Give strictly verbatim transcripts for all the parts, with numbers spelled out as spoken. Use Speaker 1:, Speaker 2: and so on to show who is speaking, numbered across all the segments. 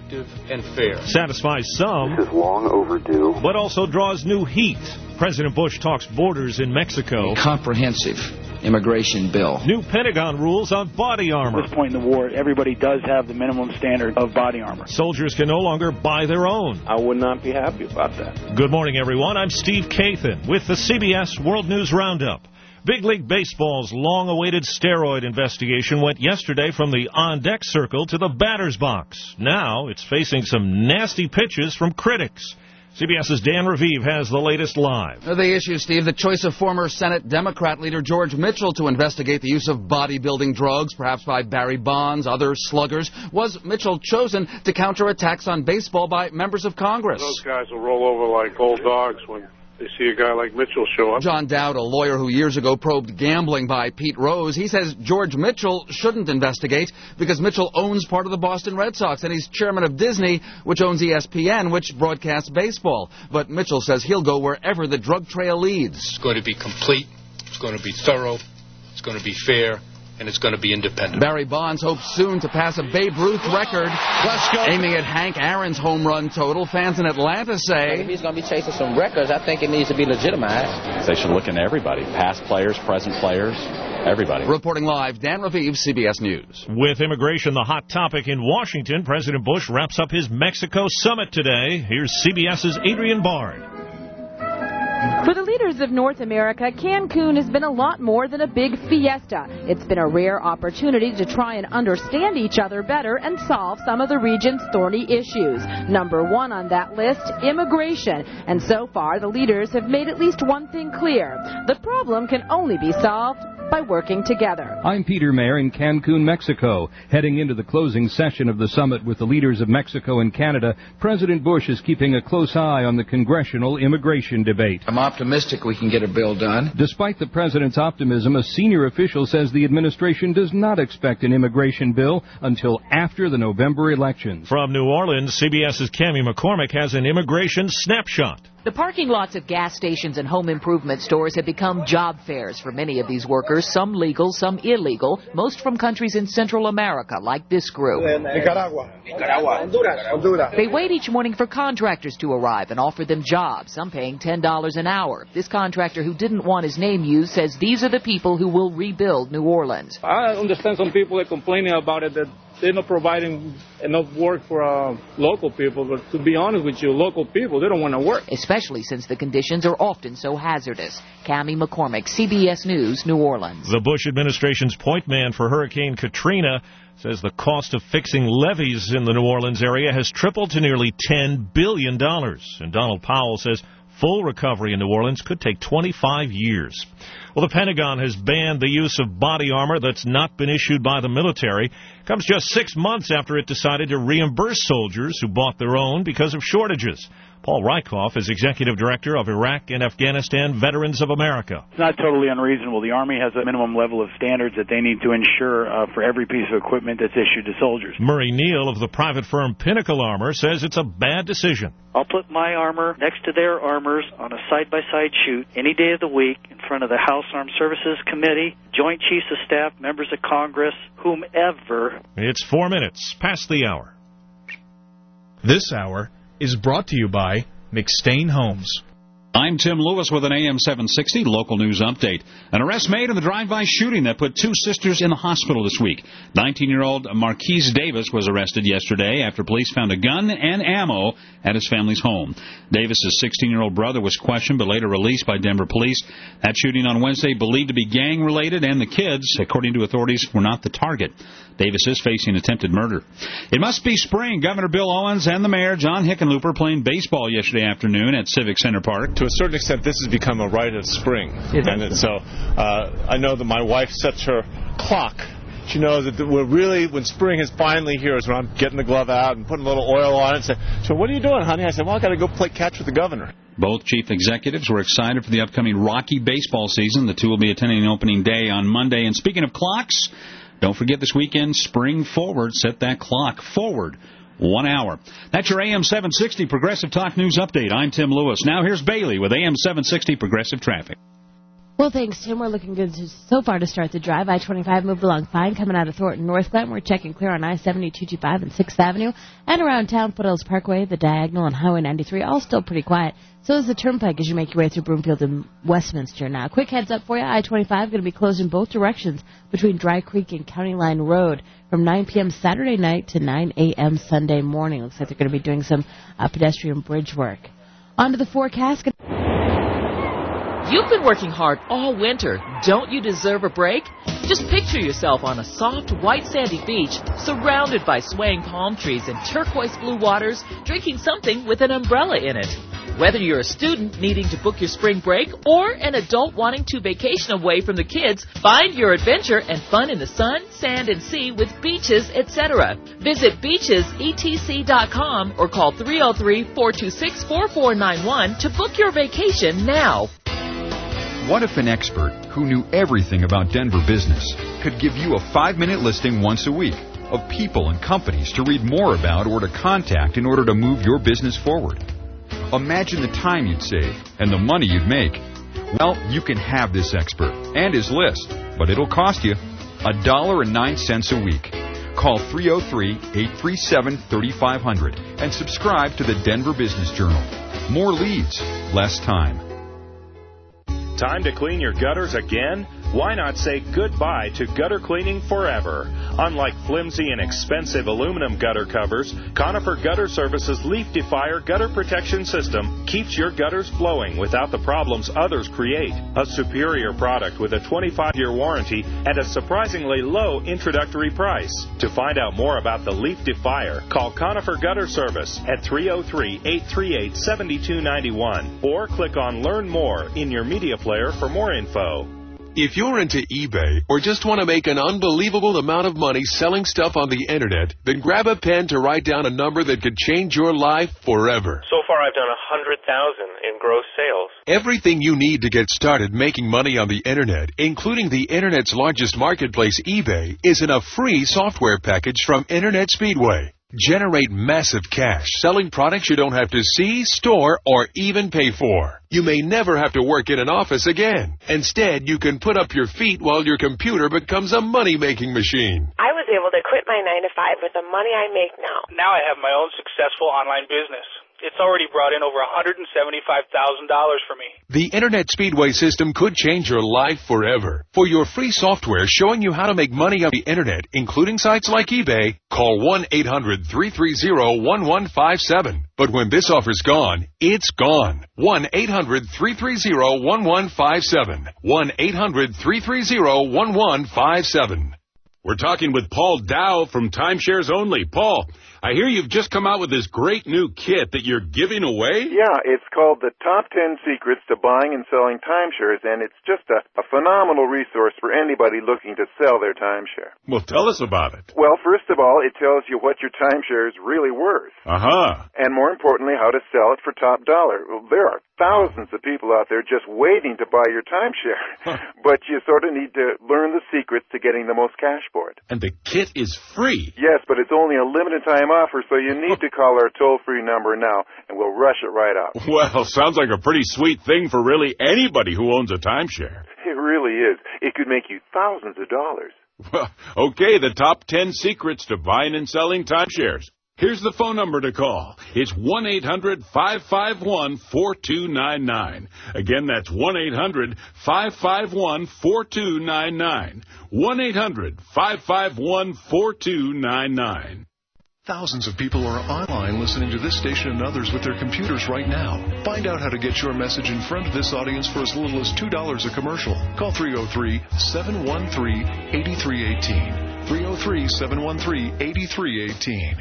Speaker 1: and fair.
Speaker 2: Satisfies some.
Speaker 3: This is long overdue.
Speaker 2: But also draws new heat. President Bush talks borders in Mexico.
Speaker 4: A comprehensive immigration bill.
Speaker 2: New Pentagon rules on body armor.
Speaker 5: At this point in the war, everybody does have the minimum standard of body armor.
Speaker 2: Soldiers can no longer buy their own.
Speaker 6: I would not be happy about that.
Speaker 2: Good morning, everyone. I'm Steve Kathan with the C B S World News Roundup. Big League Baseball's long-awaited steroid investigation went yesterday from the on-deck circle to the batter's box. Now it's facing some nasty pitches from critics. CBS's Dan Raviv has the latest live.
Speaker 7: The issue, Steve, the choice of former Senate Democrat leader George Mitchell to investigate the use of bodybuilding drugs, perhaps by Barry Bonds, other sluggers. Was Mitchell chosen to counter attacks on baseball by members of Congress?
Speaker 8: Those guys will roll over like old dogs when they see a guy like Mitchell show up.
Speaker 7: John Dowd, a lawyer who years ago probed gambling by Pete Rose, he says George Mitchell shouldn't investigate because Mitchell owns part of the Boston Red Sox, and he's chairman of Disney, which owns E S P N, which broadcasts baseball. But Mitchell says he'll go wherever the drug trail leads.
Speaker 1: It's going to be complete, it's going to be thorough, it's going to be fair, and it's going to be independent.
Speaker 7: Barry Bonds hopes soon to pass a Babe Ruth record, aiming at Hank Aaron's home run total. Fans in Atlanta say,
Speaker 9: if he's going to be chasing some records, I think it needs to be legitimized.
Speaker 10: They should look into everybody, past players, present players, everybody.
Speaker 7: Reporting live, Dan Raviv, C B S News.
Speaker 2: With immigration the hot topic in Washington, President Bush wraps up his Mexico summit today. Here's CBS's Adrian Bard.
Speaker 11: For the leaders of North America, Cancun has been a lot more than a big fiesta. It's been a rare opportunity to try and understand each other better and solve some of the region's thorny issues. Number one on that list, immigration. And so far, the leaders have made at least one thing clear. The problem can only be solved by working together.
Speaker 12: I'm Peter Mayer in Cancun, Mexico. Heading into the closing session of the summit with the leaders of Mexico and Canada, President Bush is keeping a close eye on the congressional immigration debate.
Speaker 4: I'm optimistic we can get a bill done.
Speaker 12: Despite the president's optimism, a senior official says the administration does not expect an immigration bill until after the November elections.
Speaker 2: From New Orleans, CBS's Cammie McCormick has an immigration snapshot.
Speaker 13: The parking lots of gas stations and home improvement stores have become job fairs for many of these workers, some legal, some illegal, most from countries in Central America, like this group.
Speaker 14: Nicaragua. Nicaragua. Honduras. Honduras.
Speaker 13: They wait each morning for contractors to arrive and offer them jobs, some paying ten dollars an hour. This contractor, who didn't want his name used, says these are the people who will rebuild New Orleans.
Speaker 6: I understand some people are complaining about it, that they're not providing enough work for uh, local people, but to be honest with you, local people, they don't want to work.
Speaker 13: Especially since the conditions are often so hazardous. Cammie McCormick, C B S News, New Orleans.
Speaker 2: The Bush administration's point man for Hurricane Katrina says the cost of fixing levees in the New Orleans area has tripled to nearly ten billion dollars. And Donald Powell says full recovery in New Orleans could take twenty-five years. Well, the Pentagon has banned the use of body armor that's not been issued by the military. Comes just six months after it decided to reimburse soldiers who bought their own because of shortages. Paul Rykoff is Executive Director of Iraq and Afghanistan Veterans of America.
Speaker 5: It's not totally unreasonable. The Army has a minimum level of standards that they need to ensure uh, for every piece of equipment that's issued to soldiers.
Speaker 2: Murray Neal of the private firm Pinnacle Armor says it's a bad decision.
Speaker 15: I'll put my armor next to their armors on a side-by-side shoot any day of the week in front of the House Armed Services Committee, Joint Chiefs of Staff, members of Congress, whomever.
Speaker 2: It's four minutes past the hour.
Speaker 16: This hour is brought to you by McStain Homes.
Speaker 17: I'm Tim Lewis with an A M seven sixty local news update. An arrest made in the drive-by shooting that put two sisters in the hospital this week. nineteen-year-old Marquise Davis was arrested yesterday after police found a gun and ammo at his family's home. Davis's sixteen-year-old brother was questioned but later released by Denver police. That shooting on Wednesday believed to be gang-related, and the kids, according to authorities, were not the target. Davis is facing attempted murder. It must be spring. Governor Bill Owens and the mayor, John Hickenlooper, playing baseball yesterday afternoon at Civic Center Park.
Speaker 18: To a certain extent, this has become a rite of spring. And it, so uh, I know that my wife sets her clock. She knows that we're really, when spring is finally here, is when I'm getting the glove out and putting a little oil on it. So, so what are you doing, honey? I said, well, I've got to go play catch with the governor.
Speaker 17: Both chief executives were excited for the upcoming Rocky baseball season. The two will be attending opening day on Monday. And speaking of clocks, don't forget this weekend, Spring Forward. Set that clock forward one hour. That's your A M seven sixty Progressive Talk News Update. I'm Tim Lewis. Now here's Bailey with A M seven sixty Progressive Traffic.
Speaker 3: Well, thanks, Tim. We're looking good so far to start the drive. I twenty-five moved along fine coming out of Thornton North Glen. We're checking clear on I seventy, two twenty-five, and sixth Avenue. And around town, Foothills Parkway, the Diagonal, and Highway ninety-three, all still pretty quiet. So is the Turnpike as you make your way through Broomfield and Westminster. Now, quick heads up for you. I twenty-five going to be closed in both directions between Dry Creek and County Line Road from nine p.m. Saturday night to nine a.m. Sunday morning. Looks like they're going to be doing some uh, pedestrian bridge work. On to the forecast.
Speaker 13: You've been working hard all winter. Don't you deserve a break? Just picture yourself on a soft, white sandy beach, surrounded by swaying palm trees and turquoise blue waters, drinking something with an umbrella in it. Whether you're a student needing to book your spring break or an adult wanting to vacation away from the kids, find your adventure and fun in the sun, sand, and sea with Beaches, et cetera. Visit beaches e t c dot com or call three oh three, four two six, four four nine one to book your vacation now.
Speaker 19: What if an expert who knew everything about Denver business could give you a five-minute listing once a week of people and companies to read more about or to contact in order to move your business forward? Imagine the time you'd save and the money you'd make. Well, you can have this expert and his list, but it'll cost you a dollar and nine cents a week. Call three oh three, eight three seven, three five zero zero and subscribe to the Denver Business Journal. More leads, less time.
Speaker 20: Time to clean your gutters again? Why not say goodbye to gutter cleaning forever? Unlike flimsy and expensive aluminum gutter covers, Conifer Gutter Services Leaf Defier Gutter Protection System keeps your gutters flowing without the problems others create. A superior product with a twenty-five year warranty and a surprisingly low introductory price. To find out more about the Leaf Defier, call Conifer Gutter Service at three oh three, eight three eight, seven two nine one or click on Learn More in your media player for more info.
Speaker 21: If you're into eBay or just want to make an unbelievable amount of money selling stuff on the internet, then grab a pen to write down a number that could change your life forever.
Speaker 22: So far I've done one hundred thousand dollars in gross sales.
Speaker 21: Everything you need to get started making money on the internet, including the internet's largest marketplace, eBay, is in a free software package from Internet Speedway. Generate massive cash selling products you don't have to see, store, or even pay for. You may never have to work in an office again. Instead, you can put up your feet while your computer becomes a money-making machine.
Speaker 23: I was able to quit my nine to five with the money I make now.
Speaker 24: Now I have my own successful online business. It's already brought in over one hundred seventy-five thousand dollars for me.
Speaker 21: The Internet Speedway system could change your life forever. For your free software showing you how to make money on the Internet, including sites like eBay, call one eight hundred, three three zero, one one five seven. But when this offer's gone, it's gone. one eight hundred, three three zero, one one five seven. one eight hundred, three three zero, one one five seven.
Speaker 25: We're talking with Paul Dow from Timeshares Only. Paul, I hear you've just come out with this great new kit that you're giving away?
Speaker 26: Yeah, it's called the Top ten Secrets to Buying and Selling Timeshares, and it's just a, a phenomenal resource for anybody looking to sell their timeshare.
Speaker 25: Well, tell us about it.
Speaker 26: Well, first of all, it tells you what your timeshare is really worth.
Speaker 25: Uh-huh.
Speaker 26: And more importantly, how to sell it for top dollar. Well, there are thousands of people out there just waiting to buy your timeshare, but you sort of need to learn the secrets to getting the most cash for it.
Speaker 25: And the kit is free.
Speaker 26: Yes, but it's only a limited time offer, so you need to call our toll-free number now, and we'll rush it right out.
Speaker 25: Well, sounds like a pretty sweet thing for really anybody who owns a timeshare.
Speaker 26: It really is. It could make you thousands of dollars.
Speaker 25: Well, okay, the top ten secrets to buying and selling timeshares. Here's the phone number to call. It's one eight hundred, five five one, four two nine nine. Again, that's one eight hundred, five five one, four two nine nine. one eight hundred, five five one, four two nine nine.
Speaker 27: Thousands of people are online listening to this station and others with their computers right now. Find out how to get your message in front of this audience for as little as two dollars a commercial. Call three oh three, seven one three, eight three one eight. three oh three, seven one three, eight three one eight.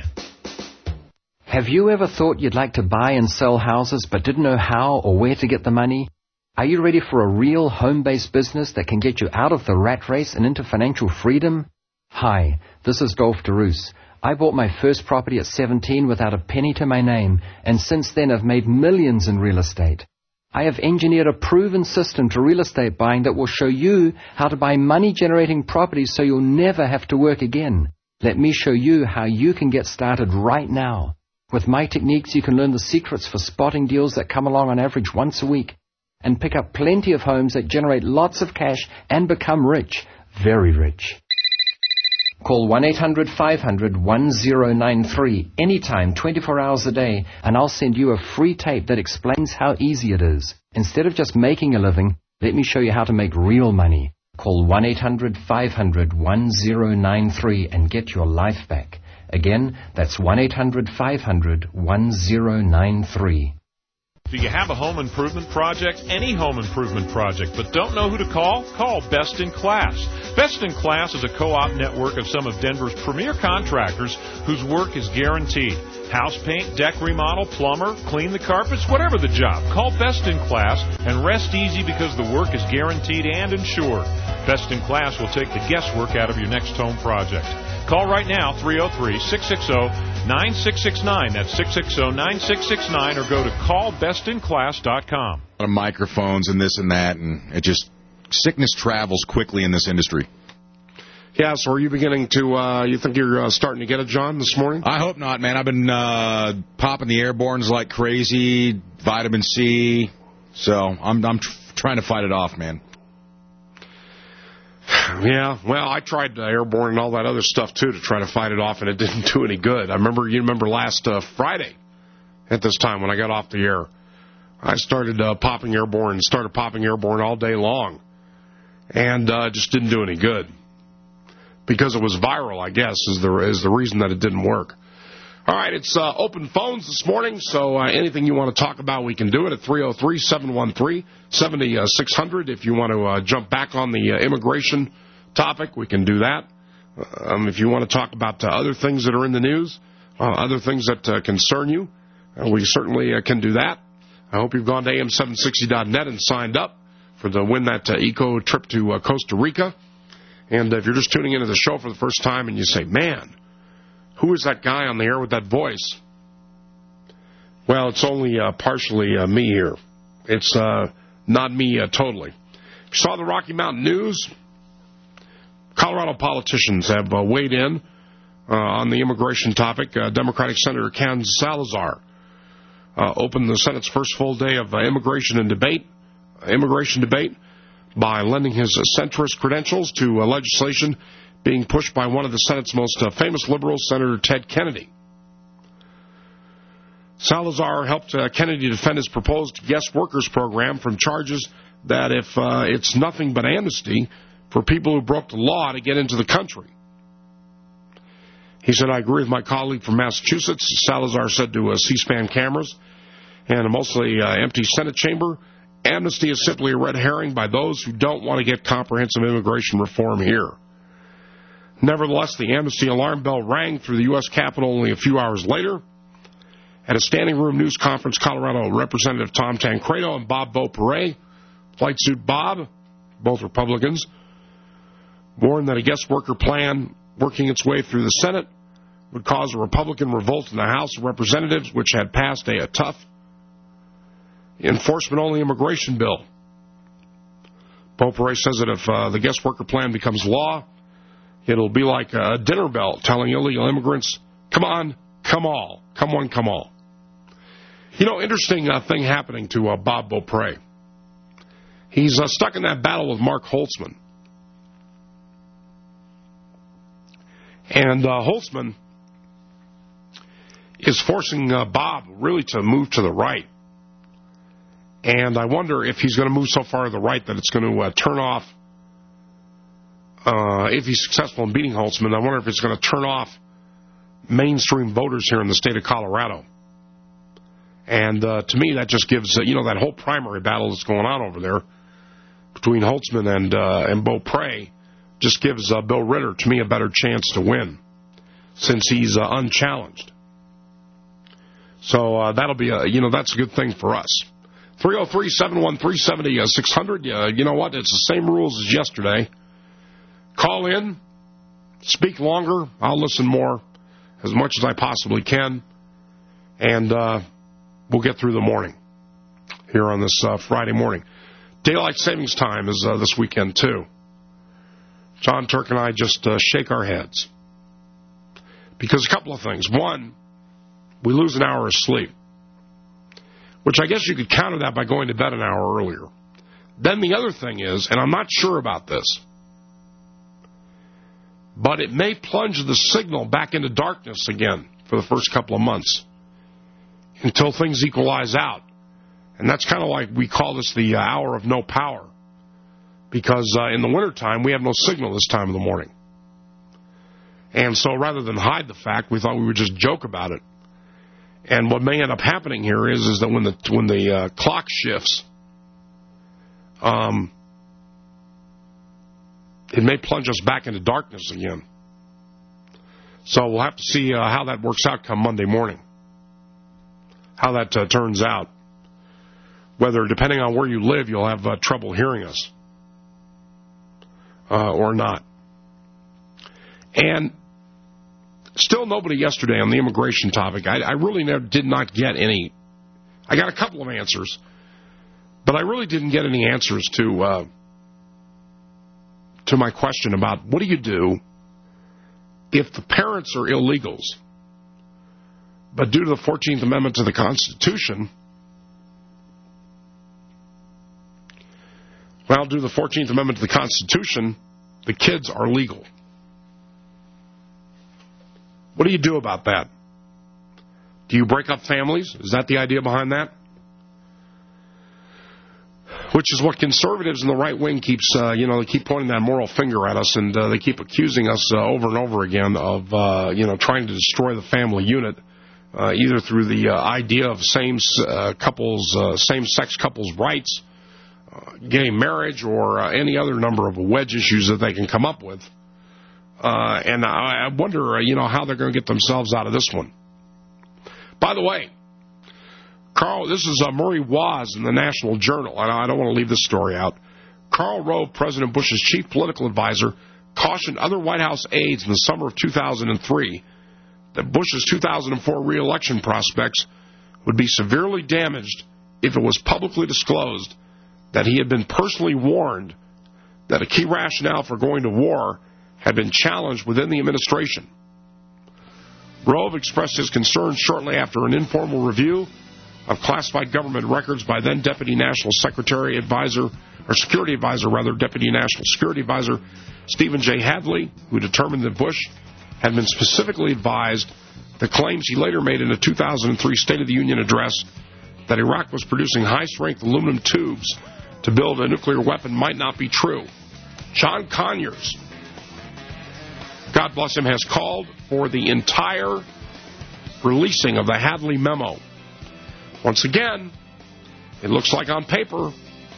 Speaker 28: Have you ever thought you'd like to buy and sell houses but didn't know how or where to get the money? Are you ready for a real home-based business that can get you out of the rat race and into financial freedom? Hi, this is Dolph DeRoos. I bought my first property at seventeen without a penny to my name, and since then I've made millions in real estate. I have engineered a proven system to real estate buying that will show you how to buy money-generating properties so you'll never have to work again. Let me show you how you can get started right now. With my techniques, you can learn the secrets for spotting deals that come along on average once a week. and pick up plenty of homes that generate lots of cash and become rich, very rich. Call one eight hundred five hundred one zero nine three anytime, twenty-four hours a day, and I'll send you a free tape that explains how easy it is. Instead of just making a living, let me show you how to make real money. Call one eight hundred five hundred one zero nine three and get your life back. Again, that's one eight hundred five hundred one zero nine three.
Speaker 2: Do you have a home improvement project? Any home improvement project, but don't know who to call? Call Best in Class. Best in Class is a co-op network of some of Denver's premier contractors whose work is guaranteed. House paint, deck remodel, plumber, clean the carpets, whatever the job. Call Best in Class and rest easy because the work is guaranteed and insured. Best in Class will take the guesswork out of your next home project. Call right now, three oh three, six six oh, nine six six nine. That's six six oh, nine six six nine, or go to call best in class dot com.
Speaker 1: A lot of microphones and this and that, and it just, sickness travels quickly in this industry.
Speaker 4: Yeah, so are you beginning to, uh, you think you're uh, starting to get it, John, this morning?
Speaker 1: I hope not, man. I've been uh, popping the airbornes like crazy, vitamin C, so I'm, I'm tr- trying to fight it off, man.
Speaker 4: Yeah, well, I tried uh, airborne and all that other stuff, too, to try to fight it off, and it didn't do any good. I remember, you remember last uh, Friday at this time when I got off the air, I started uh, popping airborne, started popping airborne all day long, and uh, just didn't do any good. Because it was viral, I guess, is the, is the reason that it didn't work. All right, it's uh, open phones this morning, so uh, anything you want to talk about, we can do it at three oh three, seven one three, seven six hundred. If you want to uh, jump back on the uh, immigration topic, we can do that. Um, if you want to talk about uh, other things that are in the news, uh, other things that uh, concern you, uh, we certainly uh, can do that. I hope you've gone to A M seven sixty dot net and signed up for the Win That uh, Eco trip to uh, Costa Rica. And uh, if you're just tuning into the show for the first time and you say, man, who is that guy on the air with that voice? Well, it's only uh, partially uh, me here. It's uh, not me uh, totally. You saw the Rocky Mountain News. Colorado politicians have uh, weighed in uh, on the immigration topic. Uh, Democratic Senator Ken Salazar uh, opened the Senate's first full day of uh, immigration and debate, uh, immigration debate by lending his uh, centrist credentials to uh, legislation being pushed by one of the Senate's most uh, famous liberals, Senator Ted Kennedy. Salazar helped uh, Kennedy defend his proposed guest workers program from charges that if uh, it's nothing but amnesty for people who broke the law to get into the country. He said, I agree with my colleague from Massachusetts, Salazar said to uh, C-SPAN cameras, and a mostly uh, empty Senate chamber. Amnesty is simply a red herring by those who don't want to get comprehensive immigration reform here. Nevertheless, the amnesty alarm bell rang through the U S Capitol only a few hours later. At a standing room news conference, Colorado Representative Tom Tancredo and Bob Beaupre, Flight Suit Bob, both Republicans, warned that a guest worker plan working its way through the Senate would cause a Republican revolt in the House of Representatives, which had passed a, a tough enforcement-only immigration bill. Beaupre says that if uh, the guest worker plan becomes law, it'll be like a dinner bell telling illegal immigrants, come on, come all, come one, come all. You know, interesting uh, thing happening to uh, Bob Beaupre. He's uh, stuck in that battle with Mark Holtzman. And uh, Holtzman is forcing uh, Bob really to move to the right. And I wonder if he's going to move so far to the right that it's going to uh, turn off, uh, if he's successful in beating Holtzman, I wonder if it's going to turn off mainstream voters here in the state of Colorado. And uh, to me, that just gives, uh, you know, that whole primary battle that's going on over there between Holtzman and, uh, and Beaupre just gives uh, Bill Ritter, to me, a better chance to win since he's uh, unchallenged. So uh, that'll be, a, you know, that's a good thing for us. three oh three, seven one three, seven six hundred. Uh, you know what? It's the same rules as yesterday. Call in. Speak longer. I'll listen more, as much as I possibly can. And uh, we'll get through the morning here on this uh, Friday morning. Daylight savings time is uh, this weekend, too. John Turk and I just uh, shake our heads. Because a couple of things. One, we lose an hour of sleep. which I guess you could counter that by going to bed an hour earlier. Then the other thing is, and I'm not sure about this, but it may plunge the signal back into darkness again for the first couple of months until things equalize out. And that's kind of like we call this the hour of no power, because uh, in the wintertime we have no signal this time of the morning. And so rather than hide the fact, we thought we would just joke about it. And what may end up happening here is, is that when the when the uh, clock shifts, um, it may plunge us back into darkness again. So we'll have to see uh, how that works out come Monday morning, how that uh, turns out. Whether, depending on where you live, you'll have uh, trouble hearing us uh, or not. And still nobody yesterday on the immigration topic. I, I really never, did not get any. I got a couple of answers, but I really didn't get any answers to uh, to my question about what do you do if the parents are illegals, but due to the fourteenth Amendment to the Constitution, well, due to the fourteenth Amendment to the Constitution, the kids are legal. What do you do about that? Do you break up families? Is that the idea behind that? Which is what conservatives in the right wing keeps, uh, you know, they keep pointing that moral finger at us, and uh, they keep accusing us uh, over and over again of, uh, you know, trying to destroy the family unit, uh, either through the uh, idea of same uh, couples, uh, same-sex couples' rights, uh, gay marriage, or uh, any other number of wedge issues that they can come up with. Uh, and I wonder, uh, you know, how they're going to get themselves out of this one. By the way, Carl, this is uh, Murray Waz in the National Journal, and I don't want to leave this story out. Karl Rove, President Bush's chief political advisor, cautioned other White House aides in the summer of two thousand three that Bush's two thousand four re-election prospects would be severely damaged if it was publicly disclosed that he had been personally warned that a key rationale for going to war had been challenged within the administration. Rove expressed his concerns shortly after an informal review of classified government records by then Deputy National Secretary Advisor, or Security Advisor, rather, Deputy National Security Advisor Stephen J. Hadley, who determined that Bush had been specifically advised the claims he later made in a two thousand three State of the Union address that Iraq was producing high-strength aluminum tubes to build a nuclear weapon might not be true. John Conyers, God bless him, has called for the entire releasing of the Hadley memo. Once again, it looks like on paper,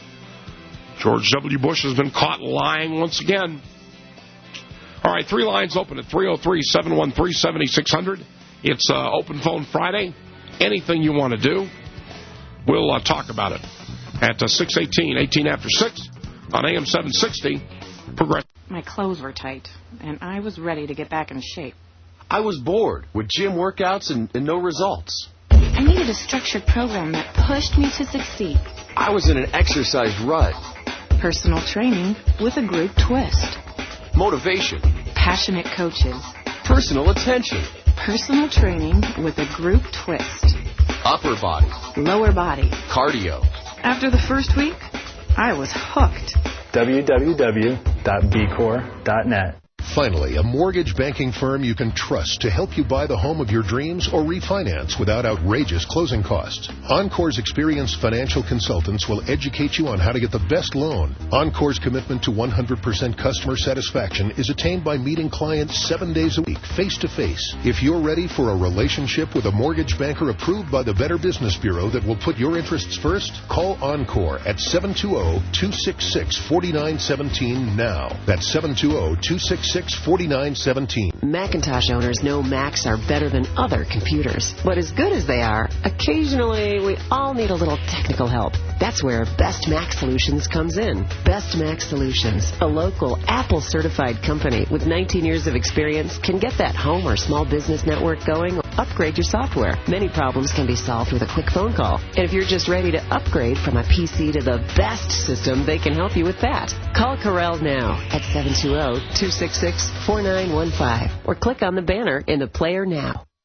Speaker 4: George W. Bush has been caught lying once again. All right, three lines open at three oh three, seven one three, seven six zero zero. It's uh, Open Phone Friday. Anything you want to do, we'll uh, talk about it at uh, six eighteen, eighteen after six on A M seven sixty. Progressive.
Speaker 6: My clothes were tight, and I was ready to get back in shape.
Speaker 7: I was bored with gym workouts and, and no results.
Speaker 6: I needed a structured program that pushed me to succeed.
Speaker 7: I was in an exercise rut.
Speaker 6: Personal training with a group twist.
Speaker 7: Motivation.
Speaker 6: Passionate coaches.
Speaker 7: Personal attention.
Speaker 6: Personal training with a group twist.
Speaker 7: Upper body.
Speaker 6: Lower body.
Speaker 7: Cardio.
Speaker 6: After the first week, I was hooked.
Speaker 8: w w w dot b core dot net.
Speaker 9: Finally, a mortgage banking firm you can trust to help you buy the home of your dreams or refinance without outrageous closing costs. Encore's experienced financial consultants will educate you on how to get the best loan. Encore's commitment to one hundred percent customer satisfaction is attained by meeting clients seven days a week, face-to-face. If you're ready for a relationship with a mortgage banker approved by the Better Business Bureau that will put your interests first, call Encore at seven two zero, two six six, four nine one seven now. That's seven two zero, two six six, four nine one seven.
Speaker 10: Macintosh owners know Macs are better than other computers. But as good as they are, occasionally we all need a little technical help. That's where Best Mac Solutions comes in. Best Mac Solutions, a local Apple-certified company with nineteen years of experience, can get that home or small business network going or upgrade your software. Many problems can be solved with a quick phone call. And if you're just ready to upgrade from a P C to the best system, they can help you with that. Call Corel now at seven two zero, two six six, four nine one five or click on the banner in the player now.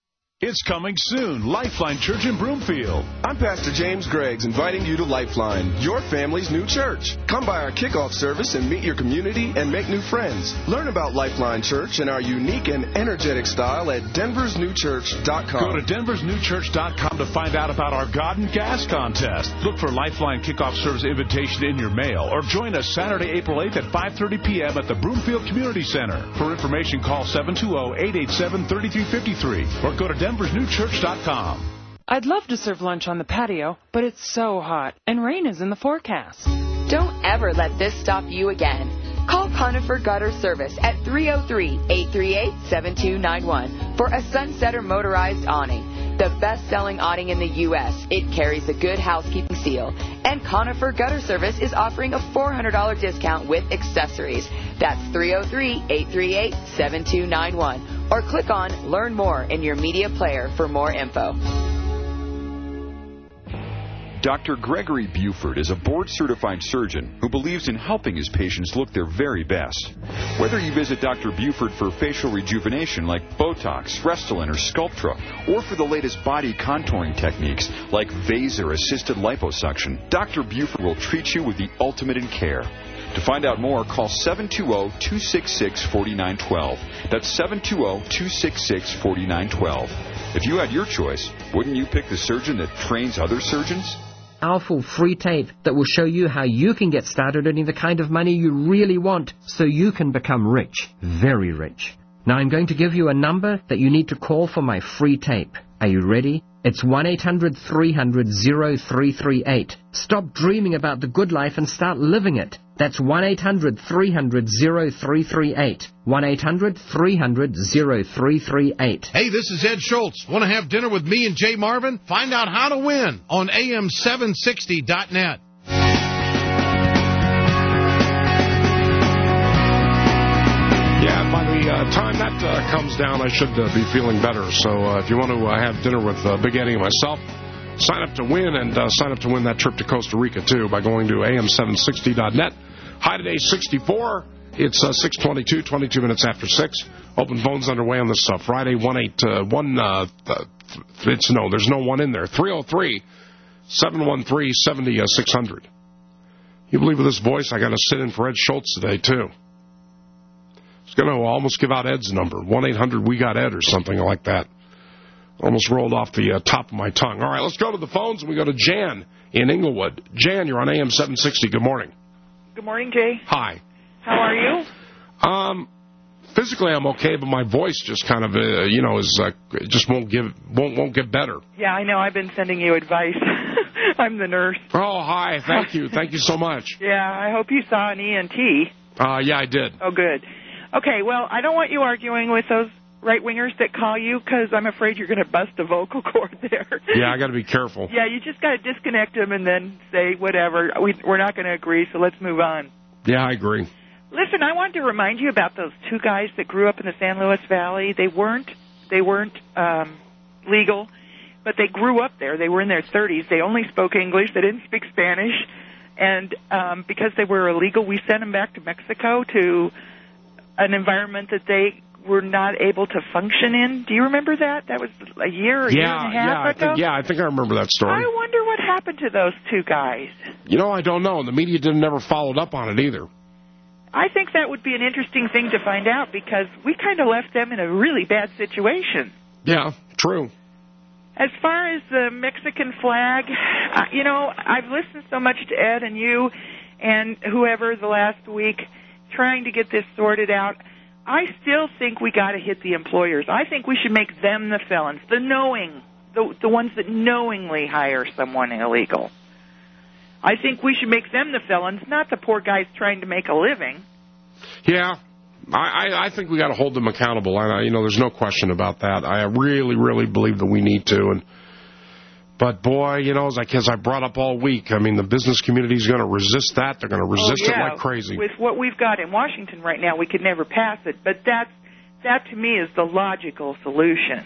Speaker 5: It's coming soon. Lifeline Church in Broomfield.
Speaker 11: I'm Pastor James Greggs, inviting you to Lifeline, your family's new church. Come by our kickoff service and meet your community and make new friends. Learn about Lifeline Church and our unique and energetic style at denvers new church dot com.
Speaker 5: Go to denvers new church dot com to find out about our God and Gas contest. Look for Lifeline kickoff service invitation in your mail or join us Saturday, April eighth at five thirty p.m. at the Broomfield Community Center. For information, call seven two zero, eight eight seven, three three five three or go to denvers new church dot com.
Speaker 12: I'd love to serve lunch on the patio, but it's so hot, and rain is in the forecast.
Speaker 14: Don't ever let this stop you again. Call Conifer Gutter Service at three oh three, eight three eight, seven two nine one for a Sunsetter motorized awning, the best-selling awning in the U S It carries a good housekeeping seal, and Conifer Gutter Service is offering a four hundred dollars discount with accessories. That's three oh three, eight three eight, seven two nine one. Or click on Learn More in your media player for more info.
Speaker 19: Doctor Gregory Buford is a board-certified surgeon who believes in helping his patients look their very best. Whether you visit Doctor Buford for facial rejuvenation like Botox, Restylane, or Sculptra, or for the latest body contouring techniques like Vaser-assisted liposuction, Doctor Buford will treat you with the ultimate in care. To find out more, call seven two zero, two six six, four nine one two. That's seven two zero, two six six, four nine one two. If you had your choice, wouldn't you pick the surgeon that trains other surgeons?
Speaker 28: Our full free tape that will show you how you can get started earning the kind of money you really want so you can become rich, very rich. Now I'm going to give you a number that you need to call for my free tape. Are you ready? It's one eight hundred, three hundred, oh three three eight. Stop dreaming about the good life and start living it. That's one eight hundred, three hundred, oh three three eight. one eight hundred, three hundred, oh three three eight.
Speaker 15: Hey, this is Ed Schultz. Want to have dinner with me and Jay Marvin? Find out how to win on A M seven sixty dot net.
Speaker 4: Yeah, by the uh, time that uh, comes down, I should uh, be feeling better. So uh, if you want to uh, have dinner with uh, Big Eddie and myself, sign up to win, and uh, sign up to win that trip to Costa Rica, too, by going to A M seven sixty dot net. High today, sixty-four. It's uh, six twenty-two, twenty-two minutes after six. Open phones underway on this uh, Friday, one eight one. Uh, uh, it's no, there's no one in there. three oh three, seven one three, seven oh six hundred. You believe with this voice, I got to sit in for Ed Schultz today, too. I was going to almost give out Ed's number, one eight hundred we got Ed or something like that. Almost rolled off the uh, top of my tongue. All right, let's go to the phones, and we go to Jan in Inglewood. Jan, you're on A M seven sixty. Good morning.
Speaker 16: Good morning, Jay.
Speaker 4: Hi.
Speaker 16: How are you?
Speaker 4: Um, physically, I'm okay, but my voice just kind of, uh, you know, is uh, just won't give, won't won't get better.
Speaker 16: Yeah, I know. I've been sending you advice. I'm the nurse.
Speaker 4: Oh, hi. Thank you. Thank you so much.
Speaker 16: Yeah, I hope you saw an E N T.
Speaker 4: Uh, yeah, I did.
Speaker 16: Oh, good. Okay, well, I don't want you arguing with those right-wingers that call you because I'm afraid you're going to bust a vocal cord there.
Speaker 4: Yeah, I got to be careful.
Speaker 16: Yeah, you just got to disconnect them and then say, whatever, we, we're not going to agree, so let's move on.
Speaker 4: Yeah, I agree.
Speaker 16: Listen, I wanted to remind you about those two guys that grew up in the San Luis Valley. They weren't they weren't um, legal, but they grew up there. They were in their thirties. They only spoke English. They didn't speak Spanish. And um, because they were illegal, we sent them back to Mexico to an environment that they were not able to function in. Do you remember that? That was a year, a
Speaker 4: yeah,
Speaker 16: year and a half
Speaker 4: yeah,
Speaker 16: ago?
Speaker 4: I think, yeah, I think I remember that story.
Speaker 16: I wonder what happened to those two guys.
Speaker 4: You know, I don't know. The media didn't never followed up on it either.
Speaker 16: I think that would be an interesting thing to find out because we kind of left them in a really bad situation.
Speaker 4: Yeah, true.
Speaker 16: As far as the Mexican flag, uh, you know, I've listened so much to Ed and you and whoever the last week trying to get this sorted out. I still think we got to hit the employers. I think we should make them the felons, the knowing, the the ones that knowingly hire someone illegal. I think we should make them the felons, not the poor guys trying to make a living.
Speaker 4: Yeah, I, I, I think we got to hold them accountable. I, you know, there's no question about that. I really, really believe that we need to. And but boy, you know, as I, as I brought up all week, I mean, the business community is going to resist that. They're going to resist
Speaker 16: oh, yeah.
Speaker 4: it like crazy.
Speaker 16: With what we've got in Washington right now, we could never pass it. But that, that to me is the logical solution.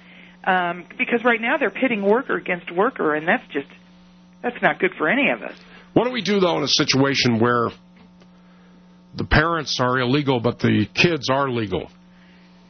Speaker 16: Um, because right now they're pitting worker against worker, and that's just that's not good for any of us.
Speaker 4: What do we do, though, in a situation where the parents are illegal but the kids are legal?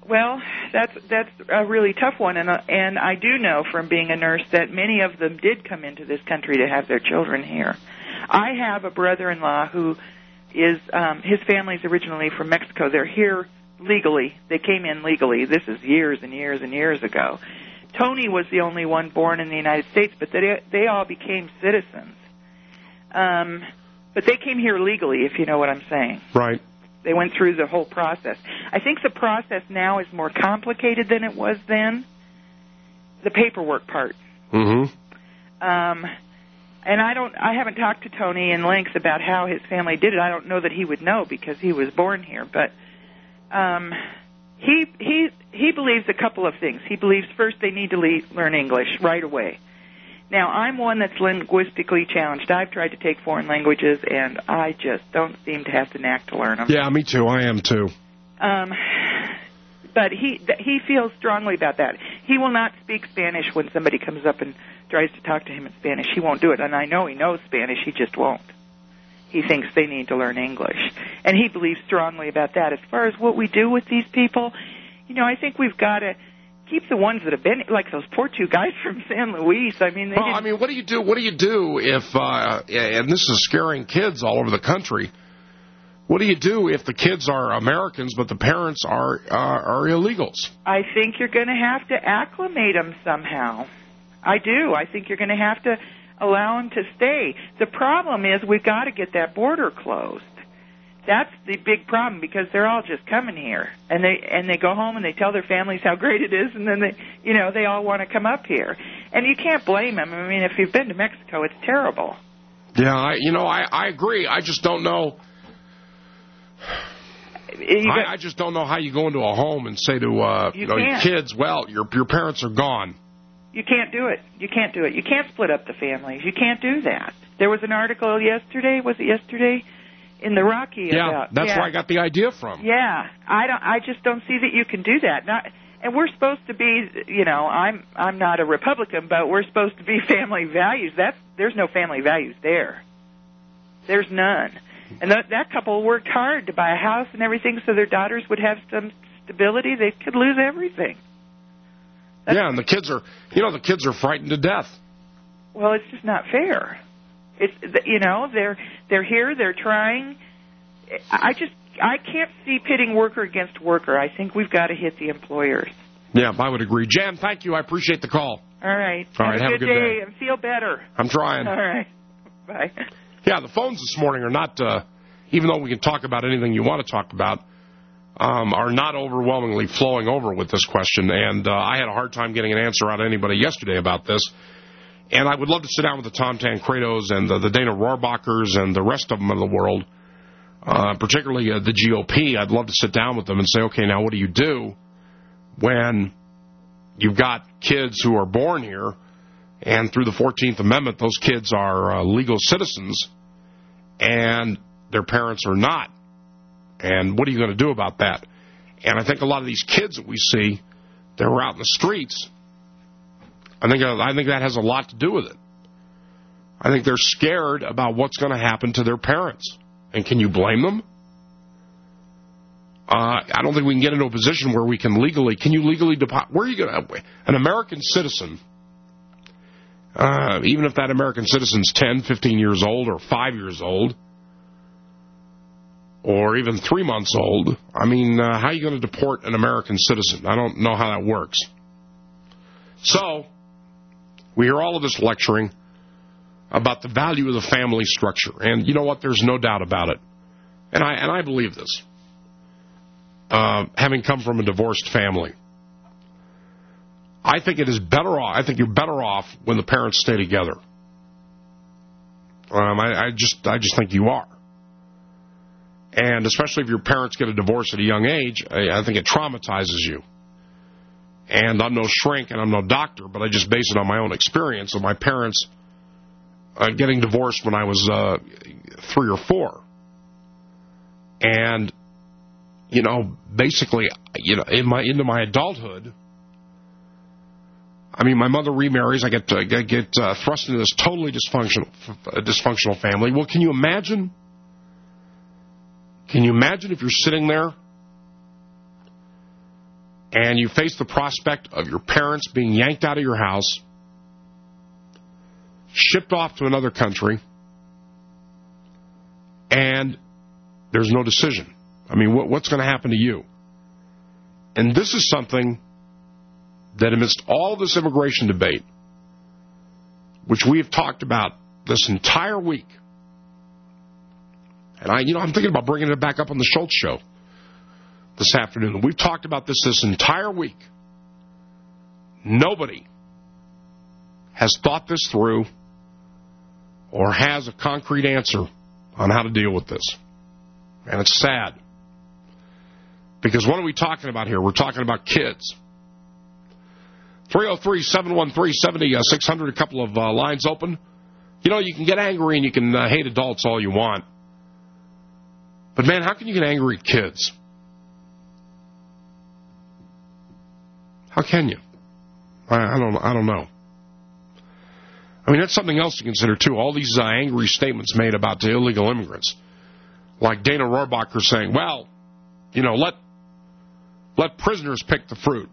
Speaker 16: Well, that's that's a really tough one, and uh, and I do know from being a nurse that many of them did come into this country to have their children here. I have a brother-in-law who is um, his family's originally from Mexico. They're here legally. They came in legally. This is years and years and years ago. Tony was the only one born in the United States, but they they all became citizens. Um, but they came here legally, if you know what I'm saying.
Speaker 4: Right.
Speaker 16: They went through the whole process. I think the process now is more complicated than it was then, the paperwork part.
Speaker 4: Mm-hmm.
Speaker 16: Um, and I don't. I haven't talked to Tony in length about how his family did it. I don't know that he would know because he was born here. But um, he he he believes a couple of things. He believes first they need to le- learn English right away. Now, I'm one that's linguistically challenged. I've tried to take foreign languages, and I just don't seem to have the knack to learn them.
Speaker 4: Yeah, me too. I am, too.
Speaker 16: Um, but he he feels strongly about that. He will not speak Spanish when somebody comes up and tries to talk to him in Spanish. He won't do it, and I know he knows Spanish. He just won't. He thinks they need to learn English. And he believes strongly about that. As far as what we do with these people, you know, I think we've got to keep the ones that have been, like those poor two guys from San Luis. I mean, they
Speaker 4: well, I mean, what do you do? What do you do if, uh, and this is scaring kids all over the country. What do you do if the kids are Americans but the parents are uh, are illegals?
Speaker 16: I think you're going to have to acclimate them somehow. I do. I think you're going to have to allow them to stay. The problem is we've got to get that border closed. That's the big problem because they're all just coming here, and they and they go home and they tell their families how great it is, and then they, you know, they all want to come up here, and you can't blame them. I mean, if you've been to Mexico, it's terrible.
Speaker 4: Yeah, I, you know, I, I agree. I just don't know.
Speaker 16: You
Speaker 4: I, I just don't know how you go into a home and say to uh,
Speaker 16: you
Speaker 4: you know your
Speaker 16: can't.
Speaker 4: kids, well, your your parents are gone.
Speaker 16: You can't do it. You can't do it. You can't split up the families. You can't do that. There was an article yesterday. Was it yesterday? In the Rocky
Speaker 4: yeah,
Speaker 16: about,
Speaker 4: that's
Speaker 16: yeah.
Speaker 4: where I got the idea from.
Speaker 16: Yeah, I don't. I just don't see that you can do that. Not, and we're supposed to be, you know, I'm I'm not a Republican, but we're supposed to be family values. That's there's no family values there. There's none. And that that couple worked hard to buy a house and everything, so their daughters would have some stability. They could lose everything. That's
Speaker 4: yeah, and the kids are, you know, the kids are frightened to death.
Speaker 16: Well, it's just not fair. It's, you know, they're they're here, they're trying. I just I can't see pitting worker against worker. I think we've got to hit the employers.
Speaker 4: Yeah, I would agree. Jan, thank you. I appreciate the call.
Speaker 16: All right.
Speaker 4: All
Speaker 16: have
Speaker 4: right,
Speaker 16: a
Speaker 4: have
Speaker 16: good
Speaker 4: a good
Speaker 16: day
Speaker 4: day.
Speaker 16: and feel better.
Speaker 4: I'm trying.
Speaker 16: All right. Bye.
Speaker 4: Yeah, the phones this morning are not, uh, even though we can talk about anything you want to talk about, um, are not overwhelmingly flowing over with this question. And uh, I had a hard time getting an answer out of anybody yesterday about this. And I would love to sit down with the Tom Tancredos and the, the Dana Rohrbachers and the rest of them in the world, uh, particularly uh, the G O P. I'd love to sit down with them and say, okay, now what do you do when you've got kids who are born here and through the fourteenth Amendment, those kids are uh, legal citizens and their parents are not? And what are you going to do about that? And I think a lot of these kids that we see, they're out in the streets. I think I think that has a lot to do with it. I think they're scared about what's going to happen to their parents. And can you blame them? Uh, I don't think we can get into a position where we can legally, can you legally deposit, where are you going to, an American citizen, uh, even if that American citizen's ten, fifteen years old or five years old, or even three months old, I mean, uh, how are you going to deport an American citizen? I don't know how that works. So, we hear all of this lecturing about the value of the family structure. And you know what? There's no doubt about it. And I and I believe this. Uh, having come from a divorced family, I think it is better off. I think you're better off when the parents stay together. Um, I, I just I just think you are. And especially if your parents get a divorce at a young age, I, I think it traumatizes you. And I'm no shrink and I'm no doctor, but I just base it on my own experience of my parents uh, getting divorced when I was uh, three or four. And, you know, basically, you know, in my into my adulthood, I mean, my mother remarries. I get uh, get, get uh, thrust into this totally dysfunctional uh, dysfunctional family. Well, can you imagine? Can you imagine if you're sitting there and you face the prospect of your parents being yanked out of your house, shipped off to another country, and there's no decision. I mean, what, what's going to happen to you? And this is something that amidst all this immigration debate, which we have talked about this entire week, and I, you know, I'm thinking about bringing it back up on the Schultz Show this afternoon. We've talked about this this entire week. Nobody has thought this through or has a concrete answer on how to deal with this. And it's sad. Because what are we talking about here? We're talking about kids. three oh three, seven one three, seven oh six hundred, a couple of uh, lines open. You know, you can get angry and you can uh, hate adults all you want. But, man, how can you get angry at kids? How can you? I, I don't I don't know. I mean, that's something else to consider, too. All these uh, angry statements made about the illegal immigrants. Like Dana Rohrabacher saying, well, you know, let let prisoners pick the fruit.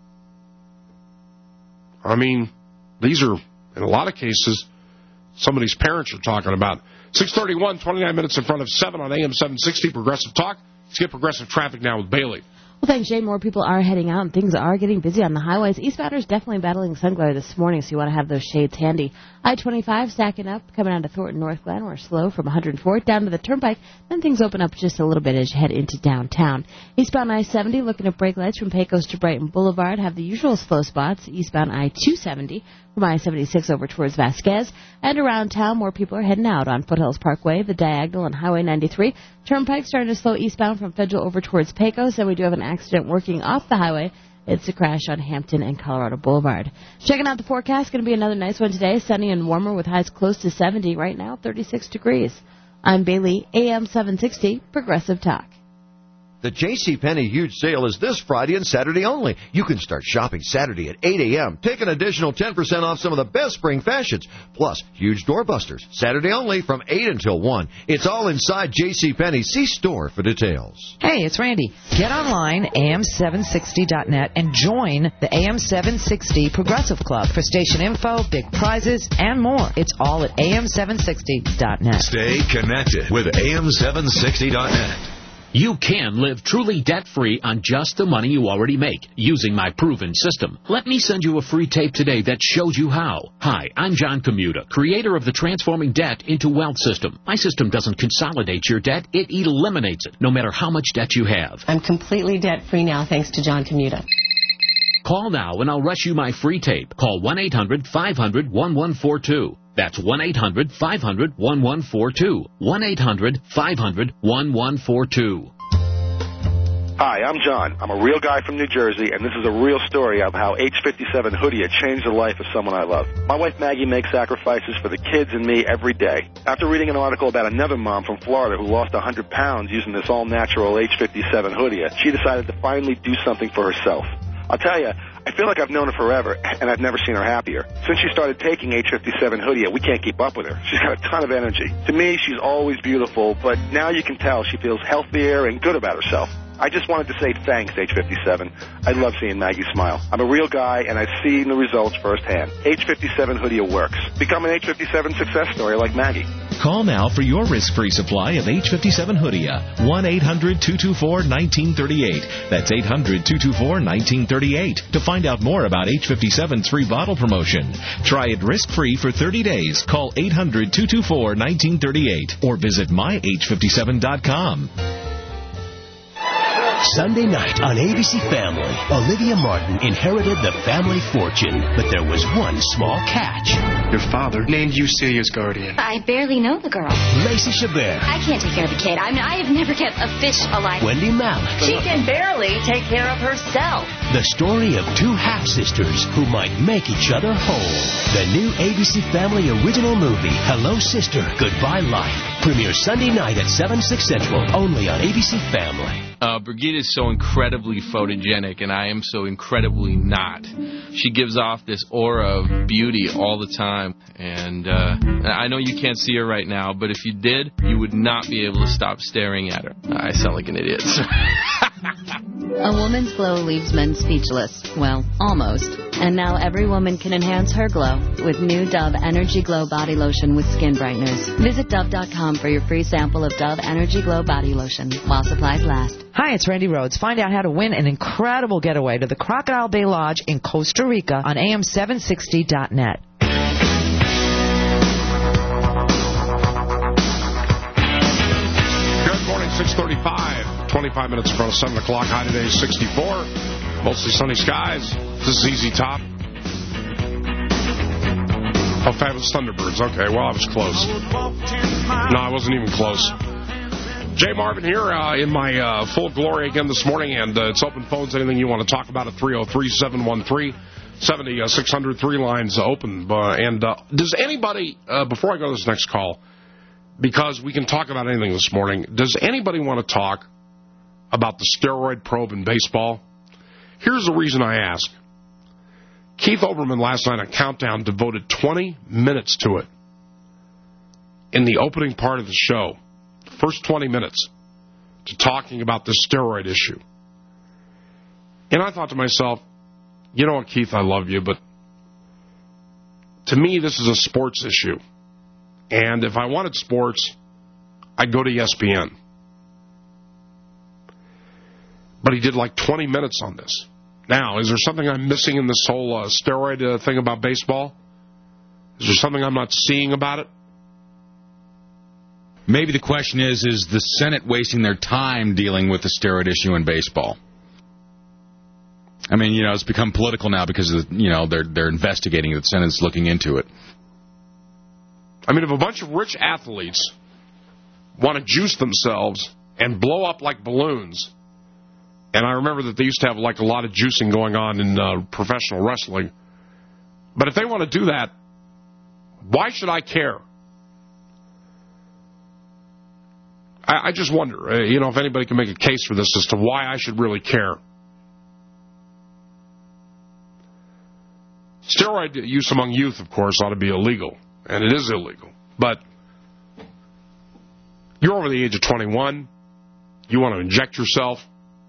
Speaker 4: I mean, these are, in a lot of cases, somebody's parents are talking about. six thirty-one, twenty-nine minutes in front of seven on A M seven sixty, Progressive Talk. Let's get Progressive Traffic now with Bailey.
Speaker 3: Well, thanks, Jay. More people are heading out, and things are getting busy on the highways. Eastbounders definitely battling sun glare this morning, so you want to have those shades handy. I twenty-five stacking up, coming on to Thornton North Glen. We're slow from one hundred fourth down to the Turnpike. Then things open up just a little bit as you head into downtown. Eastbound I seventy, looking at brake lights from Pecos to Brighton Boulevard, have the usual slow spots. Eastbound I two seventy from I seventy-six over towards Vasquez. And around town, more people are heading out on Foothills Parkway, the Diagonal, and Highway ninety-three. Turnpike starting to slow eastbound from Federal over towards Pecos, and we do have an accident working off the highway. It's a crash on Hampton and Colorado Boulevard. Checking out the forecast, going to be another nice one today. Sunny and warmer with highs close to seventy. Right now, thirty-six degrees. I'm Bailey, A M seven sixty, Progressive Talk.
Speaker 13: The JCPenney huge sale is this Friday and Saturday only. You can start shopping Saturday at eight a.m. Take an additional ten percent off some of the best spring fashions. Plus, huge doorbusters. Saturday only from eight until one. It's all inside JCPenney. See store for details.
Speaker 17: Hey, it's Randy. Get online, A M seven sixty dot net, and join the A M seven sixty Progressive Club for station info, big prizes, and more. It's all at A M seven sixty dot net.
Speaker 18: Stay connected with A M seven sixty dot net.
Speaker 20: You can live truly debt-free on just the money you already make using my proven system. Let me send you a free tape today that shows you how. Hi, I'm John Commuta, creator of the Transforming Debt into Wealth system. My system doesn't consolidate your debt, it eliminates it, no matter how much debt you have.
Speaker 22: I'm completely debt-free now thanks to John Commuta.
Speaker 20: Call now and I'll rush you my free tape. Call one eight hundred five hundred one one four two. That's one eight hundred five hundred one one four two. one eight hundred five hundred one one four two.
Speaker 23: Hi, I'm John. I'm a real guy from New Jersey, and this is a real story of how H fifty-seven Hoodia changed the life of someone I love. My wife Maggie makes sacrifices for the kids and me every day. After reading an article about another mom from Florida who lost one hundred pounds using this all-natural H fifty-seven Hoodia, she decided to finally do something for herself. I'll tell you, I feel like I've known her forever, and I've never seen her happier. Since she started taking H fifty-seven Hoodia, we can't keep up with her. She's got a ton of energy. To me, she's always beautiful, but now you can tell she feels healthier and good about herself. I just wanted to say thanks, H fifty-seven. I love seeing Maggie smile. I'm a real guy, and I've seen the results firsthand. H fifty-seven Hoodia works. Become an H fifty-seven success story like Maggie.
Speaker 24: Call now for your risk-free supply of H fifty-seven Hoodia. one eight hundred two two four one nine three eight. That's eight hundred two two four one nine three eight. To find out more about H fifty-seven's free bottle promotion. Try it risk-free for thirty days. Call eight hundred two two four one nine three eight or visit my H fifty-seven dot com.
Speaker 29: Sunday night on A B C Family, Olivia Martin inherited the family fortune, but there was one small catch.
Speaker 30: Your father named you Celia's guardian.
Speaker 6: I barely know the girl.
Speaker 29: Lacey Chabert.
Speaker 6: I can't take care of a kid. I mean, I have never kept a fish alive.
Speaker 29: Wendy Malick.
Speaker 31: She can barely take care of herself.
Speaker 29: The story of two half-sisters who might make each other whole. The new A B C Family original movie, Hello Sister, Goodbye Life. Premieres Sunday night at seven, six Central, only on A B C Family.
Speaker 32: Uh, Brigitte is so incredibly photogenic, and I am so incredibly not. She gives off this aura of beauty all the time, and uh, I know you can't see her right now, but if you did, you would not be able to stop staring at her. I sound like an idiot.
Speaker 1: A woman's glow leaves men speechless. Well, almost. And now every woman can enhance her glow with new Dove Energy Glow Body Lotion with skin brighteners. Visit Dove dot com for your free sample of Dove Energy Glow Body Lotion while supplies last.
Speaker 17: Hi, it's Randy Rhodes. Find out how to win an incredible getaway to the Crocodile Bay Lodge in Costa Rica on A M seven sixty dot net.
Speaker 4: Good morning, six thirty-five. twenty-five minutes in front of seven o'clock. High today is sixty-four. Mostly sunny skies. This is Easy Top. Oh, Fabulous Thunderbirds. Okay, well, I was close. No, I wasn't even close. Jay Marvin here uh, in my uh, full glory again this morning, and uh, it's open phones. Anything you want to talk about at three oh three, seven one three, seven oh six hundred. Three lines open. Uh, and uh, does anybody, uh, before I go to this next call, because we can talk about anything this morning, does anybody want to talk about the steroid probe in baseball? Here's the reason I ask. Keith Olbermann last night on Countdown devoted twenty minutes to it in the opening part of the show, the first twenty minutes, to talking about this steroid issue. And I thought to myself, you know what, Keith, I love you, but to me this is a sports issue. And if I wanted sports, I'd go to E S P N. But he did like twenty minutes on this. Now, is there something I'm missing in this whole uh, steroid uh, thing about baseball? Is there something I'm not seeing about it?
Speaker 2: Maybe the question is, is the Senate wasting their time dealing with the steroid issue in baseball? I mean, you know, it's become political now because, of, you know, they're they're investigating it. The Senate's looking into it.
Speaker 4: I mean, if a bunch of rich athletes want to juice themselves and blow up like balloons, and I remember that they used to have like a lot of juicing going on in uh, professional wrestling, but if they want to do that, why should I care? I, I just wonder, uh, you know, if anybody can make a case for this as to why I should really care. Steroid use among youth, of course, ought to be illegal, and it is illegal. But you're over the age of twenty-one, you want to inject yourself.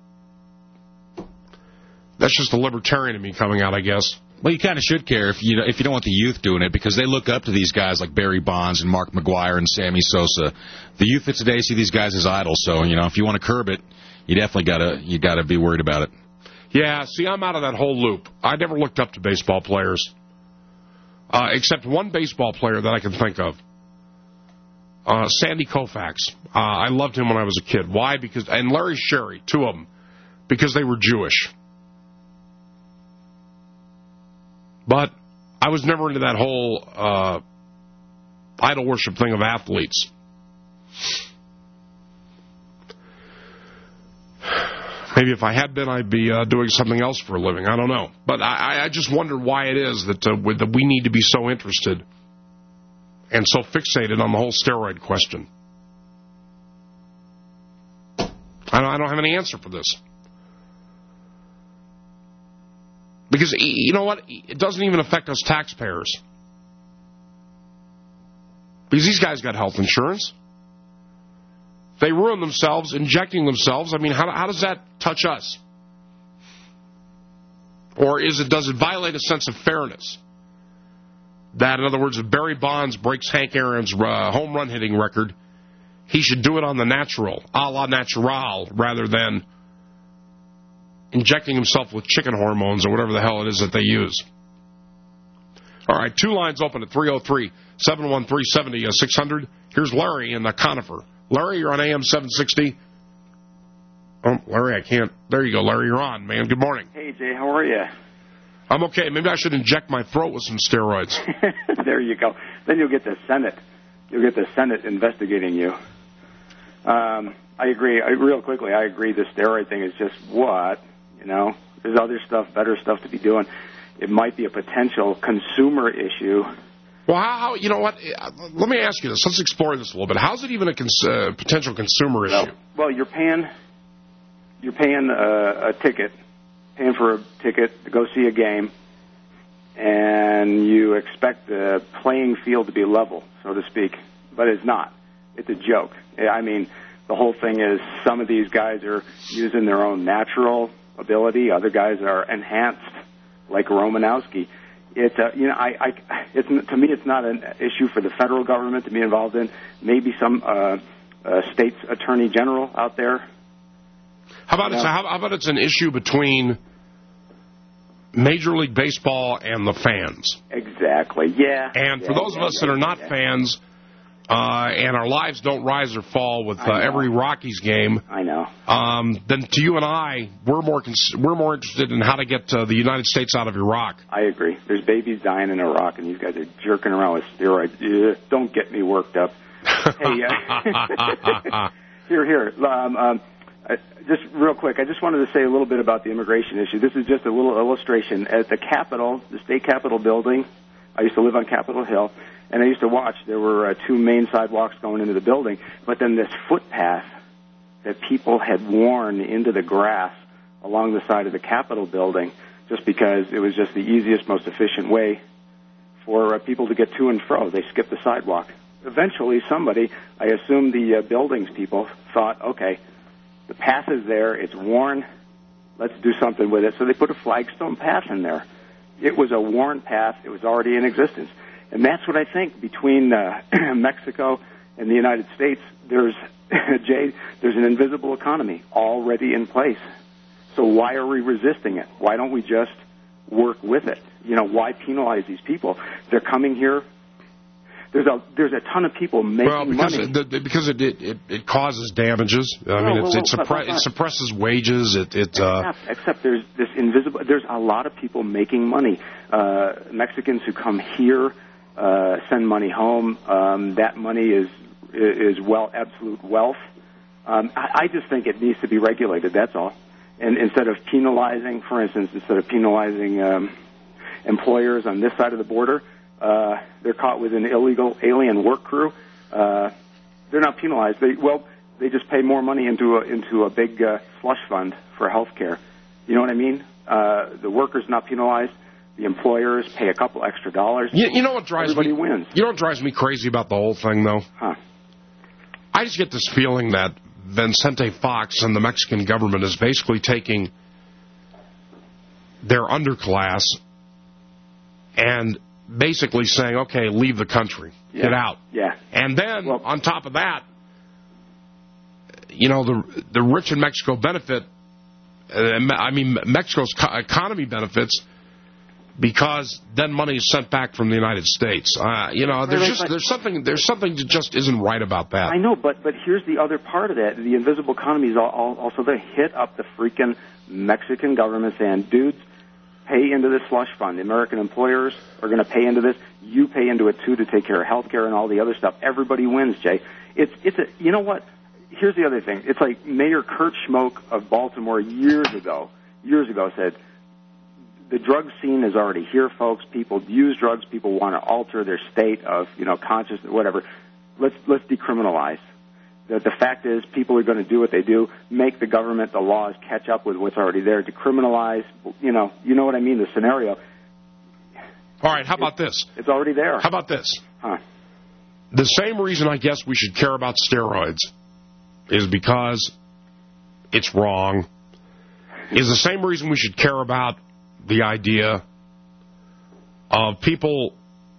Speaker 4: That's just the libertarian in me coming out, I guess.
Speaker 2: Well, you kind of should care if you if you don't want the youth doing it, because they look up to these guys like Barry Bonds and Mark McGwire and Sammy Sosa. The youth of today see these guys as idols, so you know if you want to curb it, you definitely gotta you gotta be worried about it.
Speaker 4: Yeah, see, I'm out of that whole loop. I never looked up to baseball players, uh, except one baseball player that I can think of, uh, Sandy Koufax. Uh, I loved him when I was a kid. Why? Because and Larry Sherry, two of them, because they were Jewish. But I was never into that whole uh, idol worship thing of athletes. Maybe if I had been, I'd be uh, doing something else for a living. I don't know. But I, I just wonder why it is that, uh, that we need to be so interested and so fixated on the whole steroid question. I don't, I don't have any answer for this. Because, you know what, it doesn't even affect us taxpayers. Because these guys got health insurance. They ruin themselves, injecting themselves. I mean, how, how does that touch us? Or is it, does it violate a sense of fairness? That, in other words, if Barry Bonds breaks Hank Aaron's uh, home run hitting record, he should do it on the natural, a la natural, rather than injecting himself with chicken hormones or whatever the hell it is that they use. All right, two lines open at three oh three, seven one three, seven oh six hundred. Here's Larry in the Conifer. Larry, you're on A M seven sixty. Oh, Larry, I can't. There you go, Larry, you're on, man. Good morning.
Speaker 5: Hey, Jay, how are you?
Speaker 4: I'm okay. Maybe I should inject my throat with some steroids.
Speaker 5: There you go. Then you'll get the Senate. You'll get the Senate investigating you. Um, I agree. I, real quickly, I agree the steroid thing is just what? You know, there's other stuff, better stuff to be doing. It might be a potential consumer issue.
Speaker 4: Well, how, how you know what? Let me ask you this. Let's explore this a little bit. How's it even a cons- uh, potential consumer issue?
Speaker 5: Well, well, you're paying, you're paying a, a ticket, paying for a ticket to go see a game, and you expect the playing field to be level, so to speak, but it's not. It's a joke. I mean, the whole thing is some of these guys are using their own natural ability. Other guys are enhanced, like Romanowski. It, uh, you know, I, I, it's to me, it's not an issue for the federal government to be involved in. Maybe some uh, uh, state's attorney general out there.
Speaker 4: How about
Speaker 5: you
Speaker 4: it's
Speaker 5: know?
Speaker 4: how, how about it's an issue between Major League Baseball and the fans?
Speaker 5: Exactly. Yeah.
Speaker 4: And for
Speaker 5: yeah,
Speaker 4: those
Speaker 5: yeah,
Speaker 4: of us
Speaker 5: yeah,
Speaker 4: that are not
Speaker 5: yeah.
Speaker 4: fans, uh, and our lives don't rise or fall with uh, every Rockies game.
Speaker 5: I know.
Speaker 4: Um, then to you and I, we're more cons- we're more interested in how to get uh, the United States out of Iraq.
Speaker 5: I agree. There's babies dying in Iraq, and these guys are jerking around with steroids. Ugh, don't get me worked up. Hey, uh, here, here. Um, um, uh, just real quick, I just wanted to say a little bit about the immigration issue. This is just a little illustration. At the Capitol, the state Capitol building, I used to live on Capitol Hill, and I used to watch. There were uh, two main sidewalks going into the building, but then this footpath that people had worn into the grass along the side of the Capitol building just because it was just the easiest, most efficient way for uh, people to get to and fro. They skipped the sidewalk. Eventually, somebody, I assume the uh, buildings people, thought, okay, the path is there, it's worn, let's do something with it. So they put a flagstone path in there. It was a worn path. It was already in existence. And that's what I think between uh, Mexico and the United States, there's, Jay, there's an invisible economy already in place. So why are we resisting it? Why don't we just work with it? You know, why penalize these people? They're coming here. There's a there's a ton of people making
Speaker 4: well, because
Speaker 5: money.
Speaker 4: It, the, because it, it it causes damages. I
Speaker 5: No,
Speaker 4: mean,
Speaker 5: well,
Speaker 4: it,
Speaker 5: well,
Speaker 4: it, suppre-
Speaker 5: well, well,
Speaker 4: it suppresses wages. It it. Uh,
Speaker 5: Except, except there's this invisible. There's a lot of people making money. Uh, Mexicans who come here uh, send money home. Um, that money is is well absolute wealth. Um, I, I just think it needs to be regulated. That's all. And instead of penalizing, for instance, instead of penalizing um, employers on this side of the border. Uh, they're caught with an illegal alien work crew. Uh, they're not penalized. They, well, they just pay more money into a, into a big uh, slush fund for health care. You know what I mean? Uh, the worker's not penalized. The employers pay a couple extra dollars.
Speaker 4: you, you know what drives
Speaker 5: Everybody
Speaker 4: me?
Speaker 5: wins.
Speaker 4: You know what drives me crazy about the whole thing, though?
Speaker 5: Huh?
Speaker 4: I just get this feeling that Vicente Fox and the Mexican government is basically taking their underclass and basically saying, okay, leave the country.
Speaker 5: Yeah.
Speaker 4: Get out.
Speaker 5: Yeah.
Speaker 4: And then, well, on top of that, you know, the the rich in Mexico benefit, uh, I mean, Mexico's co- economy benefits because then money is sent back from the United States. Uh, you know, there's
Speaker 5: right,
Speaker 4: just
Speaker 5: right.
Speaker 4: there's something there's something that just isn't right about that.
Speaker 5: I know, but but here's the other part of that. The invisible economy is all, all, also they hit up the freaking Mexican government saying, dudes, pay into this slush fund. The American employers are going to pay into this. You pay into it, too, to take care of health care and all the other stuff. Everybody wins, Jay. It's, it's a, you know what? Here's the other thing. It's like Mayor Kurt Schmoke of Baltimore years ago, years ago said, the drug scene is already here, folks. People use drugs. People want to alter their state of, you know, consciousness, whatever. Let's, let's decriminalize. The, the fact is, people are going to do what they do, make the government, the laws catch up with what's already there, decriminalize, you know, you know what I mean, the scenario.
Speaker 4: All right, how about this?
Speaker 5: It's already there.
Speaker 4: How about this?
Speaker 5: Huh.
Speaker 4: The same reason I guess we should care about steroids is because it's wrong, is the same reason we should care about the idea of people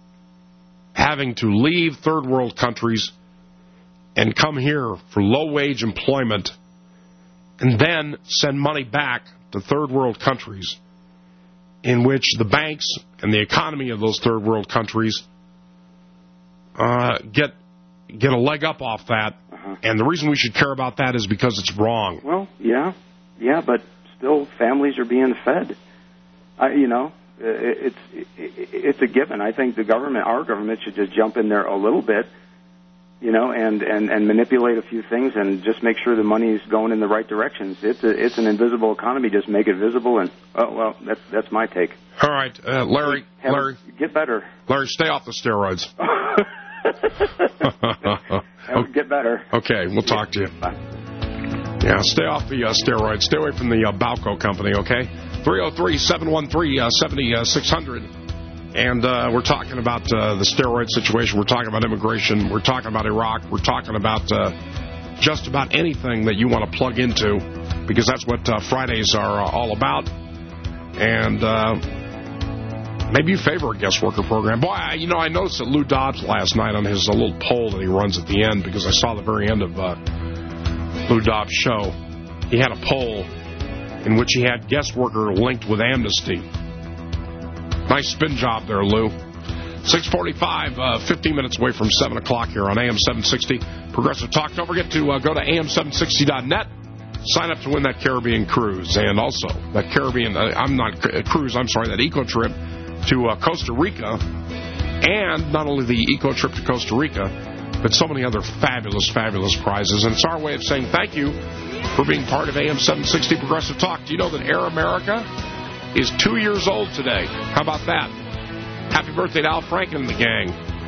Speaker 4: having to leave third world countries and come here for low-wage employment and then send money back to third world countries in which the banks and the economy of those third world countries uh, get get a leg up off that. Uh-huh. And the reason we should care about that is because it's wrong.
Speaker 5: Well, yeah, yeah, but still families are being fed. Uh, you know, it's it's a given. I think the government, our government, should just jump in there a little bit, you know, and, and, and manipulate a few things and just make sure the money is going in the right directions. It's a, it's an invisible economy. Just make it visible, and oh well, that's that's my take.
Speaker 4: All right, uh, Larry,
Speaker 5: Have
Speaker 4: Larry,
Speaker 5: a, get better.
Speaker 4: Larry, stay off the steroids.
Speaker 5: Get better.
Speaker 4: Okay, we'll talk to you.
Speaker 5: Bye.
Speaker 4: Yeah, stay off the uh, steroids. Stay away from the uh, Balco company, okay? three oh three, seven one three, seven six zero zero. And uh, we're talking about uh, the steroid situation. We're talking about immigration. We're talking about Iraq. We're talking about uh, just about anything that you want to plug into because that's what uh, Fridays are uh, all about. And uh, maybe you favor a guest worker program. Boy, I, you know, I noticed that Lou Dobbs last night on his uh, little poll that he runs at the end, because I saw the very end of uh, Lou Dobbs' show. He had a poll in which he had guest worker linked with amnesty. Nice spin job there, Lou. six forty-five, uh, fifteen minutes away from seven o'clock here on A M seven sixty. Progressive Talk. Don't forget to uh, go to A M seven sixty dot net. Sign up to win that Caribbean cruise. And also, that Caribbean, uh, I'm not uh, cruise, I'm sorry, that eco trip to uh, Costa Rica. And not only the eco trip to Costa Rica, but so many other fabulous, fabulous prizes. And it's our way of saying thank you for being part of A M seven sixty Progressive Talk. Do you know that Air America is two years old today? How about that? Happy birthday to Al Franken and the gang.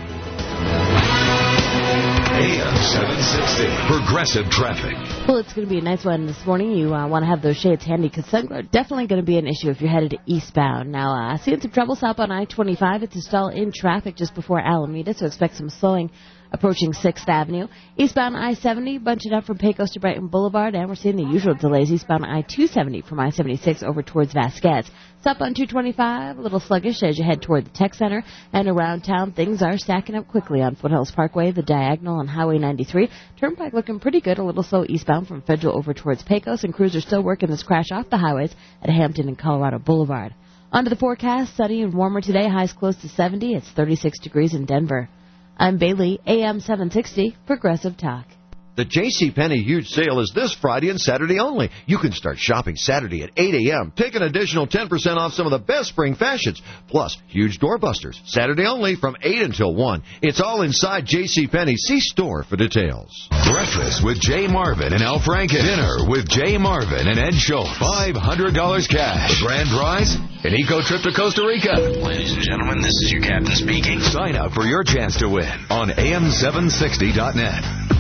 Speaker 18: A M seven sixty Progressive Traffic.
Speaker 3: Well, it's going to be a nice one this morning. You uh, want to have those shades handy, because sun glow definitely going to be an issue if you're headed eastbound. Now, uh, seeing some trouble south on I twenty-five. It's a stall in traffic just before Alameda, so expect some slowing approaching sixth Avenue. Eastbound I seventy, bunching up from Pecos to Brighton Boulevard, and we're seeing the usual delays eastbound I two seventy from I seventy-six over towards Vasquez. South on two twenty-five, a little sluggish as you head toward the Tech Center, and around town things are stacking up quickly on Foothills Parkway, the Diagonal, and Highway ninety-three. Turnpike looking pretty good, a little slow eastbound from Federal over towards Pecos, and crews are still working this crash off the highways at Hampton and Colorado Boulevard. Onto the forecast, sunny and warmer today, highs close to seventy. It's thirty-six degrees in Denver. I'm Bailey, A M seven sixty, Progressive Talk.
Speaker 13: The JCPenney huge sale is this Friday and Saturday only. You can start shopping Saturday at eight a.m. Take an additional ten percent off some of the best spring fashions. Plus, huge doorbusters. Saturday only from eight until one. It's all inside JCPenney. See store for details.
Speaker 18: Breakfast with Jay Marvin and Al Franken. Dinner with Jay Marvin and Ed Schultz. five hundred dollars cash. The grand prize? An eco trip to Costa Rica.
Speaker 7: Ladies and gentlemen, this is your captain speaking.
Speaker 18: Sign up for your chance to win on A M seven sixty dot net.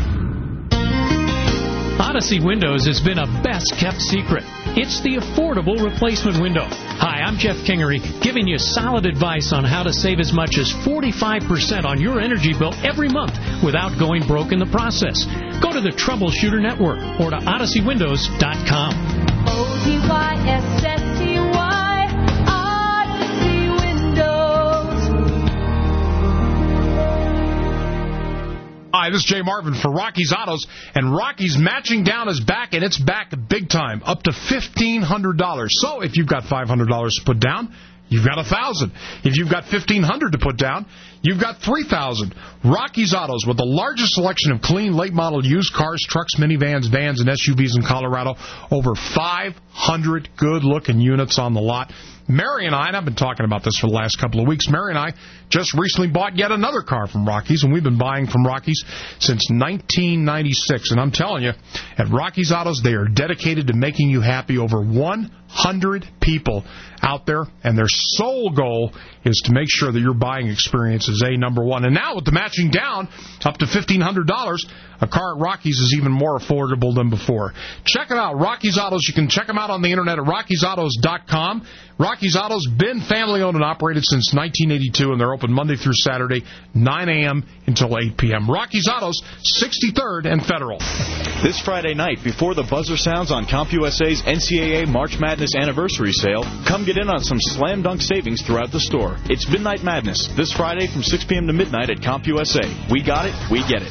Speaker 8: Odyssey Windows has been a best-kept secret. It's the affordable replacement window. Hi, I'm Jeff Kingery, giving you solid advice on how to save as much as forty-five percent on your energy bill every month without going broke in the process. Go to the Troubleshooter Network or to odyssey windows dot com.
Speaker 9: O D Y S S T Y, Odyssey Windows.
Speaker 4: Hi, this is Jay Marvin for Rocky's Autos, and Rocky's matching down is back, and it's back big time, up to fifteen hundred dollars. So if you've got five hundred dollars to put down, you've got one thousand dollars. If you've got fifteen hundred dollars to put down, you've got three thousand dollars. Rocky's Autos, with the largest selection of clean, late-model used cars, trucks, minivans, vans, and S U Vs in Colorado. Over five hundred good-looking units on the lot. Mary and I, and I've been talking about this for the last couple of weeks, Mary and I just recently bought yet another car from Rocky's, and we've been buying from Rocky's since nineteen ninety-six. And I'm telling you, at Rocky's Autos, they are dedicated to making you happy. Over one hundred people out there, and their sole goal is to make sure that your buying experience is A, number one. And now with the matching down up to fifteen hundred dollars, a car at Rocky's is even more affordable than before. Check it out, Rocky's Autos. You can check them out on the internet at rockies autos dot com. Rocky's Autos, been family-owned and operated since nineteen eighty-two, and they're open Monday through Saturday, nine a.m. until eight p.m. Rocky's Autos, sixty-third and Federal.
Speaker 10: This Friday night, before the buzzer sounds on CompUSA's N C double A March Madness Anniversary Sale, come get in on some slam dunk savings throughout the store. It's Midnight Madness, this Friday from six p.m. to midnight at CompUSA. We got it, we get it.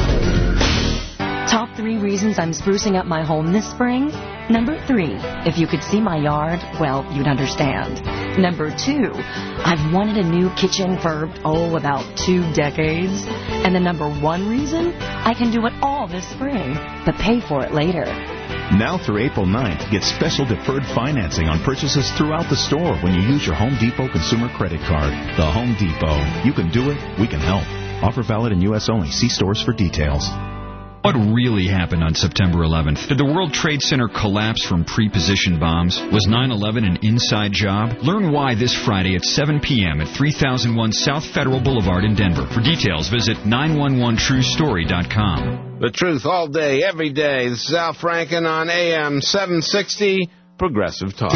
Speaker 11: Top three reasons I'm sprucing up my home this spring? Number three, if you could see my yard, well, you'd understand. Number two, I've wanted a new kitchen for, oh, about two decades. And the number one reason, I can do it all this spring, but pay for it later.
Speaker 24: Now through April ninth, get special deferred financing on purchases throughout the store when you use your Home Depot Consumer Credit Card. The Home Depot. You can do it, we can help. Offer valid in U S only. See stores for details.
Speaker 12: What really happened on September eleventh? Did the World Trade Center collapse from pre-positioned bombs? Was nine eleven an inside job? Learn why this Friday at seven p.m. at three thousand one South Federal Boulevard in Denver. For details, visit nine one one true story dot com.
Speaker 14: The truth all day, every day. This is Al Franken on A M seven sixty, Progressive Talk.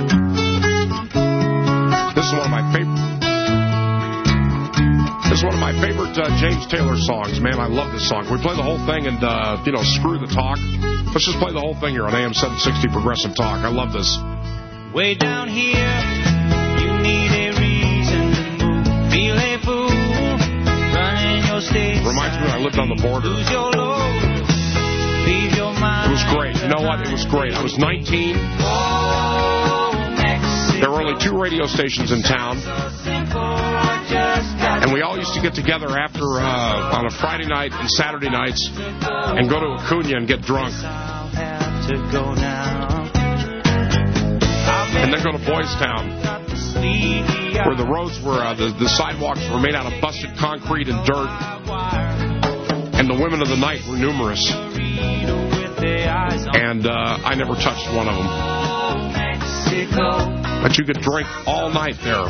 Speaker 14: This is one of my favorite... This is one of my
Speaker 4: my favorite uh, James Taylor songs. Man, I love this song. Can we play the whole thing and, uh, you know, screw the talk? Let's just play the whole thing here on A M seven sixty Progressive Talk. I love this.
Speaker 15: Way down here, you need a reason to move. Feel a fool, running your state.
Speaker 4: Reminds me when I lived on the border.
Speaker 15: Lose your load, leave your mind.
Speaker 4: It was great. You know what? It was great. I was nineteen. There were only two radio stations in town. And we all used to get together after uh, on a Friday night and Saturday nights and go to Acuna and get drunk. And then go to Boys Town, where the roads were, uh, the, the sidewalks were made out of busted concrete and dirt. And the women of the night were numerous. And uh, I never touched one of them. But you could drink all night there.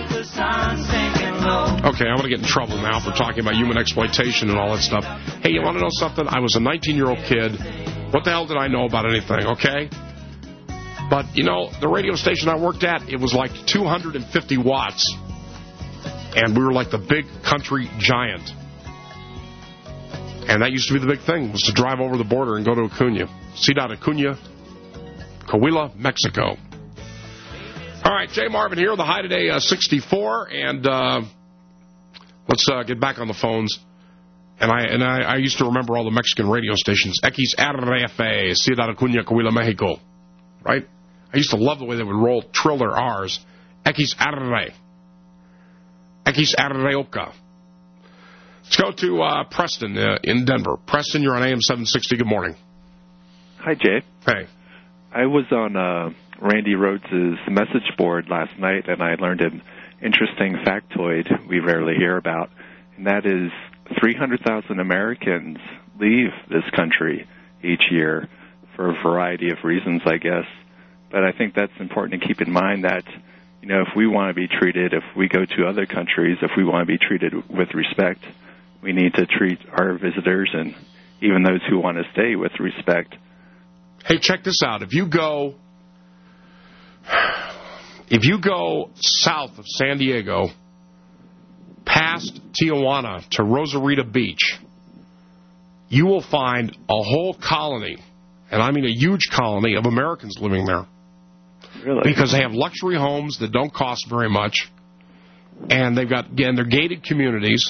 Speaker 4: Okay, I'm going to get in trouble now for talking about human exploitation and all that stuff. Hey, you want to know something? I was a nineteen-year-old kid. What the hell did I know about anything, okay? But, you know, the radio station I worked at, it was like two hundred fifty watts. And we were like the big country giant. And that used to be the big thing, was to drive over the border and go to Acuna. Ciudad Acuna, Coahuila, Mexico. All right, Jay Marvin here. The high today, uh, sixty-four. And uh, let's uh, get back on the phones. And I and I, I used to remember all the Mexican radio stations. X R F A, Ciudad Acuna, Coahuila, Mexico. Right? I used to love the way they would roll, trill their R's. X R A. X R A Oca. Let's go to uh, Preston uh, in Denver. Preston, you're on A M seven sixty. Good morning.
Speaker 16: Hi, Jay.
Speaker 4: Hey.
Speaker 16: I was on uh, Randy Rhodes' message board last night, and I learned an interesting factoid we rarely hear about, and that is three hundred thousand Americans leave this country each year for a variety of reasons, I guess. But I think that's important to keep in mind that, you know, if we want to be treated, if we go to other countries, if we want to be treated with respect, we need to treat our visitors and even those who want to stay with respect.
Speaker 4: Hey, check this out. If you go, if you go south of San Diego, past Tijuana to Rosarita Beach, you will find a whole colony, and I mean a huge colony of Americans living there.
Speaker 16: Really?
Speaker 4: Because they have luxury homes that don't cost very much, and they've got, again, they're gated communities.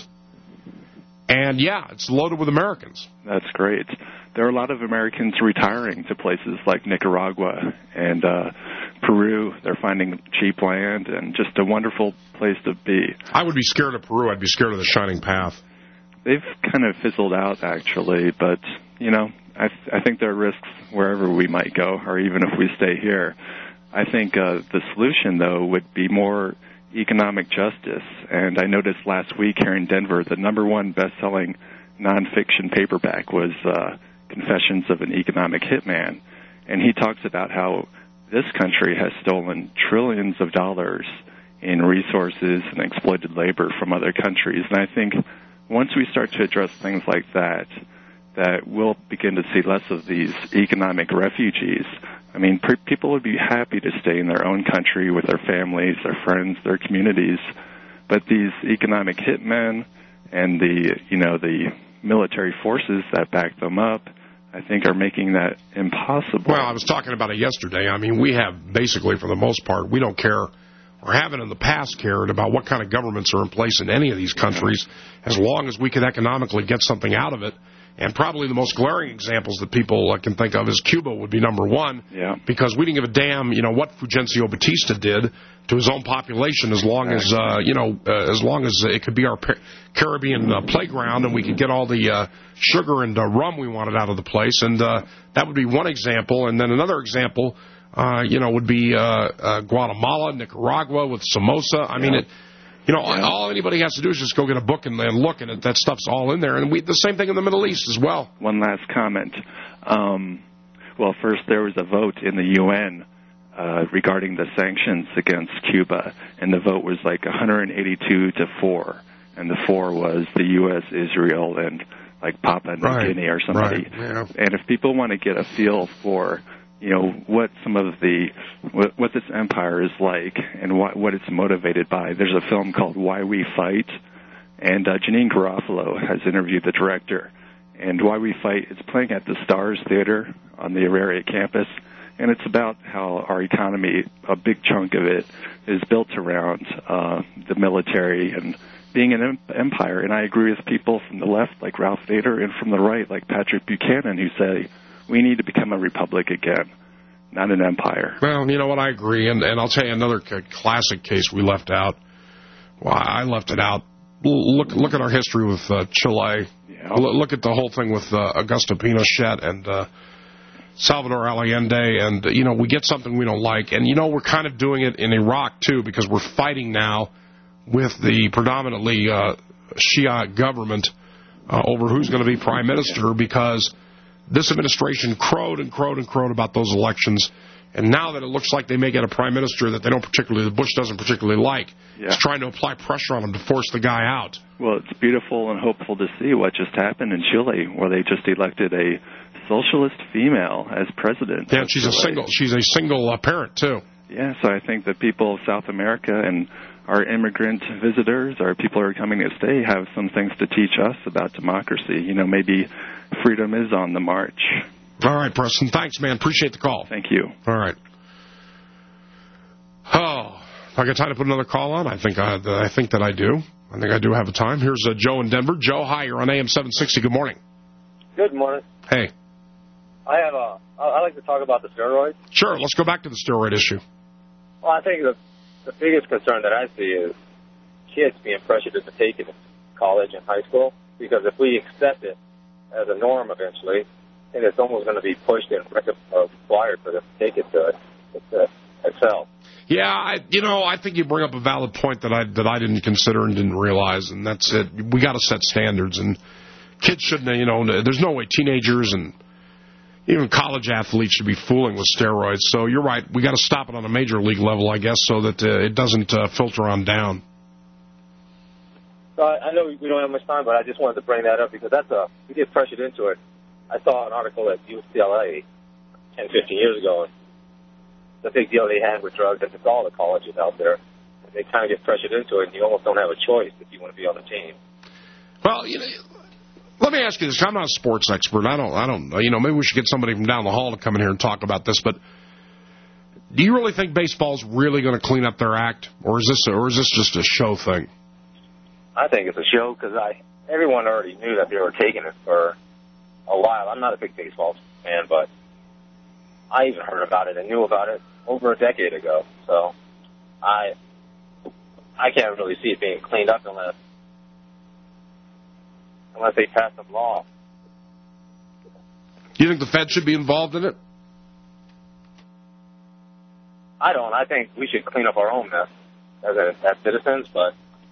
Speaker 4: And, yeah, it's loaded with Americans.
Speaker 16: That's great. There are a lot of Americans retiring to places like Nicaragua and uh, Peru. They're finding cheap land and just a wonderful place to be.
Speaker 4: I would be scared of Peru. I'd be scared of the Shining Path.
Speaker 16: They've kind of fizzled out, actually. But, you know, I, th- I think there are risks wherever we might go, or even if we stay here. I think uh, the solution, though, would be more economic justice. And I noticed last week here in Denver, the number one best-selling nonfiction paperback was uh, Confessions of an Economic Hitman. And he talks about how this country has stolen trillions of dollars in resources and exploited labor from other countries. And I think once we start to address things like that, that we'll begin to see less of these economic refugees. I mean, pre- people would be happy to stay in their own country with their families, their friends, their communities. But these economic hitmen and the, you know, the military forces that back them up, I think, are making that impossible.
Speaker 4: Well, I was talking about it yesterday. I mean, we have basically, for the most part, we don't care, or haven't in the past cared about what kind of governments are in place in any of these countries, as long as we can economically get something out of it. And probably the most glaring examples that people uh, can think of is Cuba would be number one.
Speaker 16: Yeah.
Speaker 4: Because we didn't give a damn, you know, what Fulgencio Batista did to his own population, as long as, uh, you know, uh, as long as it could be our Caribbean uh, playground and we could get all the uh, sugar and uh, rum we wanted out of the place. And uh, that would be one example. And then another example, uh, you know, would be uh, uh, Guatemala, Nicaragua with Somoza. I yeah. mean, it. You know, yeah. all anybody has to do is just go get a book and, and look, and it, that stuff's all in there. And we, the same thing in the Middle East as well.
Speaker 16: One last comment. Um, well, first, there was a vote in the U N uh, regarding the sanctions against Cuba, and the vote was like one hundred eighty-two to four, and the four was the U S, Israel, and like Papua New
Speaker 4: right.
Speaker 16: Guinea or somebody.
Speaker 4: Right. Yeah.
Speaker 16: And if people want to get a feel for, you know, what some of the, what, what this empire is like and what, what it's motivated by, there's a film called Why We Fight And uh, Janine Garofalo has interviewed the director. And Why We Fight is playing at the Stars Theater on the Auraria campus. And it's about how our economy, a big chunk of it, is built around uh, the military and being an em- empire. And I agree with people from the left, like Ralph Nader, and from the right, like Patrick Buchanan, who say we need to become a republic again, not an empire.
Speaker 4: Well, you know what, I agree. And, and I'll tell you another c- classic case we left out. Well, I left it out. Look look at our history with uh, Chile. Yeah. Look at the whole thing with uh, Augusto Pinochet and uh, Salvador Allende. And, uh, you know, we get something we don't like. And, you know, we're kind of doing it in Iraq, too, because we're fighting now with the predominantly uh, Shia government uh, over who's going to be prime minister, because this administration crowed and crowed and crowed about those elections. And now that it looks like they may get a prime minister that they don't particularly, the Bush doesn't particularly like, yeah. It's trying to apply pressure on him to force the guy out.
Speaker 16: Well, it's beautiful and hopeful to see what just happened in Chile, where they just elected a socialist female as president.
Speaker 4: Yeah, she's
Speaker 16: Chile.
Speaker 4: a single. She's a single uh, parent too.
Speaker 16: Yeah, so I think that people of South America and our immigrant visitors, our people who are coming to stay, have some things to teach us about democracy. You know, maybe freedom is on the march.
Speaker 4: All right, Preston. Thanks, man. Appreciate the call.
Speaker 16: Thank you.
Speaker 4: All right. Oh, I got time to put another call on? I think I, I think that I do. I think I do have a time. Here's uh, Joe in Denver. Joe, hi. You're on A M seven sixty. Good morning.
Speaker 6: Good morning.
Speaker 4: Hey.
Speaker 6: I have a. I like to talk about the steroids.
Speaker 4: Sure. Let's go back to the steroid issue.
Speaker 6: Well, I think the the biggest concern that I see is kids being pressured into taking it, college and high school, because if we accept it as a norm eventually, and it's almost going to be pushed and required for them to take it to, to excel.
Speaker 4: Yeah, I, you know, I think you bring up a valid point that I that I didn't consider and didn't realize, and that's it. We got to set standards, and kids shouldn't, you know, there's no way teenagers and even college athletes should be fooling with steroids. So you're right, we got to stop it on a major league level, I guess, so that uh, it doesn't uh, filter on down.
Speaker 6: So I, I know we don't have much time, but I just wanted to bring that up because that's a we get pressured into it. I saw an article at U C L A ten, fifteen years ago, and the big deal they had with drugs, and it's all the colleges out there. And they kind of get pressured into it, and you almost don't have a choice if you want to be on the team.
Speaker 4: Well, you know, let me ask you this. I'm not a sports expert. I don't, I don't know. You know, maybe we should get somebody from down the hall to come in here and talk about this, but do you really think baseball's really going to clean up their act, or is this, or is this just a show thing?
Speaker 6: I think it's a show because I everyone already knew that they were taking it for a while. I'm not a big baseball fan, but I even heard about it and knew about it over a decade ago. So I I can't really see it being cleaned up unless unless they pass some law.
Speaker 4: Do you think the Fed should be involved in it?
Speaker 6: I don't. I think we should clean up our own mess as, a, as citizens, but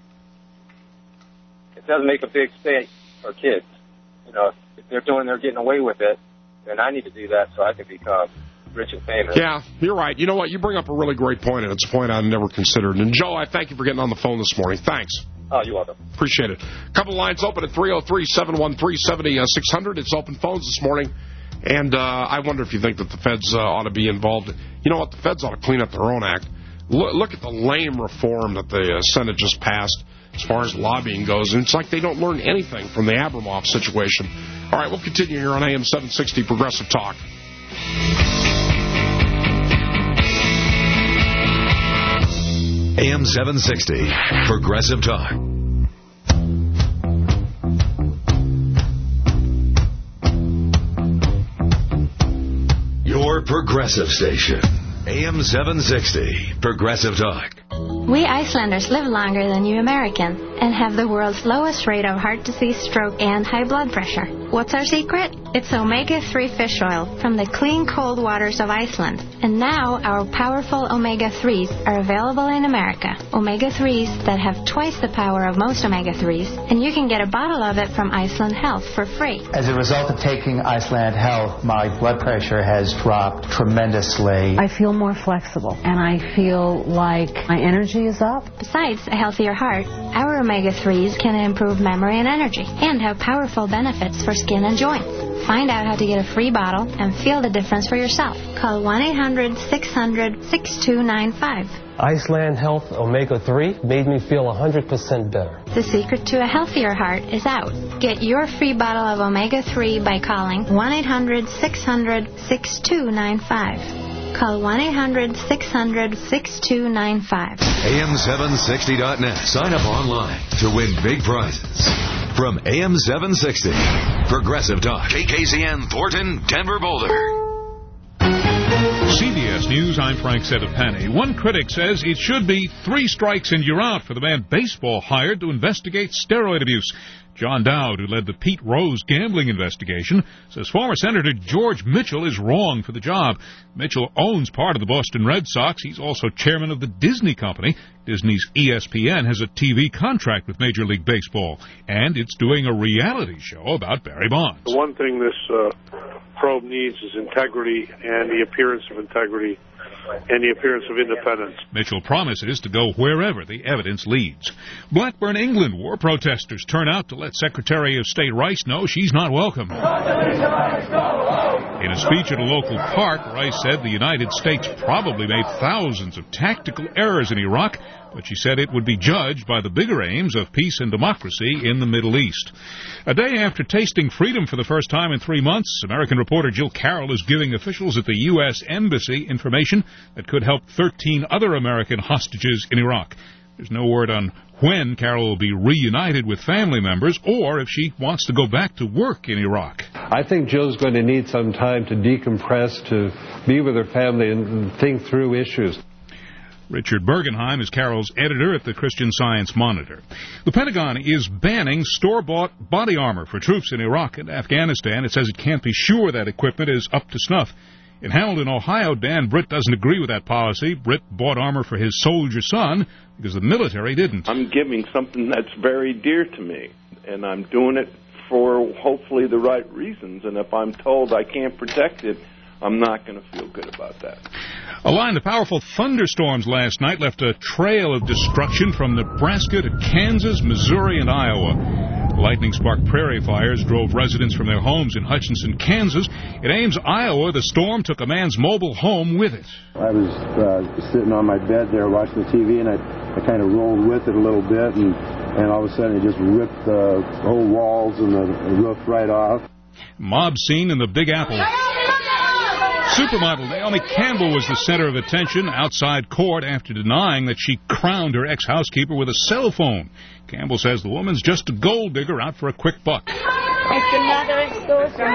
Speaker 6: it doesn't make a big stake for kids. You know, if they're doing, they're getting away with it, then I need to do that so I can become rich and famous.
Speaker 4: Yeah, you're right. You know what? You bring up a really great point, and it's a point I never considered. And, Joe, I thank you for getting on the phone this morning. Thanks.
Speaker 6: Oh, you're welcome.
Speaker 4: Appreciate it. A couple lines open at three oh three, seven one three, seven oh six hundred. It's open phones this morning. And uh, I wonder if you think that the feds uh, ought to be involved. You know what? The feds ought to clean up their own act. Look, look at the lame reform that the uh, Senate just passed as far as lobbying goes. And it's like they don't learn anything from the Abramoff situation. All right, we'll continue here on A M seven sixty Progressive Talk.
Speaker 18: A M seven sixty Progressive Talk. Your progressive station. A M seven sixty Progressive Talk.
Speaker 19: We Icelanders live longer than you Americans and have the world's lowest rate of heart disease, stroke, and high blood pressure. What's our secret? It's omega three fish oil from the clean, cold waters of Iceland. And now our powerful omega threes are available in America. omega threes that have twice the power of most omega threes, and you can get a bottle of it from Iceland Health for free.
Speaker 20: As a result of taking Iceland Health, my blood pressure has dropped tremendously.
Speaker 21: I feel more flexible, and I feel like my energy is up.
Speaker 19: Besides a healthier heart, our omega threes can improve memory and energy and have powerful benefits for skin and joints. Find out how to get a free bottle and feel the difference for yourself. Call one eight hundred six hundred six two nine five.
Speaker 1: Iceland Health Omega three made me feel one hundred percent better.
Speaker 19: The secret to a healthier heart is out. Get your free bottle of omega three by calling one eight hundred six hundred six two nine five. Call one eight hundred six hundred six two nine five.
Speaker 18: A M seven sixty dot net. Sign up online to win big prizes. From A M seven sixty, Progressive Talk. K K Z N, Thornton, Denver, Boulder.
Speaker 21: C B S News, I'm Frank Settapani. One critic says it should be three strikes and you're out for the man baseball hired to investigate steroid abuse. John Dowd, who led the Pete Rose gambling investigation, says former Senator George Mitchell is wrong for the job. Mitchell owns part of the Boston Red Sox. He's also chairman of the Disney Company. Disney's E S P N has a T V contract with Major League Baseball, and it's doing a reality show about Barry Bonds.
Speaker 22: The one thing this uh, probe needs is integrity and the appearance of integrity and the appearance of independence.
Speaker 21: Mitchell promises to go wherever the evidence leads. Blackburn, England, war protesters turn out to let Secretary of State Rice know she's not welcome. In a speech at a local park, Rice said the United States probably made thousands of tactical errors in Iraq, but she said it would be judged by the bigger aims of peace and democracy in the Middle East. A day after tasting freedom for the first time in three months, American reporter Jill Carroll is giving officials at the U S Embassy information that could help thirteen other American hostages in Iraq. There's no word on when Carroll will be reunited with family members or if she wants to go back to work in Iraq.
Speaker 23: I think Jill's going to need some time to decompress, to be with her family and think through issues.
Speaker 21: Richard Bergenheim is Carroll's editor at the Christian Science Monitor. The Pentagon is banning store-bought body armor for troops in Iraq and Afghanistan. It says it can't be sure that equipment is up to snuff. In Hamilton, Ohio, Dan Britt doesn't agree with that policy. Britt bought armor for his soldier son because the military didn't.
Speaker 25: I'm giving something that's very dear to me, and I'm doing it for hopefully the right reasons. And if I'm told I can't protect it, I'm not going to feel good about that.
Speaker 21: A line of powerful thunderstorms last night left a trail of destruction from Nebraska to Kansas, Missouri, and Iowa. Lightning-sparked prairie fires drove residents from their homes in Hutchinson, Kansas. In Ames, Iowa, the storm took a man's mobile home with it.
Speaker 26: I was uh, sitting on my bed there watching the T V, and I, I kind of rolled with it a little bit, and, and all of a sudden it just ripped the whole walls and the roof right off.
Speaker 21: Mob scene in the Big Apple. Supermodel Naomi Campbell was the center of attention outside court after denying that she crowned her ex-housekeeper with a cell phone. Campbell says the woman's just a gold digger out for a quick buck.
Speaker 9: It's another extortion.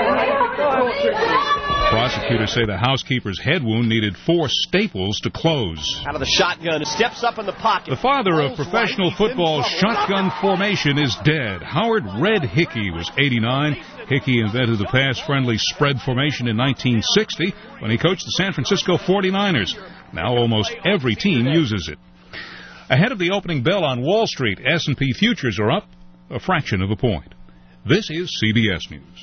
Speaker 21: Prosecutors say the housekeeper's head wound needed four staples to close.
Speaker 27: Out of the shotgun, steps up in the pocket.
Speaker 21: The father of professional football's shotgun formation is dead. Howard Red Hickey was eighty-nine. Hickey invented the pass-friendly spread formation in nineteen sixty when he coached the San Francisco forty-niners. Now almost every team uses it. Ahead of the opening bell on Wall Street, S and P futures are up a fraction of a point. This is C B S News.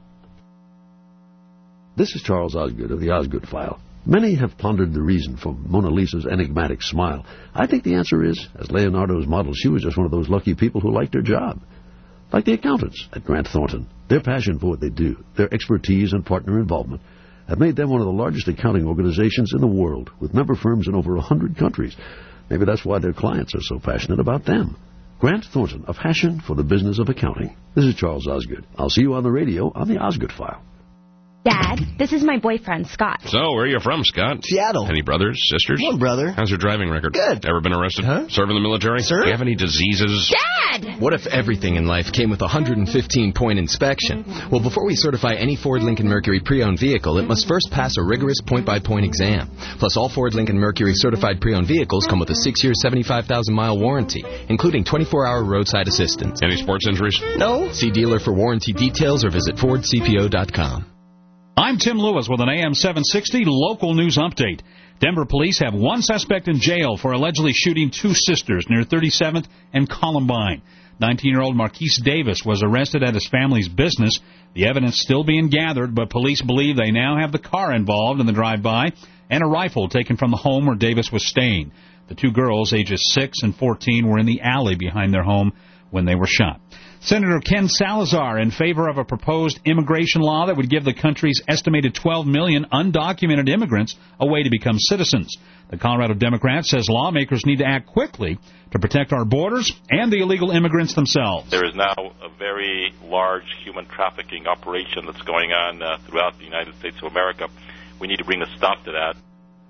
Speaker 28: This is Charles Osgood of the Osgood File. Many have pondered the reason for Mona Lisa's enigmatic smile. I think the answer is, as Leonardo's model, she was just one of those lucky people who liked her job. Like the accountants at Grant Thornton. Their passion for what they do, their expertise and partner involvement, have made them one of the largest accounting organizations in the world, with member firms in over a hundred countries. Maybe that's why their clients are so passionate about them. Grant Thornton, a passion for the business of accounting. This is Charles Osgood. I'll see you on the radio on the Osgood File.
Speaker 29: Dad, this is my boyfriend, Scott.
Speaker 4: So, where are you from, Scott?
Speaker 29: Seattle.
Speaker 4: Any brothers, sisters?
Speaker 29: One brother.
Speaker 4: How's your driving record?
Speaker 29: Good.
Speaker 4: Ever been arrested?
Speaker 29: Huh?
Speaker 4: Serve in the military?
Speaker 29: Sir?
Speaker 4: Do you have any diseases?
Speaker 29: Dad!
Speaker 30: What if everything in life came with a one hundred fifteen point inspection? Well, before we certify any Ford Lincoln Mercury pre-owned vehicle, it must first pass a rigorous point-by-point exam. Plus, all Ford Lincoln Mercury certified pre-owned vehicles come with a six-year, seventy-five thousand mile warranty, including twenty-four hour roadside assistance.
Speaker 4: Any sports injuries?
Speaker 30: No. See dealer for warranty details or visit Ford C P O dot com.
Speaker 31: I'm Tim Lewis with an A M seven sixty local news update. Denver police have one suspect in jail for allegedly shooting two sisters near thirty-seventh and Columbine. nineteen-year-old Marquise Davis was arrested at his family's business. The evidence still being gathered, but police believe they now have the car involved in the drive-by and a rifle taken from the home where Davis was staying. The two girls, ages six and fourteen, were in the alley behind their home when they were shot. Senator Ken Salazar in favor of a proposed immigration law that would give the country's estimated twelve million undocumented immigrants a way to become citizens. The Colorado Democrat says lawmakers need to act quickly to protect our borders and the illegal immigrants themselves.
Speaker 2: There is now a very large human trafficking operation that's going on uh, throughout the United States of America. We need to bring a stop to that.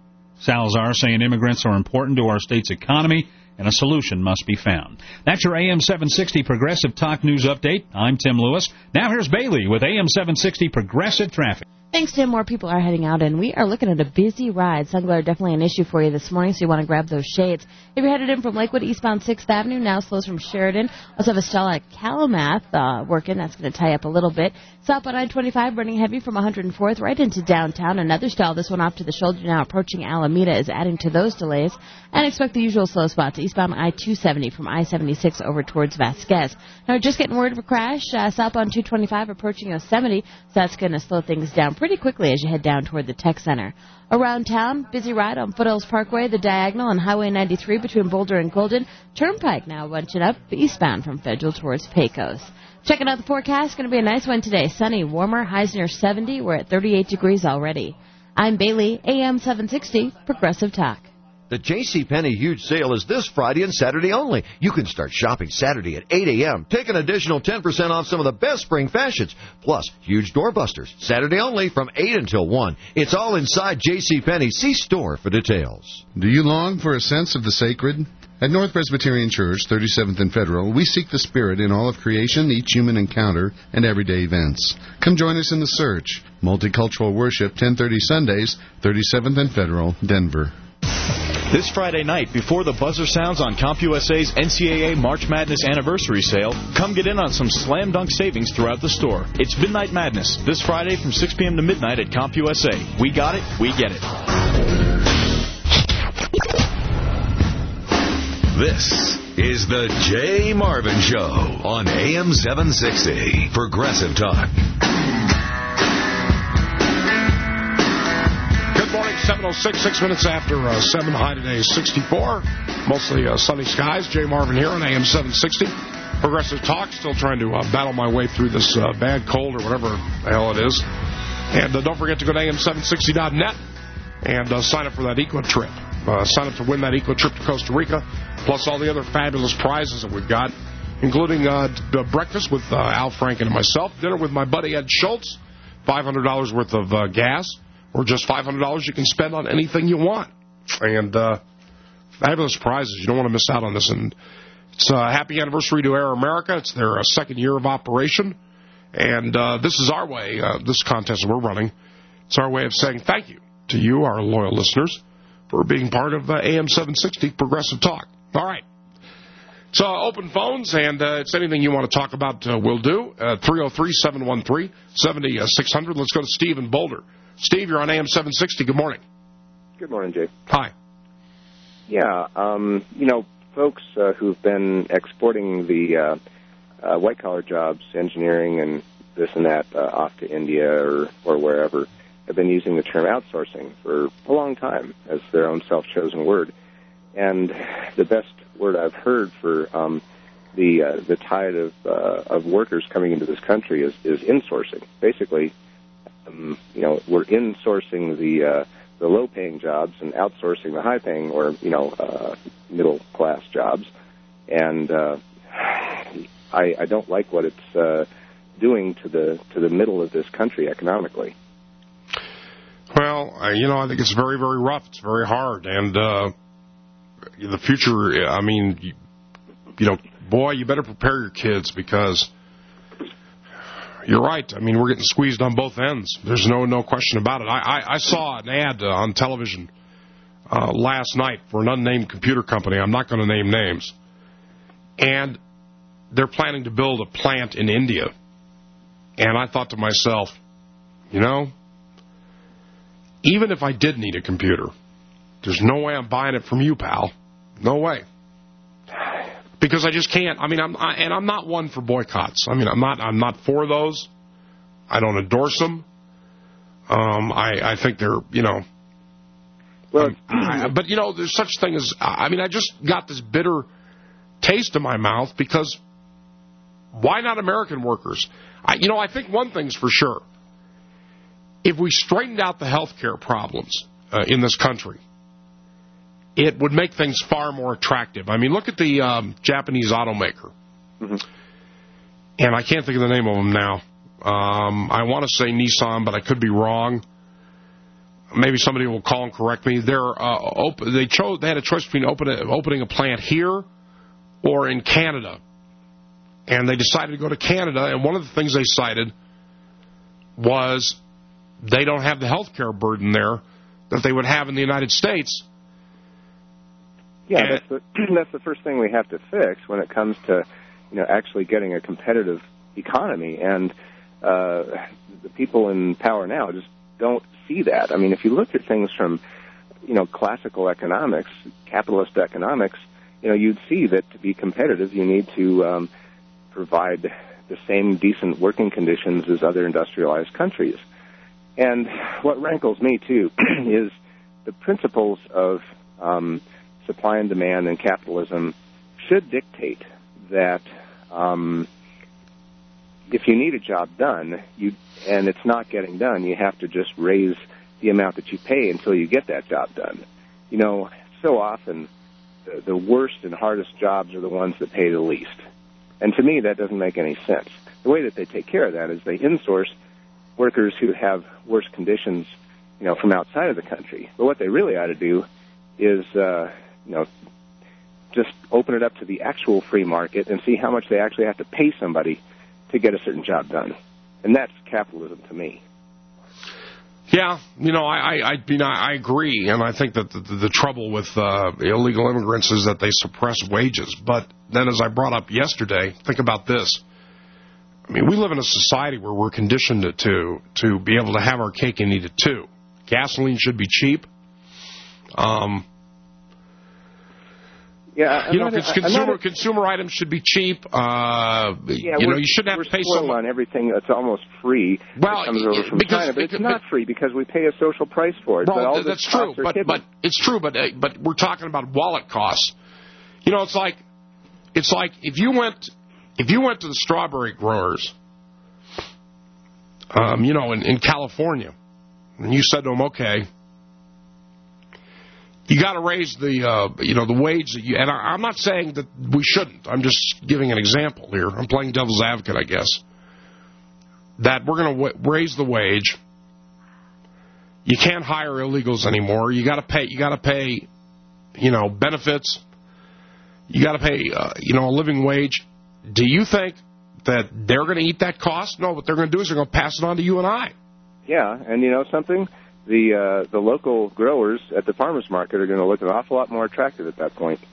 Speaker 31: Salazar saying immigrants are important to our state's economy and a solution must be found. That's your A M seven sixty Progressive Talk News Update. I'm Tim Lewis. Now here's Bailey with A M seven sixty Progressive Traffic.
Speaker 3: Thanks, Tim. More people are heading out, and we are looking at a busy ride. Sun glare definitely an issue for you this morning, so you want to grab those shades. If you're headed in from Lakewood, eastbound sixth Avenue, now slows from Sheridan. Also have a stall at Calumet uh, working. That's going to tie up a little bit. Southbound I twenty-five running heavy from one hundred fourth right into downtown. Another stall, this one off to the shoulder now approaching Alameda, is adding to those delays. And expect the usual slow spots. Eastbound I two seventy from I seventy-six over towards Vasquez. Now, we're just getting word of a crash. Uh, southbound two twenty-five approaching Yosemite, so that's going to slow things down pretty quickly as you head down toward the Tech Center. Around town, busy ride on Foothills Parkway, the Diagonal, and Highway ninety-three between Boulder and Golden. Turnpike now bunching up eastbound from Federal towards Pecos. Checking out the forecast, going to be a nice one today. Sunny, warmer, highs near seventy. We're at thirty-eight degrees already. I'm Bailey, A M seven sixty, Progressive Talk.
Speaker 5: The JCPenney huge sale is this Friday and Saturday only. You can start shopping Saturday at eight a.m. Take an additional ten percent off some of the best spring fashions. Plus, huge doorbusters. Saturday only from eight until one. It's all inside JCPenney. See store for details.
Speaker 7: Do you long for a sense of the sacred? At North Presbyterian Church, thirty-seventh and Federal, we seek the Spirit in all of creation, each human encounter, and everyday events. Come join us in the search. Multicultural worship, ten thirty Sundays, thirty-seventh and Federal, Denver.
Speaker 8: This Friday night, before the buzzer sounds on CompUSA's N C double A March Madness Anniversary Sale, come get in on some slam dunk savings throughout the store. It's Midnight Madness, this Friday from six p.m. to midnight at CompUSA. We got it, we get it.
Speaker 18: This is the Jay Marvin Show on A M seven sixty, Progressive Talk.
Speaker 4: Good morning, seven oh six, six minutes after uh, seven. High today is sixty-four. Mostly uh, sunny skies. Jay Marvin here on A M seven sixty. Progressive Talk. Still trying to uh, battle my way through this uh, bad cold or whatever the hell it is. And uh, don't forget to go to A M seven sixty dot net and uh, sign up for that Equa trip. Uh, sign up to win that Equa trip to Costa Rica, plus all the other fabulous prizes that we've got, including uh, the breakfast with uh, Al Franken and myself, dinner with my buddy Ed Schultz, five hundred dollars worth of uh, gas, or just five hundred dollars you can spend on anything you want. And uh, fabulous prizes. You don't want to miss out on this. And it's a happy anniversary to Air America. It's their uh, second year of operation. And uh, this is our way, uh, this contest that we're running, it's our way of saying thank you to you, our loyal listeners, for being part of uh, A M seven sixty Progressive Talk. All right. So uh, open phones, and uh, it's anything you want to talk about, uh, we'll do. Uh, three oh three, seven one three, seven six zero zero. Let's go to Steve in Boulder. Steve, you're on A M seven sixty. Good morning.
Speaker 10: Good morning, Jay.
Speaker 4: Hi.
Speaker 10: Yeah, um, you know, folks uh, who've been exporting the uh, uh, white-collar jobs, engineering and this and that, uh, off to India or, or wherever, have been using the term outsourcing for a long time as their own self-chosen word. And the best word I've heard for um, the uh, the tide of uh, of workers coming into this country is, is insourcing. Basically, um, you know, we're insourcing the uh, the low-paying jobs and outsourcing the high-paying or, you know, uh, middle-class jobs. And uh, I, I don't like what it's uh, doing to the to the middle of this country economically.
Speaker 4: Well, uh, you know, I think it's very, very rough. It's very hard. And uh, the future, I mean, you, you know, boy, you better prepare your kids because you're right. I mean, we're getting squeezed on both ends. There's no no question about it. I, I, I saw an ad uh, on television uh, last night for an unnamed computer company. I'm not going to name names. And they're planning to build a plant in India. And I thought to myself, you know, even if I did need a computer, there's no way I'm buying it from you, pal. No way. Because I just can't. I mean, I'm I, and I'm not one for boycotts. I mean, I'm not I'm not for those. I don't endorse them. Um, I I think they're, you know, Well, um, I, but, you know, there's such a thing as, I mean, I just got this bitter taste in my mouth because why not American workers? I, you know, I think one thing's for sure. If we straightened out the health care problems uh, in this country, it would make things far more attractive. I mean, look at the um, Japanese automaker. Mm-hmm. And I can't think of the name of them now. Um, I want to say Nissan, but I could be wrong. Maybe somebody will call and correct me. They're uh, open, they chose. They had a choice between open, opening a plant here or in Canada, and they decided to go to Canada. And one of the things they cited was they don't have the health care burden there that they would have in the United States.
Speaker 10: Yeah, and that's the, that's the first thing we have to fix when it comes to, you know, actually getting a competitive economy. And uh, the people in power now just don't see that. I mean, if you look at things from, you know, classical economics, capitalist economics, you know, you'd see that to be competitive, you need to um, provide the same decent working conditions as other industrialized countries. And what rankles me, too, is the principles of um, supply and demand and capitalism should dictate that um, if you need a job done, you and it's not getting done, you have to just raise the amount that you pay until you get that job done. You know, so often the, the worst and hardest jobs are the ones that pay the least. And to me, that doesn't make any sense. The way that they take care of that is they insource workers who have worse conditions, you know, from outside of the country. But what they really ought to do is, uh, you know, just open it up to the actual free market and see how much they actually have to pay somebody to get a certain job done. And that's capitalism to me.
Speaker 4: Yeah, you know, I I, I, you know, I agree, and I think that the, the, the trouble with uh, illegal immigrants is that they suppress wages. But then, as I brought up yesterday, think about this. I mean, we live in a society where we're conditioned to to be able to have our cake and eat it too. Gasoline should be cheap. Um,
Speaker 10: yeah, I'm
Speaker 4: you know,
Speaker 10: not,
Speaker 4: consumer
Speaker 10: not a,
Speaker 4: consumer items should be cheap. Uh,
Speaker 10: yeah,
Speaker 4: you know, you shouldn't have to pay so much
Speaker 10: on everything that's almost free.
Speaker 4: Well,
Speaker 10: that comes over from
Speaker 4: because,
Speaker 10: China, but
Speaker 4: because,
Speaker 10: it's not free because we pay a social price for it.
Speaker 4: Well,
Speaker 10: but all
Speaker 4: that's true, but
Speaker 10: hidden.
Speaker 4: but it's true, but uh, but we're talking about wallet costs. You know, it's like it's like if you went if you went to the strawberry growers, um, you know, in, in California, and you said to them, okay, you got to raise the, uh, you know, the wage that you, and I, I'm not saying that we shouldn't. I'm just giving an example here. I'm playing devil's advocate, I guess. That we're going to w- raise the wage. You can't hire illegals anymore. You got to pay, you got to pay, you know, benefits. You got to pay, uh, you know, a living wage. Do you think that they're going to eat that cost? No, what they're going to do is they're going to pass it on to you and I.
Speaker 10: Yeah, and you know something? The uh, the local growers at the farmers market are going to look an awful lot more attractive at that point.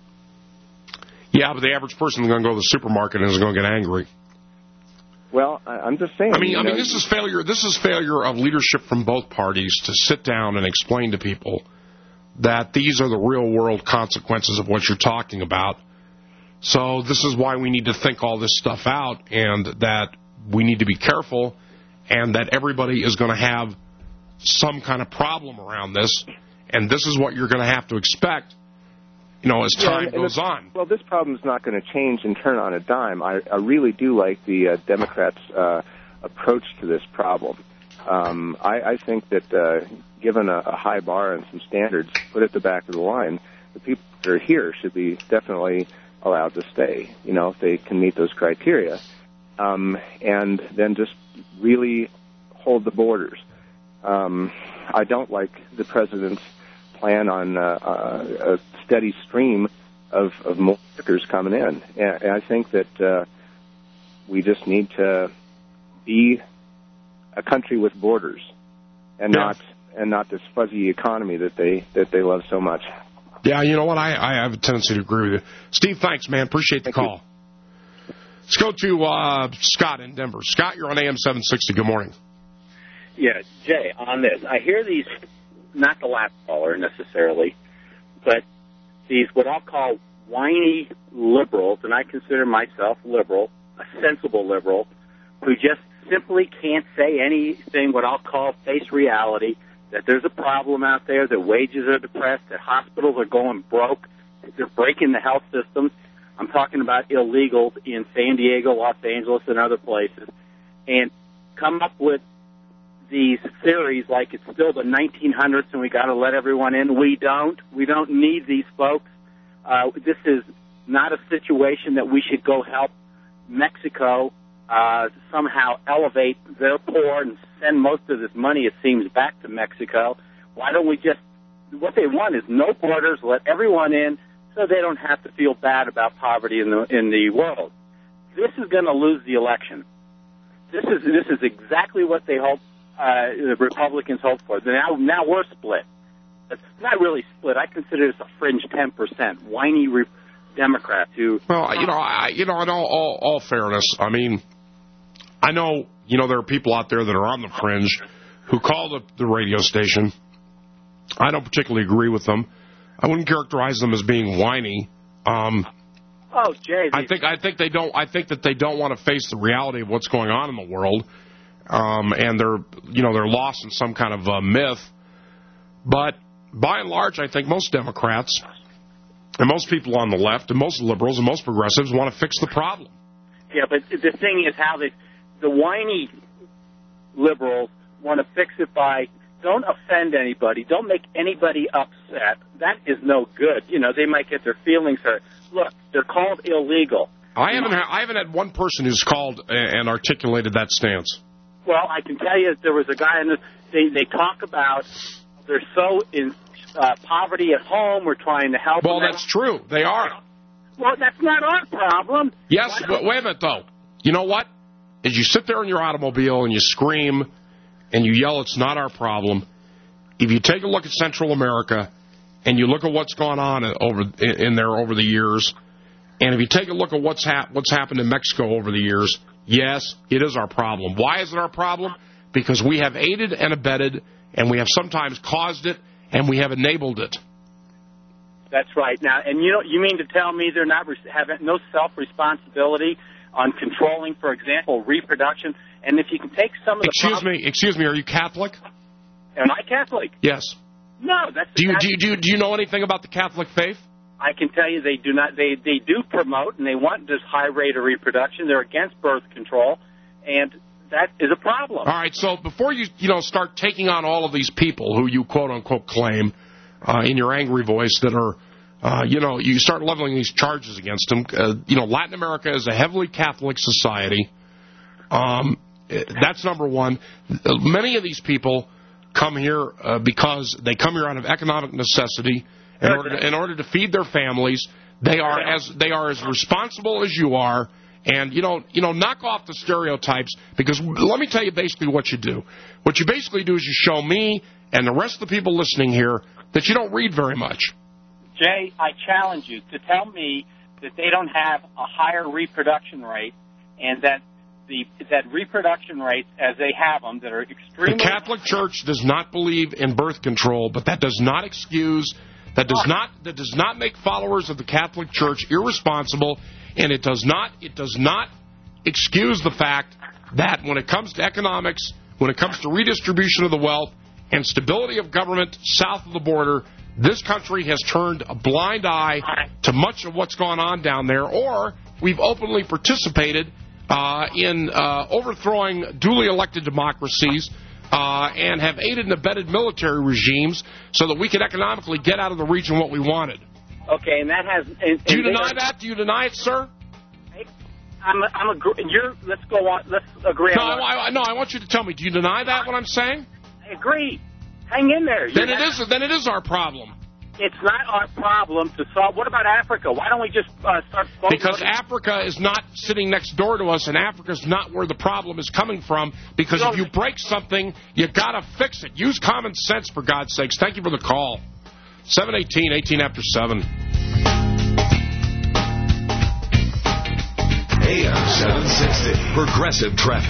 Speaker 4: Yeah, but the average person is going to go to the supermarket and is going to get angry.
Speaker 10: Well, I, I'm just saying.
Speaker 4: I mean, I
Speaker 10: know,
Speaker 4: mean, this is failure. This is failure of leadership from both parties to sit down and explain to people that these are the real world consequences of what you're talking about. So this is why we need to think all this stuff out, and that we need to be careful, and that everybody is going to have some kind of problem around this, and this is what you're going to have to expect, you know, as time
Speaker 10: yeah, and, and
Speaker 4: goes on.
Speaker 10: Well, this problem is not going to change and turn on a dime. I, I really do like the uh, Democrats' uh, approach to this problem. Um, I, I think that uh, given a, a high bar and some standards put at the back of the line, the people that are here should be definitely allowed to stay, you know, if they can meet those criteria, um, and then just really hold the borders. Um, I don't like the president's plan on uh, uh, a steady stream of, of more workers coming in. And, and I think that uh, we just need to be a country with borders, and yeah. not and not this fuzzy economy that they that they love so much.
Speaker 4: Yeah, you know what? I, I have a tendency to agree with you. Steve, thanks, man. Appreciate the Thank call. You. Let's go to uh, Scott in Denver. Scott, you're on A M seven sixty. Good morning.
Speaker 1: Yeah, Jay, on this, I hear these, not the last caller necessarily, but these what I'll call whiny liberals, and I consider myself liberal, a sensible liberal, who just simply can't say anything what I'll call face reality, that there's a problem out there, that wages are depressed, that hospitals are going broke, that they're breaking the health systems. I'm talking about illegals in San Diego, Los Angeles, and other places, and come up with these theories like it's still the nineteen hundreds and we got to let everyone in. We don't. We don't need these folks. Uh, this is not a situation that we should go help Mexico uh, somehow elevate their poor and send most of this money, it seems, back to Mexico. Why don't we just, what they want is no borders, let everyone in so they don't have to feel bad about poverty in the in the world. This is going to lose the election. This is this is exactly what they hope, uh, the Republicans hope for. Now, now we're split. It's not really split. I consider this a fringe ten percent, whiny re- Democrats who...
Speaker 4: Well, you know, I, you know, in all, all, all fairness, I mean, I know, you know, there are people out there that are on the fringe who call the, the radio station. I don't particularly agree with them. I wouldn't characterize them as being whiny. Um,
Speaker 1: oh, Jay.
Speaker 4: I think I think they don't. I think that they don't want to face the reality of what's going on in the world, um, and they're you know they're lost in some kind of uh, myth. But by and large, I think most Democrats and most people on the left and most liberals and most progressives want to fix the problem.
Speaker 1: Yeah, but the thing is how they, the whiny liberals want to fix it by don't offend anybody, don't make anybody upset. That is no good. You know, they might get their feelings hurt. Look, they're called illegal.
Speaker 4: I haven't ha- I haven't had one person who's called and articulated that stance.
Speaker 1: Well, I can tell you there was a guy in the, they they talk about they're so in uh, poverty at home. We're trying to help.
Speaker 4: Well,
Speaker 1: them
Speaker 4: that's
Speaker 1: out.
Speaker 4: true. They are.
Speaker 1: Well, that's not our problem.
Speaker 4: Yes, but wait a minute though. You know what? As you sit there in your automobile and you scream and you yell, "It's not our problem." If you take a look at Central America and you look at what's gone on over in there over the years, and if you take a look at what's hap- what's happened in Mexico over the years, yes, it is our problem. Why is it our problem? Because we have aided and abetted, and we have sometimes caused it, and we have enabled it.
Speaker 1: That's right. Now, and you know, you mean to tell me they're not re- have no self-responsibility on controlling, for example, reproduction? And if you can take some of the
Speaker 4: excuse
Speaker 1: problems-
Speaker 4: me, excuse me, are you Catholic?
Speaker 1: Am I Catholic?
Speaker 4: Yes.
Speaker 1: No, that's.
Speaker 4: Do you
Speaker 1: that's,
Speaker 4: do you, do you, do you know anything about the Catholic faith?
Speaker 1: I can tell you they do not. They they do promote and they want this high rate of reproduction. They're against birth control, and that is a problem.
Speaker 4: All right. So before you you know start taking on all of these people who you quote unquote claim uh, in your angry voice that are. Uh, you know, you start leveling these charges against them. Uh, you know, Latin America is a heavily Catholic society. Um, that's number one. Many of these people come here uh, because they come here out of economic necessity in order to, in order to feed their families. They are as they are as responsible as you are, and you know, you know, knock off the stereotypes. Because let me tell you, basically, what you do. What you basically do is you show me and the rest of the people listening here that you don't read very much.
Speaker 1: Jay, I challenge you to tell me that they don't have a higher reproduction rate, and that the that reproduction rates as they have them that are extremely.
Speaker 4: The Catholic Church does not believe in birth control, but that does not excuse, that does not that does not make followers of the Catholic Church irresponsible, and it does not it does not excuse the fact that when it comes to economics, when it comes to redistribution of the wealth and stability of government south of the border, this country has turned a blind eye to much of what's gone on down there, or we've openly participated uh, in uh, overthrowing duly elected democracies uh, and have aided and abetted military regimes so that we could economically get out of the region what we wanted.
Speaker 1: Okay, and that has... And,
Speaker 4: Do you
Speaker 1: and
Speaker 4: deny that? Do you deny it, sir?
Speaker 1: I'm, I'm agree, you're, let's go on, let's agree
Speaker 4: no,
Speaker 1: on
Speaker 4: I, I, no, I want you to tell me, do you deny that, what I'm saying?
Speaker 1: I agree. Hang in there.
Speaker 4: Then
Speaker 1: You're
Speaker 4: it is. Then it is our problem.
Speaker 1: It's not our problem to solve. What about Africa? Why don't we just uh, start?
Speaker 4: Because Africa is not sitting next door to us, and Africa's not where the problem is coming from. Because if you break something, you gotta fix it. Use common sense, for God's sakes. Thank you for the call. seven eighteen, eighteen after seven.
Speaker 18: A M seven sixty. Progressive Traffic.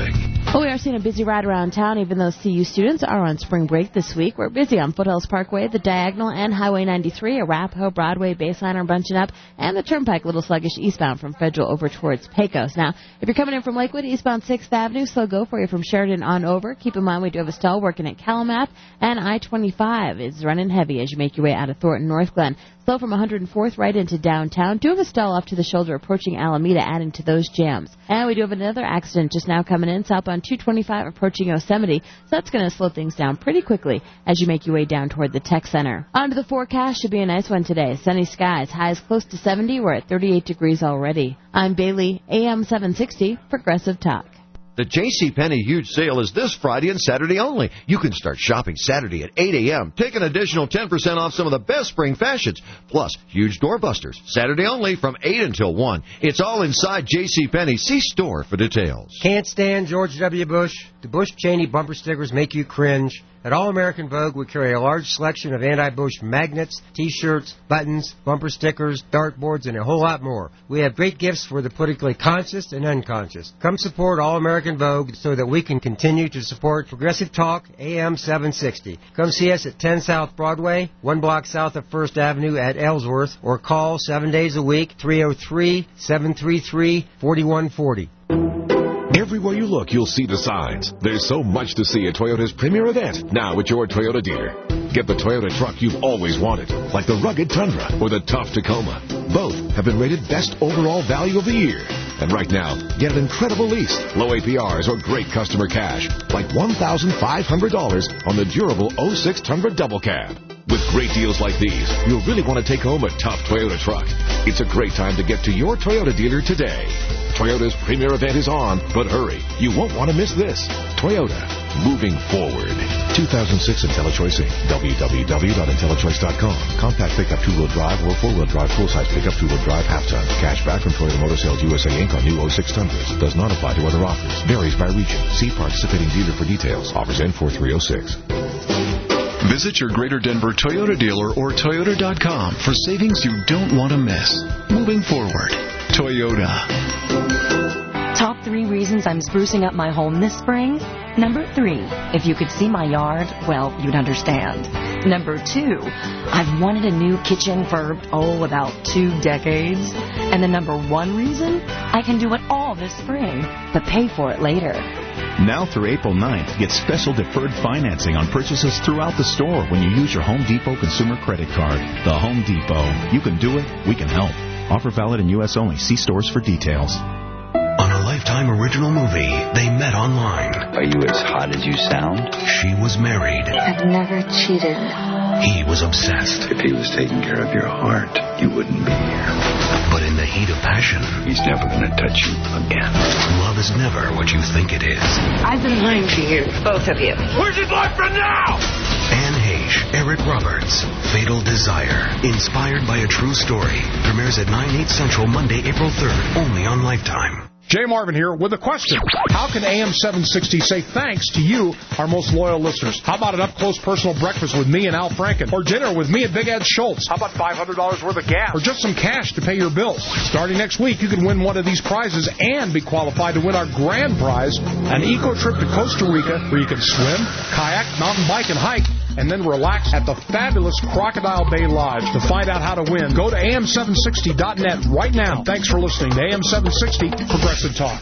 Speaker 3: Well, we are seeing a busy ride around town, even though C U students are on spring break this week. We're busy on Foothills Parkway, the Diagonal, and Highway ninety-three. Arapahoe, Broadway, Baseline are bunching up, and the Turnpike a little sluggish eastbound from Federal over towards Pecos. Now, if you're coming in from Lakewood, eastbound sixth Avenue, slow go for you from Sheridan on over. Keep in mind we do have a stall working at Calumet, and I twenty-five is running heavy as you make your way out of Thornton North Glen. Slow from one hundred fourth right into downtown. Do have a stall off to the shoulder approaching Alameda, adding to those jams. And we do have another accident just now coming in, southbound two twenty-five approaching Yosemite. So that's going to slow things down pretty quickly as you make your way down toward the Tech Center. On to the forecast. Should be a nice one today. Sunny skies. Highs close to seventy. We're at thirty-eight degrees already. I'm Bailey, A M seven sixty, Progressive Talk.
Speaker 5: The JCPenney huge sale is this Friday and Saturday only. You can start shopping Saturday at eight a.m. Take an additional ten percent off some of the best spring fashions. Plus, huge doorbusters. Saturday only from eight until one. It's all inside JCPenney. See store for details.
Speaker 6: Can't stand George W. Bush. The Bush Cheney bumper stickers make you cringe. At All American Vogue, we carry a large selection of anti-Bush magnets, T-shirts, buttons, bumper stickers, dartboards, and a whole lot more. We have great gifts for the politically conscious and unconscious. Come support All American Vogue so that we can continue to support Progressive Talk, A M seven sixty. Come see us at ten South Broadway, one block south of First Avenue at Ellsworth, or call seven days a week, three oh three, seven three three, four one four oh.
Speaker 11: Everywhere you look, you'll see the signs. There's so much to see at Toyota's premier event, now at your Toyota dealer. Get the Toyota truck you've always wanted, like the rugged Tundra or the tough Tacoma. Both have been rated best overall value of the year. And right now, get an incredible lease, low A P Rs, or great customer cash, like one thousand five hundred dollars on the durable oh six Tundra Double Cab. With great deals like these, you'll really want to take home a tough Toyota truck. It's a great time to get to your Toyota dealer today. Toyota's premier event is on, but hurry. You won't want to miss this. Toyota, moving forward. two thousand six IntelliChoice Incorporated. w w w dot intellichoice dot com. Compact pickup two-wheel drive or four-wheel drive full-size pickup two-wheel drive half-ton. Cash back from Toyota Motor Sales U S A Incorporated on new oh six Tundras. Does not apply to other offers. Varies by region. See participating dealer for details. Offers end four three oh six.
Speaker 12: Visit your Greater Denver Toyota dealer or Toyota dot com for savings you don't want to miss. Moving forward. Toyota.
Speaker 13: Top three reasons I'm sprucing up my home this spring. Number three, if you could see my yard, well, you'd understand. Number two, I've wanted a new kitchen for, oh, about two decades. And the number one reason, I can do it all this spring, but pay for it later.
Speaker 8: Now through April ninth, get special deferred financing on purchases throughout the store when you use your Home Depot Consumer Credit Card. The Home Depot. You can do it. We can help. Offer valid in U S only. See stores for details.
Speaker 18: On a Lifetime original movie, they met online.
Speaker 14: Are you as hot as you sound?
Speaker 18: She was married.
Speaker 9: I've never cheated.
Speaker 18: He was obsessed.
Speaker 14: If he was taking care of your heart, you wouldn't be here.
Speaker 18: But in the heat of passion,
Speaker 14: he's never going to touch you again.
Speaker 18: Love is never what you think it is.
Speaker 9: I've been lying to you, both of you.
Speaker 18: Where's his boyfriend now? Anne Heche, Eric Roberts, Fatal Desire. Inspired by a true story. Premieres at nine, eight Central, Monday, April third, only on Lifetime.
Speaker 4: Jay Marvin here with a question. How can A M seven sixty say thanks to you, our most loyal listeners? How about an up-close personal breakfast with me and Al Franken? Or dinner with me and Big Ed Schultz? How about five hundred dollars worth of gas? Or just some cash to pay your bills? Starting next week, you can win one of these prizes and be qualified to win our grand prize, an eco trip to Costa Rica where you can swim, kayak, mountain bike, and hike, and then relax at the fabulous Crocodile Bay Lodge. To find out how to win, go to A M seven sixty dot net right now. Thanks for listening to A M seven sixty Progressive Talk.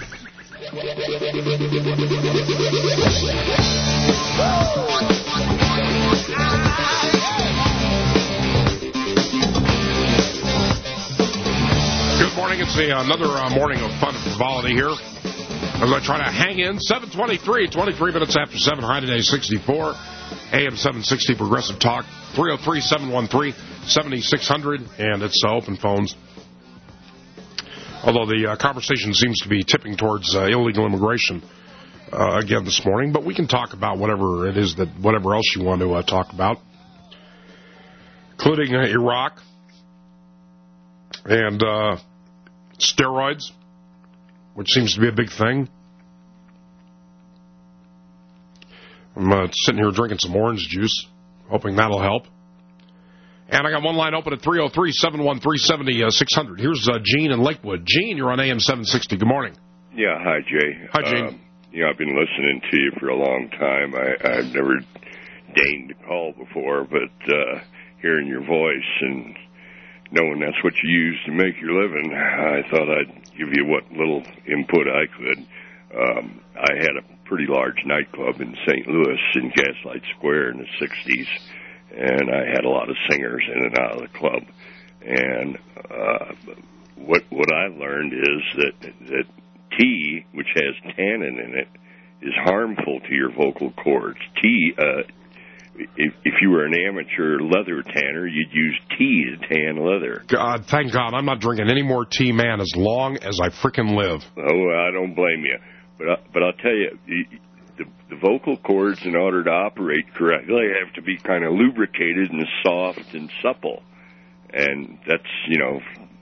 Speaker 4: Good morning. It's the, another uh, morning of fun and frivolity here. I'm going to try to hang in. seven twenty-three, twenty-three minutes after seven, high today sixty-four. A M seven sixty Progressive Talk, three oh three, seven one three, seven six zero zero, and it's uh, open phones. Although the uh, conversation seems to be tipping towards uh, illegal immigration uh, again this morning, but we can talk about whatever it is that, whatever else you want to uh, talk about, including uh, Iraq and uh, steroids, which seems to be a big thing. I'm uh, sitting here drinking some orange juice, hoping that'll help. And I got one line open at three oh three, seven one three, seven six zero zero. Here's uh, Gene in Lakewood. Gene, you're on A M seven sixty. Good morning.
Speaker 15: Yeah, hi, Jay.
Speaker 4: Hi, Gene.
Speaker 15: Uh, you know, I've been listening to you for a long time. I, I've never deigned to call before, but uh, hearing your voice and knowing that's what you use to make your living, I thought I'd give you what little input I could. Um, I had a pretty large nightclub in Saint Louis in Gaslight Square in the sixties, and I had a lot of singers in and out of the club. And uh, what what I learned is that that tea, which has tannin in it, is harmful to your vocal cords. Tea, uh, if, if you were an amateur leather tanner, you'd use tea to tan leather.
Speaker 4: God, thank God I'm not drinking any more tea, man, as long as I frickin' live.
Speaker 15: Oh, I don't blame you. But, I, but I'll tell you, the, the vocal cords, in order to operate correctly, have to be kind of lubricated and soft and supple. And that's, you know,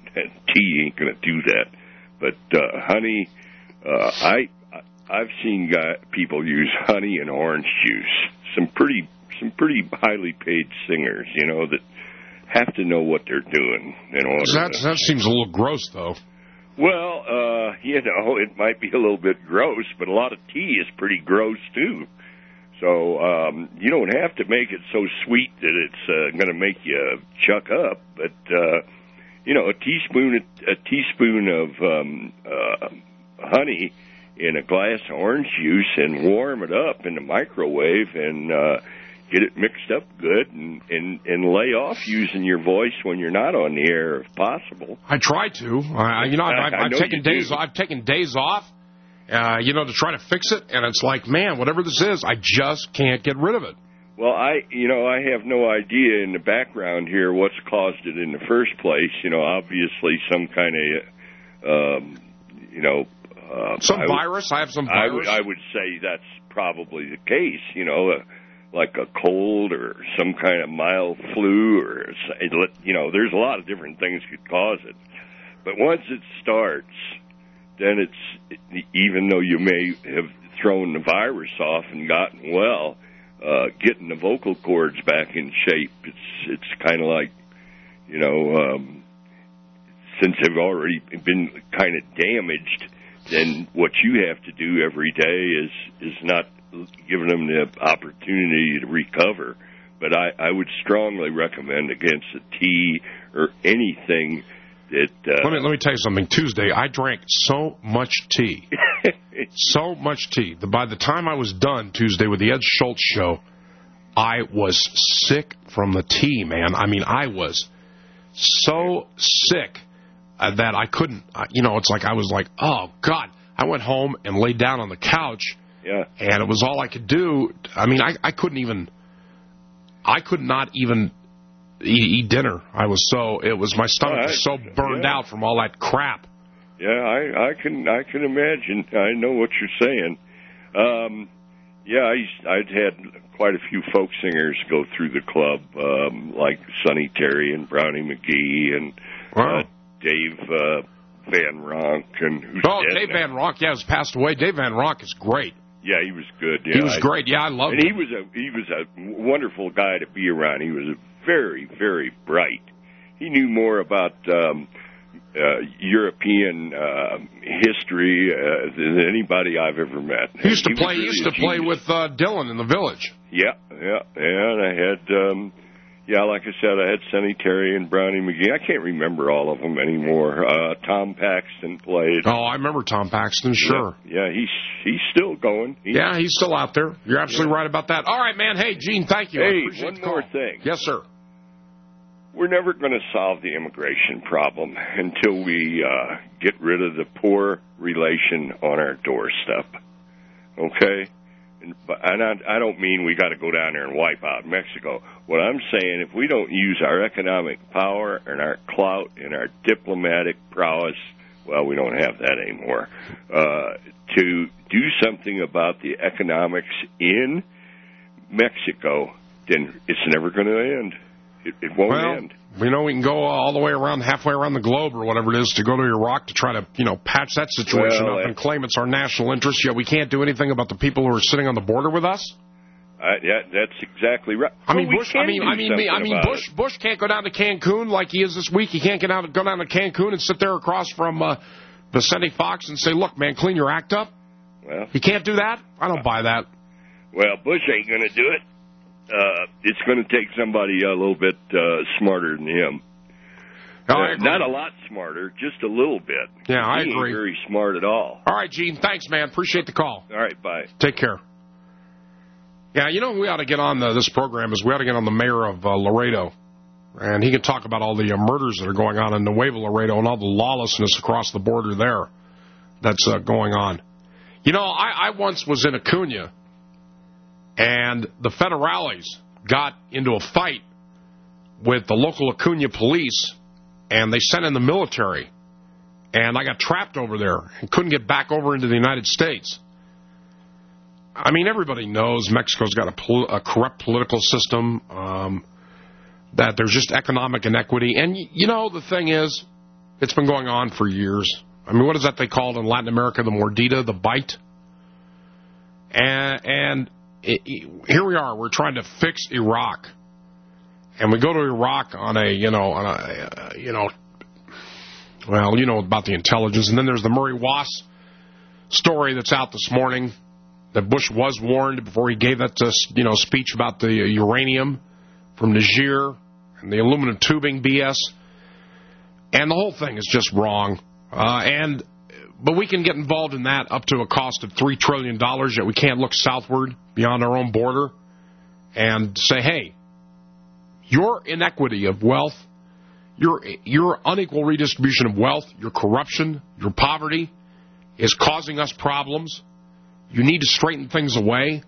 Speaker 15: tea ain't going to do that. But uh, honey, uh, I, I've seen guy, people use honey and orange juice. Some pretty, some pretty highly paid singers, you know, that have to know what they're doing in order.
Speaker 4: That
Speaker 15: to,
Speaker 4: that seems a little gross, though.
Speaker 15: Well, uh, you know, it might be a little bit gross, but a lot of tea is pretty gross too. So um, you don't have to make it so sweet that it's uh, going to make you chuck up, but uh, you know, a teaspoon, a teaspoon of um, uh, honey in a glass of orange juice and warm it up in the microwave and uh, get it mixed up good and, and, and lay off using your voice when you're not on the air if possible.
Speaker 4: I try to. I, you know, I've, I've,
Speaker 15: I know
Speaker 4: I've taken days.
Speaker 15: do.
Speaker 4: I've taken days off, uh, you know, to try to fix it, and it's like, man, whatever this is, I just can't get rid of it.
Speaker 15: Well, I, you know, I have no idea in the background here what's caused it in the first place. You know, obviously some kind of, um, you know, uh,
Speaker 4: some
Speaker 15: I
Speaker 4: virus.
Speaker 15: Would,
Speaker 4: I have some
Speaker 15: I
Speaker 4: virus.
Speaker 15: would, I would say that's probably the case. You know, uh, like a cold or some kind of mild flu, or you know, there's a lot of different things could cause it. But once it starts, then it's, even though you may have thrown the virus off and gotten well, uh, getting the vocal cords back in shape, it's it's kind of like, you know, um, since they've already been kind of damaged, then what you have to do every day is is not giving them the opportunity to recover. But I, I would strongly recommend against the tea or anything that... Uh,
Speaker 4: let me let me tell you something. Tuesday, I drank so much tea. so much tea. That by the time I was done Tuesday with the Ed Schultz show, I was sick from the tea, man. I mean, I was so sick uh, that I couldn't... Uh, you know, it's like I was like, oh, God. I went home and laid down on the couch.
Speaker 15: Yeah.
Speaker 4: And it was all I could do. I mean, I, I couldn't even, I could not even eat, eat dinner. I was so, it was, my stomach
Speaker 15: I,
Speaker 4: was so burned
Speaker 15: yeah.
Speaker 4: out from all that crap.
Speaker 15: Yeah, I, I can, I can imagine. I know what you're saying. Um, yeah, I used, I'd had quite a few folk singers go through the club, um, like Sonny Terry and Brownie McGee and
Speaker 4: wow.
Speaker 15: uh, Dave, uh, Van Ronk, and who's
Speaker 4: oh,
Speaker 15: dead
Speaker 4: Dave
Speaker 15: now.
Speaker 4: Van Ronk, yeah, has passed away. Dave Van Ronk is great.
Speaker 15: Yeah, he was good. Yeah,
Speaker 4: he was
Speaker 15: I,
Speaker 4: great. Yeah, I loved
Speaker 15: and
Speaker 4: him.
Speaker 15: And he was a he was a wonderful guy to be around. He was a very very bright. He knew more about um, uh, European uh, history uh, than anybody I've ever met.
Speaker 4: He used to
Speaker 15: he
Speaker 4: play.
Speaker 15: Really
Speaker 4: he used to play with uh, Dylan in the Village.
Speaker 15: Yeah, yeah, yeah. And I had. Um, Yeah, like I said, I had Sonny Terry and Brownie McGee. I can't remember all of them anymore. Uh, Tom Paxton played.
Speaker 4: Oh, I remember Tom Paxton, sure.
Speaker 15: Yeah, yeah he's he's still going. He's,
Speaker 4: yeah, he's still out there. You're absolutely
Speaker 15: yeah.
Speaker 4: right about that. All right, man. Hey, Gene, thank you.
Speaker 15: Hey, one more thing.
Speaker 4: Yes, sir.
Speaker 15: We're never going to solve the immigration problem until we uh, get rid of the poor relation on our doorstep. Okay? And I don't mean we got to go down there and wipe out Mexico. What I'm saying, if we don't use our economic power and our clout and our diplomatic prowess, well, we don't have that anymore, uh, to do something about the economics in Mexico, then it's never going to end. It, it won't
Speaker 4: well,
Speaker 15: end.
Speaker 4: You know, we can go all the way around, halfway around the globe or whatever it is, to go to Iraq to try to, you know, patch that situation
Speaker 15: well,
Speaker 4: up and claim it's our national interest, yet we can't do anything about the people who are sitting on the border with us?
Speaker 15: Uh, yeah, that's exactly right.
Speaker 4: I mean,
Speaker 15: well,
Speaker 4: Bush. I mean, I mean, I mean, Bush.
Speaker 15: It.
Speaker 4: Bush can't go down to Cancun like he is this week. He can't get out, go down to Cancun and sit there across from uh, Vicente Fox and say, "Look, man, clean your act up."
Speaker 15: Well,
Speaker 4: You can't do that? I don't buy that.
Speaker 15: well, Bush ain't going to do it. Uh, it's going to take somebody a little bit uh, smarter than him.
Speaker 4: Oh,
Speaker 15: Uh,
Speaker 4: I agree.
Speaker 15: not a lot smarter, just a little bit.
Speaker 4: Yeah, I
Speaker 15: he ain't
Speaker 4: agree.
Speaker 15: very smart at all.
Speaker 4: All right, Gene. Thanks, man. Appreciate the call.
Speaker 15: All right, bye.
Speaker 4: Take care. Yeah, you know, we ought to get on the, this program is we ought to get on the mayor of uh, Laredo. And he can talk about all the uh, murders that are going on in Nuevo Laredo and all the lawlessness across the border there that's uh, going on. You know, I, I once was in Acuna, and the federales got into a fight with the local Acuna police, and they sent in the military. And I got trapped over there and couldn't get back over into the United States. I mean, everybody knows Mexico's got a, pol- a corrupt political system, um, that there's just economic inequity. And, you know, the thing is, it's been going on for years. I mean, what is that they call it in Latin America, the mordida, the bite? And, and it, it, here we are, we're trying to fix Iraq. And we go to Iraq on a, you know, on a, uh, you know, well, you know about the intelligence. And then there's the Murray Wass story that's out this morning, that Bush was warned before he gave that, uh, you know, speech about the uh, uranium from Niger and the aluminum tubing B S. And the whole thing is just wrong. Uh, and but we can get involved in that up to a cost of three trillion dollars, yet we can't look southward beyond our own border and say, hey, your inequity of wealth, your your unequal redistribution of wealth, your corruption, your poverty is causing us problems. You need to straighten things away.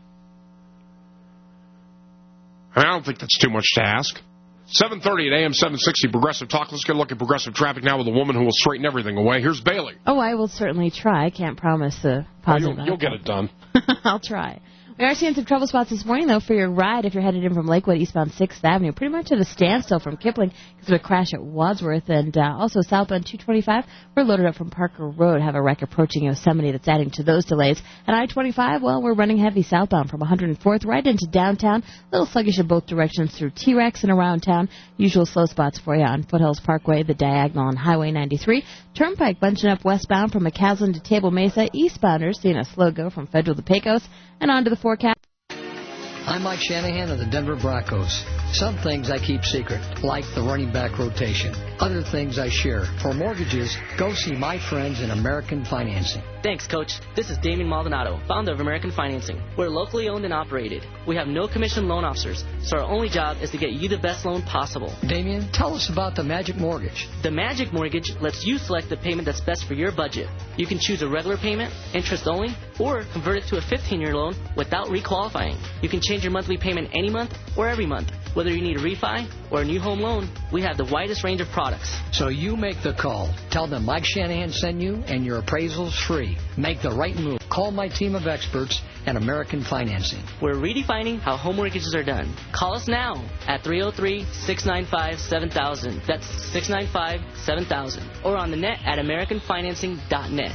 Speaker 4: I mean, I don't think that's too much to ask. seven thirty at A M seven sixty, Progressive Talk. Let's get a look at progressive traffic now with a woman who will straighten everything away. Here's Bailey.
Speaker 3: Oh, I will certainly try. I can't promise a positive
Speaker 4: You'll, you'll get it done.
Speaker 3: I'll try. We are seeing some trouble spots this morning, though, for your ride if you're headed in from Lakewood eastbound sixth Avenue. Pretty much at a standstill from Kipling because of a crash at Wadsworth. And uh, also southbound two twenty-five, we're loaded up from Parker Road. Have a wreck approaching Yosemite that's adding to those delays. And I twenty-five, well, we're running heavy southbound from one hundred fourth right into downtown. A little sluggish in both directions through T-Rex and around town. Usual slow spots for you on Foothills Parkway, the diagonal on Highway ninety-three. Turnpike bunching up westbound from McCaslin to Table Mesa. Eastbounders seeing a slow go from Federal to Pecos. And on to the forecast.
Speaker 16: I'm Mike Shanahan of the Denver Broncos. Some things I keep secret, like the running back rotation. Other things I share. For mortgages, go see my friends in American Financing.
Speaker 17: Thanks, Coach. This is Damien Maldonado, founder of American Financing. We're locally owned and operated. We have no commission loan officers, so our only job is to get you the best loan possible.
Speaker 16: Damien, tell us about the Magic Mortgage.
Speaker 17: The Magic Mortgage lets you select the payment that's best for your budget. You can choose a regular payment, interest only, or convert it to a fifteen-year loan without requalifying. You can change your monthly payment any month or every month. Whether you need a refi or a new home loan, we have the widest range of products.
Speaker 16: So you make the call. Tell them Mike Shanahan sent you, and your appraisal's free. Make the right move. Call my team of experts at American Financing.
Speaker 17: We're redefining how home mortgages are done. Call us now at three oh three, six nine five, seven thousand. That's six nine five, seven thousand. Or on the net at american financing dot net.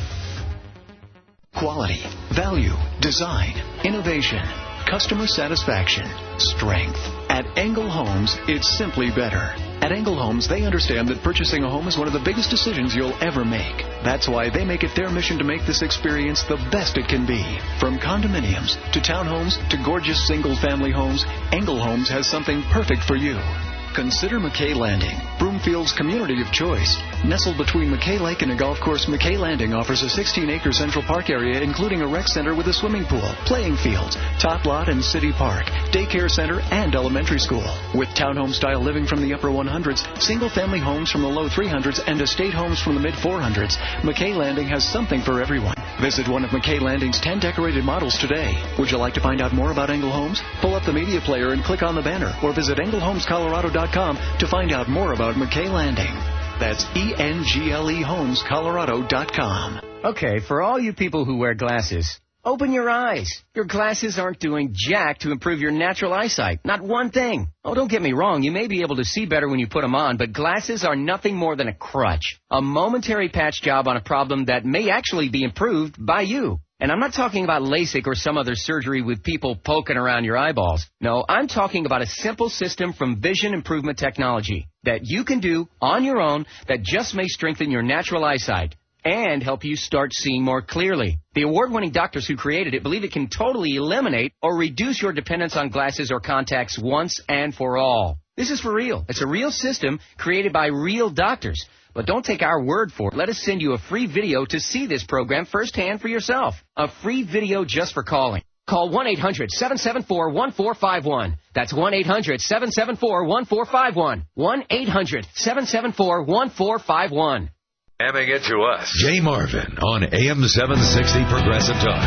Speaker 18: Quality, value, design, innovation, customer satisfaction, strength. At Engel Homes, it's simply better. At Engel Homes, they understand that purchasing a home is one of the biggest decisions you'll ever make. That's why they make it their mission to make this experience the best it can be. From condominiums to townhomes to gorgeous single-family homes, Engel Homes has something perfect for you. Consider McKay Landing, Broomfield's community of choice. Nestled between McKay Lake and a golf course, McKay Landing offers a sixteen-acre Central Park area, including a rec center with a swimming pool, playing fields, top lot and city park, daycare center, and elementary school. With townhome-style living from the upper one hundreds, single-family homes from the low three hundreds, and estate homes from the mid four hundreds, McKay Landing has something for everyone. Visit one of McKay Landing's ten decorated models today. Would you like to find out more about Engel Homes? Pull up the media player and click on the banner, or visit engel homes colorado dot com to find out more about McKay Landing. That's E N G L E homes colorado dot com.
Speaker 19: Okay, for all you people who wear glasses, open your eyes. Your glasses aren't doing jack to improve your natural eyesight. Not one thing. Oh, don't get me wrong. You may be able to see better when you put them on, but glasses are nothing more than a crutch. A momentary patch job on a problem that may actually be improved by you. And I'm not talking about LASIK or some other surgery with people poking around your eyeballs. No, I'm talking about a simple system from Vision Improvement Technology that you can do on your own that just may strengthen your natural eyesight. and help you start seeing more clearly. The award-winning doctors who created it believe it can totally eliminate or reduce your dependence on glasses or contacts once and for all. This is for real. It's a real system created by real doctors. But don't take our word for it. Let us send you a free video to see this program firsthand for yourself. A free video just for calling. Call one eight hundred seven seven four one four five one. That's one eight hundred seven seven four one four five one. one eight hundred seven seven four one four five one.
Speaker 11: Having it to us. Jay Marvin on A M seven sixty Progressive Talk.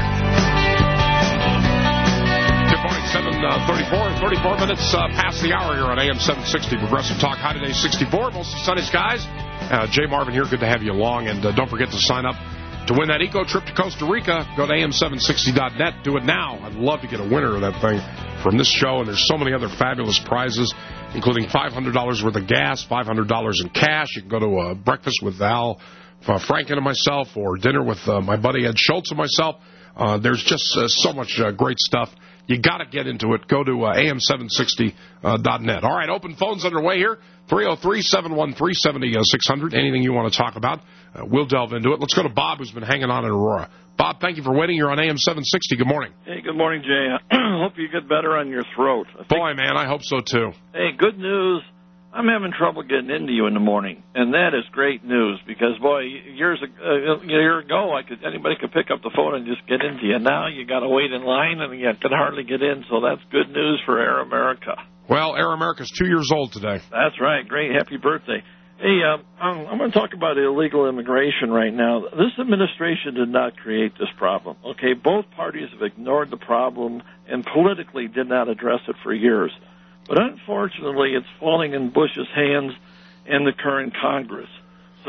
Speaker 4: Good morning, seven thirty-four, thirty-four minutes uh, past the hour here on A M seven sixty Progressive Talk. High today, sixty-four, mostly sunny skies. Uh, Jay Marvin here, good to have you along. And uh, don't forget to sign up to win that eco trip to Costa Rica. Go to A M seven sixty dot net. Do it now. I'd love to get a winner of that thing from this show. And there's so many other fabulous prizes, including five hundred dollars worth of gas, five hundred dollars in cash. You can go to a breakfast with Al uh, Franken and myself, or dinner with uh, my buddy Ed Schultz and myself. Uh, there's just uh, so much uh, great stuff. You got to get into it. Go to uh, A M seven sixty dot net. All right, open phones underway here. three oh three, seven one three, seven oh six hundred. Anything you want to talk about, uh, we'll delve into it. Let's go to Bob, who's been hanging on in Aurora. Bob, thank you for waiting. You're on A M seven sixty. Good morning.
Speaker 20: Hey, good morning, Jay. Hope you get better on your throat. I think,
Speaker 4: Boy, man, I hope so, too.
Speaker 20: Hey, good news. I'm having trouble getting into you in the morning, and that is great news because, boy, years ago, a year ago, I could anybody could pick up the phone and just get into you. Now you got to wait in line, and you can hardly get in, so that's good news for Air America.
Speaker 4: Well, Air America's two years old today.
Speaker 20: That's right. Great. Happy birthday. Hey, uh, I'm going to talk about illegal immigration right now. This administration did not create this problem. Okay, both parties have ignored the problem and politically did not address it for years. But unfortunately, it's falling in Bush's hands and the current Congress. So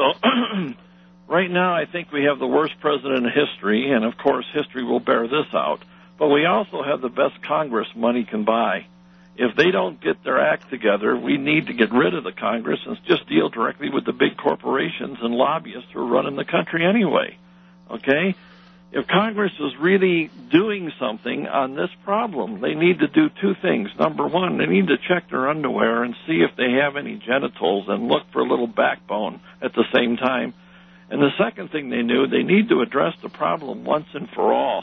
Speaker 20: right now, I think we have the worst president in history, and of course, history will bear this out. But we also have the best Congress money can buy. If they don't get their act together, we need to get rid of the Congress and just deal directly with the big corporations and lobbyists who are running the country anyway. Okay? If Congress is really doing something on this problem, they need to do two things. Number one, they need to check their underwear and see if they have any genitals and look for a little backbone at the same time. And the second thing they knew, they need to address the problem once and for all.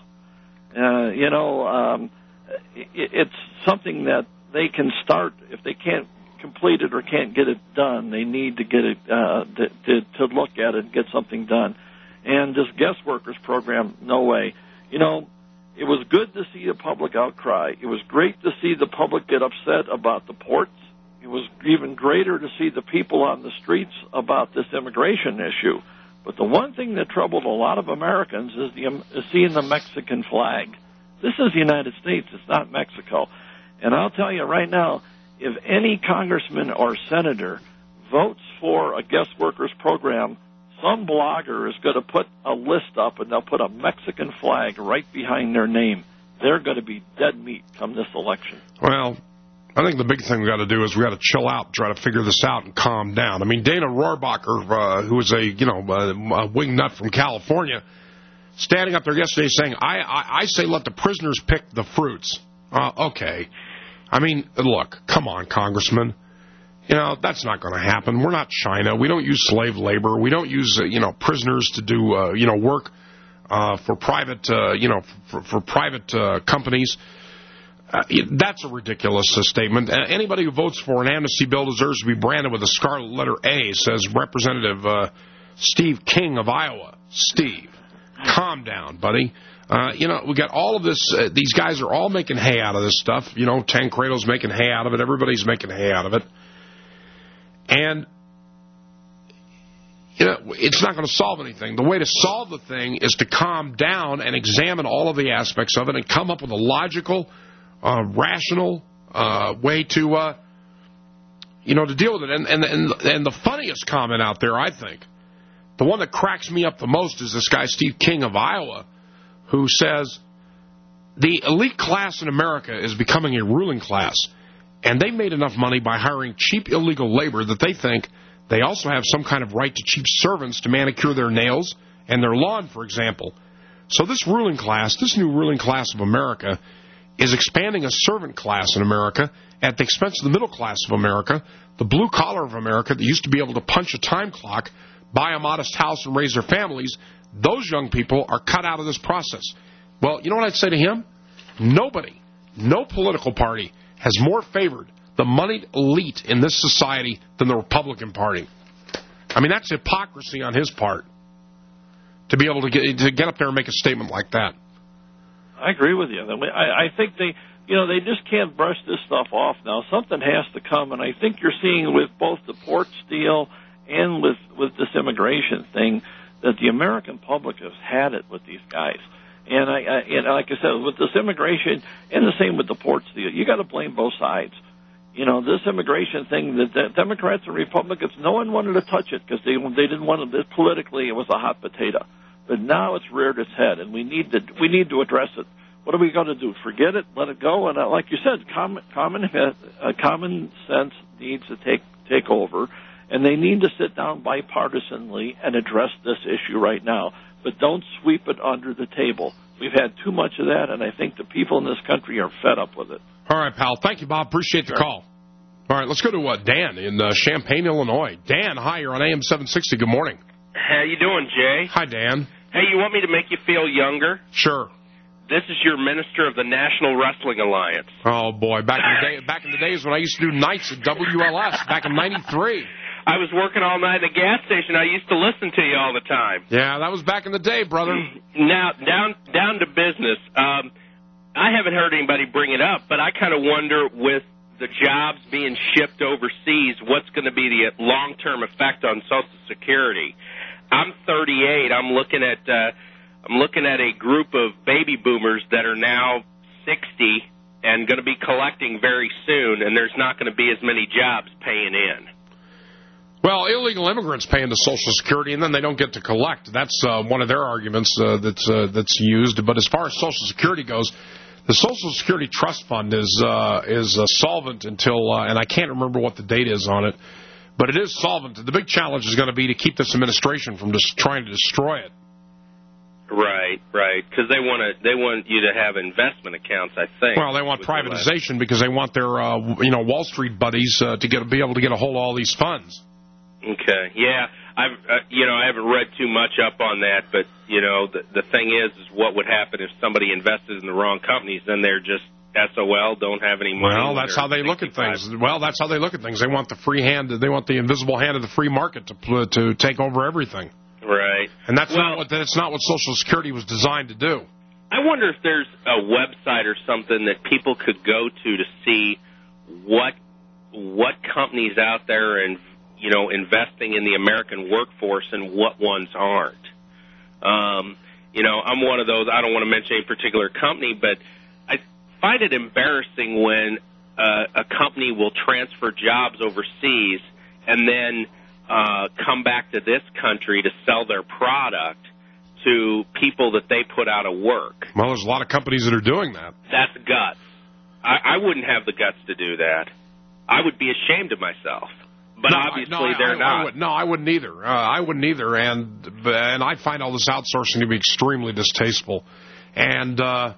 Speaker 20: Uh, you know, um, it, it's something that they can start. If they can't complete it or can't get it done, they need to get it uh, to, to, to look at it and get something done. And this guest workers program, no way. You know, it was good to see the public outcry. It was great to see the public get upset about the ports. It was even greater to see the people on the streets about this immigration issue. But the one thing that troubled a lot of Americans is, the, is seeing the Mexican flag. This is the United States. It's not Mexico. And I'll tell you right now, if any congressman or senator votes for a guest workers program, some blogger is going to put a list up and they'll put a Mexican flag right behind their name. They're going to be dead meat come this election.
Speaker 4: Well, I think the big thing we got to do is we got to chill out, try to figure this out, and calm down. I mean, Dana Rohrabacher, uh, who is a you know a, a wing nut from California, standing up there yesterday saying, "I I, I say let the prisoners pick the fruits." Uh, okay, I mean, look, come on, Congressman. You know, that's not going to happen. We're not China. We don't use slave labor. We don't use, uh, you know, prisoners to do, uh, you know, work uh, for private, uh, you know, for, for private uh, companies. Uh, that's a ridiculous uh, statement. Uh, anybody who votes for an amnesty bill deserves to be branded with a scarlet letter A, says Representative uh, Steve King of Iowa. Steve, calm down, buddy. Uh, you know, we got all of this. Uh, these guys are all making hay out of this stuff. You know, Tancredo's making hay out of it. Everybody's making hay out of it. And, you know, it's not going to solve anything. The way to solve the thing is to calm down and examine all of the aspects of it and come up with a logical, uh, rational uh, way to, uh, you know, to deal with it. And, and, and, and the funniest comment out there, I think, the one that cracks me up the most is this guy, Steve King of Iowa, who says the elite class in America is becoming a ruling class. And they made enough money by hiring cheap illegal labor that they think they also have some kind of right to cheap servants to manicure their nails and their lawn, for example. So this ruling class, this new ruling class of America, is expanding a servant class in America at the expense of the middle class of America, the blue collar of America that used to be able to punch a time clock buy a modest house and raise their families, those young people are cut out of this process. Well, you know what I'd say to him? Nobody, no political party has more favored the moneyed elite in this society than the Republican Party. I mean, that's hypocrisy on his part to be able to get to get up there and make a statement like that.
Speaker 20: I agree with you. I, I think they, you know, they just can't brush this stuff off now. Something has to come, and I think you're seeing with both the port deal and with, with this immigration thing that the American public has had it with these guys. And I, I and like I said, with this immigration, and the same with the ports deal, you got to blame both sides. You know, this immigration thing, the, the Democrats and Republicans, no one wanted to touch it because they they didn't want to. Politically, it was a hot potato. But now it's reared its head, and we need to we need to address it. What are we going to do? Forget it? Let it go? And uh, like you said, common common uh, common sense needs to take take over, and they need to sit down bipartisanly and address this issue right now. But don't sweep it under the table. We've had too much of that, and I think the people in this country are fed up with it.
Speaker 4: All right, pal. Thank you, Bob. Appreciate the
Speaker 20: sure.
Speaker 4: call. All right, let's go to uh, Dan in uh, Champaign, Illinois. Dan, hi, you're on A M seven sixty. Good morning.
Speaker 2: How you doing, Jay?
Speaker 4: Hi, Dan.
Speaker 2: Hey, you want me to make you feel younger?
Speaker 4: Sure.
Speaker 2: This is your minister of the National Wrestling Alliance.
Speaker 4: Oh, boy. Back in the day, back in the days when I used to do nights at W L S, back in ninety-three.
Speaker 2: I was working all night at the gas station. I used to listen to you all the time.
Speaker 4: Yeah, that was back in the day, brother.
Speaker 2: Now, down down to business. Um, I haven't heard anybody bring it up, but I kind of wonder with the jobs being shipped overseas, what's going to be the long-term effect on Social Security? I'm thirty-eight. I'm looking at uh, I'm looking at a group of baby boomers that are now sixty and going to be collecting very soon, and there's not going to be as many jobs paying in.
Speaker 4: Well, illegal immigrants pay into Social Security, and then they don't get to collect. That's uh, one of their arguments uh, that's uh, that's used. But as far as Social Security goes, the Social Security Trust Fund is uh, is uh, solvent until, uh, and I can't remember what the date is on it, but it is solvent. The big challenge is going to be to keep this administration from just trying to destroy it.
Speaker 2: Right, right, because they want to they want you to have investment accounts, I think.
Speaker 4: Well, they want privatization because they want their uh, you know Wall Street buddies uh, to get be able to get a hold of all these funds.
Speaker 2: Okay, yeah, I've uh, you know I haven't read too much up on that, but you know the the thing is, is what would happen if somebody invested in the wrong companies? Then they're just S O L, don't have any money.
Speaker 4: Well, that's how they look at things. Well, that's how they look at things. They want the free hand, they want the invisible hand of the free market to to take over everything.
Speaker 2: Right,
Speaker 4: and that's
Speaker 2: well,
Speaker 4: not what that's not what Social Security was designed to do.
Speaker 2: I wonder if there's a website or something that people could go to to see what what companies out there and you know, investing in the American workforce and what ones aren't. Um, you know, I'm one of those, I don't want to mention any particular company, but I find it embarrassing when uh, a company will transfer jobs overseas and then uh, come back to this country to sell their product to people that they put out of work.
Speaker 4: Well, there's a lot of companies that are doing that.
Speaker 2: That's guts. I, I wouldn't have the guts to do that. I would be ashamed of myself. But
Speaker 4: no,
Speaker 2: obviously
Speaker 4: no, I,
Speaker 2: they're
Speaker 4: I,
Speaker 2: not.
Speaker 4: I would, no, I wouldn't either. Uh, I wouldn't either, and and I find all this outsourcing to be extremely distasteful. And uh,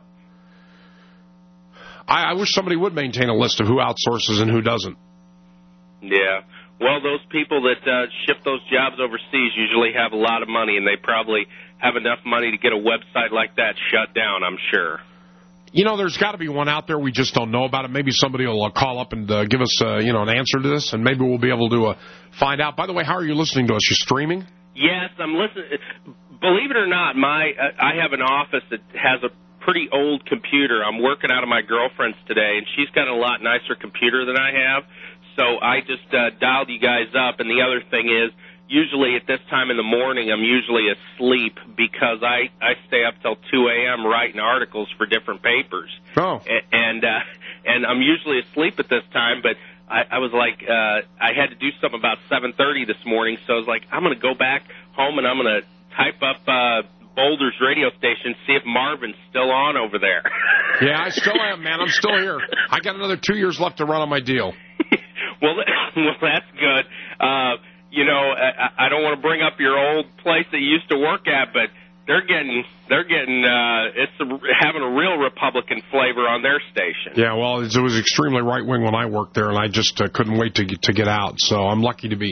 Speaker 4: I, I wish somebody would maintain a list of who outsources and who doesn't.
Speaker 2: Yeah. Well, those people that uh, ship those jobs overseas usually have a lot of money, and they probably have enough money to get a website like that shut down, I'm sure.
Speaker 4: You know, there's got to be one out there. We just don't know about it. Maybe somebody will uh, call up and uh, give us, uh, you know, an answer to this, and maybe we'll be able to uh, find out. By the way, how are you listening to us? You're streaming?
Speaker 2: Yes, I'm listening. Believe it or not, my uh, I have an office that has a pretty old computer. I'm working out of my girlfriend's today, and she's got a lot nicer computer than I have. So I just uh, dialed you guys up, and the other thing is, usually at this time in the morning, I'm usually asleep because I, I stay up till two a.m. writing articles for different papers.
Speaker 4: Oh.
Speaker 2: And uh, and I'm usually asleep at this time, but I, I was like, uh, I had to do something about seven thirty this morning, so I was like, I'm going to go back home and I'm going to type up uh, Boulder's radio station, see if Marvin's still on over there.
Speaker 4: Yeah, I still am, man. I'm still here. I got another two years left to run on my deal.
Speaker 2: well, well, that's good. Uh, You know, I, I don't want to bring up your old place that you used to work at, but they're getting, they're getting, uh, it's a, having a real Republican flavor on their station.
Speaker 4: Yeah, well, it was extremely right wing when I worked there, and I just uh, couldn't wait to get, to get out. So I'm lucky to be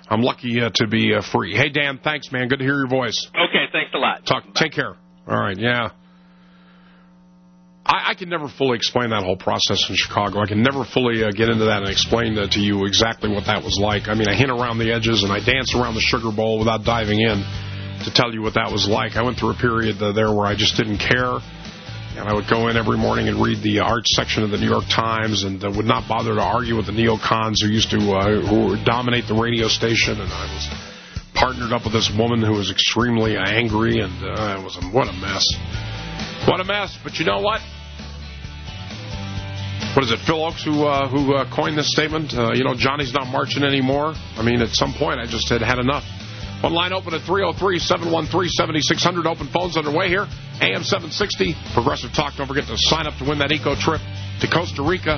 Speaker 4: I'm lucky uh, to be uh, free. Hey, Dan, thanks, man. Good to hear your voice.
Speaker 2: Okay, thanks a lot.
Speaker 4: Talk. Take care. All right, yeah. I, I can never fully explain that whole process in Chicago. I can never fully uh, get into that and explain uh, to you exactly what that was like. I mean, I hint around the edges and I dance around the Sugar Bowl without diving in to tell you what that was like. I went through a period uh, there where I just didn't care. And I would go in every morning and read the arts section of the New York Times and uh, would not bother to argue with the neocons who used to uh, who would dominate the radio station. And I was partnered up with this woman who was extremely angry, and uh, it was a, what a mess. What a mess. But you know what? What is it, Phil Oakes who uh, who uh, coined this statement? Uh, you know, Johnny's not marching anymore. I mean, at some point, I just had had enough. One line open at three oh three, seven one three, seven six zero zero. Open phones underway here. A M seven sixty, Progressive Talk. Don't forget to sign up to win that eco trip to Costa Rica.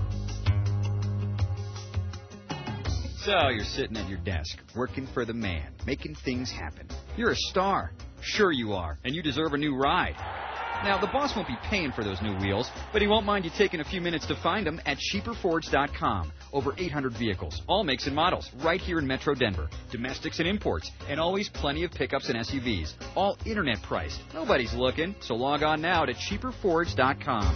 Speaker 21: So you're sitting at your desk, working for the man, making things happen. You're a star. Sure you are. And you deserve a new ride. Now, the boss won't be paying for those new wheels, but he won't mind you taking a few minutes to find them at cheaper fords dot com. Over eight hundred vehicles, all makes and models, right here in Metro Denver. Domestics and imports, and always plenty of pickups and S U Vs. All internet priced. Nobody's looking, so log on now to cheaper fords dot com.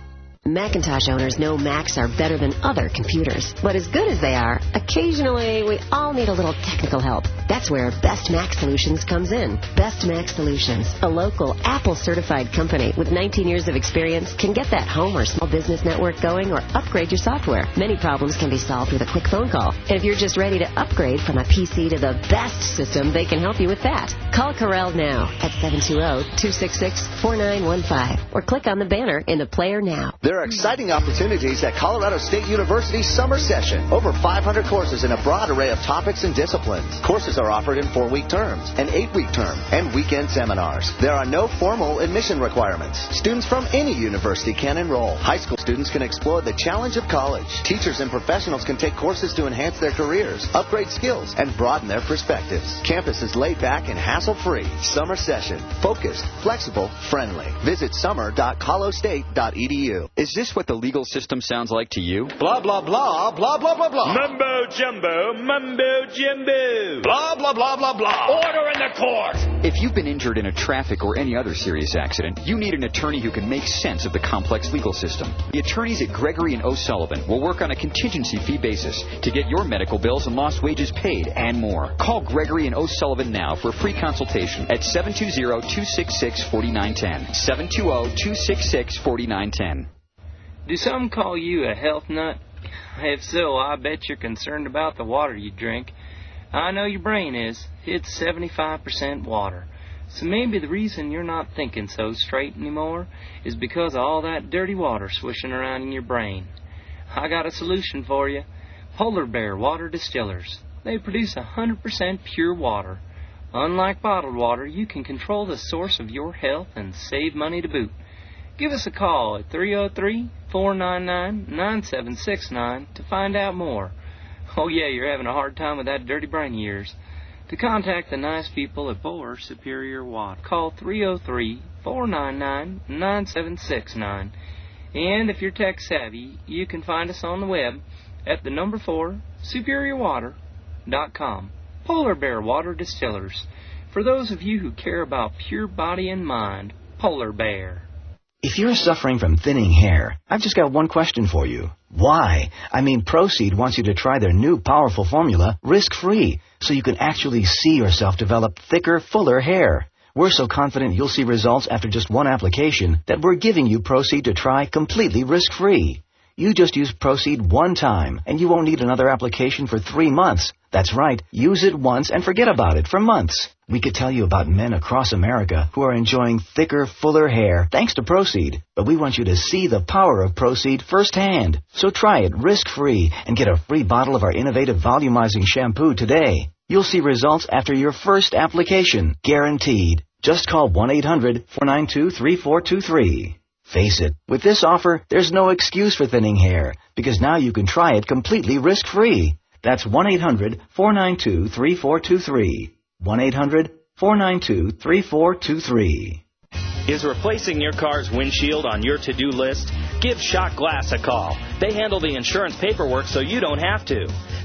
Speaker 22: Macintosh owners know Macs are better than other computers. But as good as they are, occasionally we all need a little technical help. That's where Best Mac Solutions comes in. Best Mac Solutions, a local Apple-certified company with nineteen years of experience, can get that home or small business network going or upgrade your software. Many problems can be solved with a quick phone call. And if you're just ready to upgrade from a P C to the best system, they can help you with that. Call Corel now at seven two zero, two six six, four nine one five or click on the banner in the player now.
Speaker 23: There are exciting opportunities at Colorado State University's summer session. Over five hundred courses in a broad array of topics and disciplines. Courses are offered in four-week terms, an eight-week term, and weekend seminars. There are no formal admission requirements. Students from any university can enroll. High school students can explore the challenge of college. Teachers and professionals can take courses to enhance their careers, upgrade skills, and broaden their perspectives. Campus is laid back and hassle-free. Summer session. Focused, flexible, friendly. Visit summer dot colo state dot e d u.
Speaker 21: Is this what the legal system sounds like to you?
Speaker 23: Blah, blah, blah, blah, blah, blah, blah.
Speaker 24: Mumbo jumbo, mumbo jumbo. Blah, blah, blah, blah, blah. Order in the court.
Speaker 21: If you've been injured in a traffic or any other serious accident, you need an attorney who can make sense of the complex legal system. The attorneys at Gregory and O'Sullivan will work on a contingency fee basis to get your medical bills and lost wages paid and more. Call Gregory and O'Sullivan now for a free consultation at seven two zero, two six six, four nine one zero. seven two zero, two six six, four nine one zero.
Speaker 25: Do some call you a health nut? If so, I bet you're concerned about the water you drink. I know your brain is. It's seventy-five percent water. So maybe the reason you're not thinking so straight anymore is because of all that dirty water swishing around in your brain. I got a solution for you. Polar Bear Water Distillers. They produce one hundred percent pure water. Unlike bottled water, you can control the source of your health and save money to boot. Give us a call at three oh three, four nine nine, nine seven six nine to find out more. Oh yeah, you're having a hard time with that dirty brain of yours. To contact the nice people at Polar Superior Water, call three oh three, four nine nine, nine seven six nine. And if you're tech savvy, you can find us on the web at the number four, superior water dot com. Polar Bear Water Distillers. For those of you who care about pure body and mind, Polar Bear.
Speaker 26: If you're suffering from thinning hair, I've just got one question for you. Why? I mean, Proseed wants you to try their new powerful formula, risk-free, so you can actually see yourself develop thicker, fuller hair. We're so confident you'll see results after just one application that we're giving you Proseed to try completely risk-free. You just use Proseed one time, and you won't need another application for three months. That's right. Use it once and forget about it for months. We could tell you about men across America who are enjoying thicker, fuller hair thanks to Proseed. But we want you to see the power of Proseed firsthand. So try it risk-free and get a free bottle of our innovative volumizing shampoo today. You'll see results after your first application. Guaranteed. Just call one eight hundred, four nine two, three four two three. Face it, with this offer, there's no excuse for thinning hair, because now you can try it completely risk-free. That's one eight hundred, four nine two, three four two three. one eight hundred, four nine two, three four two three.
Speaker 27: Is replacing your car's windshield on your to-do list? Give Shock Glass a call. They handle the insurance paperwork so you don't have to.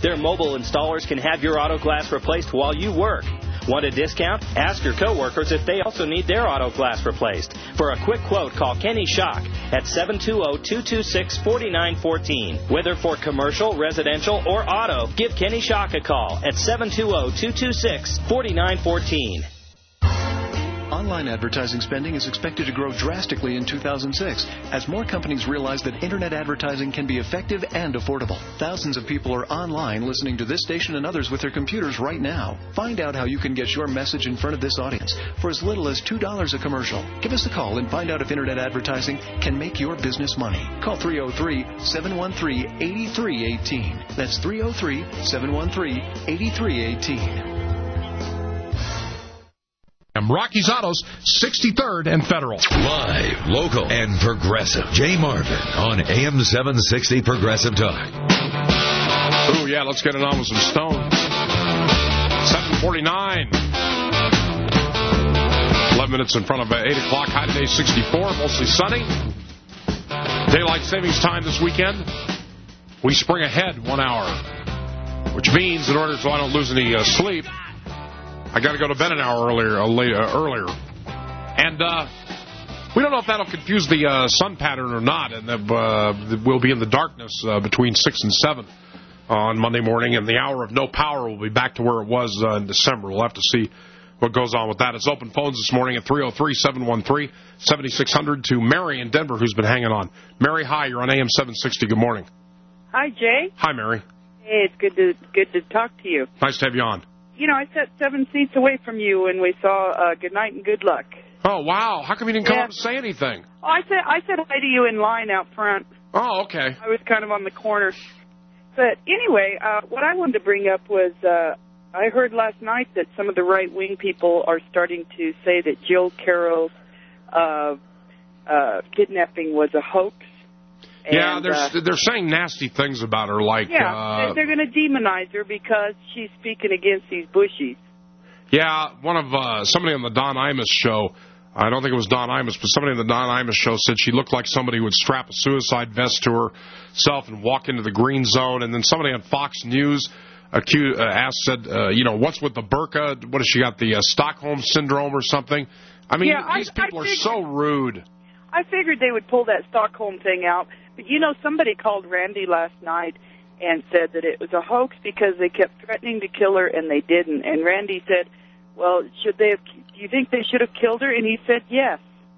Speaker 27: Their mobile installers can have your auto glass replaced while you work. Want a discount? Ask your coworkers if they also need their auto glass replaced. For a quick quote, call Kenny Schock at seven two zero, two two six, four nine one four. Whether for commercial, residential, or auto, give Kenny Schock a call at seven two zero, two two six, four nine one four.
Speaker 18: Online advertising spending is expected to grow drastically in two thousand six as more companies realize that Internet advertising can be effective and affordable. Thousands of people are online listening to this station and others with their computers right now. Find out how you can get your message in front of this audience for as little as two dollars a commercial. Give us a call and find out if Internet advertising can make your business money. Call three oh three, seven one three, eight three one eight. That's three oh three, seven one three, eight three one eight.
Speaker 4: And Rocky's Autos, sixty-third and Federal.
Speaker 11: Live, local, and progressive. Jay Marvin on A M seven sixty Progressive Talk.
Speaker 4: Oh, yeah, let's get it on with some Stone. seven forty-nine. eleven minutes in front of eight o'clock. High today, sixty-four. Mostly sunny. Daylight savings time this weekend. We spring ahead one hour, which means in order so I don't lose any uh, sleep, I got to go to bed an hour earlier. Uh, later, uh, earlier. And uh, we don't know if that'll confuse the uh, sun pattern or not, and that uh, we'll be in the darkness uh, between six and seven on Monday morning, and the hour of no power will be back to where it was uh, in December. We'll have to see what goes on with that. It's open phones this morning at three oh three, seven one three, seven six hundred to Mary in Denver, who's been hanging on. Mary, hi. You're on A M seven sixty. Good morning.
Speaker 1: Hi, Jay.
Speaker 4: Hi, Mary.
Speaker 1: Hey, it's good to good to talk to you.
Speaker 4: Nice to have you on.
Speaker 1: You know, I sat seven seats away from you when we saw uh, Good Night and Good Luck.
Speaker 4: Oh, wow. How come you didn't come
Speaker 1: yeah.
Speaker 4: up and say anything?
Speaker 1: Oh, I said I said hi to you in line out front.
Speaker 4: Oh, okay.
Speaker 1: I was kind of on the corner. But anyway, uh, what I wanted to bring up was uh, I heard last night that some of the right-wing people are starting to say that Jill Carroll's uh, uh, kidnapping was a hoax.
Speaker 4: Yeah,
Speaker 1: and,
Speaker 4: they're
Speaker 1: uh,
Speaker 4: they're saying nasty things about her, like
Speaker 1: yeah,
Speaker 4: uh,
Speaker 1: they're going to demonize her because she's speaking against these Bushies.
Speaker 4: Yeah, one of uh, somebody on the Don Imus show, I don't think it was Don Imus, but somebody on the Don Imus show said she looked like somebody who would strap a suicide vest to herself and walk into the green zone. And then somebody on Fox News accused, uh, asked, said, uh, you know, what's with the burqa? What has she got, the uh, Stockholm syndrome or something? I mean,
Speaker 1: yeah,
Speaker 4: these
Speaker 1: I,
Speaker 4: people
Speaker 1: I
Speaker 4: are
Speaker 1: figured,
Speaker 4: so rude.
Speaker 1: I figured they would pull that Stockholm thing out. But, you know, somebody called Randy last night and said that it was a hoax because they kept threatening to kill her and they didn't. And Randy said, well, should they have, do you think they should have killed her? And he said yes.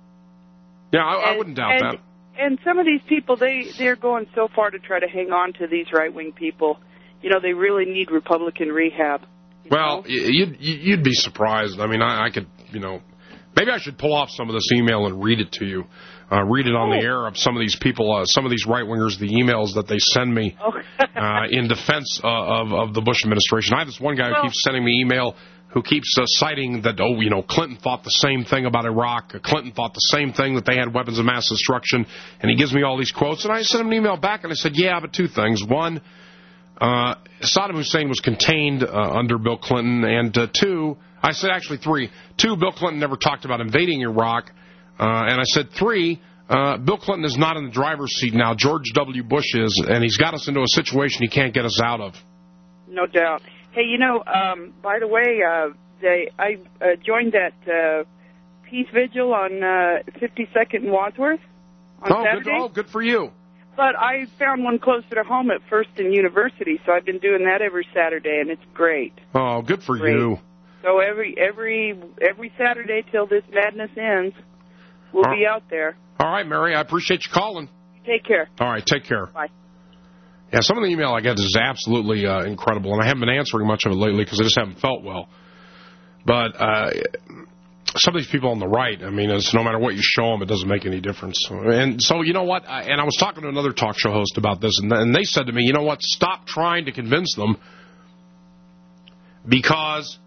Speaker 4: Yeah, I,
Speaker 1: and,
Speaker 4: I wouldn't doubt
Speaker 1: and,
Speaker 4: that.
Speaker 1: And some of these people, they, they're going so far to try to hang on to these right-wing people. You know, they really need Republican rehab.
Speaker 4: Well, know? you'd, you'd be surprised. I mean, I, I could, you know, maybe I should pull off some of this email and read it to you. Uh, read it on the air of some of these people, uh, some of these right-wingers, the emails that they send me uh, in defense uh, of, of the Bush administration. I have this one guy who keeps sending me email who keeps uh, citing that, oh, you know, Clinton thought the same thing about Iraq. Clinton thought the same thing, that they had weapons of mass destruction. And he gives me all these quotes. And I sent him an email back, and I said, yeah, but two things. One, uh, Saddam Hussein was contained uh, under Bill Clinton. And uh, two, I said actually three. Two, Bill Clinton never talked about invading Iraq. Uh, and I said, three, uh, Bill Clinton is not in the driver's seat now. George W. Bush is, and he's got us into a situation he can't get us out of.
Speaker 1: No doubt. Hey, you know, um, by the way, uh, they, I uh, joined that uh, peace vigil on uh, fifty-second and Wadsworth on
Speaker 4: oh,
Speaker 1: Saturday.
Speaker 4: Good, oh, good for you.
Speaker 1: But I found one closer to home at First and University, so I've been doing that every Saturday, and it's great.
Speaker 4: Oh, good for
Speaker 1: great.
Speaker 4: you.
Speaker 1: So every every every Saturday till this madness ends, we'll
Speaker 4: All
Speaker 1: be out there.
Speaker 4: All right, Mary, I appreciate you calling.
Speaker 1: Take care.
Speaker 4: All right, take care.
Speaker 1: Bye.
Speaker 4: Yeah, some of the email I get is absolutely uh, incredible, and I haven't been answering much of it lately because I just haven't felt well. But uh, some of these people on the right, I mean, it's no matter what you show them, it doesn't make any difference. And so, you know what? I, and I was talking to another talk show host about this, and, and they said to me, you know what? Stop trying to convince them because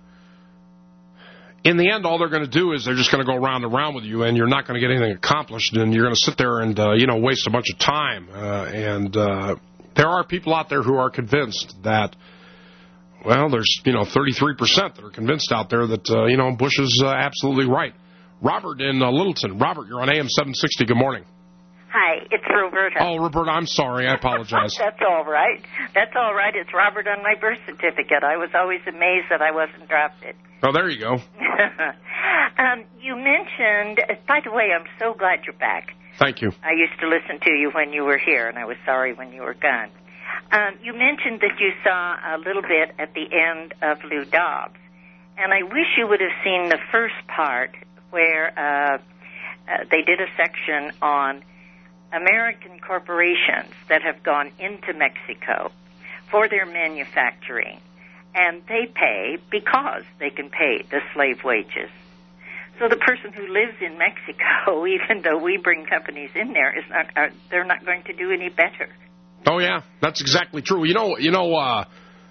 Speaker 4: in the end, all they're going to do is they're just going to go round and round with you, and you're not going to get anything accomplished, and you're going to sit there and, uh, you know, waste a bunch of time. Uh, and uh, there are people out there who are convinced that, well, there's, you know, thirty-three percent that are convinced out there that, uh, you know, Bush is uh, absolutely right. Robert in uh, Littleton. Robert, you're on A M seven sixty. Good morning.
Speaker 5: Hi, it's Roberta.
Speaker 4: Oh, Roberta, I'm sorry. I apologize.
Speaker 5: That's all right. That's all right. It's Robert on my birth certificate. I was always amazed that I wasn't drafted.
Speaker 4: Oh, there you go.
Speaker 5: um, you mentioned, by the way, I'm so glad you're back.
Speaker 4: Thank you.
Speaker 5: I used to listen to you when you were here, and I was sorry when you were gone. Um, you mentioned that you saw a little bit at the end of Lou Dobbs, and I wish you would have seen the first part where uh, uh, they did a section on American corporations that have gone into Mexico for their manufacturing, and they pay because they can pay the slave wages. So the person who lives in Mexico, even though we bring companies in there, is not are, they're not going to do any better.
Speaker 4: Oh yeah, that's exactly true. You know, you know, uh,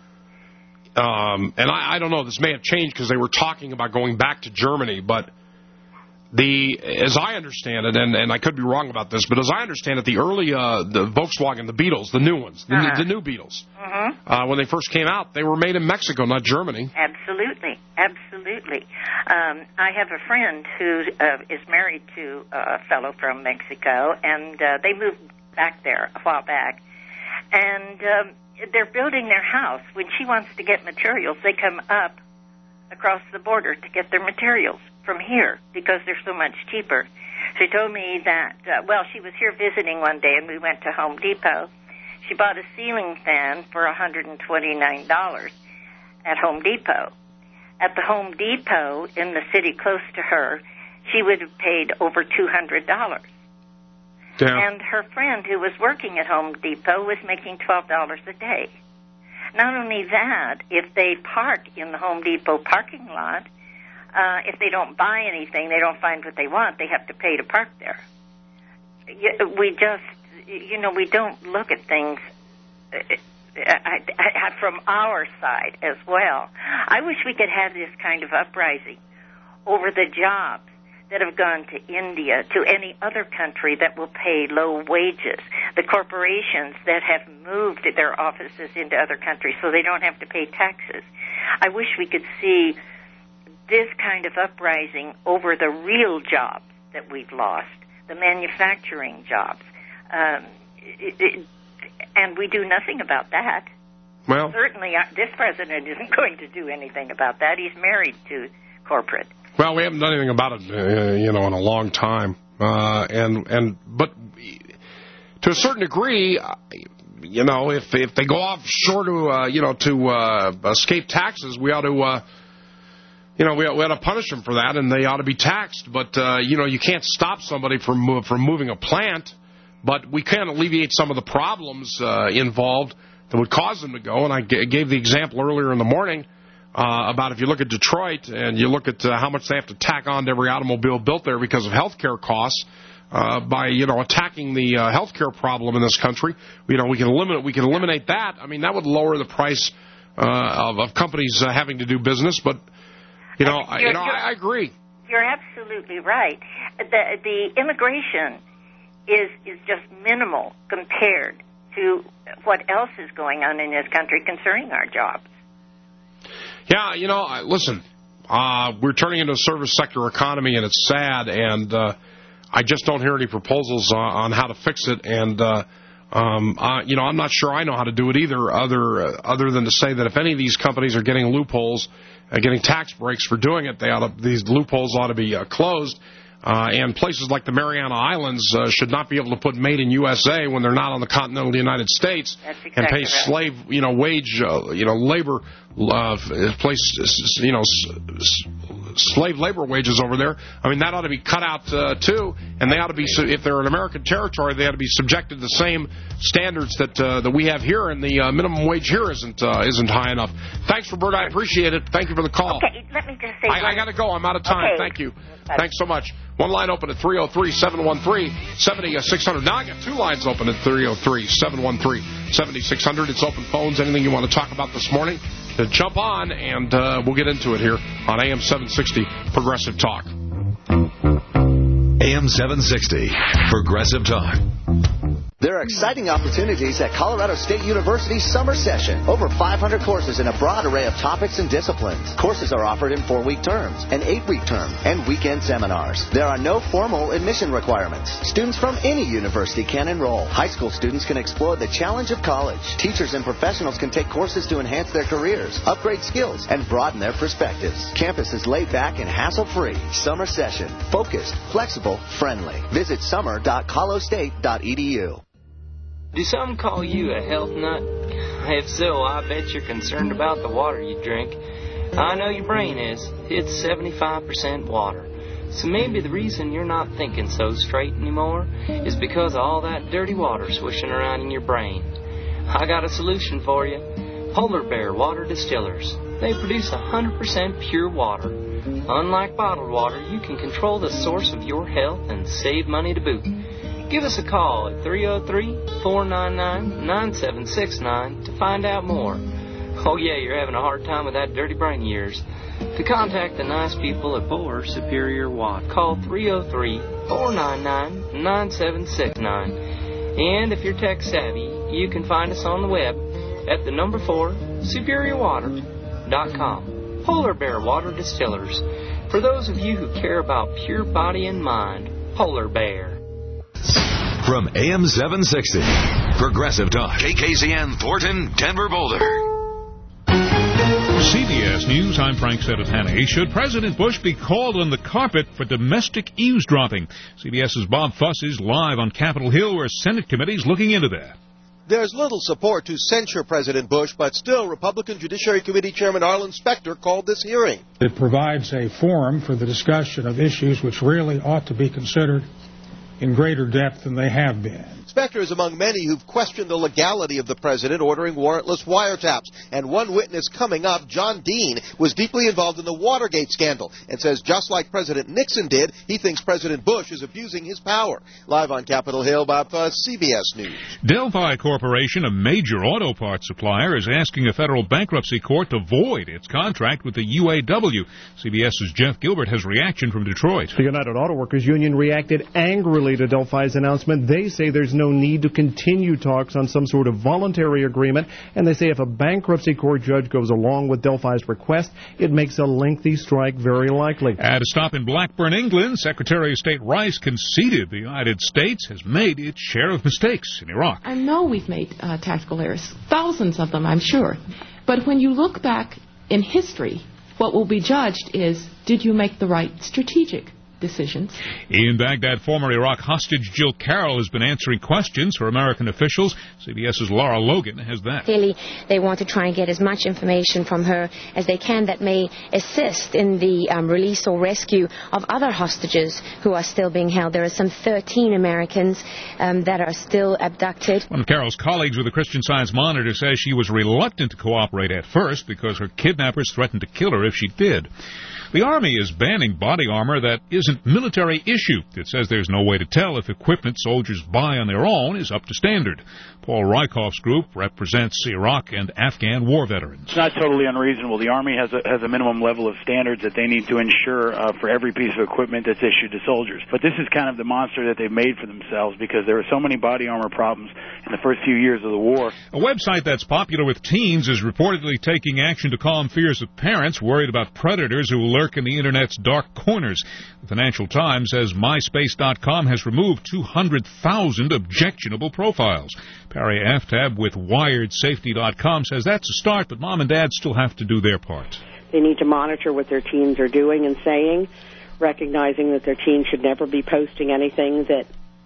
Speaker 4: um, and I, I don't know. This may have changed because they were talking about going back to Germany, but. The, as I understand it, and, and I could be wrong about this, but as I understand it, the early, uh, the Volkswagen, the Beetles, the new ones, the, uh-huh. the new Beetles,
Speaker 5: uh-huh.
Speaker 4: uh, when they first came out, they were made in Mexico, not Germany.
Speaker 5: Absolutely, absolutely. Um, I have a friend who uh, is married to a fellow from Mexico, and uh, they moved back there a while back, and um, they're building their house. When she wants to get materials, they come up across the border to get their materials from here because they're so much cheaper. She told me that, uh, well, she was here visiting one day, and we went to Home Depot. She bought a ceiling fan for one hundred twenty-nine dollars at Home Depot. At the Home Depot in the city close to her, she would have paid over two hundred dollars.
Speaker 4: Yeah.
Speaker 5: And her friend who was working at Home Depot was making twelve dollars a day. Not only that, if they park in the Home Depot parking lot, uh, if they don't buy anything, they don't find what they want, they have to pay to park there. We just, you know, we don't look at things I, I, from our side as well. I wish we could have this kind of uprising over the jobs that have gone to India, to any other country that will pay low wages, the corporations that have moved their offices into other countries so they don't have to pay taxes. I wish we could see this kind of uprising over the real jobs that we've lost, the manufacturing jobs. Um, it, it, and we do nothing about that.
Speaker 4: Well,
Speaker 5: certainly uh, this president isn't going to do anything about that. He's married to corporate.
Speaker 4: Well, we haven't done anything about it, uh, you know, in a long time. Uh, and and but to a certain degree, you know, if if they go offshore to uh, you know to uh, escape taxes, we ought to uh, you know we ought, we ought to punish them for that, and they ought to be taxed. But uh, you know, you can't stop somebody from move, from moving a plant, but we can alleviate some of the problems uh, involved that would cause them to go. And I g- gave the example earlier in the morning. Uh, about if you look at Detroit and you look at uh, how much they have to tack on to every automobile built there because of health care costs, uh, by you know attacking the uh, health care problem in this country, you know we can eliminate we can eliminate that. I mean that would lower the price uh, of, of companies uh, having to do business. But you know I, you know I, I agree.
Speaker 5: You're absolutely right. The the immigration is is just minimal compared to what else is going on in this country concerning our jobs.
Speaker 4: Yeah, you know, listen, uh, we're turning into a service sector economy, and it's sad, and uh, I just don't hear any proposals on, on how to fix it, and, uh, um, uh, you know, I'm not sure I know how to do it either, other uh, other than to say that if any of these companies are getting loopholes, uh, getting tax breaks for doing it, they ought to, these loopholes ought to be uh, closed. Uh, and places like the Mariana Islands uh, should not be able to put made in U S A when they're not on the continental United States.
Speaker 5: That's exactly
Speaker 4: and pay
Speaker 5: right.
Speaker 4: slave, you know, wage, uh, you know, labor, uh, place, you know, s- s- slave labor wages over there. I mean, that ought to be cut out uh, too. And they ought to be, if they're an American territory, they ought to be subjected to the same standards that uh, that we have here. And the uh, minimum wage here isn't uh, isn't high enough. Thanks, Roberta. I appreciate it. Thank you for the call.
Speaker 5: Okay, let me just say.
Speaker 4: I, I got to go. I'm out of time.
Speaker 5: Okay.
Speaker 4: Thank you. Thanks so much. One line open at three oh three, seven one three, seven six zero zero. Now I got two lines open at three oh three, seven one three, seven six zero zero. It's open phones. Anything you want to talk about this morning, to jump on, and uh, we'll get into it here on A M seven sixty Progressive Talk.
Speaker 11: A M seven sixty Progressive Talk.
Speaker 23: There There are exciting opportunities at Colorado State University's summer session. Over five hundred courses in a broad array of topics and disciplines. Courses are offered in four-week terms, an eight-week term, and weekend seminars. There are no formal admission requirements. Students from any university can enroll. High school students can explore the challenge of college. Teachers and professionals can take courses to enhance their careers, upgrade skills, and broaden their perspectives. Campus is laid back and hassle-free. Summer session. Focused, flexible, friendly. Visit summer dot colo state dot e d u.
Speaker 25: Do some call you a health nut? If so, I bet you're concerned about the water you drink. I know your brain is. It's seventy-five percent water. So maybe the reason you're not thinking so straight anymore is because of all that dirty water swishing around in your brain. I got a solution for you. Polar Bear Water Distillers. They produce one hundred percent pure water. Unlike bottled water, you can control the source of your health and save money to boot. Give us a call at three oh three, four nine nine, nine seven six nine to find out more. Oh yeah, you're having a hard time with that dirty brain of yours. To contact the nice people at Polar Superior Watt, call three oh three, four nine nine, nine seven six nine. And if you're tech savvy, you can find us on the web at the number four, superior water dot com. Polar Bear Water Distillers. For those of you who care about pure body and mind, Polar Bear.
Speaker 11: From A M seven sixty, Progressive Talk, K K Z N, Thornton, Denver, Boulder.
Speaker 6: C B S News, I'm Frank Seditani. Should President Bush be called on the carpet for domestic eavesdropping? CBS's Bob Fuss is live on Capitol Hill, where Senate committee's looking into that.
Speaker 7: There's little support to censure President Bush, but still, Republican Judiciary Committee Chairman Arlen Specter called this hearing.
Speaker 8: It provides a forum for the discussion of issues which really ought to be considered in greater depth than they have been.
Speaker 7: Specter is among many who've questioned the legality of the president ordering warrantless wiretaps. And one witness coming up, John Dean, was deeply involved in the Watergate scandal and says just like President Nixon did, he thinks President Bush is abusing his power. Live on Capitol Hill, Bob Fuss, C B S News.
Speaker 6: Delphi Corporation, a major auto parts supplier, is asking a federal bankruptcy court to void its contract with the U A W. CBS's Jeff Gilbert has reaction from Detroit.
Speaker 10: The United Auto Workers Union reacted angrily to Delphi's announcement. They say there's no need to continue talks on some sort of voluntary agreement, and they say if a bankruptcy court judge goes along with Delphi's request, it makes a lengthy strike very likely.
Speaker 6: At a stop in Blackburn, England, Secretary of State Rice conceded the United States has made its share of mistakes in Iraq.
Speaker 12: I know we've made uh, tactical errors, thousands of them, I'm sure. But when you look back in history, what will be judged is, did you make the right strategic decisions?
Speaker 6: In Baghdad, former Iraq hostage Jill Carroll has been answering questions for American officials. CBS's Laura Logan has that.
Speaker 13: Clearly, they want to try and get as much information from her as they can that may assist in the um, release or rescue of other hostages who are still being held. There are some thirteen Americans um, that are still abducted.
Speaker 6: One of Carroll's colleagues with the Christian Science Monitor says she was reluctant to cooperate at first because her kidnappers threatened to kill her if she did. The Army is banning body armor that isn't military issue. It says there's no way to tell if equipment soldiers buy on their own is up to standard. Paul Rykoff's group represents Iraq and Afghan war veterans.
Speaker 14: It's not totally unreasonable. The Army has a, has a minimum level of standards that they need to ensure uh, for every piece of equipment that's issued to soldiers. But this is kind of the monster that they've made for themselves because there were so many body armor problems in the first few years of the war.
Speaker 6: A website that's popular with teens is reportedly taking action to calm fears of parents worried about predators who lurk in the Internet's dark corners. The Financial Times says MySpace dot com has removed two hundred thousand objectionable profiles. Perry Aftab with Wired Safety dot com says that's a start, but mom and dad still have to do their part.
Speaker 28: They need to monitor what their teens are doing and saying, recognizing that their teens should never be posting anything that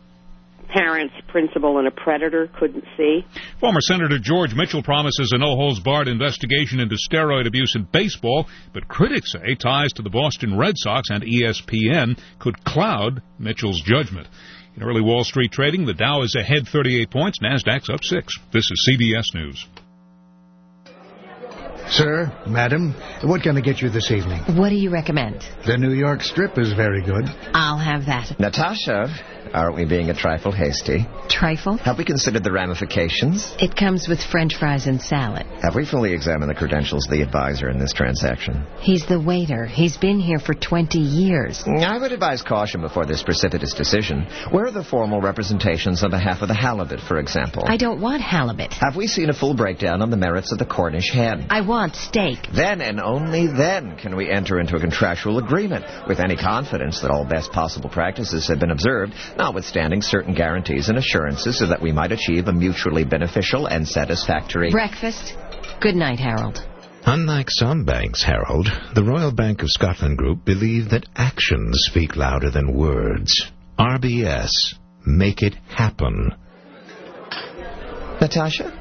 Speaker 28: parents, principal, and a predator couldn't see.
Speaker 6: Former Senator George Mitchell promises a no-holds-barred investigation into steroid abuse in baseball, but critics say ties to the Boston Red Sox and E S P N could cloud Mitchell's judgment. In early Wall Street trading, the Dow is ahead thirty-eight points, NASDAQ's up six. This is C B S News.
Speaker 2: Sir, madam, what can I get you this evening?
Speaker 3: What do you recommend?
Speaker 2: The New York strip is very good.
Speaker 3: I'll have that.
Speaker 9: Natasha, aren't we being a trifle hasty?
Speaker 3: Trifle?
Speaker 9: Have we considered the ramifications?
Speaker 3: It comes with French fries and salad.
Speaker 9: Have we fully examined the credentials of the advisor in this transaction?
Speaker 3: He's the waiter. He's been here for twenty years.
Speaker 9: I would advise caution before this precipitous decision. Where are the formal representations on behalf of the halibut, for example?
Speaker 3: I don't want halibut.
Speaker 9: Have we seen a full breakdown on the merits of the Cornish hen?
Speaker 3: I want steak.
Speaker 9: Then and only then can we enter into a contractual agreement with any confidence that all best possible practices have been observed, notwithstanding certain guarantees and assurances so that we might achieve a mutually beneficial and satisfactory...
Speaker 3: Breakfast? Good night, Harold.
Speaker 15: Unlike some banks, Harold, the Royal Bank of Scotland Group believe that actions speak louder than words. R B S. Make it happen.
Speaker 9: Natasha?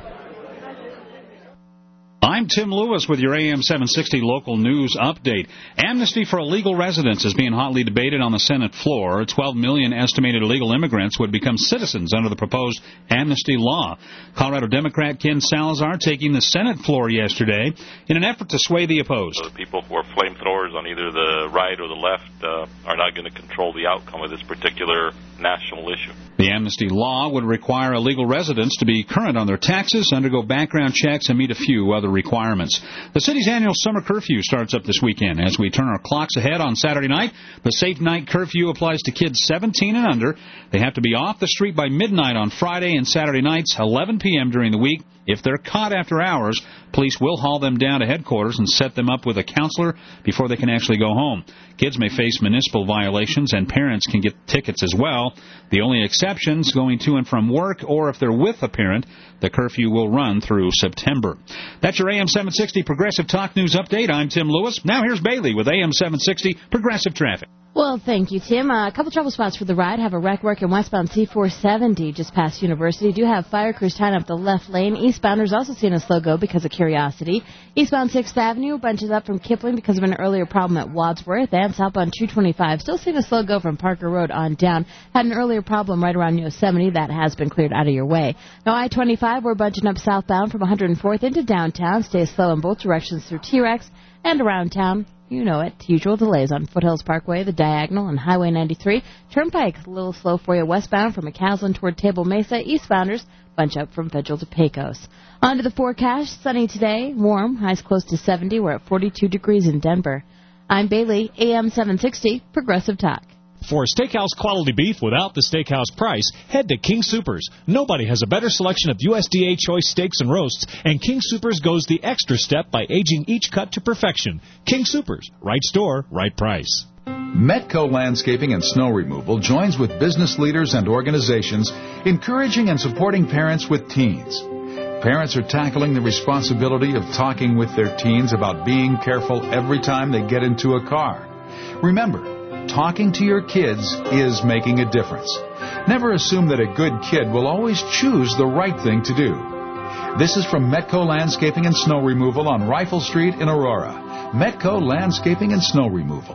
Speaker 16: I'm Tim Lewis with your A M seven sixty local news update. Amnesty for illegal residents is being hotly debated on the Senate floor. twelve million estimated illegal immigrants would become citizens under the proposed amnesty law. Colorado Democrat Ken Salazar taking the Senate floor yesterday in an effort to sway the opposed.
Speaker 17: So the people who are flamethrowers on either the right or the left uh, are not going to control the outcome of this particular national issue.
Speaker 16: The amnesty law would require illegal residents to be current on their taxes, undergo background checks, and meet a few other requirements. The city's annual summer curfew starts up this weekend. As we turn our clocks ahead on Saturday night, the safe night curfew applies to kids seventeen and under. They have to be off the street by midnight on Friday and Saturday nights, eleven p.m. during the week. If they're caught after hours, police will haul them down to headquarters and set them up with a counselor before they can actually go home. Kids may face municipal violations, and parents can get tickets as well. The only exceptions, going to and from work or if they're with a parent, the curfew will run through September. That's your A M seven sixty Progressive Talk News Update. I'm Tim Lewis. Now here's Bailey with A M seven sixty Progressive Traffic.
Speaker 19: Well, thank you, Tim. Uh, a couple trouble spots for the ride. Have a wreck work in westbound C four seventy just past University. Do have fire crews tying up the left lane. Eastbounders also seeing a slow go because of Curiosity. Eastbound sixth Avenue bunches up from Kipling because of an earlier problem at Wadsworth. And southbound two twenty-five still seeing a slow go from Parker Road on down. Had an earlier problem right around Yosemite. That has been cleared out of your way. Now I twenty-five, we're bunching up southbound from one hundred fourth into downtown. Stay slow in both directions through T-Rex and around town. You know it. Usual delays on Foothills Parkway, the Diagonal, and Highway ninety-three. Turnpike, a little slow for you westbound from McCaslin toward Table Mesa. Eastbounders, bunch up from Federal to Pecos. On to the forecast. Sunny today, warm, highs close to seventy. We're at forty-two degrees in Denver. I'm Bailey, A M seven sixty, Progressive Talk.
Speaker 20: For steakhouse quality beef without the steakhouse price, head to King Soopers. Nobody has a better selection of U S D A choice steaks and roasts, and King Soopers goes the extra step by aging each cut to perfection. King Soopers, right store, right price.
Speaker 29: Metco Landscaping and Snow Removal joins with business leaders and organizations encouraging and supporting parents with teens. Parents are tackling the responsibility of talking with their teens about being careful every time they get into a car. Remember, talking to your kids is making a difference. Never assume that a good kid will always choose the right thing to do. This is from Metco Landscaping and Snow Removal on Rifle Street in Aurora. Metco Landscaping and Snow Removal.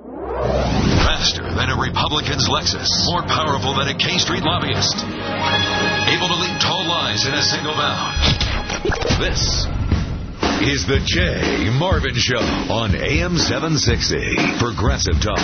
Speaker 11: Faster than a Republican's Lexus. More powerful than a K Street lobbyist. Able to leap tall lines in a single bound. This is the Jay Marvin Show on A M seven sixty Progressive Talk.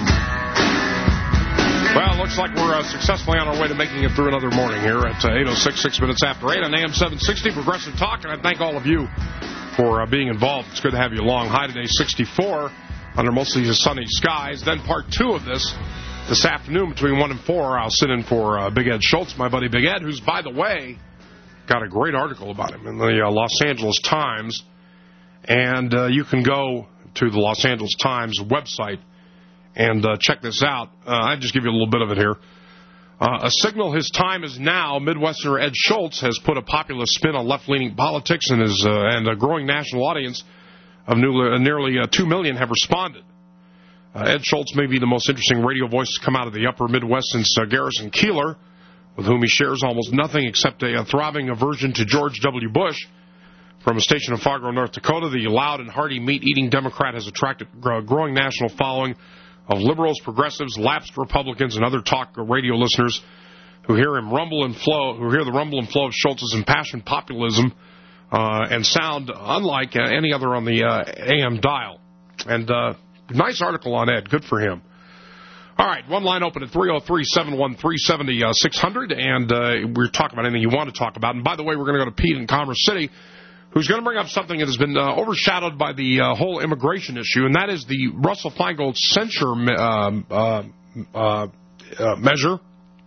Speaker 4: Well, it looks like we're uh, successfully on our way to making it through another morning here at uh, eight oh six, six minutes after eight on A M seven sixty Progressive Talk, and I thank all of you for uh, being involved. It's good to have you along. High today, sixty-four, under mostly sunny skies. Then part two of this, this afternoon between one and four, I'll sit in for uh, Big Ed Schultz, my buddy Big Ed, who's, by the way, got a great article about him in the uh, Los Angeles Times. And uh, you can go to the Los Angeles Times website and uh, check this out. Uh, I'll just give you a little bit of it here. Uh, a signal his time is now. Midwesterner Ed Schultz has put a populist spin on left-leaning politics, and, his, uh, and a growing national audience of new, uh, nearly uh, two million have responded. Uh, Ed Schultz may be the most interesting radio voice to come out of the upper Midwest since uh, Garrison Keillor, with whom he shares almost nothing except a, a throbbing aversion to George W. Bush. From a station in Fargo, North Dakota, the loud and hearty meat-eating Democrat has attracted a growing national following of liberals, progressives, lapsed Republicans, and other talk radio listeners who hear him rumble and flow, who hear the rumble and flow of Schultz's impassioned populism uh, and sound unlike uh, any other on the uh, A M dial. And uh, nice article on Ed. Good for him. All right, one line open at three oh three, seven one three, seven oh six hundred, and uh, we're talking about anything you want to talk about. And by the way, we're going to go to Pete in Commerce City, who's going to bring up something that has been uh, overshadowed by the uh, whole immigration issue, and that is the Russell Feingold censure um, uh, uh, uh, measure.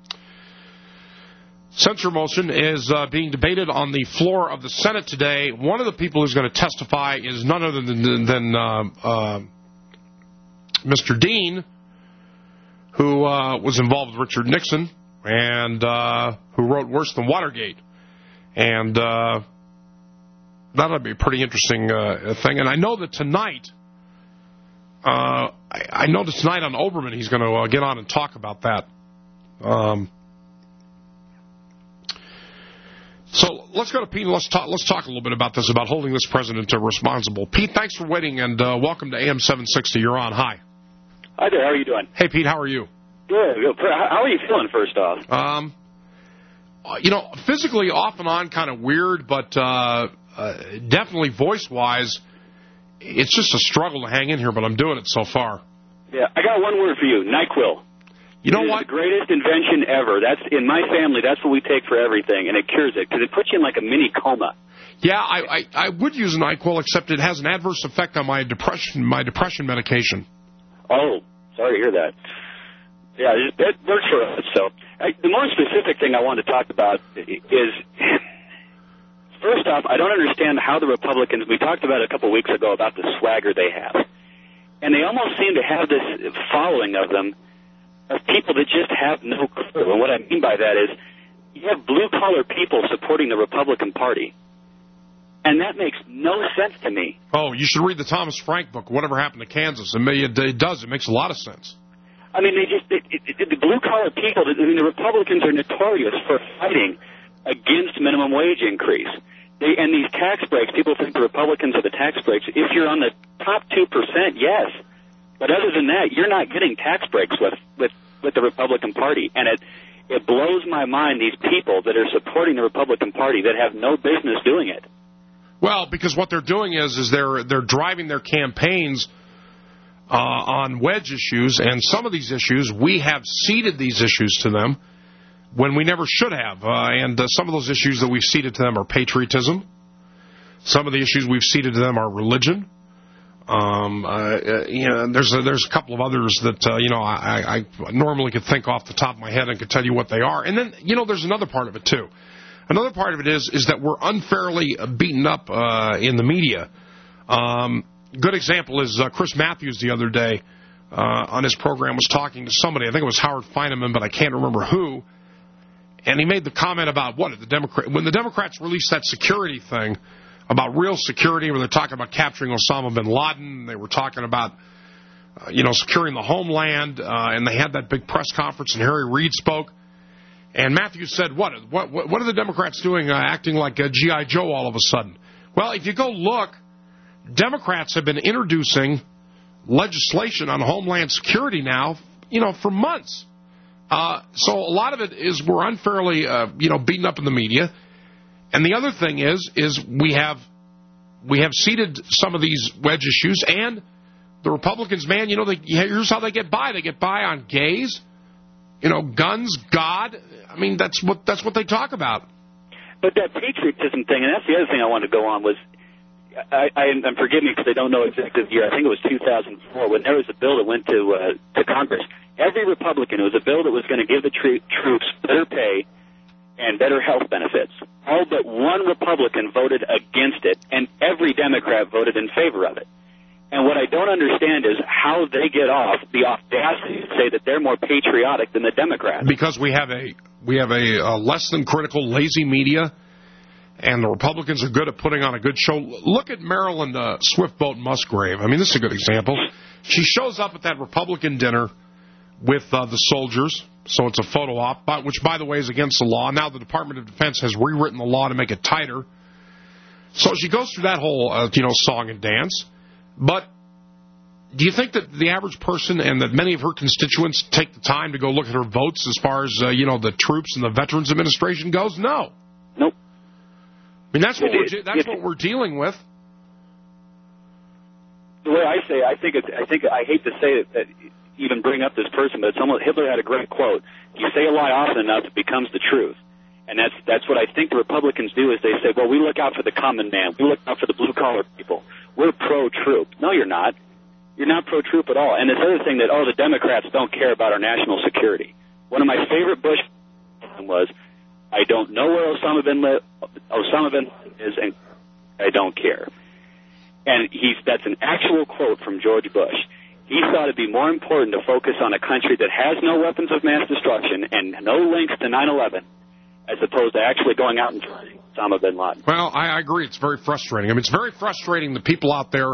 Speaker 4: Censure motion is uh, being debated on the floor of the Senate today. One of the people who's going to testify is none other than, than uh, uh, Mister Dean, who uh, was involved with Richard Nixon and uh, who wrote Worse Than Watergate. And uh, that'll be a pretty interesting uh, thing. And I know that tonight, uh, I, I know that tonight on Oberman he's going to uh, get on and talk about that. Um, so let's go to Pete and let's talk, let's talk a little bit about this, about holding this president responsible. Pete, thanks for waiting, and uh, welcome to A M seven sixty. You're on. Hi.
Speaker 1: Hi there. How are you doing?
Speaker 4: Hey, Pete. How are you?
Speaker 1: Good. How are you feeling, first off?
Speaker 4: Um, you know, physically off and on, kind of weird, but uh, uh, definitely voice-wise, it's just a struggle to hang in here, but I'm doing it so far.
Speaker 1: Yeah, I got one word for you, NyQuil.
Speaker 4: You know
Speaker 1: it
Speaker 4: what?
Speaker 1: It's the greatest invention ever. That's in my family, that's what we take for everything, and it cures it, because it puts you in like a mini coma.
Speaker 4: Yeah, I, I, I would use NyQuil, except it has an adverse effect on my depression, my depression medication.
Speaker 1: Oh, sorry to hear that. Yeah, it works for us. So I, the more specific thing I want to talk about is, first off, I don't understand how the Republicans, we talked about it a couple weeks ago about the swagger they have. And they almost seem to have this following of them, of people that just have no clue. And what I mean by that is, you have blue-collar people supporting the Republican Party. And that makes no sense to me.
Speaker 4: Oh, you should read the Thomas Frank book, Whatever Happened to Kansas. It, may, it, it does. It makes a lot of sense.
Speaker 1: I mean, they just it, it, the blue-collar people, I mean, the Republicans are notorious for fighting against minimum wage increase. They, and these tax breaks, people think the Republicans are the tax breaks. If you're on the top two percent, yes. But other than that, you're not getting tax breaks with, with, with the Republican Party. And it, it blows my mind, these people that are supporting the Republican Party that have no business doing it.
Speaker 4: Well, because what they're doing is is they're they're driving their campaigns uh, on wedge issues, and some of these issues, we have ceded these issues to them when we never should have. Uh, and uh, some of those issues that we've ceded to them are patriotism. Some of the issues we've ceded to them are religion. Um, uh, you know, there's a, there's a couple of others that uh, you know I, I normally could think off the top of my head and could tell you what they are. And then you know there's another part of it too. Another part of it is is that we're unfairly beaten up uh, in the media. Um, good example is uh, Chris Matthews the other day uh, on his program was talking to somebody. I think it was Howard Feineman, but I can't remember who. And he made the comment about what the Democrat when the Democrats released that security thing about real security, where they're talking about capturing Osama bin Laden. They were talking about uh, you know securing the homeland, uh, and they had that big press conference, and Harry Reid spoke. And Matthews said, what what what are the Democrats doing, uh, acting like a G I Joe all of a sudden? Well, if you go look, Democrats have been introducing legislation on homeland security now, you know, for months. Uh, so a lot of it is we're unfairly, uh, you know, beaten up in the media. And the other thing is, is we have we have ceded some of these wedge issues, and the Republicans, man, you know, they, here's how they get by. They get by on gays. You know, guns, God. I mean, that's what that's what they talk about.
Speaker 1: But that patriotism thing, and that's the other thing I wanted to go on, was, I, I, and forgive me because I don't know exactly the year, I think it was two thousand four, when there was a bill that went to uh, to Congress. Every Republican, it was a bill that was going to give the tr- troops better pay and better health benefits. All but one Republican voted against it, and every Democrat voted in favor of it. And what I don't understand is how they get off the audacity to say that they're more patriotic than the Democrats.
Speaker 4: Because we have a we have a, a less than critical, lazy media, and the Republicans are good at putting on a good show. Look at Marilyn uh, Swiftboat Musgrave. I mean, this is a good example. She shows up at that Republican dinner with uh, the soldiers, so it's a photo op, which, by the way, is against the law. Now the Department of Defense has rewritten the law to make it tighter. So she goes through that whole, uh, you know, song and dance. But do you think that the average person and that many of her constituents take the time to go look at her votes as far as, uh, you know, the troops and the Veterans Administration goes? No.
Speaker 1: Nope.
Speaker 4: I mean, that's what,
Speaker 1: It-
Speaker 4: we're,
Speaker 1: it-
Speaker 4: that's
Speaker 1: it-
Speaker 4: what we're dealing with.
Speaker 1: The way I say it, I think it's, I think I hate to say it, that even bring up this person, but it's almost, Hitler had a great quote. You say a lie often enough, it becomes the truth. And that's that's what I think the Republicans do is they say, well, we look out for the common man. We look out for the blue-collar people. We're pro-troop. No, you're not. You're not pro-troop at all. And this other thing that, oh, the Democrats don't care about our national security. One of my favorite Bush was, I don't know where Osama bin Laden, Osama bin Laden is, and I don't care. And he's, that's an actual quote from George Bush. He thought it'd be more important to focus on a country that has no weapons of mass destruction and no links to nine eleven as opposed to actually going out and trying Osama bin Laden.
Speaker 4: Well, I, I agree. It's very frustrating. I mean, it's very frustrating that people out there uh,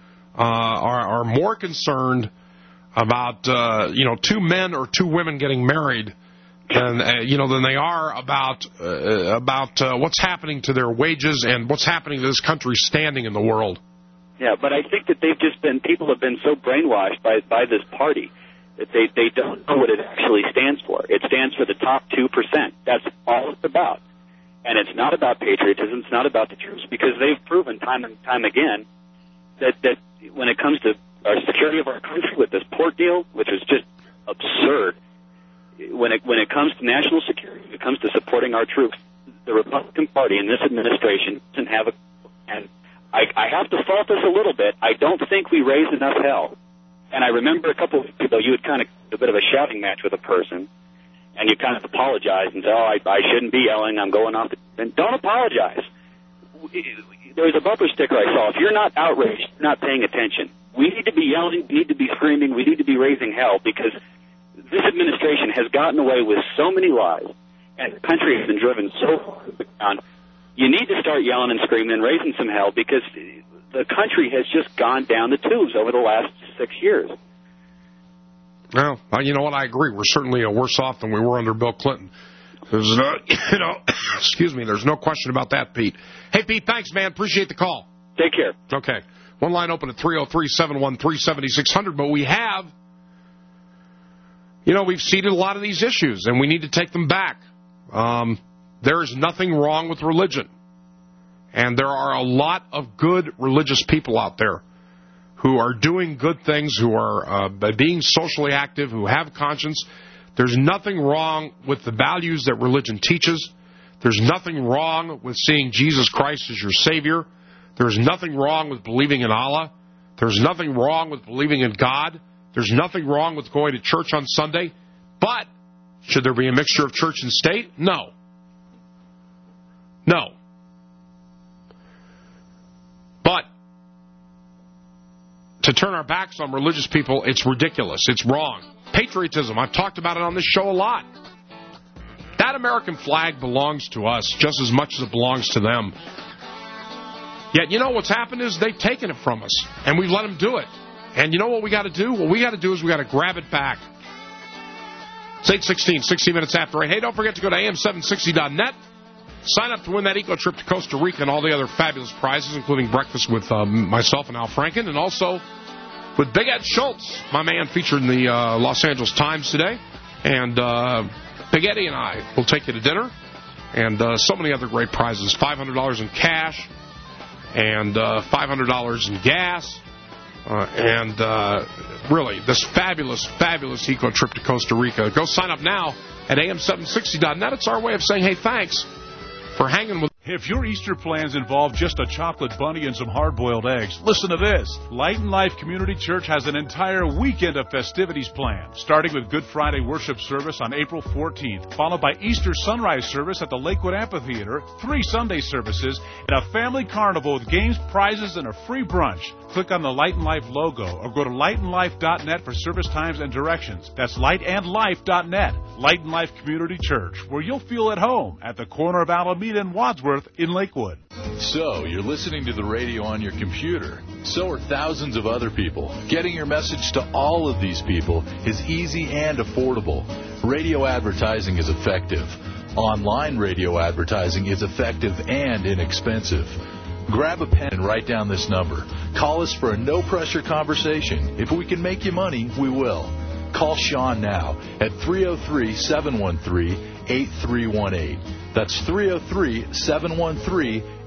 Speaker 4: are, are more concerned about, uh, you know, two men or two women getting married than, uh, you know, than they are about uh, about uh, what's happening to their wages and what's happening to this country's standing in the world.
Speaker 1: Yeah, but I think that they've just been, people have been so brainwashed by by this party that they, they don't know what it actually stands for. It stands for the top two percent. That's all it's about. And it's not about patriotism. It's not about the troops, because they've proven time and time again that, that when it comes to our security of our country with this port deal, which is just absurd, when it, when it comes to national security, when it comes to supporting our troops, the Republican Party in this administration doesn't have a... And I, I have to fault this a little bit. I don't think we raise enough hell. And I remember a couple of weeks ago, you had kind of a bit of a shouting match with a person, and you kind of apologized and said, oh, I, I shouldn't be yelling, I'm going off the... And don't apologize. There was a bumper sticker I saw. If you're not outraged, you're not paying attention. We need to be yelling, we need to be screaming, we need to be raising hell, because this administration has gotten away with so many lies, and the country has been driven so far to the ground. You need to start yelling and screaming and raising some hell, because the country has just gone down the tubes over the last six years.
Speaker 4: Well, you know what? I agree. We're certainly worse off than we were under Bill Clinton. There's no, you know, excuse me, there's no question about that, Pete. Hey, Pete, thanks, man. Appreciate the call.
Speaker 1: Take care.
Speaker 4: Okay. One line open at three oh three, seven one three, seven six zero zero, but we have, you know, we've seeded a lot of these issues, and we need to take them back. Um, there is nothing wrong with religion, and there are a lot of good religious people out there who are doing good things, who are uh, being socially active, who have conscience. There's nothing wrong with the values that religion teaches. There's nothing wrong with seeing Jesus Christ as your Savior. There's nothing wrong with believing in Allah. There's nothing wrong with believing in God. There's nothing wrong with going to church on Sunday. But should there be a mixture of church and state? No. No. But to turn our backs on religious people, it's ridiculous. It's wrong. Patriotism, I've talked about it on this show a lot. That American flag belongs to us just as much as it belongs to them. Yet, you know, what's happened is they've taken it from us, and we've let them do it. And you know what we got to do? What we got to do is we got to grab it back. It's eight sixteen, sixty minutes after eight. Hey, don't forget to go to A M seven sixty dot net. Sign up to win that eco trip to Costa Rica and all the other fabulous prizes, including breakfast with um, myself and Al Franken, and also with Big Ed Schultz, my man featured in the uh, Los Angeles Times today. And uh, Big Eddie and I will take you to dinner. And uh, so many other great prizes. five hundred dollars in cash and uh, five hundred dollars in gas. Uh, and uh, really, this fabulous, fabulous eco trip to Costa Rica. Go sign up now at A M seven sixty dot net. It's our way of saying, hey, thanks for hanging with.
Speaker 5: If your Easter plans involve just a chocolate bunny and some hard-boiled eggs, listen to this. Light and Life Community Church has an entire weekend of festivities planned, starting with Good Friday worship service on April fourteenth, followed by Easter sunrise service at the Lakewood Amphitheater, three Sunday services, and a family carnival with games, prizes, and a free brunch. Click on the Light and Life logo or go to light and life dot net for service times and directions. That's light and life dot net. Light and Life Community Church, where you'll feel at home at the corner of Alameda and Wadsworth in Lakewood.
Speaker 18: So, you're listening to the radio on your computer. So are thousands of other people. Getting your message to all of these people is easy and affordable. Radio advertising is effective. Online radio advertising is effective and inexpensive. Grab a pen and write down this number. Call us for a no-pressure conversation. If we can make you money, we will. Call Sean now at three oh three, seven one three, eight three one eight. That's three oh three, seven one three,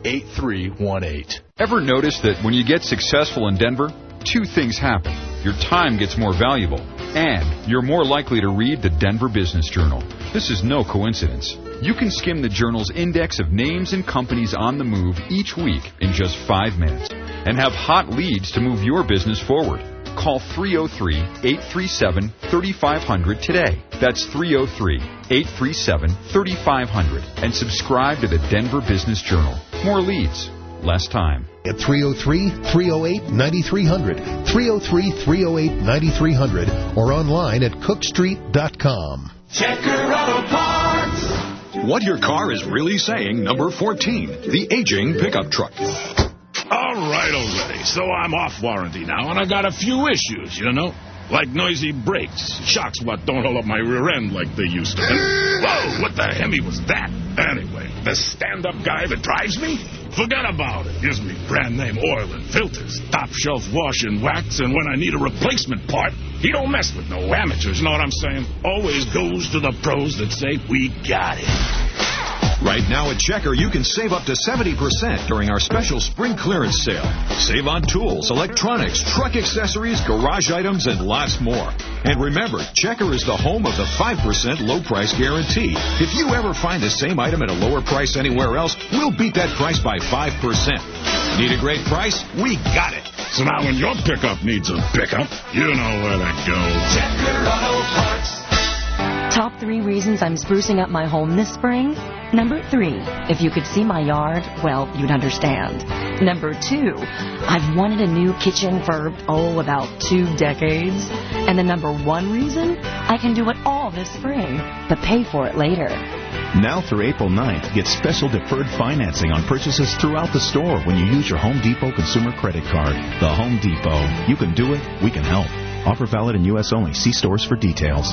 Speaker 18: eight three one eight.
Speaker 7: Ever notice that when you get successful in Denver, two things happen. Your time gets more valuable, and you're more likely to read the Denver Business Journal. This is no coincidence. You can skim the journal's index of names and companies on the move each week in just five minutes and have hot leads to move your business forward. Call three oh three, eight three seven, three five zero zero today. That's three oh three, eight three seven, three five zero zero and subscribe to the Denver Business Journal. More leads, less time.
Speaker 8: At three oh three, three oh eight, nine three hundred, three oh three, three oh eight, nine three hundred, or online at cook street dot com.
Speaker 11: Checker Auto Parts. What your car is really saying, number fourteen, the aging pickup truck.
Speaker 21: All right already, so I'm off warranty now, and I got a few issues, you know? Like noisy brakes, shocks what don't hold up my rear end like they used to. And, whoa, what the Hemi was that? Anyway, the stand-up guy that drives me? Forget about it. Gives me brand name oil and filters, top shelf wash and wax, and when I need a replacement part, he don't mess with no amateurs, know what I'm saying? Always goes to the pros that say, we got it.
Speaker 11: Right now at Checker, you can save up to seventy percent during our special spring clearance sale. Save on tools, electronics, truck accessories, garage items, and lots more. And remember, Checker is the home of the five percent low price guarantee. If you ever find the same item at a lower price anywhere else, we'll beat that price by five percent. Need a great price? We got it.
Speaker 21: So now when your pickup needs a pickup, you know where to go. Checker Auto Parts.
Speaker 22: Top three reasons I'm sprucing up my home this spring. Number three, if you could see my yard, well, you'd understand. Number two, I've wanted a new kitchen for, oh, about two decades. And the number one reason, I can do it all this spring, but pay for it later.
Speaker 23: Now through April ninth, get special deferred financing on purchases throughout the store when you use your Home Depot Consumer Credit Card. The Home Depot. You can do it, we can help. Offer valid in U S only. See stores for details.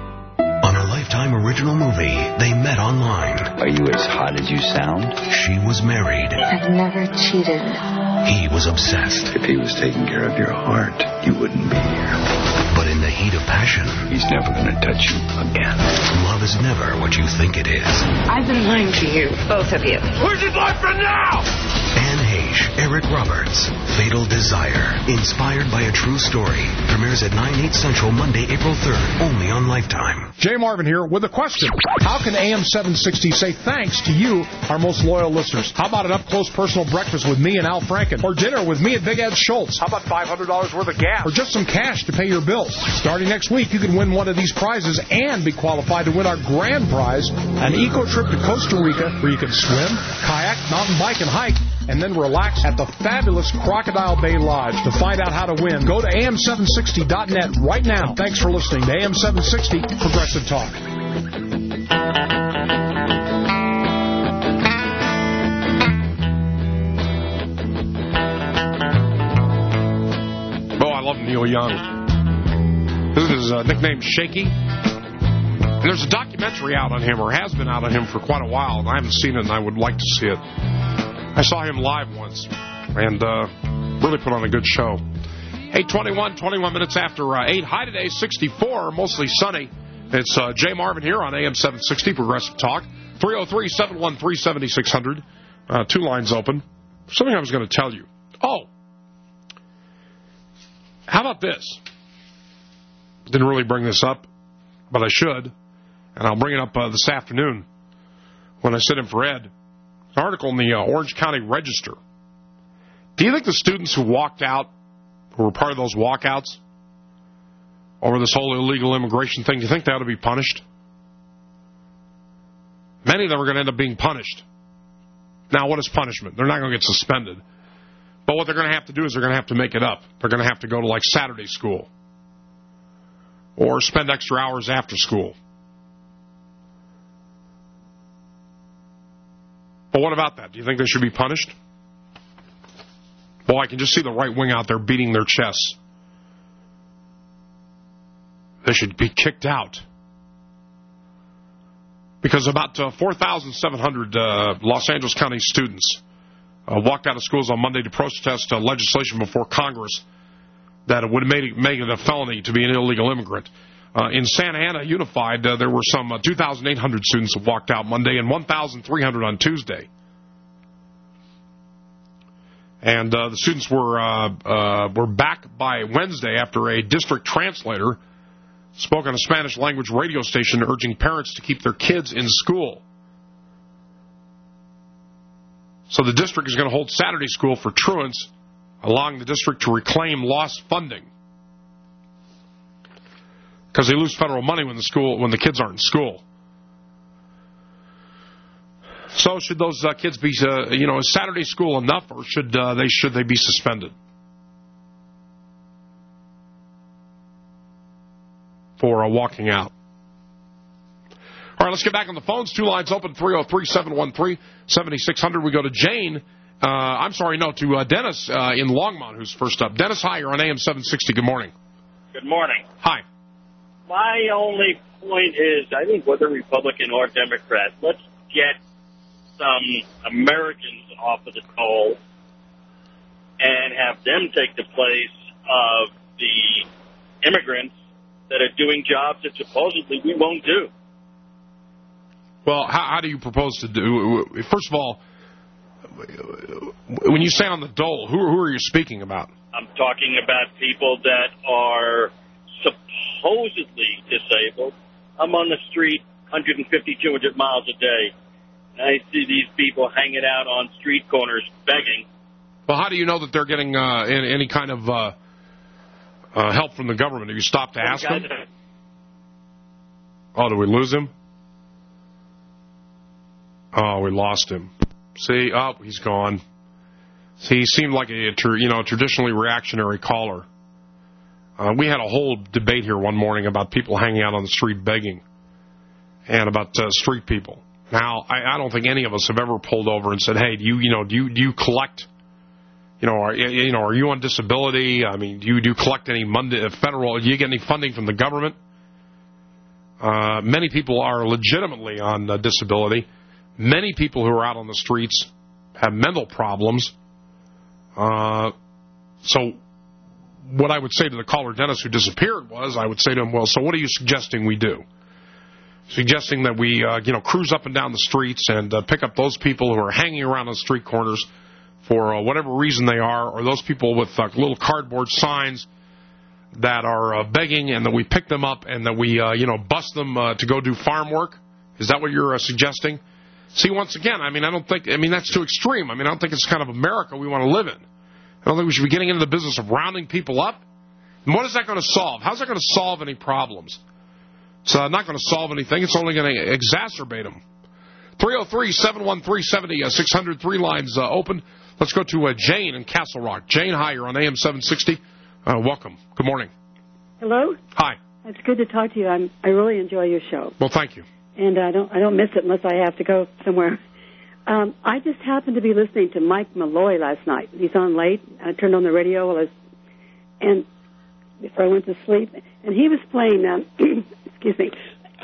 Speaker 24: On a Lifetime original movie, they met online.
Speaker 25: Are you as hot as you sound?
Speaker 24: She was married.
Speaker 26: I've never cheated.
Speaker 24: He was obsessed.
Speaker 25: If he was taking care of your heart, you wouldn't be here.
Speaker 24: But in the heat of passion,
Speaker 25: he's never going to touch you again.
Speaker 24: Love is never what you think it is.
Speaker 26: I've been lying to you, both of you.
Speaker 21: Where's his boyfriend now?
Speaker 24: Anne Heche, Eric Roberts, Fatal Desire, inspired by a true story, premieres at nine, eight Central Monday, April third, only on Lifetime.
Speaker 27: Jay Marvin here with a question. How can A M seven sixty say thanks to you, our most loyal listeners? How about an up-close personal breakfast with me and Al Franken? Or dinner with me and Big Ed Schultz? How about five hundred dollars worth of gas? Or just some cash to pay your bills? Starting next week, you can win one of these prizes and be qualified to win our grand prize, an eco trip to Costa Rica where you can swim, kayak, mountain bike, and hike, and then relax at the fabulous Crocodile Bay Lodge. To find out how to win, go to A M seven sixty dot net right now. Thanks for listening to A M seven sixty Progressive Talk.
Speaker 4: Oh, I love Neil Young. This is uh, nicknamed Shaky. And there's a documentary out on him, or has been out on him for quite a while, and I haven't seen it, and I would like to see it. I saw him live once, and uh, really put on a good show. eight twenty-one, twenty-one minutes after uh, eight. High today, sixty-four, mostly sunny. It's uh, Jay Marvin here on A M seven sixty Progressive Talk. three oh three, seven one three, seven six zero zero. Uh, two lines open. Something I was going to tell you. Oh, how about this? Didn't really bring this up, but I should, and I'll bring it up uh, this afternoon when I sit in for Ed. An article in the uh, Orange County Register. Do you think the students who walked out, who were part of those walkouts over this whole illegal immigration thing, do you think they ought to be punished? Many of them are going to end up being punished. Now, what is punishment? They're not going to get suspended. But what they're going to have to do is they're going to have to make it up. They're going to have to go to, like, Saturday school or spend extra hours after school. But what about that? Do you think they should be punished? Well, I can just see the right wing out there beating their chests. They should be kicked out. Because about uh, four thousand seven hundred uh, Los Angeles County students uh, walked out of schools on Monday to protest uh, legislation before Congress that it would make it, make it a felony to be an illegal immigrant. Uh, in Santa Ana Unified, uh, there were some uh, two thousand eight hundred students who walked out Monday and one thousand three hundred on Tuesday. And uh, the students were uh, uh, were back by Wednesday after a district translator spoke on a Spanish-language radio station urging parents to keep their kids in school. So the district is going to hold Saturday school for truants, allowing the district to reclaim lost funding. Because they lose federal money when the school when the kids aren't in school. So should those uh, kids be, uh, you know, is Saturday school enough, or should uh, they should they be suspended for uh, walking out? All right, let's get back on the phones. Two lines open: three oh three, seven one three, seven six zero zero. We go to Jane. Uh, I'm sorry, no, to uh, Dennis uh, in Longmont, who's first up. Dennis, hi. You're on A M seven sixty. Good morning.
Speaker 2: Good morning.
Speaker 4: Hi.
Speaker 2: My only point is, I think whether Republican or Democrat, let's get some Americans off of the toll and have them take the place of the immigrants that are doing jobs that supposedly we won't do.
Speaker 4: Well, how, how do you propose to do? First of all, when you say on the dole, who, who are you speaking about?
Speaker 2: I'm talking about people that are supposedly disabled. I'm on the street one fifty, two hundred miles a day. And I see these people hanging out on street corners begging.
Speaker 4: Well, how do you know that they're getting uh, any, any kind of uh, uh, help from the government? Have you stopped to ask them? Oh, did we lose him? Oh, we lost him. See, oh, he's gone. See, he seemed like a, you know, traditionally reactionary caller. Uh, we had a whole debate here one morning about people hanging out on the street begging and about uh, street people. Now, I, I don't think any of us have ever pulled over and said, "Hey, do you, you know, do you, do you collect, you know, are you know, are you on disability? I mean, do you do you collect any Monday, federal? Do you get any funding from the government?" Uh, many people are legitimately on uh, disability. Many people who are out on the streets have mental problems. Uh, so what I would say to the caller, Dennis, who disappeared, was I would say to him, well, so what are you suggesting we do? Suggesting that we, uh, you know, cruise up and down the streets and uh, pick up those people who are hanging around on street corners for uh, whatever reason they are, or those people with uh, little cardboard signs that are uh, begging, and that we pick them up and that we, uh, you know, bust them uh, to go do farm work? Is that what you're uh, suggesting? See, once again, I mean, I don't think, I mean, that's too extreme. I mean, I don't think it's the kind of America we want to live in. I don't think we should be getting into the business of rounding people up. And what is that going to solve? How's that going to solve any problems? It's uh, not going to solve anything. It's only going to exacerbate them. three oh three, seven one three, seven six zero zero, three lines uh, open. Let's go to uh, Jane in Castle Rock. Jane, hi, you're on A M seven sixty. Uh, welcome. Good morning.
Speaker 3: Hello?
Speaker 4: Hi.
Speaker 3: It's good to talk to you. I'm, I really enjoy your show.
Speaker 4: Well, thank you.
Speaker 3: And I don't I don't miss it unless I have to go somewhere. Um, I just happened to be listening to Mike Malloy last night. He's on late. I turned on the radio while I was, and before I went to sleep, and he was playing, um, excuse me,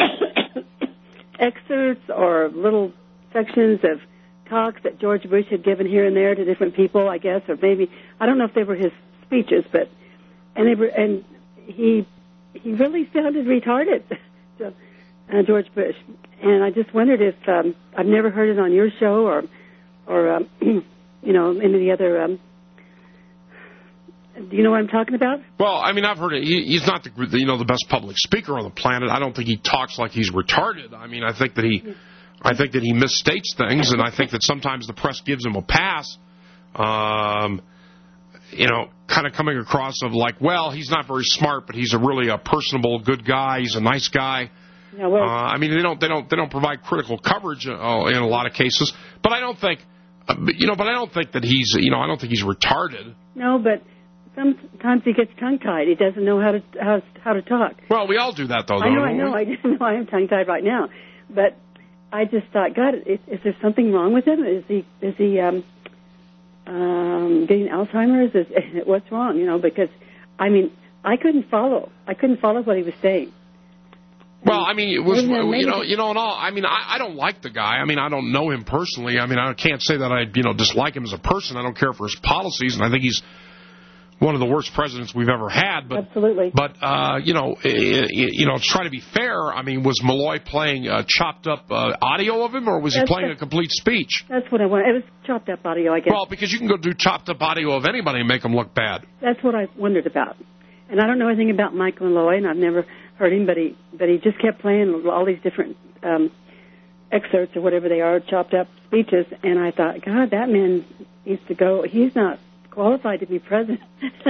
Speaker 3: excerpts or little sections of talks that George Bush had given here and there to different people, I guess, or maybe I don't know if they were his speeches, but and they were, and he he really sounded retarded. So, Uh, George Bush, and I just wondered if um, I've never heard it on your show or, or um, you know, any of the other. Um, do you know what I'm talking about?
Speaker 4: Well, I mean, I've heard it. He, he's not the you know the best public speaker on the planet. I don't think he talks like he's retarded. I mean, I think that he, I think that he misstates things, and I think that sometimes the press gives him a pass. Um, you know, kind of coming across of like, well, he's not very smart, but he's a really a personable, good guy. He's a nice guy.
Speaker 3: Yeah, well,
Speaker 4: uh, I mean, they don't, they don't, they don't provide critical coverage uh, in a lot of cases. But I don't think, uh, you know, but I don't think that he's, you know, I don't think he's retarded.
Speaker 3: No, but sometimes he gets tongue-tied. He doesn't know how to how, how to talk.
Speaker 4: Well, we all do that, though.
Speaker 3: I know,
Speaker 4: don't
Speaker 3: I know,
Speaker 4: we?
Speaker 3: I didn't know I am tongue-tied right now. But I just thought, God, is, is there something wrong with him? Is he is he um, um, getting Alzheimer's? Is, what's wrong? You know, because I mean, I couldn't follow. I couldn't follow what he was saying.
Speaker 4: Well, I mean, it was, you know, you know, and all. I mean, I, I don't like the guy. I mean, I don't know him personally. I mean, I can't say that I, you know, dislike him as a person. I don't care for his policies, and I think he's one of the worst presidents we've ever had. But,
Speaker 3: Absolutely.
Speaker 4: But, uh, you know, you know, to try to be fair, I mean, was Malloy playing uh, chopped up uh, audio of him, or was
Speaker 3: That's
Speaker 4: he playing
Speaker 3: the,
Speaker 4: a complete speech?
Speaker 3: That's what I want. It was chopped up audio, I guess.
Speaker 4: Well, because you can go do chopped up audio of anybody and make them look bad.
Speaker 3: That's what I wondered about. And I don't know anything about Mike Malloy, and I've never heard him, but he, but he just kept playing all these different um, excerpts or whatever they are, chopped up speeches, and I thought, God, that man needs to go. He's not qualified to be president.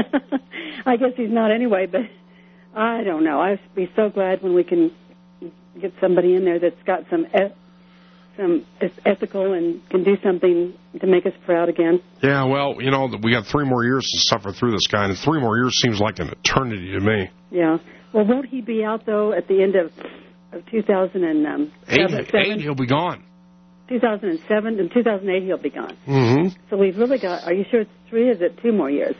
Speaker 3: I guess he's not anyway, but I don't know. I'd be so glad when we can get somebody in there that's got some e- some ethical and can do something to make us proud again.
Speaker 4: Yeah, well, you know, we got three more years to suffer through this guy, and three more years seems like an eternity to me.
Speaker 3: Yeah. Well, won't he be out, though, at the end of, of two thousand seven?
Speaker 4: Eight, eight, he'll be gone.
Speaker 3: two thousand seven, and two thousand eight he'll be gone.
Speaker 4: Mm-hmm.
Speaker 3: So we've really got, are you sure it's three or is it two more years?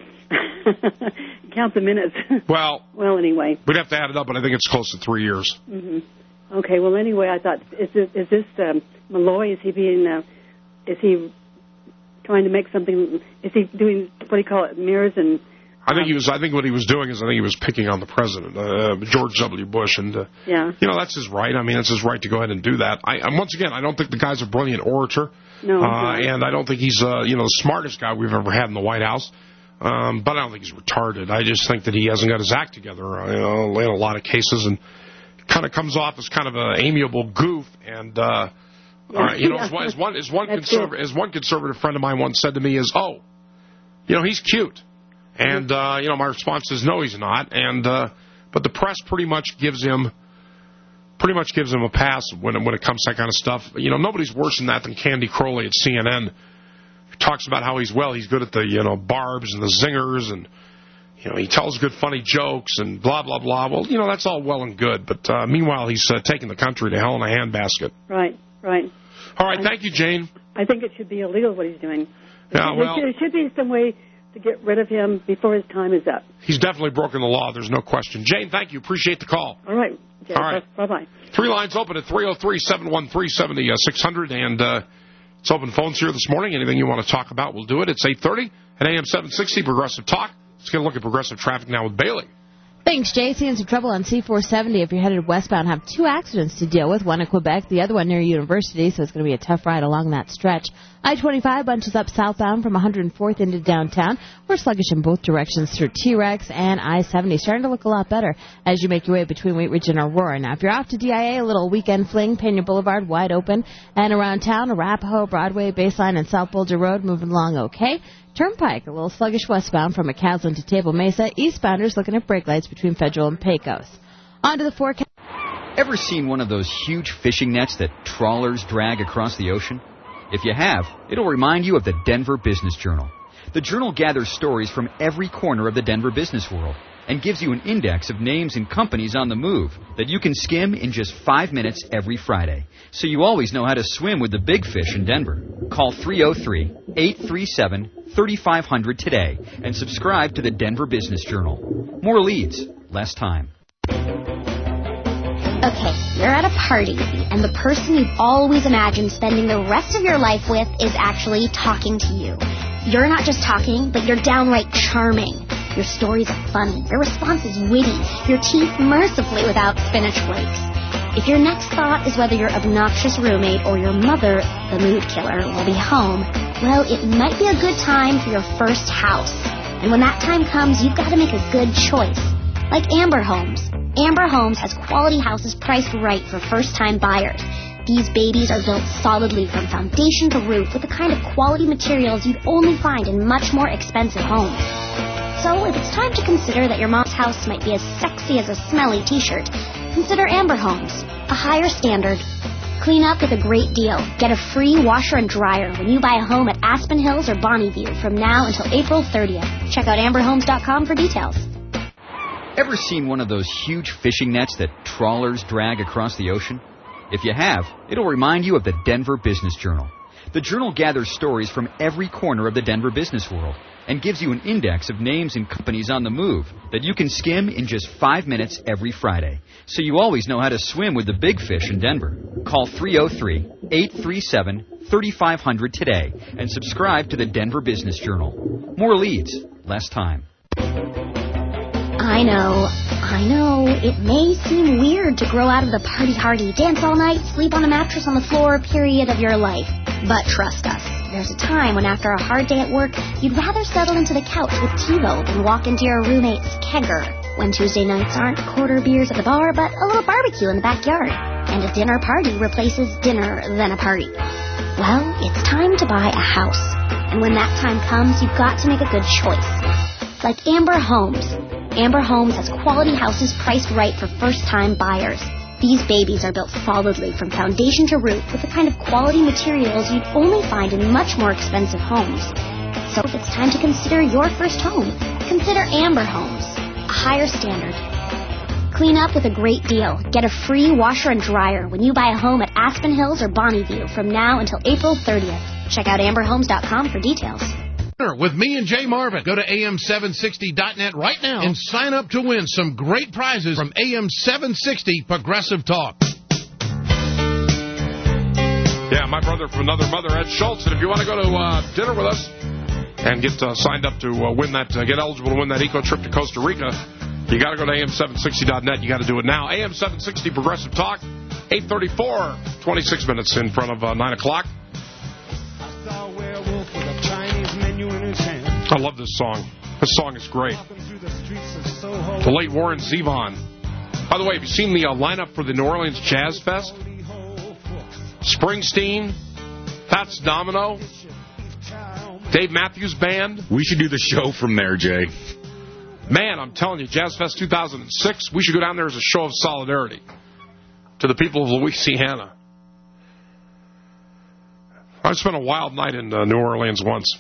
Speaker 3: Count the minutes.
Speaker 4: Well,
Speaker 3: well, anyway.
Speaker 4: We'd have to add it up, but I think it's close to three years.
Speaker 3: Mm-hmm. Okay, well, anyway, I thought, is this, is this um, Malloy, is he being, uh, is he trying to make something, is he doing, what do you call it, mirrors and...
Speaker 4: I think he was. I think what he was doing is I think he was picking on the president, uh, George W. Bush, and uh,
Speaker 3: yeah,
Speaker 4: you know that's his right. I mean, it's his right to go ahead and do that. I, and once again, I don't think the guy's a brilliant orator,
Speaker 3: no,
Speaker 4: uh, and I don't think he's uh, you know the smartest guy we've ever had in the White House. Um, but I don't think he's retarded. I just think that he hasn't got his act together uh, you know, in a lot of cases, and kind of comes off as kind of an amiable goof. And uh,
Speaker 3: yeah,
Speaker 4: uh, you know,
Speaker 3: yeah.
Speaker 4: as one as one as one,
Speaker 3: conserv-
Speaker 4: as one conservative friend of mine once said to me is, oh, you know, he's cute. And, uh, you know, my response is, no, he's not. And, uh, but the press pretty much gives him, pretty much gives him a pass when, when it comes to that kind of stuff. You know, nobody's worse than that than Candy Crowley at C N N. He talks about how he's, well, he's good at the, you know, barbs and the zingers and, you know, he tells good funny jokes and blah, blah, blah. Well, you know, that's all well and good. But, uh, meanwhile, he's uh, taking the country to hell in a handbasket.
Speaker 3: Right, right.
Speaker 4: All right, thank you, Jane.
Speaker 3: I think it should be illegal what he's doing.
Speaker 4: Yeah, well.
Speaker 3: There should be some way to get rid of him before his time is up.
Speaker 4: He's definitely broken the law. There's no question. Jane, thank you. Appreciate the call.
Speaker 3: All right. Jay,
Speaker 4: All right.
Speaker 3: Bye-bye.
Speaker 4: Three lines open at three oh three, seven one three, seven oh six hundred, and uh, it's open phones here this morning. Anything you want to talk about, we'll do it. It's eight thirty at A M seven sixty, Progressive Talk. Let's get a look at Progressive Traffic now with Bailey.
Speaker 19: Thanks, Jay. Seeing some trouble on C four seventy if you're headed westbound. Have two accidents to deal with, one in Quebec, the other one near University, so it's going to be a tough ride along that stretch. I twenty-five bunches up southbound from one hundred fourth into downtown. We're sluggish in both directions through T-Rex and I seventy. Starting to look a lot better as you make your way between Wheat Ridge and Aurora. Now, if you're off to D I A, a little weekend fling, Pena Boulevard wide open. And around town, Arapahoe, Broadway, Baseline, and South Boulder Road moving along okay. Turnpike, a little sluggish westbound from McCaslin to Table Mesa. Eastbounders looking at brake lights between Federal and Pecos. On to the forecast.
Speaker 7: Ever seen one of those huge fishing nets that trawlers drag across the ocean? If you have, it'll remind you of the Denver Business Journal. The journal gathers stories from every corner of the Denver business world and gives you an index of names and companies on the move that you can skim in just five minutes every Friday, so you always know how to swim with the big fish in Denver. Call three oh three, eight three seven, three five zero zero today and subscribe to the Denver Business Journal. More leads, less time.
Speaker 6: Okay, you're at a party, and the person you've always imagined spending the rest of your life with is actually talking to you. You're not just talking, but you're downright charming. Your stories are funny, your response is witty, your teeth mercifully without spinach flakes. If your next thought is whether your obnoxious roommate or your mother, the mood killer, will be home, well, it might be a good time for your first house. And when that time comes, you've got to make a good choice. Like Amber Homes. Amber Homes has quality houses priced right for first-time buyers. These babies are built solidly from foundation to roof with the kind of quality materials you'd only find in much more expensive homes. So if it's time to consider that your mom's house might be as sexy as a smelly t-shirt, consider Amber Homes. A higher standard. Clean up with a great deal. Get a free washer and dryer when you buy a home at Aspen Hills or Bonneview from now until April thirtieth. Check out amber homes dot com for details.
Speaker 7: Ever seen one of those huge fishing nets that trawlers drag across the ocean? If you have, it'll remind you of the Denver Business Journal. The journal gathers stories from every corner of the Denver business world and gives you an index of names and companies on the move that you can skim in just five minutes every Friday, so you always know how to swim with the big fish in Denver. Call three oh three, eight three seven, three five zero zero today and subscribe to the Denver Business Journal. More leads, less time.
Speaker 6: I know, I know, it may seem weird to grow out of the party-hardy, dance all night, sleep on a mattress on the floor period of your life. But trust us, there's a time when after a hard day at work, you'd rather settle into the couch with TiVo than walk into your roommate's kegger. When Tuesday nights aren't quarter beers at the bar, but a little barbecue in the backyard. And a dinner party replaces dinner then a party. Well, it's time to buy a house. And when that time comes, you've got to make a good choice. Like Amber Homes. Amber Homes has quality houses priced right for first-time buyers. These babies are built solidly from foundation to roof with the kind of quality materials you'd only find in much more expensive homes. So if it's time to consider your first home, consider Amber Homes. A higher standard. Clean up with a great deal. Get a free washer and dryer when you buy a home at Aspen Hills or Bonneview from now until April thirtieth. Check out amber homes dot com for details.
Speaker 9: With me and Jay Marvin. Go to A M seven sixty dot net right now and sign up to win some great prizes from A M seven sixty Progressive Talk.
Speaker 4: Yeah, my brother from another mother, Ed Schultz. And if you want to go to uh, dinner with us and get uh, signed up to uh, win that, uh, get eligible to win that eco trip to Costa Rica, you got to go to A M seven sixty dot net. You got to do it now. A M seven sixty Progressive Talk, eight thirty-four, twenty-six minutes in front of uh, nine o'clock. I love this song. This song is great. The late Warren Zevon. By the way, have you seen the uh, lineup for the New Orleans Jazz Fest? Springsteen, Fats Domino, Dave Matthews Band.
Speaker 7: We should do the show from there, Jay.
Speaker 4: Man, I'm telling you, Jazz Fest two thousand six, we should go down there as a show of solidarity to the people of Louisiana. I spent a wild night in uh, New Orleans once.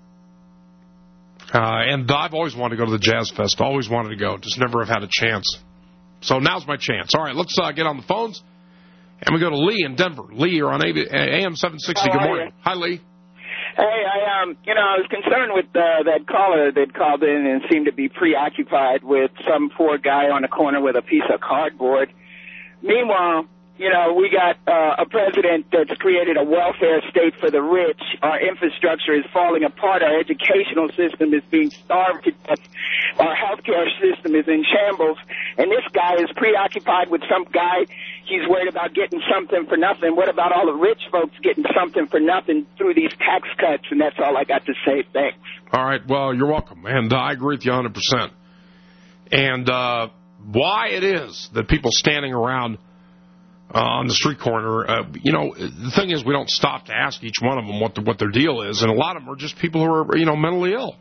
Speaker 4: Uh, and I've always wanted to go to the Jazz Fest. Always wanted to go. Just never have had a chance. So now's my chance. All right, let's uh, get on the phones. And we go to Lee in Denver. Lee, you're on A M seven sixty.
Speaker 10: How
Speaker 4: Good
Speaker 10: are
Speaker 4: morning.
Speaker 10: you?
Speaker 4: Hi, Lee.
Speaker 10: Hey, I um, you know, I was concerned with uh, that caller that called in and seemed to be preoccupied with some poor guy on the corner with a piece of cardboard. Meanwhile, you know, we got uh, a president that's created a welfare state for the rich. Our infrastructure is falling apart. Our educational system is being starved to death. Our healthcare system is in shambles. And this guy is preoccupied with some guy. He's worried about getting something for nothing. What about all the rich folks getting something for nothing through these tax cuts? And that's all I got to say. Thanks.
Speaker 4: All right, well, you're welcome. And uh, I agree with you one hundred percent. And uh, why it is that people standing around Uh, on the street corner, uh, you know, the thing is we don't stop to ask each one of them what the, what their deal is, and a lot of them are just people who are, you know, mentally ill.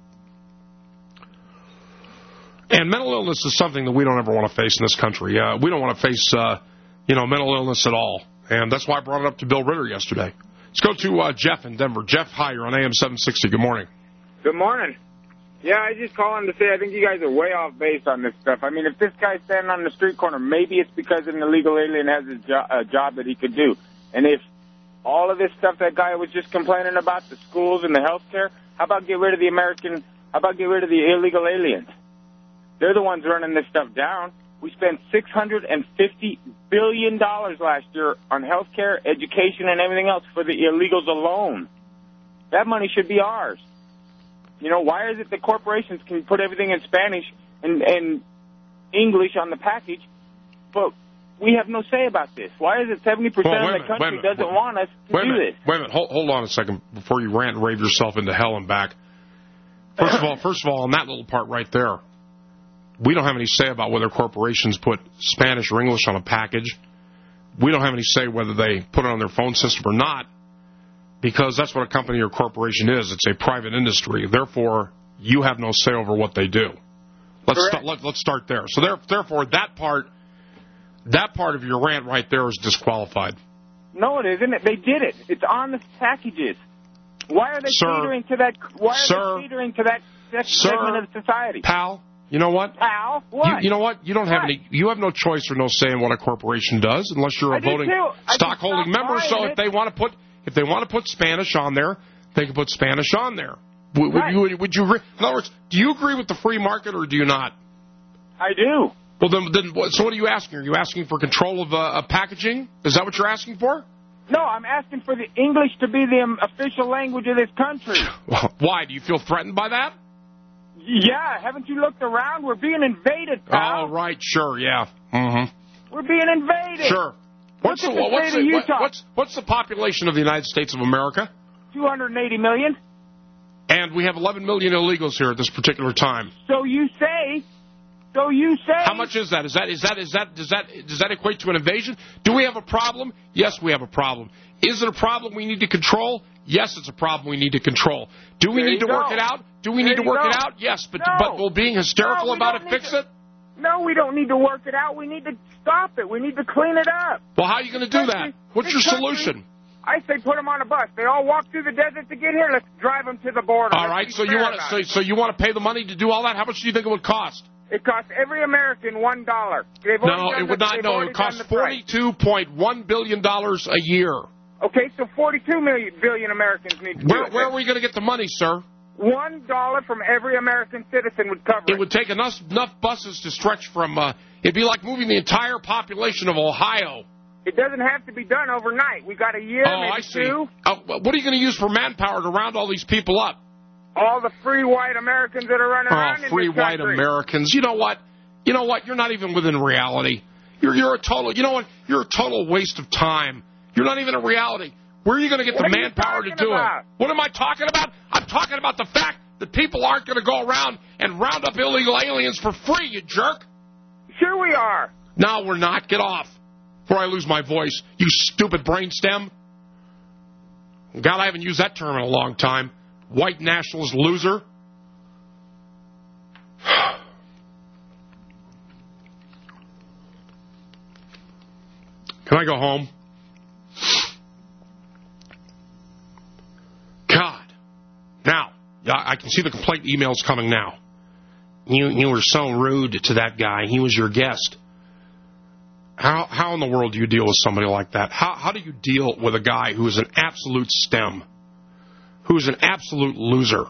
Speaker 4: And mental illness is something that we don't ever want to face in this country. Uh, we don't want to face, uh, you know, mental illness at all, and that's why I brought it up to Bill Ritter yesterday. Let's go to uh, Jeff in Denver. Jeff, hi, you're on A M seven sixty. Good morning.
Speaker 12: Good morning. Yeah, I just calling to say I think you guys are way off base on this stuff. I mean, if this guy's standing on the street corner, maybe it's because an illegal alien has a, jo- a job that he could do. And if all of this stuff that guy was just complaining about, the schools and the health care, how about get rid of the American, how about get rid of the illegal aliens? They're the ones running this stuff down. We spent six hundred fifty billion dollars last year on health care, education, and everything else for the illegals alone. That money should be ours. You know, why is it that corporations can put everything in Spanish and, and English on the package, but we have no say about this? Why is it seventy percent
Speaker 4: well,
Speaker 12: of the country
Speaker 4: minute,
Speaker 12: doesn't want us to
Speaker 4: wait
Speaker 12: do
Speaker 4: minute,
Speaker 12: this?
Speaker 4: Wait a minute. Hold, hold on a second before you rant and rave yourself into hell and back. First of all, first of all, on that little part right there, we don't have any say about whether corporations put Spanish or English on a package. We don't have any say whether they put it on their phone system or not, because that's what a company or corporation is. It's a private industry. Therefore, you have no say over what they do. Let's st- let, let's start there. So there, therefore, that part, that part of your rant right there is disqualified.
Speaker 12: No, it isn't. They did it. It's on the packages. Why are they
Speaker 4: Sir,
Speaker 12: catering to that? Why are
Speaker 4: sir,
Speaker 12: they catering to that, that
Speaker 4: sir,
Speaker 12: segment of society?
Speaker 4: Pal, you know what?
Speaker 12: Pal, what?
Speaker 4: You, you know what? You don't have
Speaker 12: what?
Speaker 4: any. You have no choice or no say in what a corporation does, unless you're a
Speaker 12: I do
Speaker 4: voting
Speaker 12: too. I
Speaker 4: stockholding member. So if
Speaker 12: it.
Speaker 4: they want to put, if they want to put Spanish on there, they can put Spanish on there. Would,
Speaker 12: right.
Speaker 4: would you? Would you? In other words, do you agree with the free market or do you not?
Speaker 12: I do.
Speaker 4: Well, then, then so what are you asking? Are you asking for control of, uh, of packaging? Is that what you're asking for?
Speaker 12: No, I'm asking for the English to be the um, official language of this country.
Speaker 4: Why? Do you feel threatened by that?
Speaker 12: Yeah, haven't you looked around? We're being invaded, pal.
Speaker 4: Oh, right, sure, yeah. Mm-hmm.
Speaker 12: We're being invaded.
Speaker 4: Sure. What's the,
Speaker 12: Look at the
Speaker 4: what's,
Speaker 12: state of
Speaker 4: the,
Speaker 12: Utah.
Speaker 4: what's, what's the population of the United States of America?
Speaker 12: two hundred eighty million.
Speaker 4: And we have eleven million illegals here at this particular time.
Speaker 12: So you say... So you say...
Speaker 4: How much is that? Is that is that is that does that does that equate to an invasion? Do we have a problem? Yes, we have a problem. Is it a problem we need to control? Yes, it's a problem we need to control. Do we
Speaker 12: There
Speaker 4: need
Speaker 12: you
Speaker 4: to work
Speaker 12: go.
Speaker 4: it out? Do we
Speaker 12: There
Speaker 4: need to
Speaker 12: you
Speaker 4: work
Speaker 12: go.
Speaker 4: it out? Yes, but
Speaker 12: No.
Speaker 4: but will being hysterical
Speaker 12: No, we
Speaker 4: about
Speaker 12: don't
Speaker 4: it
Speaker 12: need
Speaker 4: fix
Speaker 12: to-
Speaker 4: it?
Speaker 12: No, we don't need to work it out. We need to stop it. We need to clean it up.
Speaker 4: Well, how are you going to do that? What's your
Speaker 12: This country-
Speaker 4: solution?
Speaker 12: I say put them on a bus. They all walk through the desert to get here. Let's drive them to the border.
Speaker 4: All
Speaker 12: Let's
Speaker 4: right,
Speaker 12: be
Speaker 4: so you
Speaker 12: fair
Speaker 4: want
Speaker 12: about
Speaker 4: so,
Speaker 12: it.
Speaker 4: so you want to pay the money to do all that? How much do you think it would cost?
Speaker 12: It costs every American one dollar. They've
Speaker 4: No,
Speaker 12: already done
Speaker 4: it would
Speaker 12: the-
Speaker 4: not.
Speaker 12: they've
Speaker 4: No, it
Speaker 12: already
Speaker 4: would cost
Speaker 12: done the price.
Speaker 4: forty-two point one billion dollars a year.
Speaker 12: Okay, so forty-two million billion Americans need to
Speaker 4: Where
Speaker 12: do it.
Speaker 4: where are we going to get the money, sir?
Speaker 12: One dollar from every American citizen would cover
Speaker 4: It
Speaker 12: it.
Speaker 4: would take enough enough buses to stretch from. Uh, it'd be like moving the entire population of Ohio.
Speaker 12: It doesn't have to be done overnight. We got a year,
Speaker 4: Oh,
Speaker 12: maybe
Speaker 4: I see.
Speaker 12: two.
Speaker 4: Uh, what are you going to use for manpower to round all these people up?
Speaker 12: All the free white Americans that are running around
Speaker 4: Oh,
Speaker 12: in
Speaker 4: free
Speaker 12: this
Speaker 4: white
Speaker 12: country.
Speaker 4: Americans. You know what? You know what? You're not even within reality. You're you're a total. You know what? You're a total waste of time. You're not even in reality. Where are you going to get
Speaker 12: What
Speaker 4: the
Speaker 12: are you
Speaker 4: manpower to
Speaker 12: talking
Speaker 4: do
Speaker 12: about?
Speaker 4: it? What am I talking about? I'm talking about the fact that people aren't going to go around and round up illegal aliens for free, you jerk.
Speaker 12: Sure we are.
Speaker 4: No, we're not. Get off. Before I lose my voice, you stupid brainstem. God, I haven't used that term in a long time. White nationalist loser. Can I go home? God. Now, I can see the complaint emails coming now. You you were so rude to that guy. He was your guest. How how in the world do you deal with somebody like that? How how do you deal with a guy who is an absolute stem, who is an absolute loser?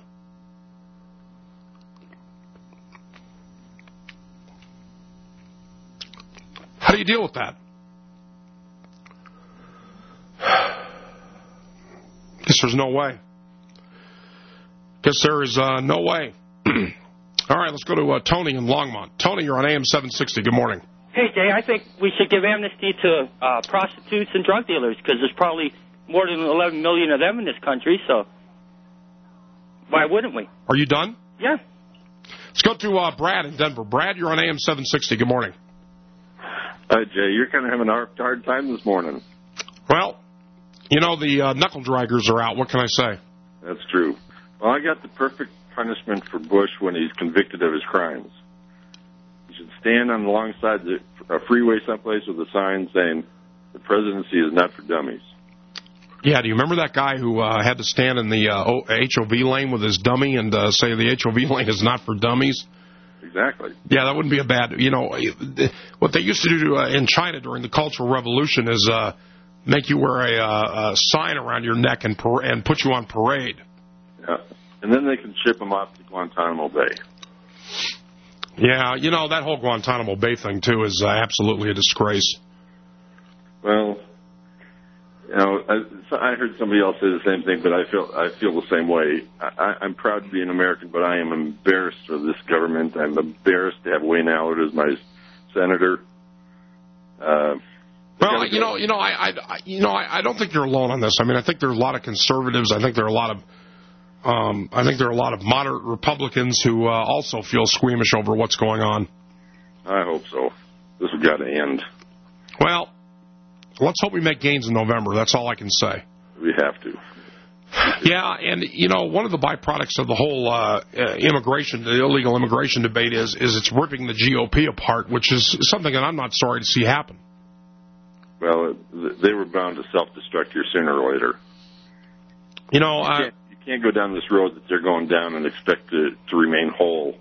Speaker 4: How do you deal with that? Guess there's no way. Guess there is uh, no way. All right, let's go to uh, Tony in Longmont. Tony, you're on A M seven sixty. Good morning.
Speaker 1: Hey, Jay, I think we should give amnesty to uh, prostitutes and drug dealers because there's probably more than eleven million of them in this country, so why wouldn't we?
Speaker 4: Are you done?
Speaker 1: Yeah.
Speaker 4: Let's go to uh, Brad in Denver. Brad, you're on A M seven sixty. Good morning.
Speaker 13: Hi, Jay. You're kind of having a hard- hard time this morning.
Speaker 4: Well, you know, the uh, knuckle draggers are out. What can I say?
Speaker 13: That's true. Well, I got the perfect punishment for Bush when he's convicted of his crimes. He should stand on alongside the, a freeway someplace with a sign saying, "The presidency is not for dummies."
Speaker 4: Yeah, do you remember that guy who uh, had to stand in the uh, o- H O V lane with his dummy and uh, say the H O V lane is not for dummies?
Speaker 13: Exactly.
Speaker 4: Yeah, that wouldn't be a bad, you know, what they used to do uh, in China during the Cultural Revolution is uh, make you wear a, uh, a sign around your neck and par- and put you on parade.
Speaker 13: Yeah. And then they can ship him off to Guantanamo Bay.
Speaker 4: Yeah, you know, that whole Guantanamo Bay thing, too, is uh, absolutely a disgrace.
Speaker 13: Well, you know, I, so I heard somebody else say the same thing, but I feel I feel the same way. I, I'm proud to be an American, but I am embarrassed of this government. I'm embarrassed to have Wayne Allard as my senator. Uh,
Speaker 4: Well, you know, you know, I, I, you know, I, I don't think you're alone on this. I mean, I think there are a lot of conservatives. I think there are a lot of, um, I think there are a lot of moderate Republicans who uh, also feel squeamish over what's going on.
Speaker 13: I hope so. This has got to end.
Speaker 4: Well, let's hope we make gains in November. That's all I can say.
Speaker 13: We have to.
Speaker 4: Yeah, and, you know, one of the byproducts of the whole uh, immigration, the illegal immigration debate is, is it's ripping the G O P apart, which is something that I'm not sorry to see happen.
Speaker 13: Well, they were bound to self-destruct here sooner or later.
Speaker 4: You know,
Speaker 13: you
Speaker 4: uh,
Speaker 13: can't, you can't go down this road that they're going down and expect to, to remain whole.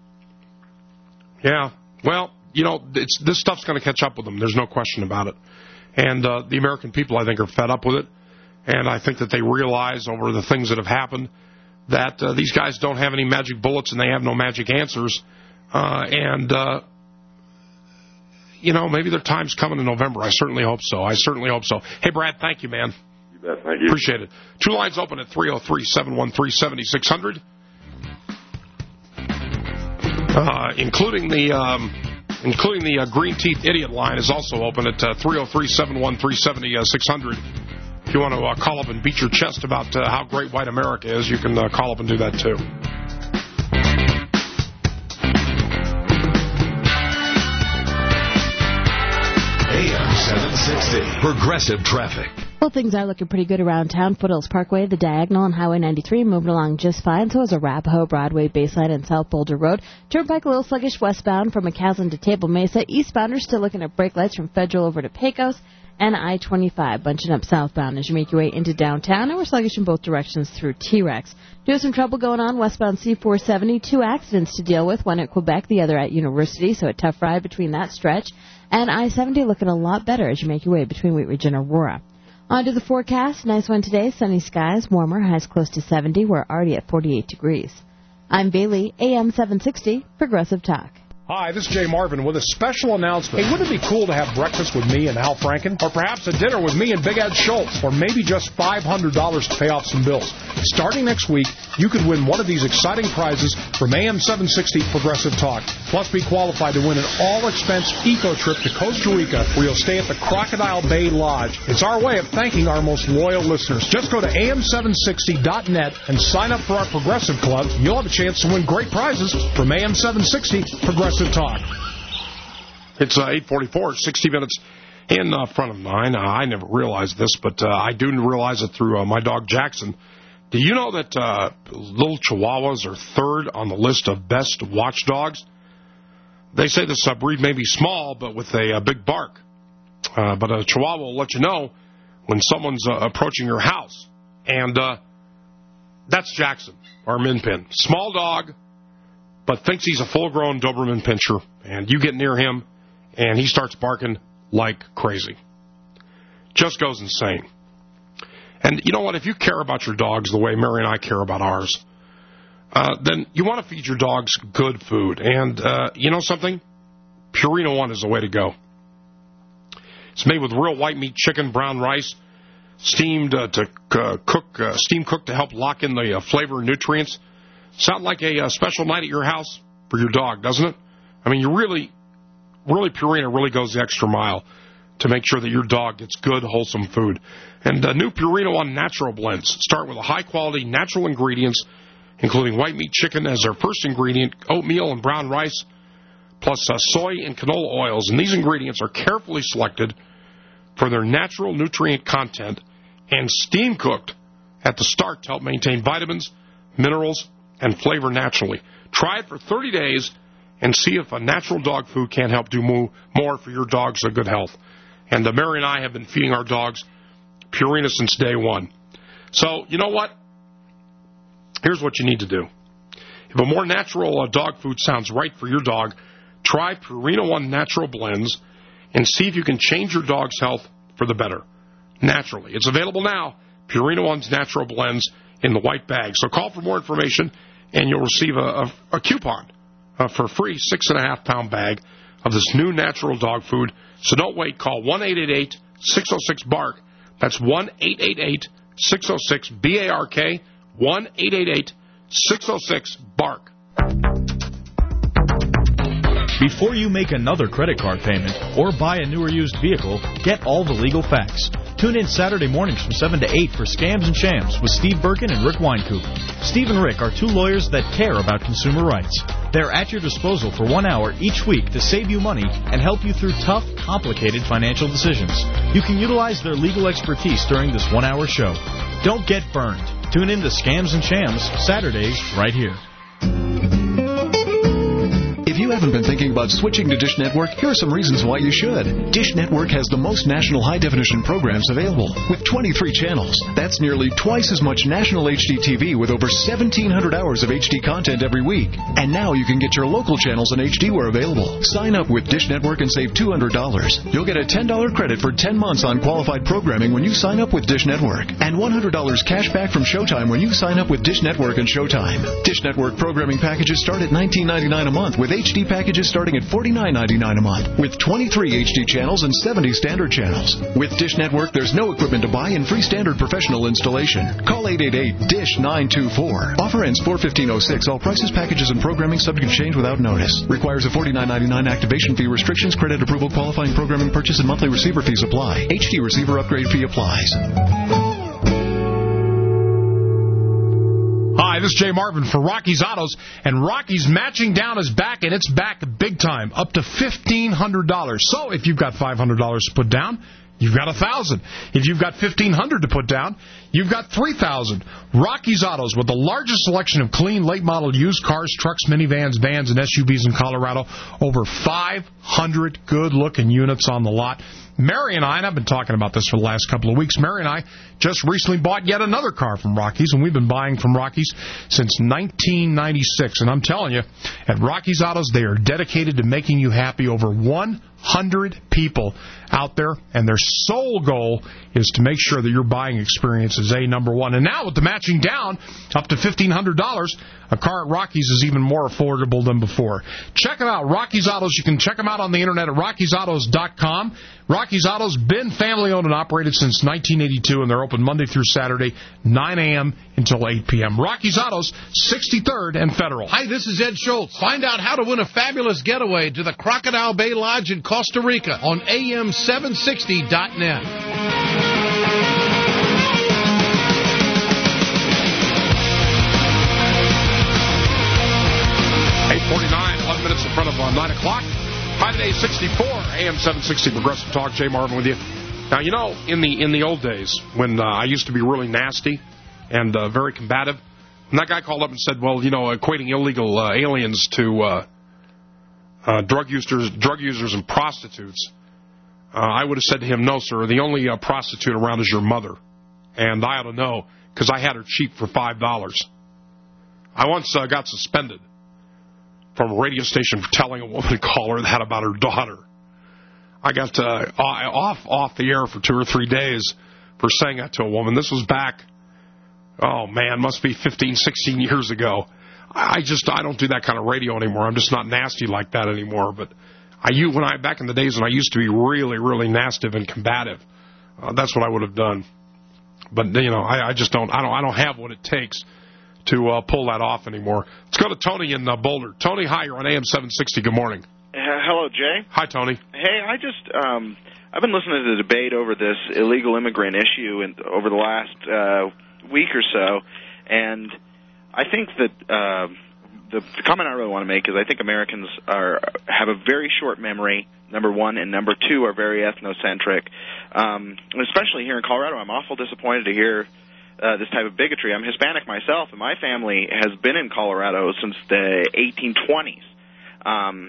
Speaker 4: Yeah, well, you know, it's, this stuff's going to catch up with them. There's no question about it. And uh, the American people, I think, are fed up with it. And I think that they realize over the things that have happened that uh, these guys don't have any magic bullets and they have no magic answers. Uh, and, uh, you know, maybe their time's coming in November. I certainly hope so. I certainly hope so. Hey, Brad, thank you, man.
Speaker 13: You bet. Thank you.
Speaker 4: Appreciate it. Two lines open at three oh three, seven one three, seven six zero zero. uh, including the um, including the uh, Green Teeth Idiot line is also open at uh, three oh three, seven one three, seven oh six hundred. If you want to uh, call up and beat your chest about uh, how great white America is, you can uh, call up and do that too.
Speaker 11: A M seven sixty, Progressive Traffic.
Speaker 19: Well, things are looking pretty good around town. Foothills Parkway, the Diagonal, and Highway ninety-three moving along just fine. So is Arapahoe, Broadway, Baseline, and South Boulder Road. Turnpike a little sluggish westbound from McCaslin to Table Mesa. Eastbounders still looking at brake lights from Federal over to Pecos. And I twenty-five bunching up southbound as you make your way into downtown. And we're sluggish in both directions through T-Rex. Do have some trouble going on westbound C four seventy. Two accidents to deal with, one at Quebec, the other at University. So a tough ride between that stretch. And I seventy looking a lot better as you make your way between Wheat Ridge and Aurora. On to the forecast. Nice one today. Sunny skies, warmer, highs close to seventy. We're already at forty-eight degrees. I'm Bailey, A M seven sixty, Progressive Talk.
Speaker 27: Hi, this is Jay Marvin with a special announcement. Hey, wouldn't it be cool to have breakfast with me and Al Franken? Or perhaps a dinner with me and Big Ed Schultz? Or maybe just five hundred dollars to pay off some bills? Starting next week, you could win one of these exciting prizes from A M seven sixty Progressive Talk. Plus, be qualified to win an all-expense eco trip to Costa Rica, where you'll stay at the Crocodile Bay Lodge. It's our way of thanking our most loyal listeners. Just go to A M seven sixty dot net and sign up for our Progressive Club. You'll have a chance to win great prizes from A M seven sixty Progressive Talk.
Speaker 4: It's uh, eight forty-four, sixty minutes in uh, front of mine. Uh, I never realized this, but uh, I do realize it through uh, my dog Jackson. Do you know that uh, little Chihuahuas are third on the list of best watchdogs? They say this uh, breed may be small, but with a, a big bark. Uh, but a Chihuahua will let you know when someone's uh, approaching your house. And uh, that's Jackson, our min pin. Small dog, but thinks he's a full-grown Doberman Pinscher, and you get near him, and he starts barking like crazy. Just goes insane. And you know what? If you care about your dogs the way Mary and I care about ours, uh, then you want to feed your dogs good food. And uh, you know something? Purina One is the way to go. It's made with real white meat chicken, brown rice, steamed uh, to uh, cook, uh, steam cooked to help lock in the uh, flavor and nutrients. Sound like a, a special night at your house for your dog, doesn't it? I mean, you really, really, Purina really goes the extra mile to make sure that your dog gets good, wholesome food. And uh, new Purina One natural blends start with a high-quality natural ingredients, including white meat chicken as their first ingredient, oatmeal and brown rice, plus uh, soy and canola oils. And these ingredients are carefully selected for their natural nutrient content and steam-cooked at the start to help maintain vitamins, minerals, and flavor naturally. Try it for thirty days and see if a natural dog food can't help do more for your dog's good health. And uh, Mary and I have been feeding our dogs Purina since day one. So, you know what? Here's what you need to do. If a more natural uh, dog food sounds right for your dog, try Purina One Natural Blends and see if you can change your dog's health for the better, naturally. It's available now, Purina One's Natural Blends in the white bag. So call for more information, and you'll receive a, a, a coupon uh, for a free six and a half pound bag of this new natural dog food. So don't wait. Call one eight eight eight, six oh six, B A R K. That's one eight eight eight, six oh six, B A R K. one eight eight eight, six oh six, B A R K.
Speaker 5: Before you make another credit card payment or buy a new or used vehicle, get all the legal facts. Tune in Saturday mornings from seven to eight for Scams and Shams with Steve Birkin and Rick Weinkoop. Steve and Rick are two lawyers that care about consumer rights. They're at your disposal for one hour each week to save you money and help you through tough, complicated financial decisions. You can utilize their legal expertise during this one-hour show. Don't get burned. Tune in to Scams and Shams Saturdays right here.
Speaker 14: If you haven't been thinking about switching to Dish Network, here are some reasons why you should. Dish Network has the most national high-definition programs available, with twenty-three channels. That's nearly twice as much national H D T V with over seventeen hundred hours of H D content every week. And now you can get your local channels in H D where available. Sign up with Dish Network and save two hundred dollars. You'll get a ten dollars credit for ten months on qualified programming when you sign up with Dish Network, and one hundred dollars cash back from Showtime when you sign up with Dish Network and Showtime. Dish Network programming packages start at nineteen ninety-nine dollars a month with H H D packages starting at forty-nine ninety-nine a month, with twenty-three H D channels and seventy standard channels. With Dish Network, there's no equipment to buy and free standard professional installation. Call eight eight eight, D I S H nine two four. Offer ends four fifteen oh six. All prices, packages, and programming subject to change without notice. Requires a forty-nine ninety-nine activation fee. Restrictions, credit approval, qualifying programming purchase, and monthly receiver fees apply. H D receiver upgrade fee applies.
Speaker 27: Hi, this is Jay Marvin for Rocky's Autos, and Rocky's matching down is back, and it's back big time, up to fifteen hundred dollars. So if you've got five hundred dollars to put down, you've got one thousand dollars. If you've got fifteen hundred dollars to put down, you've got three thousand dollars. Rocky's Autos, with the largest selection of clean, late-model used cars, trucks, minivans, vans, and S U Vs in Colorado. Over five hundred good-looking units on the lot. Mary and I, and I've been talking about this for the last couple of weeks, Mary and I just recently bought yet another car from Rocky's, and we've been buying from Rocky's since nineteen ninety-six. And I'm telling you, at Rocky's Autos, they are dedicated to making you happy. Over one hundred people out there, and their sole goal is to make sure that your buying experience is A, number one. And now with the matching down up to fifteen hundred dollars, a car at Rocky's is even more affordable than before. Check them out, Rocky's Autos. You can check them out on the internet at rockies autos dot com. Rocky's Autos, been family-owned and operated since nineteen eighty-two, and they're open Monday through Saturday, nine a.m. until eight p.m. Rocky's Autos, sixty-third and Federal.
Speaker 9: Hi, this is Ed Schultz. Find out how to win a fabulous getaway to the Crocodile Bay Lodge in Costa Rica on A M seven sixty dot net.
Speaker 4: eight forty-nine, eleven minutes in front of uh, nine o'clock. Hi, today, sixty-four, A M seven sixty, Progressive Talk. Jay Marvin with you. Now, you know, in the in the old days, when uh, I used to be really nasty and uh, very combative, and that guy called up and said, well, you know, equating illegal uh, aliens to uh, uh, drug users, drug users and prostitutes, uh, I would have said to him, no, sir, the only uh, prostitute around is your mother. And I ought to know, because I had her cheap for five dollars. I once uh, got suspended from a radio station for telling a woman to call her that about her daughter. I got uh, off off the air for two or three days for saying that to a woman. This was back, oh, man, must be fifteen, sixteen years ago. I just, I don't do that kind of radio anymore. I'm just not nasty like that anymore. But I, when I back in the days when I used to be really, really nasty and combative, uh, that's what I would have done. But, you know, I, I just don't, I don't, I don't have what it takes to uh, pull that off anymore. Let's go to Tony in uh, Boulder. Tony, hi, you're on A M seven sixty. Good morning.
Speaker 8: Uh, hello, Jay.
Speaker 4: Hi, Tony.
Speaker 8: Hey, I just, um, I've been listening to the debate over this illegal immigrant issue in, over the last uh, week or so, and I think that uh, the, the comment I really want to make is I think Americans are have a very short memory, number one, and number two, are very ethnocentric. Um, especially here in Colorado, I'm awful disappointed to hear Uh, this type of bigotry. I'm Hispanic myself, and my family has been in Colorado since the eighteen twenties. Um,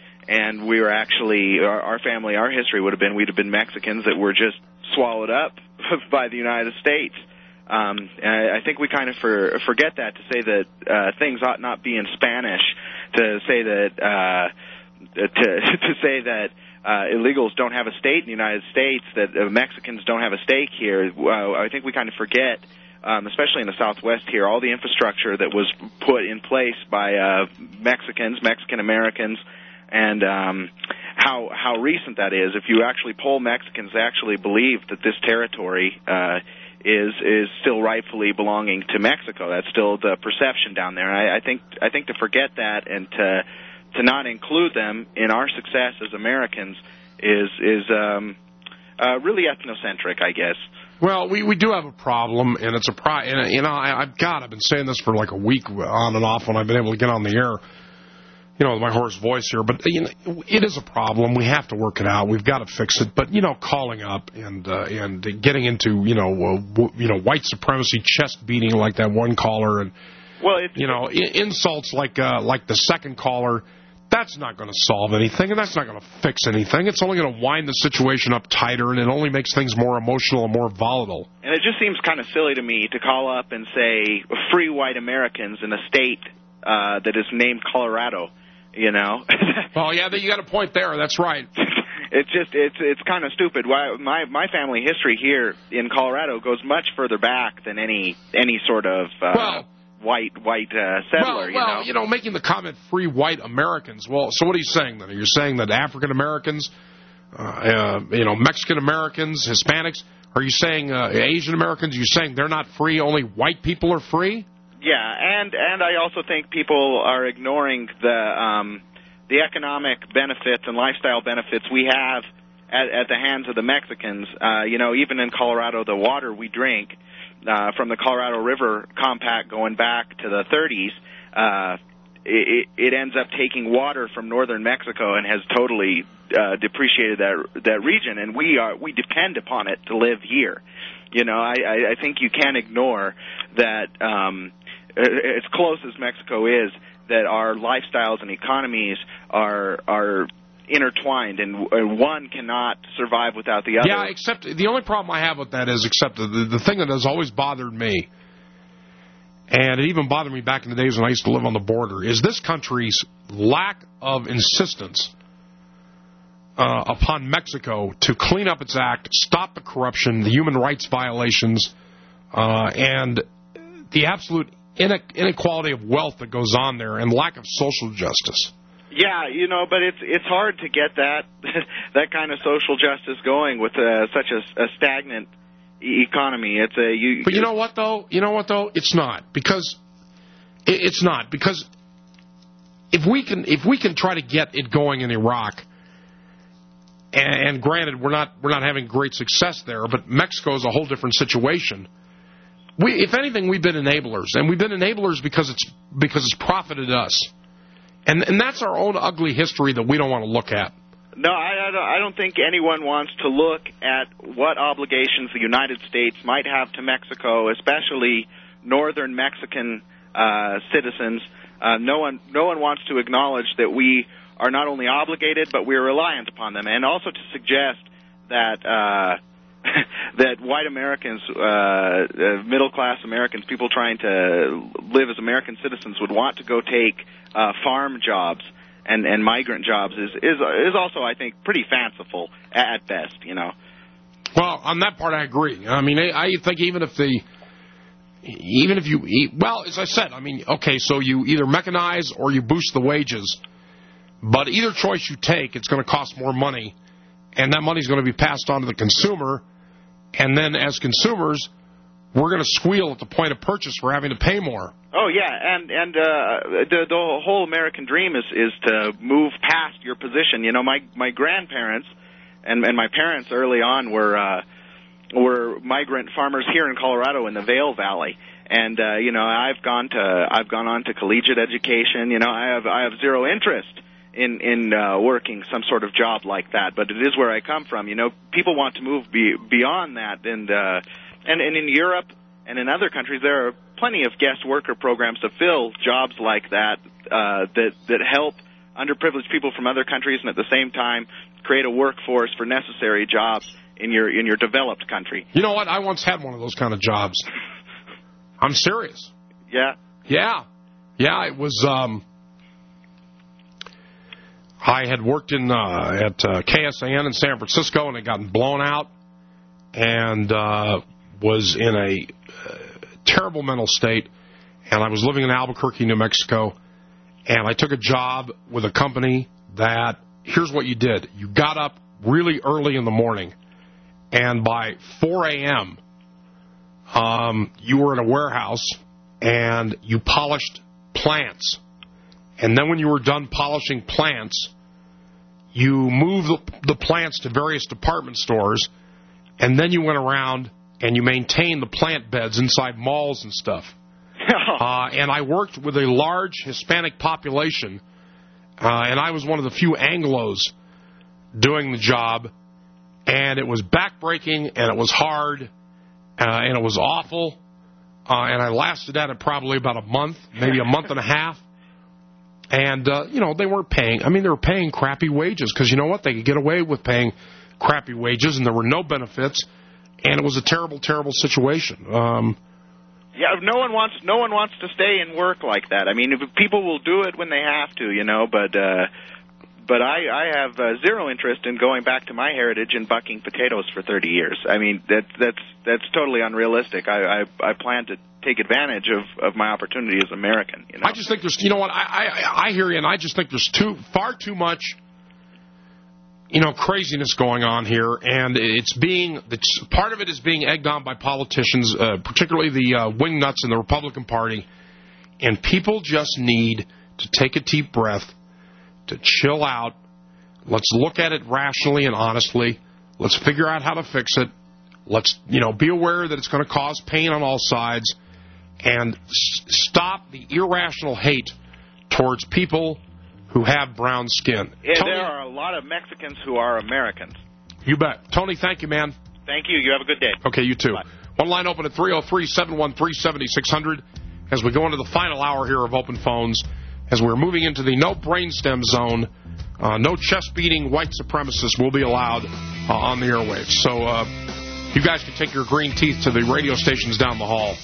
Speaker 8: and we were actually, our, our family, our history would have been, we'd have been Mexicans that were just swallowed up by the United States. Um, and I, I think we kind of for, forget that, to say that uh, things ought not be in Spanish, to say that, uh, to, to say that Uh, illegals don't have a state in the United States, that uh, Mexicans don't have a stake here. Uh, I think we kind of forget, um, especially in the Southwest here, all the infrastructure that was put in place by uh, Mexicans, Mexican Americans, and um, how how recent that is. If you actually poll Mexicans, they actually believe that this territory uh, is is still rightfully belonging to Mexico. That's still the perception down there. I, I think I think to forget that and to to not include them in our success as Americans is is um, uh, really ethnocentric, I guess.
Speaker 4: Well, we, we do have a problem, and it's a pro. And, you know, I, I've God, I've been saying this for like a week on and off when I've been able to get on the air. You know, with my hoarse voice here, but you know, it is a problem. We have to work it out. We've got to fix it. But you know, calling up and uh, and getting into you know uh, w- you know white supremacy, chest beating like that one caller, and
Speaker 8: well, it's,
Speaker 4: you know, I- insults like uh, like the second caller. That's not going to solve anything, and that's not going to fix anything. It's only going to wind the situation up tighter, and it only makes things more emotional and more volatile.
Speaker 8: And it just seems kind of silly to me to call up and say free white Americans in a state uh, that is named Colorado, you know?
Speaker 4: Well, yeah, you got a point there. That's right.
Speaker 8: It's just, it's it's kind of stupid. My my family history here in Colorado goes much further back than any any sort of... Uh,
Speaker 4: well,
Speaker 8: white white uh, settler.
Speaker 4: Well,
Speaker 8: you
Speaker 4: well,
Speaker 8: know,
Speaker 4: you know, making the comment "free white Americans." Well, so what are you saying then? Are you saying that African Americans, uh, uh, you know, Mexican Americans, Hispanics? Are you saying uh, Asian Americans? Are you saying they're not free? Only white people are free?
Speaker 8: yeah, and and I also think people are ignoring the um, the economic benefits and lifestyle benefits we have at, at the hands of the Mexicans. Uh, you know, even in Colorado, the water we drink uh, from the Colorado River Compact going back to the thirties, uh, it, it ends up taking water from northern Mexico and has totally uh, depreciated that that region, and we are we depend upon it to live here. You know, I, I, I think you can't ignore that. Um, as close as Mexico is, that our lifestyles and economies are are intertwined, and, and one cannot survive without the other.
Speaker 4: Yeah, except the only problem I have with that is, except the, the thing that has always bothered me, and it even bothered me back in the days when I used to live on the border, is this country's lack of insistence uh, upon Mexico to clean up its act, stop the corruption, the human rights violations, uh, and the absolute inequality of wealth that goes on there, and lack of social justice.
Speaker 8: Yeah, you know, but it's it's hard to get that that kind of social justice going with uh, such a, a stagnant e- economy. It's a you.
Speaker 4: But you know what though? You know what though? It's not, because it, it's not because if we can if we can try to get it going in Iraq, and, and granted we're not we're not having great success there, but Mexico is a whole different situation. We, if anything, we've been enablers, and we've been enablers because it's because it's profited us, and and that's our own ugly history that we don't want to look at.
Speaker 8: No, I, I don't- I don't think anyone wants to look at what obligations the United States might have to Mexico, especially northern Mexican uh, citizens. Uh, no one no one wants to acknowledge that we are not only obligated, but we're reliant upon them, and also to suggest that. Uh, that white Americans, uh, uh, middle-class Americans, people trying to live as American citizens would want to go take uh, farm jobs and, and migrant jobs is, is is also, I think, pretty fanciful at best, you know.
Speaker 4: Well, on that part, I agree. I mean, I, I think even if the, even if you, well, as I said, I mean, okay, so you either mechanize or you boost the wages, but either choice you take, it's going to cost more money, and that money's going to be passed on to the consumer. And then, as consumers, we're going to squeal at the point of purchase for having to pay more.
Speaker 8: Oh yeah, and and uh, the the whole American dream is is to move past your position. You know, my my grandparents and and my parents early on were uh, were migrant farmers here in Colorado in the Vail Valley. And uh, you know, I've gone to I've gone on to collegiate education. You know, I have I have zero interest in in uh, working some sort of job like that, but it is where I come from. You know, people want to move be, beyond that, and uh, and and in Europe and in other countries there are plenty of guest worker programs to fill jobs like that uh, that that help underprivileged people from other countries, and at the same time create a workforce for necessary jobs in your in your developed country.
Speaker 4: You know what? I once had one of those kind of jobs. I'm serious.
Speaker 8: Yeah.
Speaker 4: Yeah. Yeah. It was. Um, I had worked in uh, at uh, K S A N in San Francisco, and had gotten blown out, and uh, was in a uh, terrible mental state. And I was living in Albuquerque, New Mexico, and I took a job with a company that, here's what you did. You got up really early in the morning, and by four a.m., um, you were in a warehouse, and you polished plants. And then when you were done polishing plants, you moved the, the plants to various department stores, and then you went around and you maintained the plant beds inside malls and stuff. uh, and I worked with a large Hispanic population, uh, and I was one of the few Anglos doing the job, and it was backbreaking, and it was hard, uh, and it was awful, uh, and I lasted at it probably about a month, maybe a month and a half. And, uh, you know, they weren't paying. I mean, they were paying crappy wages because, you know what, they could get away with paying crappy wages, and there were no benefits, and it was a terrible, terrible situation. Um,
Speaker 8: yeah, no one wants no one wants to stay and work like that. I mean, if people will do it when they have to, you know, but uh, but I, I have uh, zero interest in going back to my heritage and bucking potatoes for thirty years. I mean, that, that's that's totally unrealistic. I, I, I plan to take advantage of, of my opportunity as American. You know? I
Speaker 4: just think there's, you know what, I, I, I hear you, and I just think there's too far too much, you know, craziness going on here, and it's being, it's, part of it is being egged on by politicians, uh, particularly the uh, wingnuts in the Republican Party, and people just need to take a deep breath, to chill out. Let's look at it rationally and honestly. Let's figure out how to fix it. Let's, you know, be aware that it's going to cause pain on all sides, and s- stop the irrational hate towards people who have brown skin.
Speaker 8: Yeah,
Speaker 4: Tony,
Speaker 8: there are a lot of Mexicans who are Americans.
Speaker 4: You bet. Tony, thank you, man.
Speaker 8: Thank you. You have a good day.
Speaker 4: Okay, you too.
Speaker 8: Bye.
Speaker 4: One line open at three oh three, seven one three, seven six zero zero as we go into the final hour here of Open Phones, as we're moving into the no brainstem zone. Uh, no chest-beating white supremacists will be allowed uh, on the airwaves. So uh, you guys can take your green teeth to the radio stations down the hall.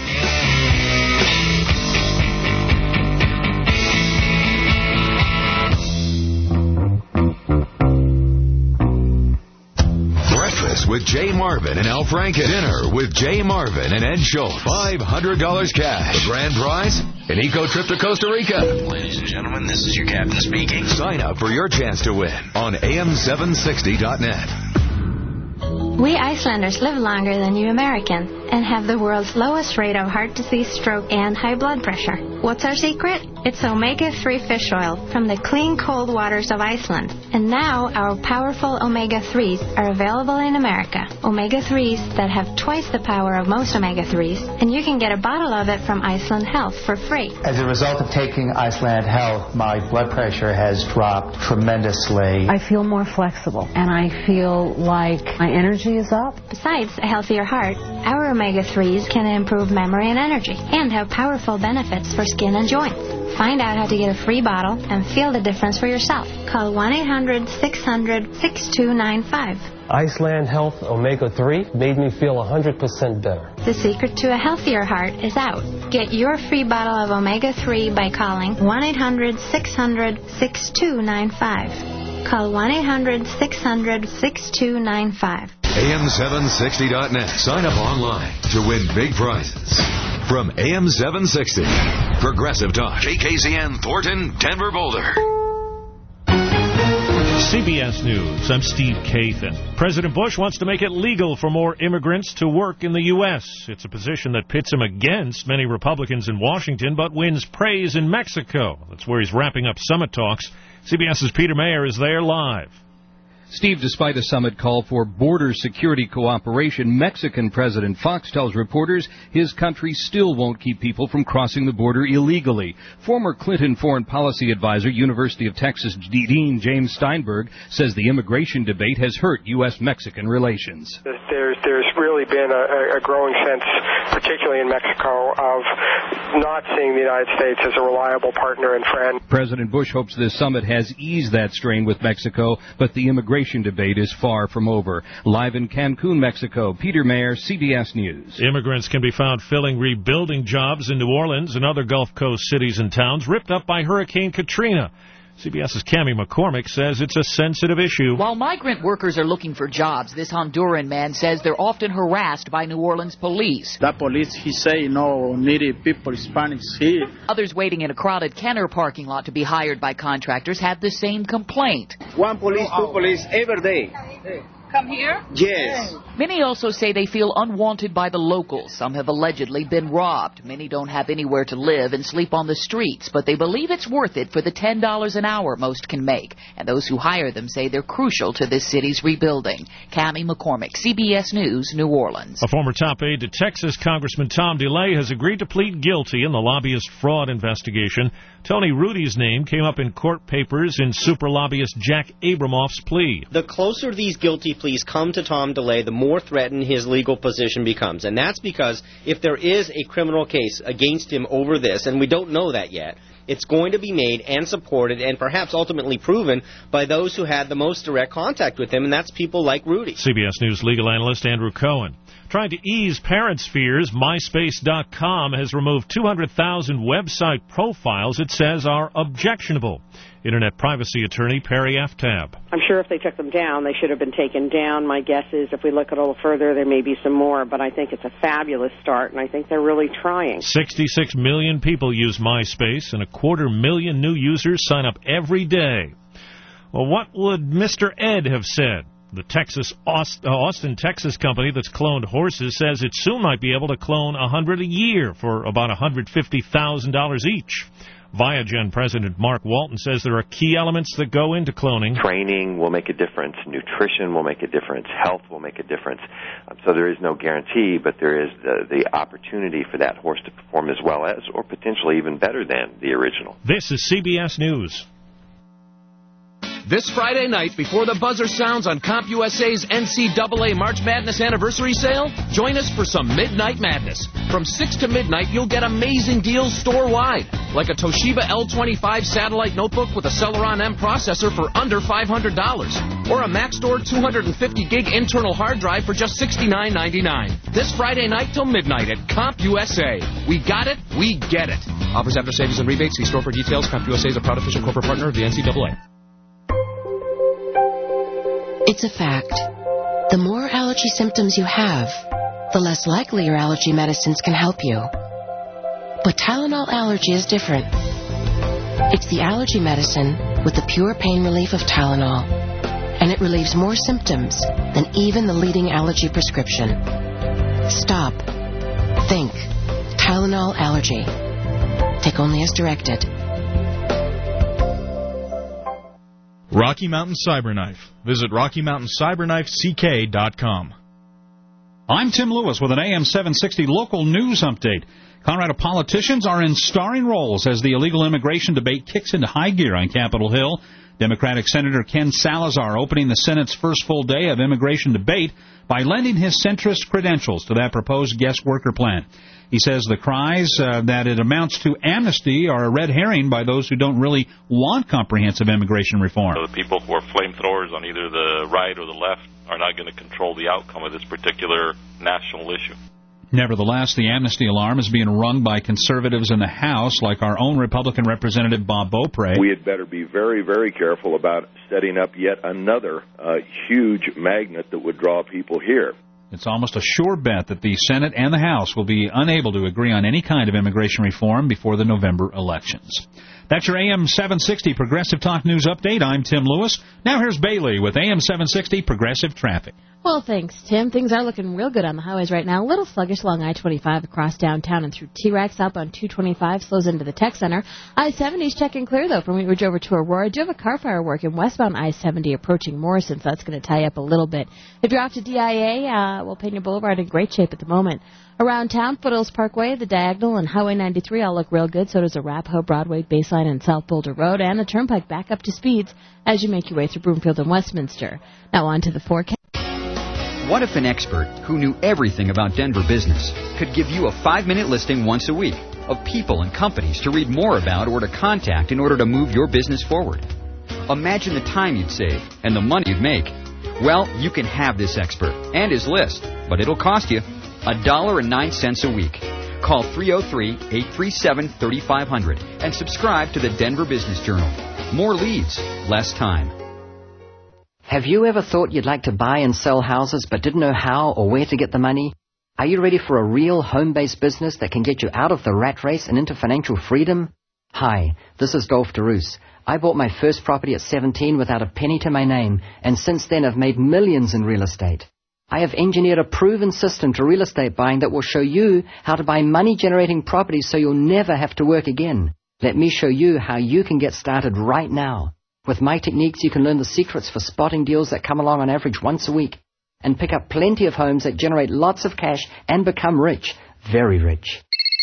Speaker 15: Breakfast with Jay Marvin and Al Franken. Dinner with Jay Marvin and Ed Schultz. five hundred dollars cash. The grand prize? An eco trip to Costa Rica.
Speaker 24: Ladies and gentlemen, this is your captain speaking.
Speaker 15: Sign up for your chance to win on A M seven sixty dot net.
Speaker 16: We Icelanders live longer than you Americans and have the world's lowest rate of heart disease, stroke, and high blood pressure. What's our secret? It's omega three fish oil from the clean, cold waters of Iceland. And now our powerful omega threes are available in America. omega threes that have twice the power of most omega threes, and you can get a bottle of it from Iceland Health for free.
Speaker 17: As a result of taking Iceland Health, my blood pressure has dropped tremendously.
Speaker 18: I feel more flexible, and I feel like my energy is up.
Speaker 16: Besides a healthier heart, our omega threes can improve memory and energy and have powerful benefits for skin and joints. Find out how to get a free bottle and feel the difference for yourself. Call one eight hundred, six hundred, six two nine five.
Speaker 20: Iceland Health Omega three made me feel one hundred percent better.
Speaker 16: The secret to a healthier heart is out. Get your free bottle of omega three by calling one eight hundred, six hundred, six two nine five. Call one eight hundred, six hundred, six two nine five.
Speaker 15: A M seven sixty dot net. Sign up online to win big prizes. From A M seven sixty, Progressive Talk.
Speaker 24: K K Z N, Thornton, Denver, Boulder.
Speaker 22: C B S News, I'm Steve Kathan. President Bush wants to make it legal for more immigrants to work in the U S It's a position that pits him against many Republicans in Washington, but wins praise in Mexico. That's where he's wrapping up summit talks. CBS's Peter Mayer is there live.
Speaker 23: Steve, despite a summit call for border security cooperation, Mexican President Fox tells reporters his country still won't keep people from crossing the border illegally. Former Clinton foreign policy advisor, University of Texas Dean James Steinberg, says the immigration debate has hurt U S Mexican relations.
Speaker 28: There's, there's really been a, a growing sense, particularly in Mexico, of not seeing the United States as a reliable partner and friend.
Speaker 23: President Bush hopes this summit has eased that strain with Mexico, but the immigration debate is far from over. Live in Cancun, Mexico, Peter Mayer, C B S News.
Speaker 22: Immigrants can be found filling rebuilding jobs in New Orleans and other Gulf Coast cities and towns ripped up by Hurricane Katrina. CBS's Cammie McCormick says it's a sensitive issue.
Speaker 29: While migrant workers are looking for jobs, this Honduran man says they're often harassed by New Orleans police.
Speaker 30: The police, he say, no needy people, Hispanics here.
Speaker 29: Others waiting in a crowded Kenner parking lot to be hired by contractors had the same complaint.
Speaker 30: One police, two police, every day.
Speaker 29: Come here?
Speaker 30: Yes.
Speaker 29: Many also say they feel unwanted by the locals. Some have allegedly been robbed. Many don't have anywhere to live and sleep on the streets, but they believe it's worth it for the ten dollars an hour most can make. And those who hire them say they're crucial to this city's rebuilding. Cammie McCormick, C B S News, New Orleans.
Speaker 22: A former top aide to Texas Congressman Tom DeLay has agreed to plead guilty in the lobbyist fraud investigation. Tony Rudy's name came up in court papers in super lobbyist Jack Abramoff's plea.
Speaker 31: The closer these guilty pleas come to Tom DeLay, the more threatened his legal position becomes. And that's because if there is a criminal case against him over this, and we don't know that yet, it's going to be made and supported and perhaps ultimately proven by those who had the most direct contact with him, and that's people like Rudy.
Speaker 22: C B S News legal analyst Andrew Cohen. Trying to ease parents' fears, MySpace dot com has removed two hundred thousand website profiles it says are objectionable. Internet privacy attorney Perry Aftab.
Speaker 1: I'm sure if they took them down, they should have been taken down. My guess is if we look a little further, there may be some more, but I think it's a fabulous start, and I think they're really trying.
Speaker 22: sixty-six million people use MySpace, and a quarter million new users sign up every day. Well, what would Mister Ed have said? The Texas Austin, Austin, Texas company that's cloned horses says it soon might be able to clone one hundred a year for about one hundred fifty thousand dollars each. Viagen President Mark Walton says there are key elements that go into cloning.
Speaker 2: Training will make a difference. Nutrition will make a difference. Health will make a difference. Um, so there is no guarantee, but there is the, the opportunity for that horse to perform as well as, or potentially even better than, the original.
Speaker 22: This is C B S News.
Speaker 3: This Friday night, before the buzzer sounds on CompUSA's N C double A March Madness Anniversary Sale, join us for some Midnight Madness. From six to midnight, you'll get amazing deals store-wide, like a Toshiba L twenty-five satellite notebook with a Celeron M processor for under five hundred dollars, or a Maxtor two hundred fifty gig internal hard drive for just sixty-nine ninety-nine. This Friday night till midnight at CompUSA. We got it, we get it. Offers after savings and rebates. See store for details. CompUSA is a proud official corporate partner of the N C double A.
Speaker 6: It's a fact. The more allergy symptoms you have, the less likely your allergy medicines can help you. But Tylenol Allergy is different. It's the allergy medicine with the pure pain relief of Tylenol. And it relieves more symptoms than even the leading allergy prescription. Stop. Think. Tylenol Allergy. Take only as directed.
Speaker 5: Rocky Mountain Cyberknife. Visit Rocky Mountain Cyberknife C K dot com. I'm Tim Lewis with an A M seven sixty local news update. Colorado politicians are in starring roles as the illegal immigration debate kicks into high gear on Capitol Hill. Democratic Senator Ken Salazar opening the Senate's first full day of immigration debate by lending his centrist credentials to that proposed guest worker plan. He says the cries uh, that it amounts to amnesty are a red herring by those who don't really want comprehensive immigration reform.
Speaker 7: The people who are flamethrowers on either the right or the left are not going to control the outcome of this particular national issue.
Speaker 5: Nevertheless, the amnesty alarm is being rung by conservatives in the House, like our own Republican Representative Bob Beaupre.
Speaker 10: We had better be very, very careful about setting up yet another uh, huge magnet that would draw people here.
Speaker 5: It's almost a sure bet that the Senate and the House will be unable to agree on any kind of immigration reform before the November elections. That's your A M seven sixty Progressive Talk News Update. I'm Tim Lewis. Now here's Bailey with A M seven sixty Progressive Traffic.
Speaker 19: Well, thanks, Tim. Things are looking real good on the highways right now. A little sluggish along I twenty-five across downtown and through T-Rex. Up on two twenty-five slows into the Tech Center. I seventy is checking clear, though, from Wheat Ridge over to Aurora. I do have a car fire work in westbound I seventy approaching Morrison, so that's going to tie up a little bit. If you're off to D I A, uh, well, Pena Boulevard in great shape at the moment. Around town, Foothills Parkway, the Diagonal, and Highway ninety-three all look real good. So does Arapahoe, Broadway, Baseline, and South Boulder Road, and the Turnpike back up to speeds as you make your way through Broomfield and Westminster. Now on to the forecast.
Speaker 12: What if an expert who knew everything about Denver business could give you a five-minute listing once a week of people and companies to read more about or to contact in order to move your business forward? Imagine the time you'd save and the money you'd make. Well, you can have this expert and his list, but it'll cost you a dollar and nine cents a week. Call three oh three, eight three seven, three five zero zero and subscribe to the Denver Business Journal. More leads, less time.
Speaker 13: Have you ever thought you'd like to buy and sell houses but didn't know how or where to get the money? Are you ready for a real home-based business that can get you out of the rat race and into financial freedom? Hi, this is Golf DeRoos. I bought my first property at seventeen without a penny to my name, and since then I've made millions in real estate. I have engineered a proven system to real estate buying that will show you how to buy money-generating properties so you'll never have to work again. Let me show you how you can get started right now. With my techniques, you can learn the secrets for spotting deals that come along on average once a week and pick up plenty of homes that generate lots of cash and become rich, very rich.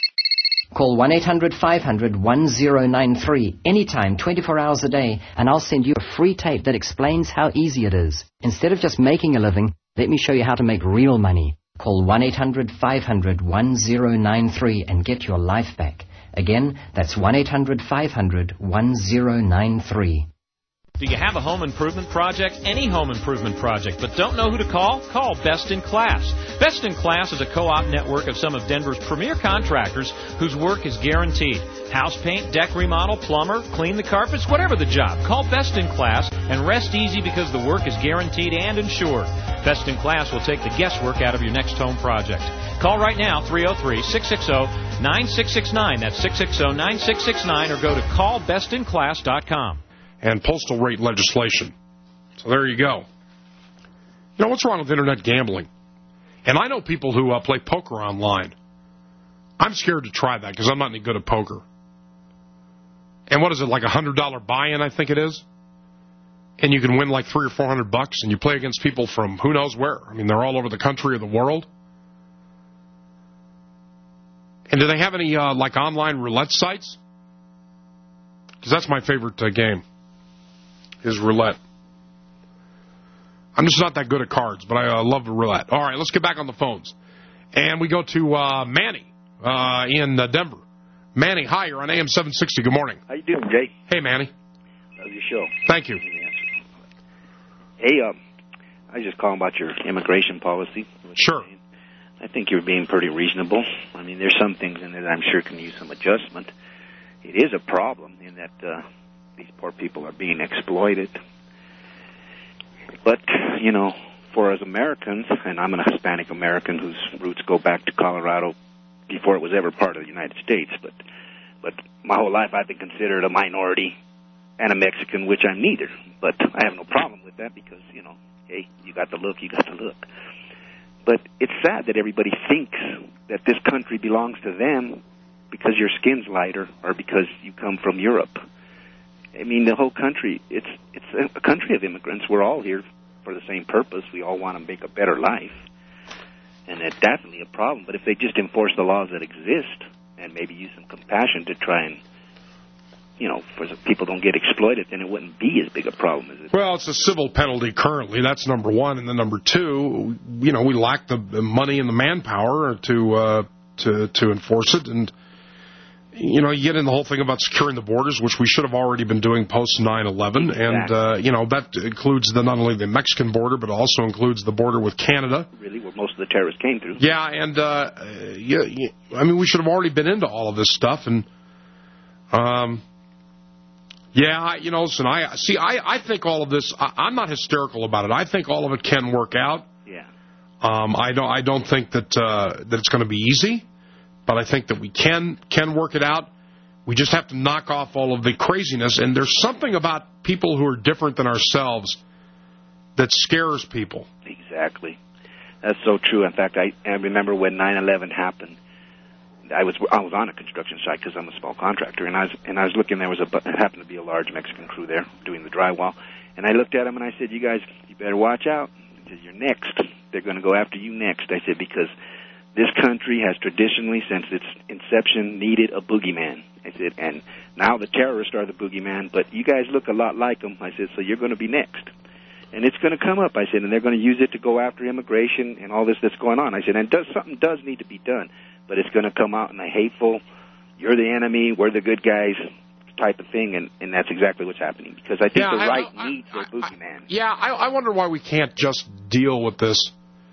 Speaker 13: Call one eight hundred, five hundred, one oh nine three anytime, twenty-four hours a day, and I'll send you a free tape that explains how easy it is. Instead of just making a living, let me show you how to make real money. Call one eight hundred, five hundred, one oh nine three and get your life back. Again, that's one eight hundred, five hundred, one oh nine three.
Speaker 4: Do you have a home improvement project? Any home improvement project, but don't know who to call? Call Best in Class. Best in Class is a co-op network of some of Denver's premier contractors whose work is guaranteed. House paint, deck remodel, plumber, clean the carpets, whatever the job. Call Best in Class and rest easy because the work is guaranteed and insured. Best in Class will take the guesswork out of your next home project. Call right now, three oh three, six six zero, nine six six nine. That's six six zero, nine six six nine, or go to call best in class dot com.
Speaker 8: And postal rate legislation. So there you go. You know, what's wrong with Internet gambling? And I know people who uh, play poker online. I'm scared to try that because I'm not any good at poker. And what is it, like a one hundred dollars buy-in, I think it is? And you can win like three or four hundred bucks, and you play against people from who knows where. I mean, they're all over the country or the world. And do they have any, uh, like, online roulette sites? Because that's my favorite uh, game. Is roulette. I'm just not that good at cards, but I uh, love the roulette. All right, let's get back on the phones. And we go to uh, Manny uh, in uh, Denver. Manny, hi, you're on A M seven sixty. Good morning.
Speaker 9: How you doing, Jay?
Speaker 8: Hey, Manny.
Speaker 9: Love your show.
Speaker 8: Thank you.
Speaker 9: Hey, um, I was just calling about your immigration policy.
Speaker 8: Sure.
Speaker 9: I think you're being pretty reasonable. I mean, there's some things in there that I'm sure can use some adjustment. It is a problem in that uh, these poor people are being exploited. But, you know, for us Americans, and I'm a Hispanic American whose roots go back to Colorado before it was ever part of the United States, but but my whole life I've been considered a minority and a Mexican, which I'm neither. But I have no problem with that because, you know, hey, you got the look, you got the look. But it's sad that everybody thinks that this country belongs to them because your skin's lighter or because you come from Europe. I mean, the whole country, it's it's a country of immigrants. We're all here for the same purpose. We all want to make a better life. And it's definitely a problem. But if they just enforce the laws that exist and maybe use some compassion to try and, you know, for the people don't get exploited, then it wouldn't be as big a problem as it.
Speaker 8: Well, it's a civil penalty currently. That's number one. And then number two, you know, we lack the money and the manpower to uh, to to enforce it. And you know, you get in the whole thing about securing the borders, which we should have already been doing post nine eleven. Exactly. And, uh, you know, that includes the, not only the Mexican border, but also includes the border with Canada.
Speaker 9: Really, where most of the terrorists came through.
Speaker 8: Yeah, and, uh, yeah, yeah, I mean, we should have already been into all of this stuff. And, um, yeah, you know, listen, I, see, I, I think all of this, I, I'm not hysterical about it. I think all of it can work out.
Speaker 9: Yeah.
Speaker 8: Um, I don't, I don't think that, uh, that it's going to be easy. But I think that we can can work it out. We just have to knock off all of the craziness. And there's something about people who are different than ourselves that scares people.
Speaker 9: Exactly. That's so true. In fact, I, I remember when nine eleven happened, I was I was on a construction site because I'm a small contractor, and I was and I was looking. There was a it happened to be a large Mexican crew there doing the drywall, and I looked at them and I said, "You guys, you better watch out because you're next. They're going to go after you next." I said because this country has traditionally, since its inception, needed a boogeyman. I said, and now the terrorists are the boogeyman, but you guys look a lot like them. I said, so you're going to be next. And it's going to come up, I said, and they're going to use it to go after immigration and all this that's going on. I said, and does, something does need to be done, but it's going to come out in a hateful, you're the enemy, we're the good guys type of thing, and, and that's exactly what's happening. Because I think yeah, the I, right I, needs I, a boogeyman.
Speaker 8: I, yeah, I, I wonder why we can't just deal with this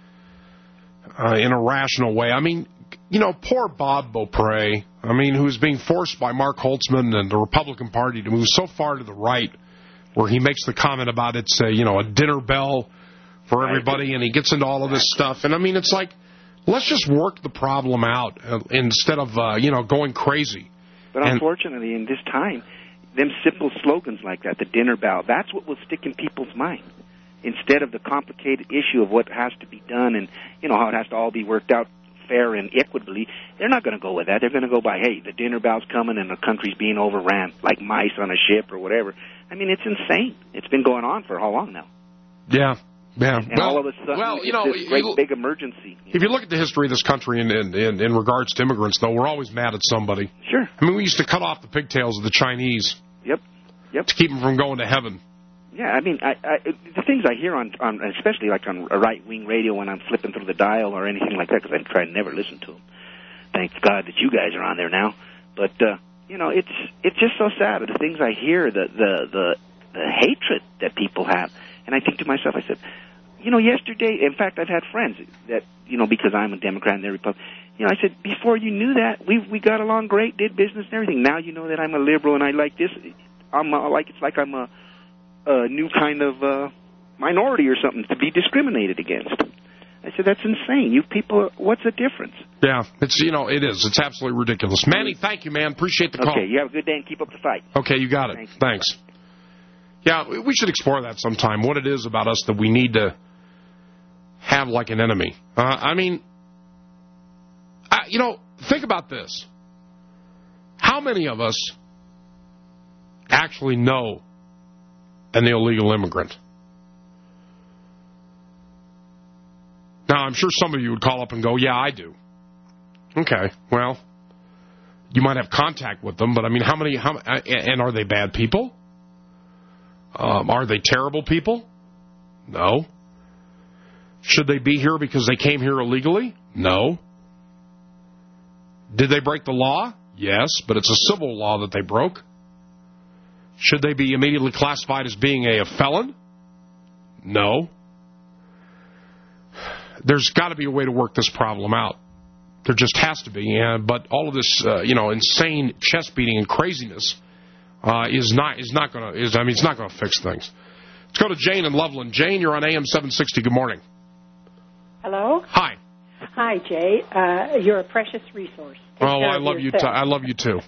Speaker 8: Uh, in a rational way. I mean, you know, poor Bob Beaupre, I mean, who's being forced by Mark Holtzman and the Republican Party to move so far to the right where he makes the comment about it's, a, you know, a dinner bell for everybody, and he gets into all of this stuff. And, I mean, it's like, let's just work the problem out uh, instead of, uh, you know, going crazy.
Speaker 9: But
Speaker 8: and,
Speaker 9: unfortunately, in this time, them simple slogans like that, the dinner bell, that's what will stick in people's mind. Instead of the complicated issue of what has to be done and, you know, how it has to all be worked out fair and equitably, they're not going to go with that. They're going to go by, hey, the dinner bell's coming and the country's being overran like mice on a ship or whatever. I mean, it's insane. It's been going on for how long now?
Speaker 8: Yeah, yeah.
Speaker 9: And
Speaker 8: well,
Speaker 9: all of a sudden,
Speaker 8: well, you
Speaker 9: it's
Speaker 8: know,
Speaker 9: this great
Speaker 8: you,
Speaker 9: big emergency.
Speaker 8: You if know? you look at the history of this country in, in, in, in regards to immigrants, though, we're always mad at somebody.
Speaker 9: Sure.
Speaker 8: I mean, we used to cut off the pigtails of the Chinese.
Speaker 9: Yep, yep.
Speaker 8: To keep them from going to heaven.
Speaker 9: Yeah, I mean, I, I, the things I hear on, on, especially like on a right-wing radio when I'm flipping through the dial or anything like that, because I try to never listen to them. Thank God that you guys are on there now. But, uh, you know, it's it's just so sad. The things I hear, the, the, the the hatred that people have. And I think to myself, I said, you know, yesterday, in fact, I've had friends that, you know, because I'm a Democrat and they're Republican, you know, I said, before you knew that, we we got along great, did business and everything. Now you know that I'm a liberal and I like this. I'm uh, like it's like I'm a, a new kind of uh, minority or something to be discriminated against. I said, that's insane. You people, what's the difference?
Speaker 8: Yeah, it's you know, it is. It's absolutely ridiculous. Manny, thank you, man. Appreciate the call.
Speaker 9: Okay, you have a good day and keep up the fight.
Speaker 8: Okay, you got it.
Speaker 9: Thank you.
Speaker 8: Thanks. Yeah, we should explore that sometime, what it is about us that we need to have like an enemy. Uh, I mean, I, you know, think about this. How many of us actually know an illegal immigrant? Now, I'm sure some of you would call up and go, yeah, I do. Okay, well, you might have contact with them, but I mean, how many, how, and are they bad people? Um, are they terrible people? No. Should they be here because they came here illegally? No. Did they break the law? Yes, but it's a civil law that they broke. Should they be immediately classified as being a, a felon? No. There's got to be a way to work this problem out. There just has to be. Uh, but all of this, uh, you know, insane chest beating and craziness uh, is not is not going to is I mean it's not going to fix things. Let's go to Jane in Loveland. Jane, you're on A M seven sixty. Good morning.
Speaker 11: Hello.
Speaker 8: Hi.
Speaker 11: Hi, Jay. Uh, you're a precious resource. Take
Speaker 8: oh,
Speaker 11: care
Speaker 8: I
Speaker 11: of
Speaker 8: love you.
Speaker 11: yourself.
Speaker 8: T- I love you too.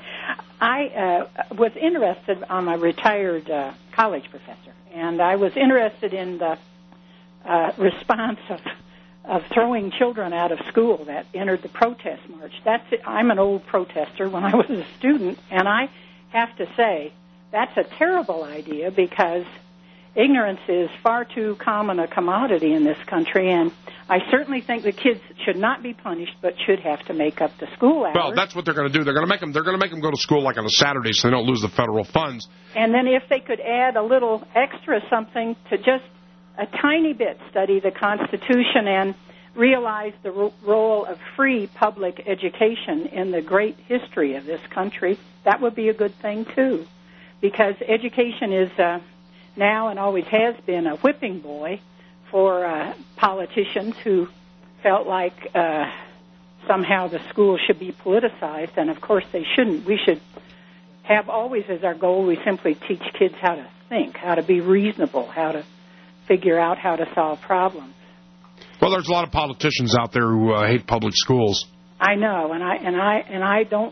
Speaker 11: I uh, was interested. I'm a retired uh, college professor, and I was interested in the uh, response of of throwing children out of school that entered the protest march. That's it. I'm an old protester when I was a student, and I have to say that's a terrible idea because ignorance is far too common a commodity in this country, and I certainly think the kids should not be punished, but should have to make up the school hours.
Speaker 8: Well, that's what they're going to do. They're going to make them. They're going to make them go to school like on a Saturday, so they don't lose the federal funds.
Speaker 11: And then if they could add a little extra something to just a tiny bit study the Constitution and realize the ro- role of free public education in the great history of this country, that would be a good thing too, because education is uh, now and always has been a whipping boy for uh, politicians who felt like uh, somehow the schools should be politicized, and of course they shouldn't. We should have always as our goal, we simply teach kids how to think, how to be reasonable, how to figure out how to solve problems.
Speaker 8: Well, there's a lot of politicians out there who uh, hate public schools.
Speaker 11: I know, and I and I and I don't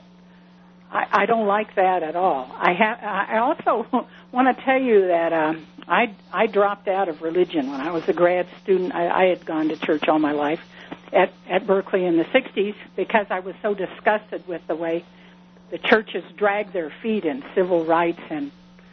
Speaker 11: I, I don't like that at all. I have I also want to tell you that um, I I dropped out of religion when I was a grad student. I, I had gone to church all my life at at Berkeley in the sixties because I was so disgusted with the way the churches drag their feet in civil rights and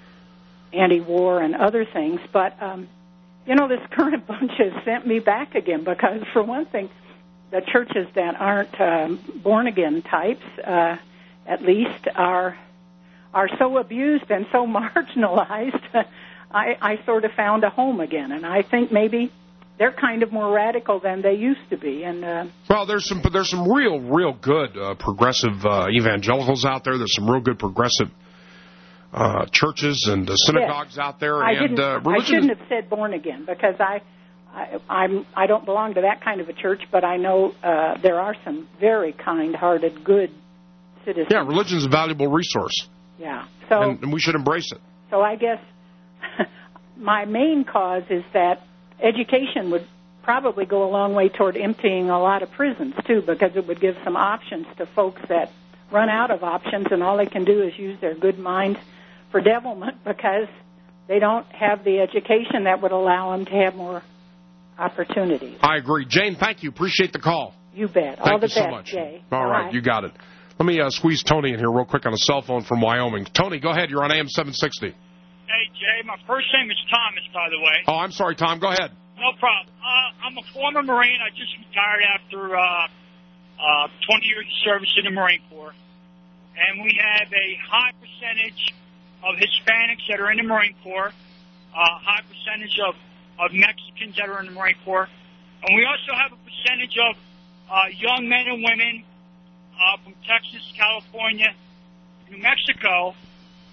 Speaker 11: anti-war and other things. But um, you know, this current bunch has sent me back again because, for one thing, the churches that aren't um, born-again types, uh, at least, are are so abused and so marginalized. I, I sort of found a home again, and I think maybe they're kind of more radical than they used to be. And uh,
Speaker 8: well, there's some there's some real real good uh, progressive uh, evangelicals out there. There's some real good progressive Uh, churches and uh, synagogues
Speaker 11: yes.
Speaker 8: out there,
Speaker 11: I
Speaker 8: and uh, religion.
Speaker 11: I shouldn't have said born again because I, I, I'm I don't belong to that kind of a church, but I know uh, there are some very kind-hearted, good citizens.
Speaker 8: Yeah, religion's a valuable resource.
Speaker 11: Yeah, so
Speaker 8: and, and we should embrace it.
Speaker 11: So I guess my main cause is that education would probably go a long way toward emptying a lot of prisons too, because it would give some options to folks that run out of options, and all they can do is use their good minds for devilment because they don't have the education that would allow them to have more opportunities.
Speaker 8: I agree. Jane, thank you. Appreciate the call.
Speaker 11: You bet.
Speaker 8: Thank
Speaker 11: All the
Speaker 8: you so
Speaker 11: best,
Speaker 8: much.
Speaker 11: Jay.
Speaker 8: All
Speaker 11: Bye.
Speaker 8: right, you got it. Let me uh, squeeze Tony in here real quick on a cell phone from Wyoming. Tony, go ahead. You're on A M seven sixty.
Speaker 14: Hey, Jay. My first name is Thomas, by the way.
Speaker 8: Oh, I'm sorry, Tom. Go ahead.
Speaker 14: No problem. Uh, I'm a former Marine. I just retired after uh, uh, twenty years of service in the Marine Corps. And we have a high percentage of Hispanics that are in the Marine Corps, a uh, high percentage of, of Mexicans that are in the Marine Corps. And we also have a percentage of uh, young men and women uh, from Texas, California, New Mexico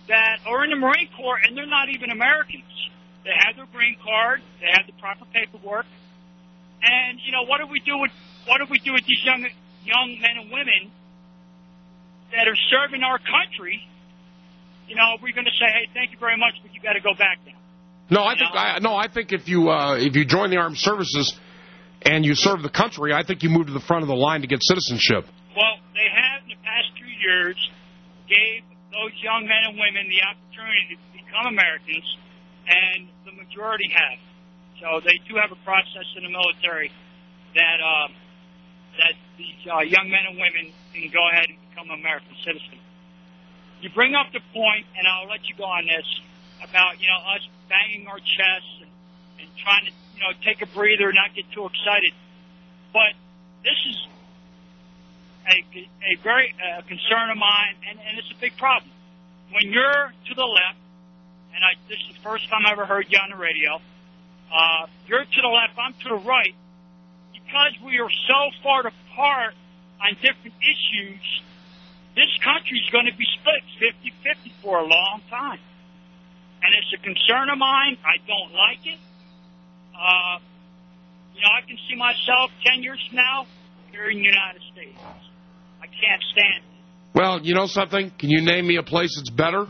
Speaker 14: that are in the Marine Corps, and they're not even Americans. They have their green card, they have the proper paperwork, and you know what do we do with what do we do with these young young men and women that are serving our country? You know, we're going to say, hey, thank you very much, but you got to go back now.
Speaker 8: No, I think I, no, I think if you uh, if you join the armed services and you serve the country, I think you move to the front of the line to get citizenship.
Speaker 14: Well, they have in the past two years gave those young men and women the opportunity to become Americans, and the majority have. So they do have a process in the military that uh, that these uh, young men and women can go ahead and become American citizens. You bring up the point, and I'll let you go on this, about, you know, us banging our chests and, and trying to, you know, take a breather and not get too excited. But this is a, a very uh, concern of mine, and, and it's a big problem. When you're to the left, and I, this is the first time I ever heard you on the radio, uh, you're to the left, I'm to the right, because we are so far apart on different issues, this country is going to be split fifty-fifty for a long time. And it's a concern of mine. I don't like it. Uh, you know, I can see myself ten years from now here in the United States. I can't stand it.
Speaker 8: Well, you know something? Can you name me a place that's better?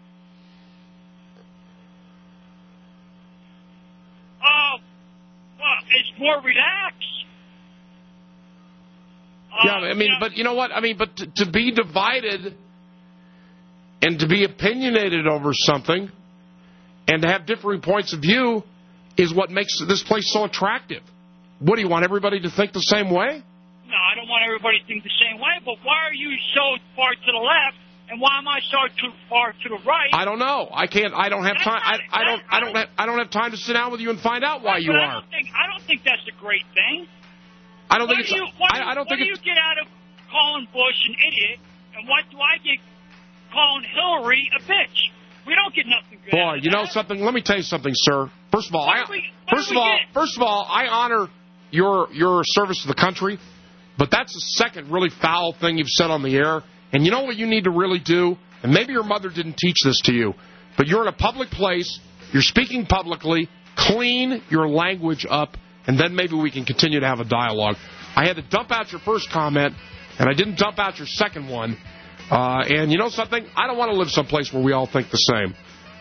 Speaker 14: Oh, well, it's more relaxed.
Speaker 8: Yeah, I mean, but you know what? I mean, but to, to be divided and to be opinionated over something and to have differing points of view is what makes this place so attractive. What, do you want everybody to think the same way?
Speaker 14: No, I don't want everybody to think the same way, but why are you so far to the left, and why am I so too far to the right?
Speaker 8: I don't know. I can't. I don't have time. I, I don't. I don't. Have, I don't have time to sit down with you and find out why you
Speaker 14: but
Speaker 8: are.
Speaker 14: I don't think. I don't think that's a great thing.
Speaker 8: I don't
Speaker 14: what
Speaker 8: think
Speaker 14: do
Speaker 8: it's.
Speaker 14: You, what
Speaker 8: I, I don't
Speaker 14: what
Speaker 8: think
Speaker 14: do
Speaker 8: it's.
Speaker 14: you get out of calling Bush an idiot, and what do I get calling Hillary a bitch? We don't get nothing good.
Speaker 8: Boy, you know something? Let me tell you something, sir. First of all, I,
Speaker 14: we,
Speaker 8: first of all, get? first of all, I honor your your service to the country, but that's the second really foul thing you've said on the air. And you know what you need to really do? And maybe your mother didn't teach this to you, but you're in a public place, you're speaking publicly, clean your language up, and then maybe we can continue to have a dialogue. I had to dump out your first comment, and I didn't dump out your second one. Uh, and you know something? I don't want to live someplace where we all think the same.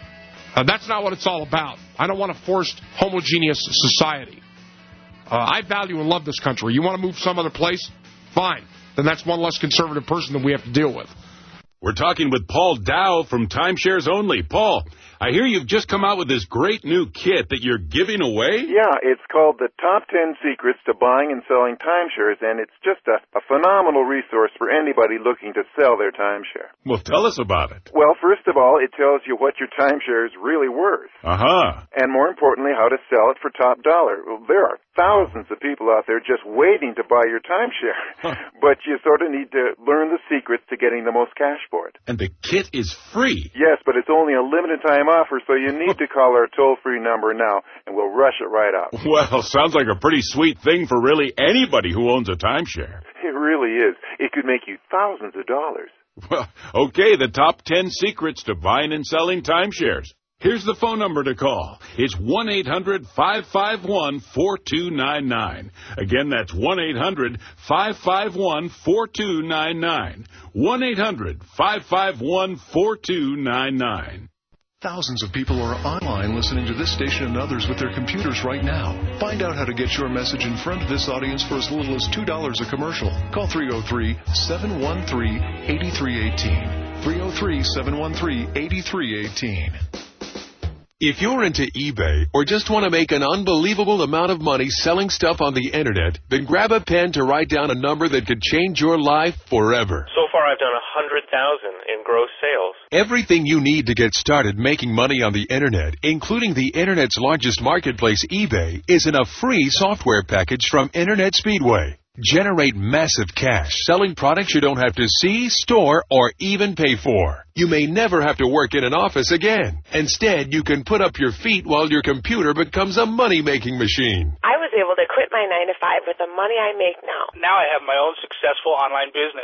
Speaker 8: Uh, that's not what it's all about. I don't want a forced, homogeneous society. Uh, I value and love this country. You want to move some other place? Fine. Then that's one less conservative person that we have to deal with.
Speaker 15: We're talking with Paul Dow from Timeshares Only. Paul, I hear you've just come out with this great new kit that you're giving away?
Speaker 16: Yeah, it's called the Top ten Secrets to Buying and Selling Timeshares, and it's just a, a phenomenal resource for anybody looking to sell their timeshare.
Speaker 15: Well, tell us about it.
Speaker 16: Well, first of all, it tells you what your timeshare is really worth.
Speaker 15: Uh-huh.
Speaker 16: And more importantly, how to sell it for top dollar. Well, there are thousands of people out there just waiting to buy your timeshare, huh. But you sort of need to learn the secrets to getting the most cash for it.
Speaker 15: And the kit is free.
Speaker 16: Yes, but it's only a limited time offer, so you need to call our toll-free number now, and we'll rush it right out.
Speaker 15: Well, sounds like a pretty sweet thing for really anybody who owns a timeshare.
Speaker 16: It really is. It could make you thousands of dollars.
Speaker 15: Well, okay, the top ten secrets to buying and selling timeshares. Here's the phone number to call. It's one eight hundred five five one four two nine nine. Again, that's one eight hundred five five one four two nine nine. one eight hundred five five one four two nine nine.
Speaker 17: Thousands of people are online listening to this station and others with their computers right now. Find out how to get your message in front of this audience for as little as two dollars a commercial. Call three oh three, seven one three, eight three one eight. three oh three, seven one three, eight three one eight.
Speaker 18: If you're into eBay or just want to make an unbelievable amount of money selling stuff on the Internet, then grab a pen to write down a number that could change your life forever.
Speaker 20: So far, I've done one hundred thousand dollars in gross sales.
Speaker 18: Everything you need to get started making money on the Internet, including the Internet's largest marketplace, eBay, is in a free software package from Internet Speedway. Generate massive cash selling products you don't have to see, store, or even pay for. You may never have to work in an office again. Instead, you can put up your feet while your computer becomes a money-making machine.
Speaker 21: I was able to quit my nine to five with the money I make now.
Speaker 24: Now I have my own successful online business.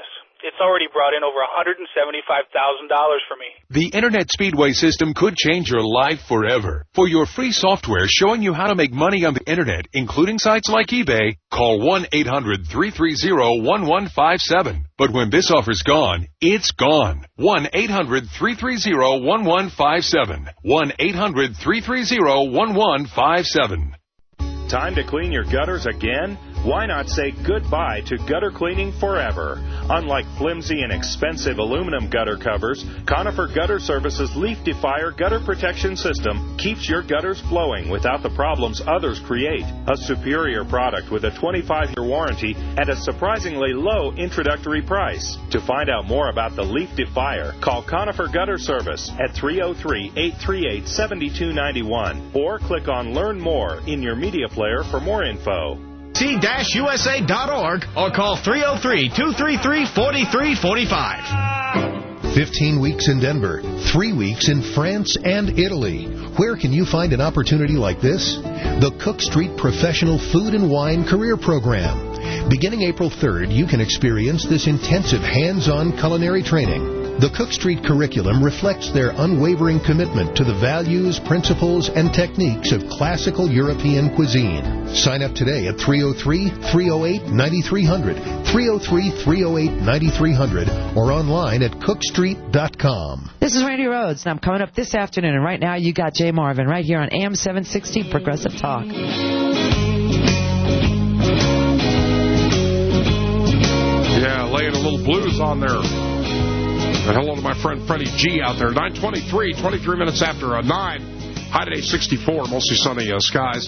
Speaker 1: it's already brought in over one hundred seventy-five thousand dollars for me.
Speaker 18: The Internet Speedway system could change your life forever. For your free software showing you how to make money on the Internet, including sites like eBay, call one eight hundred three three zero one one five seven. But when this offer's gone, it's gone. one eight hundred three three zero one one five seven. one eight hundred three three zero one one five seven.
Speaker 21: Time to clean your gutters again? Why not say goodbye to gutter cleaning forever? Unlike flimsy and expensive aluminum gutter covers, Conifer Gutter Services Leaf Defier Gutter Protection System keeps your gutters flowing without the problems others create. A superior product with a twenty-five year warranty at a surprisingly low introductory price. To find out more about the Leaf Defier, call Conifer Gutter Service at three oh three, eight three eight, seven two nine one or click on Learn More in your media player for more info.
Speaker 23: C U S A dot org or call three oh three, two three three, four three four five.
Speaker 24: fifteen weeks in Denver, three weeks in France and Italy. Where can you find an opportunity like this? The Cook Street Professional Food and Wine Career Program. Beginning April third, you can experience this intensive hands-on culinary training. The Cook Street curriculum reflects their unwavering commitment to the values, principles, and techniques of classical European cuisine. Sign up today at three oh three, three oh eight, nine three hundred, three oh three, three oh eight, nine three hundred, or online at cook street dot com.
Speaker 25: This is Randy Rhodes, and I'm coming up this afternoon, and right now you got Jay Marvin right here on A M seven sixty Progressive Talk.
Speaker 8: Yeah, laying a little blues on there. And hello to my friend Freddie G out there. nine twenty-three, twenty-three minutes after uh, nine. High today sixty-four, mostly sunny uh, skies.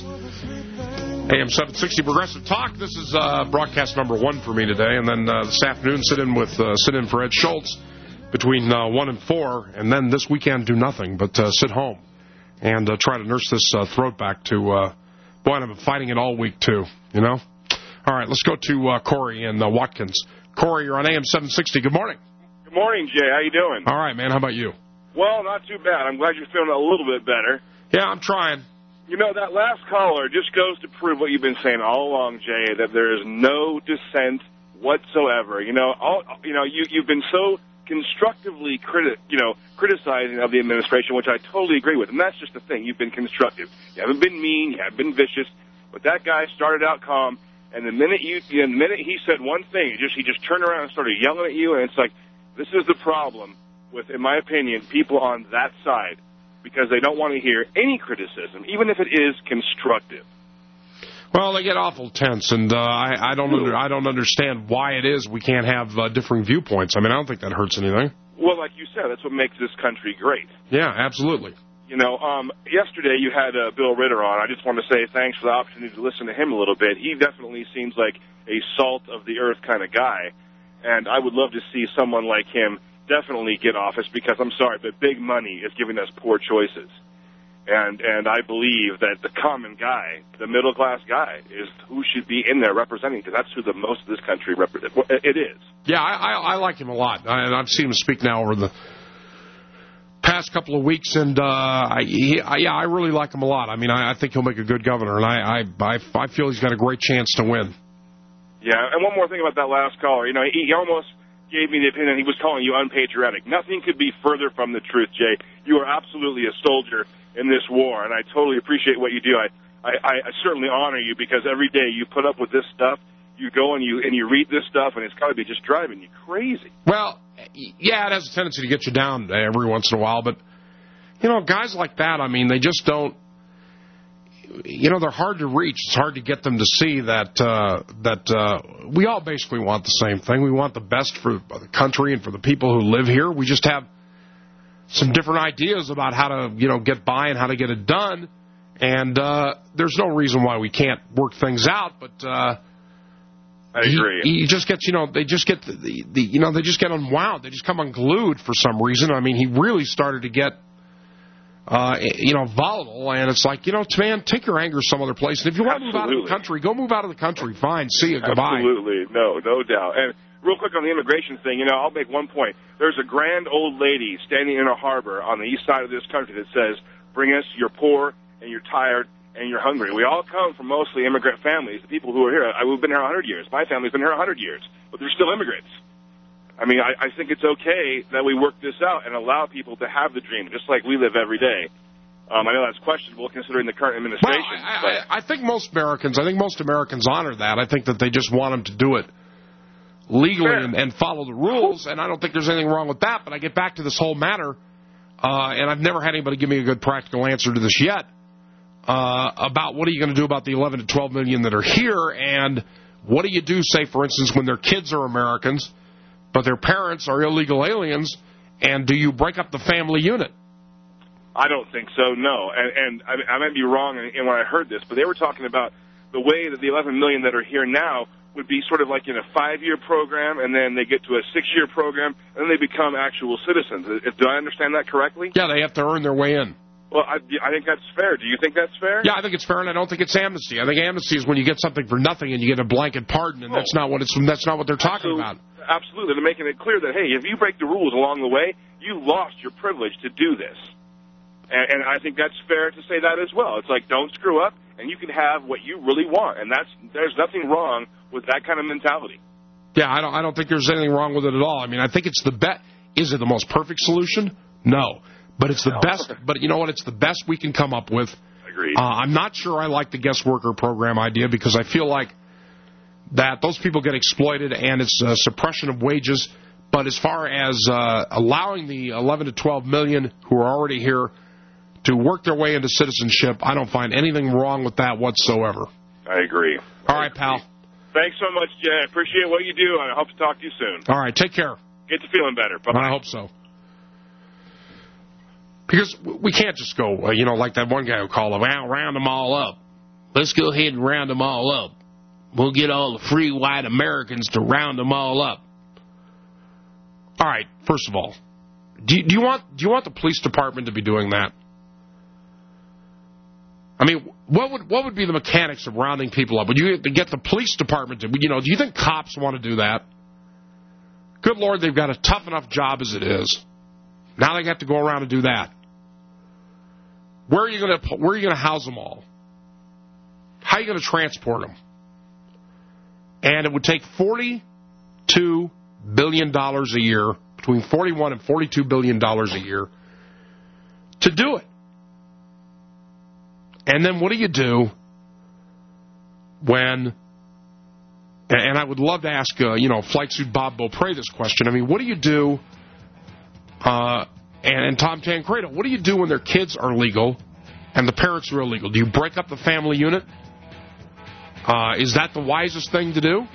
Speaker 8: A M seven sixty Progressive Talk. This is uh, broadcast number one for me today. And then uh, this afternoon, sit in with uh, sit in for Ed Schultz between uh, one and four. And then this weekend, do nothing but uh, sit home and uh, try to nurse this uh, throat back to, uh, boy, I've been fighting it all week, too, you know? All right, let's go to uh, Corey and uh, Watkins. Corey, you're on A M seven sixty. Good morning.
Speaker 26: Good morning, Jay. How you doing?
Speaker 8: All right, man. How about you?
Speaker 26: Well, not too bad. I'm glad you're feeling a little bit better.
Speaker 8: Yeah, I'm trying.
Speaker 26: You know, that last caller just goes to prove what you've been saying all along, Jay, that there is no dissent whatsoever. You know, all, you know, you, you've been so constructively criti- you know, criticizing of the administration, which I totally agree with. And that's just the thing. You've been constructive. You haven't been mean. You haven't been vicious. But that guy started out calm. And the minute you, you know, the minute he said one thing, he just he just turned around and started yelling at you. And it's like, this is the problem with, in my opinion, people on that side, because they don't want to hear any criticism, even if it is constructive.
Speaker 8: Well, they get awful tense, and uh, I, I don't under, I don't understand why it is we can't have uh, differing viewpoints. I mean, I don't think that hurts anything.
Speaker 26: Well, like you said, that's what makes this country great.
Speaker 8: Yeah, absolutely.
Speaker 26: You know, um, yesterday you had uh, Bill Ritter on. I just want to say thanks for the opportunity to listen to him a little bit. He definitely seems like a salt-of-the-earth kind of guy, and I would love to see someone like him definitely get office, because I'm sorry, but big money is giving us poor choices. And and I believe that the common guy, the middle-class guy, is who should be in there representing, because that's who the most of this country represents. Well, it is.
Speaker 8: Yeah, I, I, I like him a lot, and I've seen him speak now over the past couple of weeks, and uh, I, he, I, yeah, I really like him a lot. I mean, I, I think he'll make a good governor, and I, I, I, I feel he's got a great chance to win.
Speaker 26: Yeah, and one more thing about that last caller. You know, he, he almost gave me the opinion he was calling you unpatriotic. Nothing could be further from the truth, Jay. You are absolutely a soldier in this war, and I totally appreciate what you do. I, I, I certainly honor you, because every day you put up with this stuff. You go and you and you read this stuff, and it's got to be just driving you crazy.
Speaker 8: Well, yeah, it has a tendency to get you down every once in a while, but, you know, guys like that, I mean, they just don't, you know, they're hard to reach. It's hard to get them to see that uh, that uh, we all basically want the same thing. We want the best for the country and for the people who live here. We just have some different ideas about how to, you know, get by and how to get it done. And uh, there's no reason why we can't work things out, but uh,
Speaker 26: I agree.
Speaker 8: He, he just gets, you know, they just get the, the, the, you know, they just get unwound. They just come unglued for some reason. I mean, he really started to get, uh, you know, volatile, and it's like, you know, man, take your anger some other place. And if you want to move out of the country, go move out of the country. Fine, see you, goodbye.
Speaker 26: Absolutely, no, no doubt. And real quick on the immigration thing, you know, I'll make one point. There's a grand old lady standing in a harbor on the east side of this country that says, "Bring us, you're poor and you're tired and you're hungry." We all come from mostly immigrant families. The people who are here, I, we've been here one hundred years. My family's been here one hundred years, but they're still immigrants. I mean, I, I think it's okay that we work this out and allow people to have the dream, just like we live every day. Um, I know that's questionable considering the current administration.
Speaker 8: Well, I, I, I think most Americans, I think most Americans honor that. I think that they just want them to do it legally and, and follow the rules, and I don't think there's anything wrong with that. But I get back to this whole matter, uh, and I've never had anybody give me a good practical answer to this yet, uh, about what are you going to do about the eleven to twelve million that are here, and what do you do, say, for instance, when their kids are Americans, but their parents are illegal aliens, and do you break up the family unit?
Speaker 26: I don't think so, no. And, and I, I might be wrong in, in when I heard this, but they were talking about the way that the eleven million that are here now would be sort of like in a five-year program, and then they get to a six-year program, and then they become actual citizens. Did I understand that correctly?
Speaker 8: Yeah, they have to earn their way in.
Speaker 26: Well, I, I think that's fair. Do you think that's fair?
Speaker 8: Yeah, I think it's fair, and I don't think it's amnesty. I think amnesty is when you get something for nothing and you get a blanket pardon, and oh. that's not what it's. That's not what they're talking
Speaker 26: Absolutely.
Speaker 8: about.
Speaker 26: Absolutely, they're making it clear that hey, if you break the rules along the way, you lost your privilege to do this. And, and I think that's fair to say that as well. It's like, don't screw up, and you can have what you really want. And that's there's nothing wrong with that kind of mentality.
Speaker 8: Yeah, I don't I don't think there's anything wrong with it at all. I mean, I think it's the best. Is it the most perfect solution? No. But it's the no. best. But you know what? It's the best we can come up with.
Speaker 26: Agreed.
Speaker 8: Uh, I'm not sure I like the guest worker program idea because I feel like that those people get exploited and it's a suppression of wages. But as far as uh, allowing the eleven to twelve million who are already here to work their way into citizenship, I don't find anything wrong with that whatsoever.
Speaker 26: I agree.
Speaker 8: All right, pal.
Speaker 26: Thanks so much, Jay. I appreciate what you do, and I hope to talk to you soon.
Speaker 8: All right, take care.
Speaker 26: Get to feeling better. Bye-bye.
Speaker 8: I hope so. Because we can't just go, uh, you know, like that one guy who called, well, round them all up. Let's go ahead and round them all up. We'll get all the free white Americans to round them all up. All right, first of all, do you, do you want do you want the police department to be doing that? I mean, what would what would be the mechanics of rounding people up? Would you get the police department to, you know, do you think cops want to do that? Good Lord, they've got a tough enough job as it is. Now they have to go around and do that. Where are you going to where are you going to house them all? How are you going to transport them? And it would take forty-two billion dollars a year, between forty-one and forty-two billion dollars a year, to do it. And then what do you do when, and I would love to ask, uh, you know, Flight Suit Bob Beaupre this question. I mean, what do you do, uh, and, and Tom Tancredo, what do you do when their kids are legal and the parents are illegal? Do you break up the family unit? Uh, is that the wisest thing to do?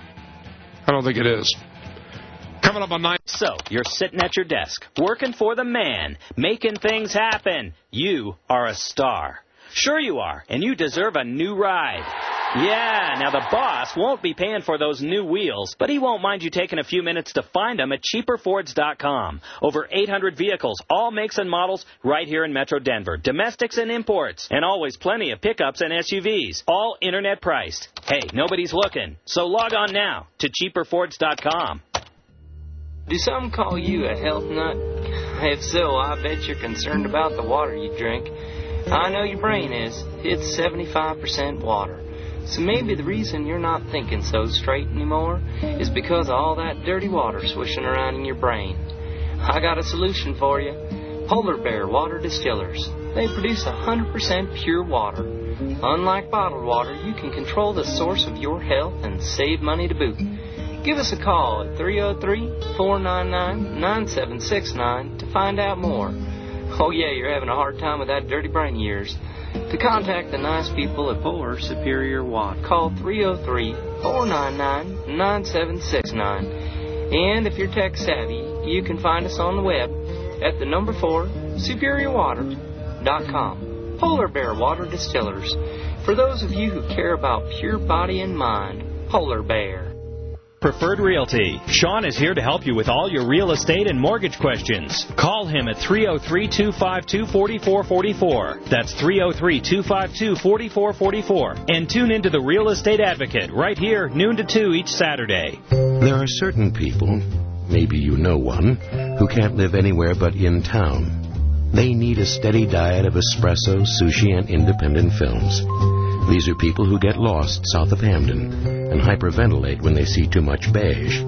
Speaker 8: I don't think it is. Coming up on nine.
Speaker 2: So, you're sitting at your desk, working for the man, making things happen. You are a star. Sure you are, and you deserve a new ride. Yeah, now the boss won't be paying for those new wheels, but he won't mind you taking a few minutes to find them at cheaper fords dot com. Over eight hundred vehicles, all makes and models, right here in Metro Denver. Domestics and imports, and always plenty of pickups and S U Vs, all internet priced. Hey, nobody's looking, so log on now to cheaper fords dot com.
Speaker 3: Do some call you a health nut? If so, I bet you're concerned about the water you drink. I know your brain is. It's seventy-five percent water. So maybe the reason you're not thinking so straight anymore is because of all that dirty water swishing around in your brain. I got a solution for you. Polar Bear Water Distillers. They produce one hundred percent pure water. Unlike bottled water, you can control the source of your health and save money to boot. Give us a call at three oh three, four nine nine, nine seven six nine to find out more. Oh, yeah, you're having a hard time with that dirty brain of yours. To contact the nice people at Polar Superior Watt, call three oh three, four nine nine, nine seven six nine. And if you're tech savvy, you can find us on the web at the number four, superior water dot com. Polar Bear Water Distillers. For those of you who care about pure body and mind, Polar Bear.
Speaker 4: Preferred Realty. Sean is here to help you with all your real estate and mortgage questions. Call him at three oh three, two five two, four four four four. That's three oh three, two five two, four four four four. And tune into The Real Estate Advocate right here, noon to two each Saturday.
Speaker 6: There are certain people, maybe you know one, who can't live anywhere but in town. They need a steady diet of espresso, sushi, and independent films. These are people who get lost south of Hamden and hyperventilate when they see too much beige.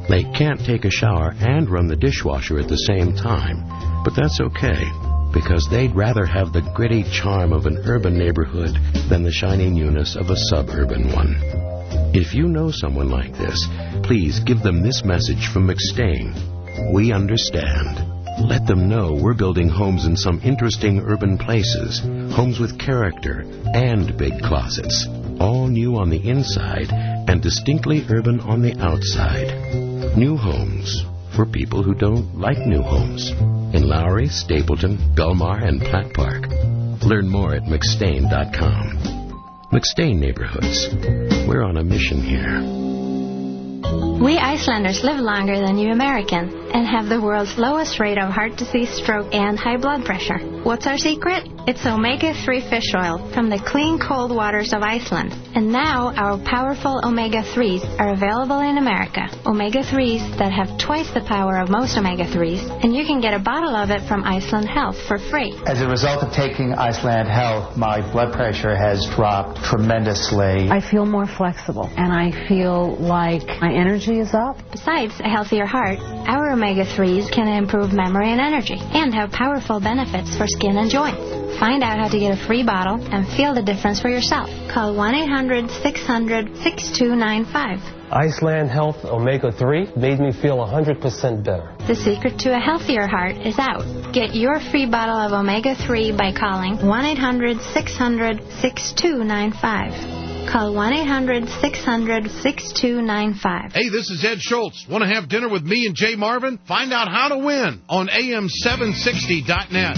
Speaker 6: They can't take a shower and run the dishwasher at the same time, but that's okay, because they'd rather have the gritty charm of an urban neighborhood than the shiny newness of a suburban one. If you know someone like this, please give them this message from McStain. We understand. Let them know we're building homes in some interesting urban places, homes with character and big closets, all new on the inside and distinctly urban on the outside. New homes for people who don't like new homes in Lowry, Stapleton, Belmar, and Platt Park. Learn more at McStain dot com. McStain Neighborhoods. We're on a mission here.
Speaker 5: We Icelanders live longer than you Americans and have the world's lowest rate of heart disease, stroke, and high blood pressure. What's our secret? It's omega three fish oil from the clean, cold waters of Iceland. And now our powerful omega threes are available in America. omega threes that have twice the power of most omega threes, and you can get a bottle of it from Iceland Health for free.
Speaker 7: As a result of taking Iceland Health, my blood pressure has dropped tremendously.
Speaker 10: I feel more flexible, and I feel like my energy is up.
Speaker 5: Besides a healthier heart, our omega threes can improve memory and energy and have powerful benefits for skin and joints. Find out how to get a free bottle and feel the difference for yourself. Call one eight hundred six hundred six two nine five.
Speaker 12: Iceland Health omega three made me feel one hundred percent better.
Speaker 5: The secret to a healthier heart is out. Get your free bottle of omega three by calling one eight hundred six hundred six two nine five. Call one eight hundred six hundred six two nine five.
Speaker 19: Hey, this is Ed Schultz. Want to have dinner with me and Jay Marvin? Find out how to win on A M seven sixty dot net.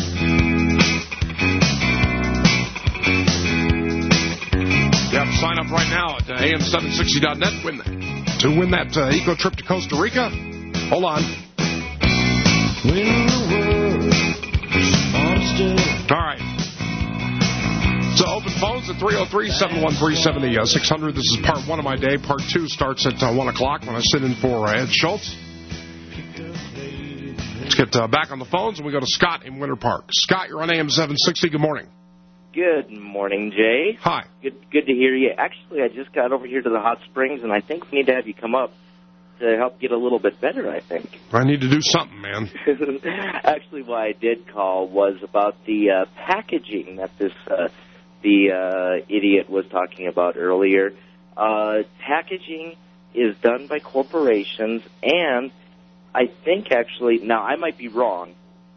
Speaker 8: You have to sign up right now at uh, A M seven sixty dot net win that, to win that uh, eco trip to Costa Rica. Hold on. All right. So open phones at three oh three, seven one three, seven oh six hundred. This is part one of my day. Part two starts at uh, one o'clock when I sit in for uh, Ed Schultz. Let's get uh, back on the phones, and we go to Scott in Winter Park. Scott, you're on A M seven sixty. Good morning.
Speaker 22: Good morning, Jay.
Speaker 8: Hi.
Speaker 22: Good good to hear you. Actually, I just got over here to the hot springs, and I think we need to have you come up to help get a little bit better, I think.
Speaker 8: I need to do something, man.
Speaker 22: Actually, why I did call was about the uh, packaging that this uh, the uh, idiot was talking about earlier. Uh, packaging is done by corporations, and I think actually, now I might be wrong,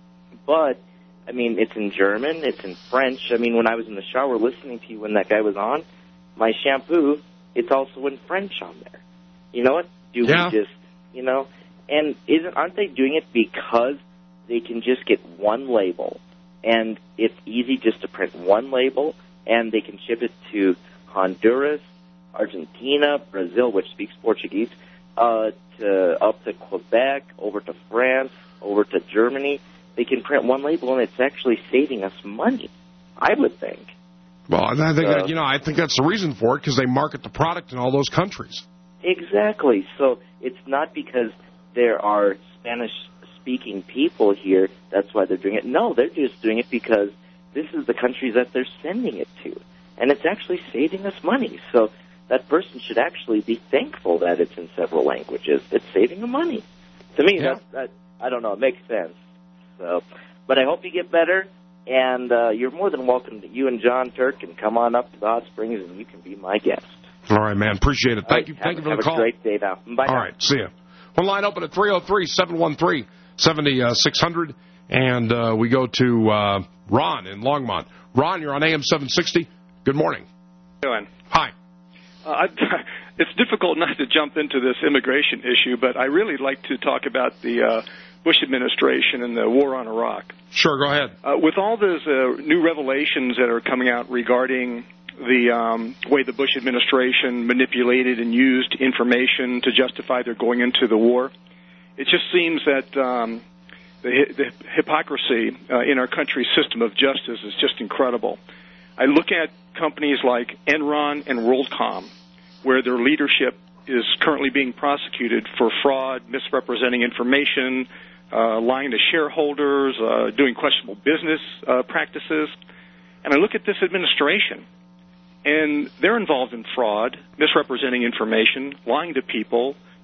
Speaker 22: but I mean, it's in German, it's in French. I mean, when I was in the shower listening to you when that guy was on, my shampoo, it's also in French on there. You know what? Do
Speaker 8: yeah.
Speaker 22: we just, you know? And isn't aren't they doing it because they can just get one label, and it's easy just to print one label, and they can ship it to Honduras, Argentina, Brazil, which speaks Portuguese, uh, to up to Quebec, over to France, over to Germany. They can print one label, and it's actually saving us money, I would think.
Speaker 8: Well, I think
Speaker 22: uh,
Speaker 8: you know, I think that's the reason for it, because they market the product in all those countries.
Speaker 22: Exactly. So it's not because there are Spanish-speaking people here, that's why they're doing it. No, they're just doing it because this is the countries that they're sending it to. And it's actually saving us money. So that person should actually be thankful that it's in several languages. It's saving them money. To me,
Speaker 8: yeah.
Speaker 22: that, that, I don't know, it makes sense. So, but I hope you get better. And uh, you're more than welcome to you and John Turk and come on up to the hot springs, and you can be my guest.
Speaker 8: All right, man. Appreciate it. Thank
Speaker 22: right,
Speaker 8: you.
Speaker 22: Have,
Speaker 8: Thank you for
Speaker 22: have
Speaker 8: the call.
Speaker 22: Have a great day now. Bye.
Speaker 8: All
Speaker 22: now.
Speaker 8: right. See ya. One line open at three oh three, seven one three, seven six hundred. And uh, we go to uh, Ron in Longmont. Ron, you're on A M seven sixty. Good morning.
Speaker 27: How you doing?
Speaker 8: Hi.
Speaker 27: Uh, I, it's difficult not to jump into this immigration issue, but I really like to talk about the uh, Bush administration and the war on Iraq.
Speaker 8: Sure, go ahead.
Speaker 27: Uh, with all those uh, new revelations that are coming out regarding the um, way the Bush administration manipulated and used information to justify their going into the war, it just seems that um, the, the hypocrisy uh, in our country's system of justice is just incredible. I look at companies like Enron and WorldCom, where their leadership is currently being prosecuted for fraud, misrepresenting information, uh, lying to shareholders, uh, doing questionable business uh, practices. And I look at this administration, and they're involved in fraud, misrepresenting information, lying to people,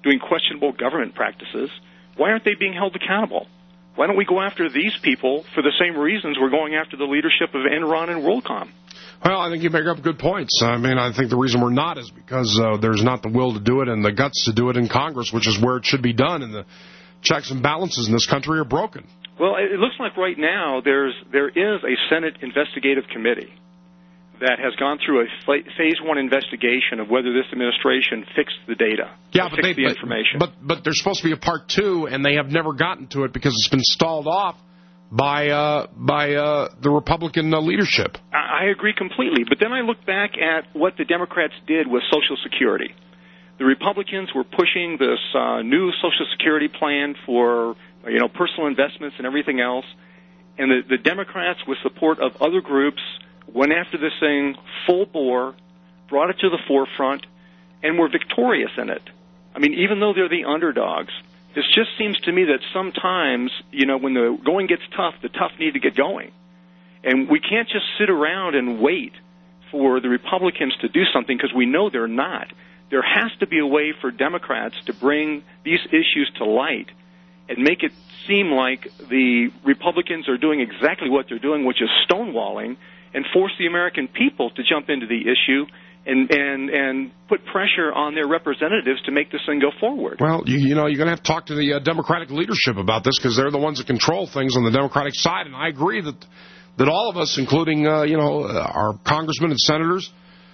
Speaker 27: doing questionable government practices, why aren't they being held accountable? Why don't we go after these people for the same reasons we're going after the leadership of Enron and WorldCom?
Speaker 8: Well, I think you make up good points. I mean, I think the reason we're not is because uh, there's not the will to do it and the guts to do it in Congress, which is where it should be done, and the checks and balances in this country are broken.
Speaker 27: Well, it looks like right now there's there is a Senate investigative committee that has gone through a phase one investigation of whether this administration fixed the data,
Speaker 8: yeah, but
Speaker 27: fixed
Speaker 8: they,
Speaker 27: the information.
Speaker 8: But, but but there's supposed to be a part two, and they have never gotten to it because it's been stalled off by uh, by uh, the Republican uh, leadership.
Speaker 27: I agree completely. But then I look back at what the Democrats did with Social Security. The Republicans were pushing this uh, new Social Security plan for you know personal investments and everything else, and the, the Democrats, with support of other groups, went after this thing full bore, brought it to the forefront, and were victorious in it. I mean, even though they're the underdogs, this just seems to me that sometimes, you know, when the going gets tough, the tough need to get going. And we can't just sit around and wait for the Republicans to do something because we know they're not. There has to be a way for Democrats to bring these issues to light and make it seem like the Republicans are doing exactly what they're doing, which is stonewalling, and force the American people to jump into the issue and and and put pressure on their representatives to make this thing go forward.
Speaker 8: Well, you, you know, you're going to have to talk to the uh, Democratic leadership about this because they're the ones that control things on the Democratic side, and I agree that that all of us, including, uh, you know, our congressmen and senators,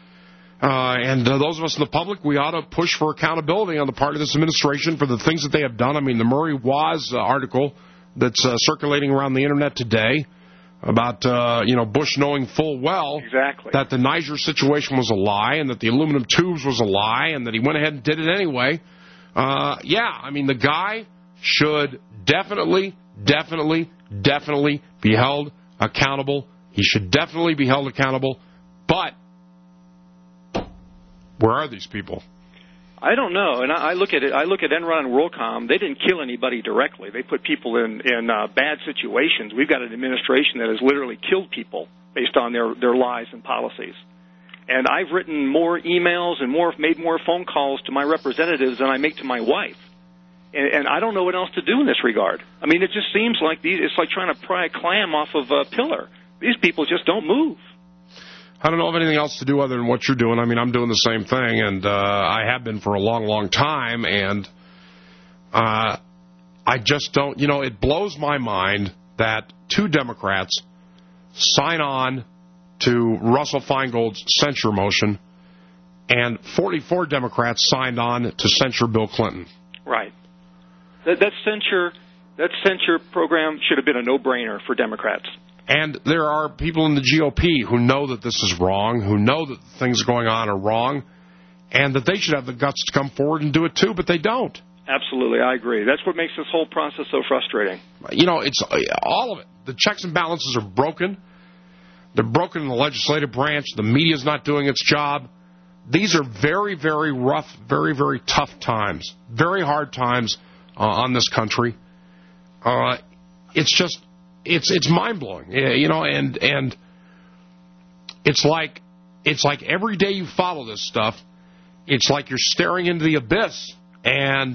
Speaker 8: uh, and uh, those of us in the public, we ought to push for accountability on the part of this administration for the things that they have done. I mean, the Murray Waas uh, article that's uh, circulating around the Internet today about, uh, you know, Bush knowing full well
Speaker 27: exactly.
Speaker 8: that the Niger situation was a lie and that the aluminum tubes was a lie and that he went ahead and did it anyway. Uh, yeah, I mean, the guy should definitely, definitely, definitely be held accountable. He should definitely be held accountable. But where are these people?
Speaker 27: I don't know, and I look at it. I look at Enron and WorldCom. They didn't kill anybody directly. They put people in in uh, bad situations. We've got an administration that has literally killed people based on their their lies and policies. And I've written more emails and more made more phone calls to my representatives than I make to my wife. And, and I don't know what else to do in this regard. I mean, it just seems like these. It's like trying to pry a clam off of a pillar. These people just don't move.
Speaker 8: I don't know of anything else to do other than what you're doing. I mean, I'm doing the same thing, and uh, I have been for a long, long time, and uh, I just don't, you know, it blows my mind that two Democrats sign on to Russell Feingold's censure motion, and forty-four Democrats signed on to censure Bill Clinton.
Speaker 27: Right. That, that censure, that censure program should have been a no-brainer for Democrats.
Speaker 8: And there are people in the G O P who know that this is wrong, who know that things going on are wrong, and that they should have the guts to come forward and do it too, but they don't.
Speaker 27: Absolutely, I agree. That's what makes this whole process so frustrating.
Speaker 8: You know, it's all of it. The checks and balances are broken. They're broken in the legislative branch. The media's not doing its job. These are very, very rough, very, very tough times, very hard times uh, on this country. Uh, it's just... It's it's mind-blowing, you know, and and it's like it's like every day you follow this stuff, it's like you're staring into the abyss, and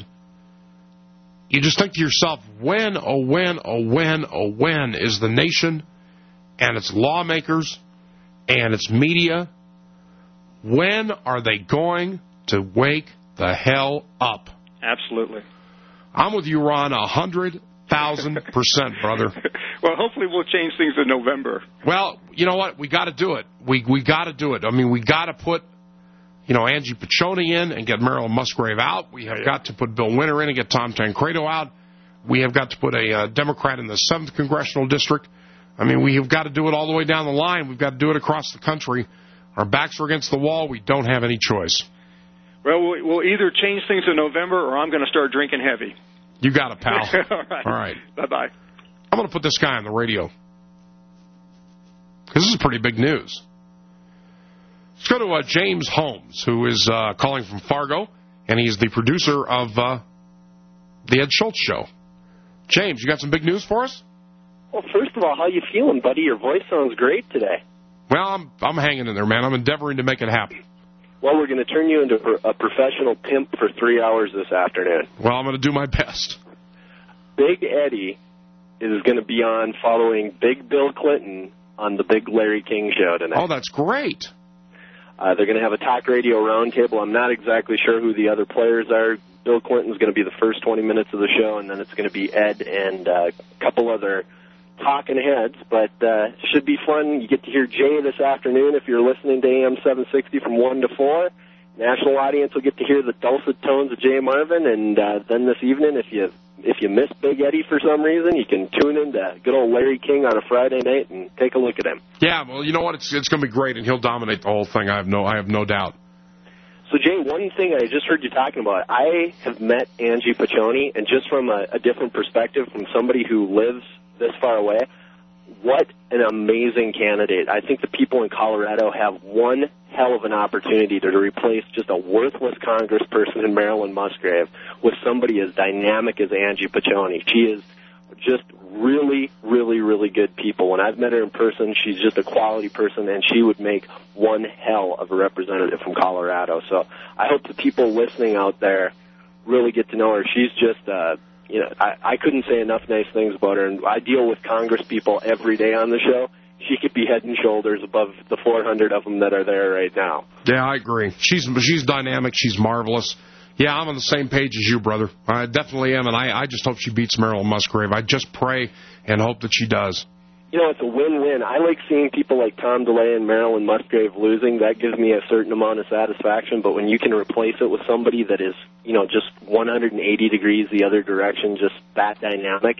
Speaker 8: you just think to yourself, when, oh, when, oh, when, oh, when is the nation and its lawmakers and its media, when are they going to wake the hell up?
Speaker 27: Absolutely.
Speaker 8: I'm with you, Ron, a hundred thousand percent, brother.
Speaker 27: Well, hopefully we'll change things in November.
Speaker 8: Well, you know what? We got to do it. We we got to do it. I mean, we got to put, you know, Angie Piccioni in and get Marilyn Musgrave out. We have got to put Bill Winter in and get Tom Tancredo out. We have got to put a uh, Democrat in the seventh Congressional District. I mean, we have got to do it all the way down the line. We've got to do it across the country. Our backs are against the wall. We don't have any choice.
Speaker 27: Well, we'll either change things in November or I'm going to start drinking heavy.
Speaker 8: You got it, pal.
Speaker 27: All right.
Speaker 8: All right.
Speaker 27: Bye-bye.
Speaker 8: I'm going to put this guy on the radio, because this is pretty big news. Let's go to uh, James Holmes, who is uh, calling from Fargo, and he's the producer of uh, The Ed Schultz Show. James, you got some big news for us?
Speaker 9: Well, first of all, how you feeling, buddy? Your voice sounds great today.
Speaker 8: Well, I'm I'm hanging in there, man. I'm endeavoring to make it happen.
Speaker 11: Well, we're going to turn you into a professional pimp for three hours this afternoon.
Speaker 8: Well, I'm going to do my best.
Speaker 11: Big Eddie is going to be on following Big Bill Clinton on the Big Larry King Show tonight.
Speaker 8: Oh, that's great.
Speaker 11: Uh, they're going to have a talk radio roundtable. I'm not exactly sure who the other players are. Bill Clinton's going to be the first twenty minutes of the show, and then it's going to be Ed and uh, a couple other talking heads. But uh, should be fun. You get to hear Jay this afternoon if you're listening to A M seven sixty from one to four. National audience will get to hear the dulcet tones of Jay Marvin, and uh, then this evening, if you if you miss Big Eddie for some reason, you can tune in to good old Larry King on a Friday night and take a look at him.
Speaker 8: Yeah, well, you know what? It's it's going to be great, and he'll dominate the whole thing. I have no I have no doubt.
Speaker 11: So, Jay, one thing I just heard you talking about, I have met Angie Piccioni, and just from a, a different perspective, from somebody who lives this far away, what an amazing candidate. I think the people in Colorado have one hell of an opportunity to replace just a worthless congressperson in Marilyn Musgrave with somebody as dynamic as Angie Piccioni. She is just really, really, really good people. When I've met her in person, she's just a quality person, and she would make one hell of a representative from Colorado. So I hope the people listening out there really get to know her. She's just, uh, you know, I, I couldn't say enough nice things about her, and I deal with Congress people every day on the show. She could be head and shoulders above the four hundred of them that are there right now.
Speaker 8: Yeah, I agree. She's she's dynamic. She's marvelous. Yeah, I'm on the same page as you, brother. I definitely am, and I, I just hope she beats Marilyn Musgrave. I just pray and hope that she does.
Speaker 11: You know, it's a win-win. I like seeing people like Tom DeLay and Marilyn Musgrave losing. That gives me a certain amount of satisfaction. But when you can replace it with somebody that is, you know, just one hundred eighty degrees the other direction, just that dynamic,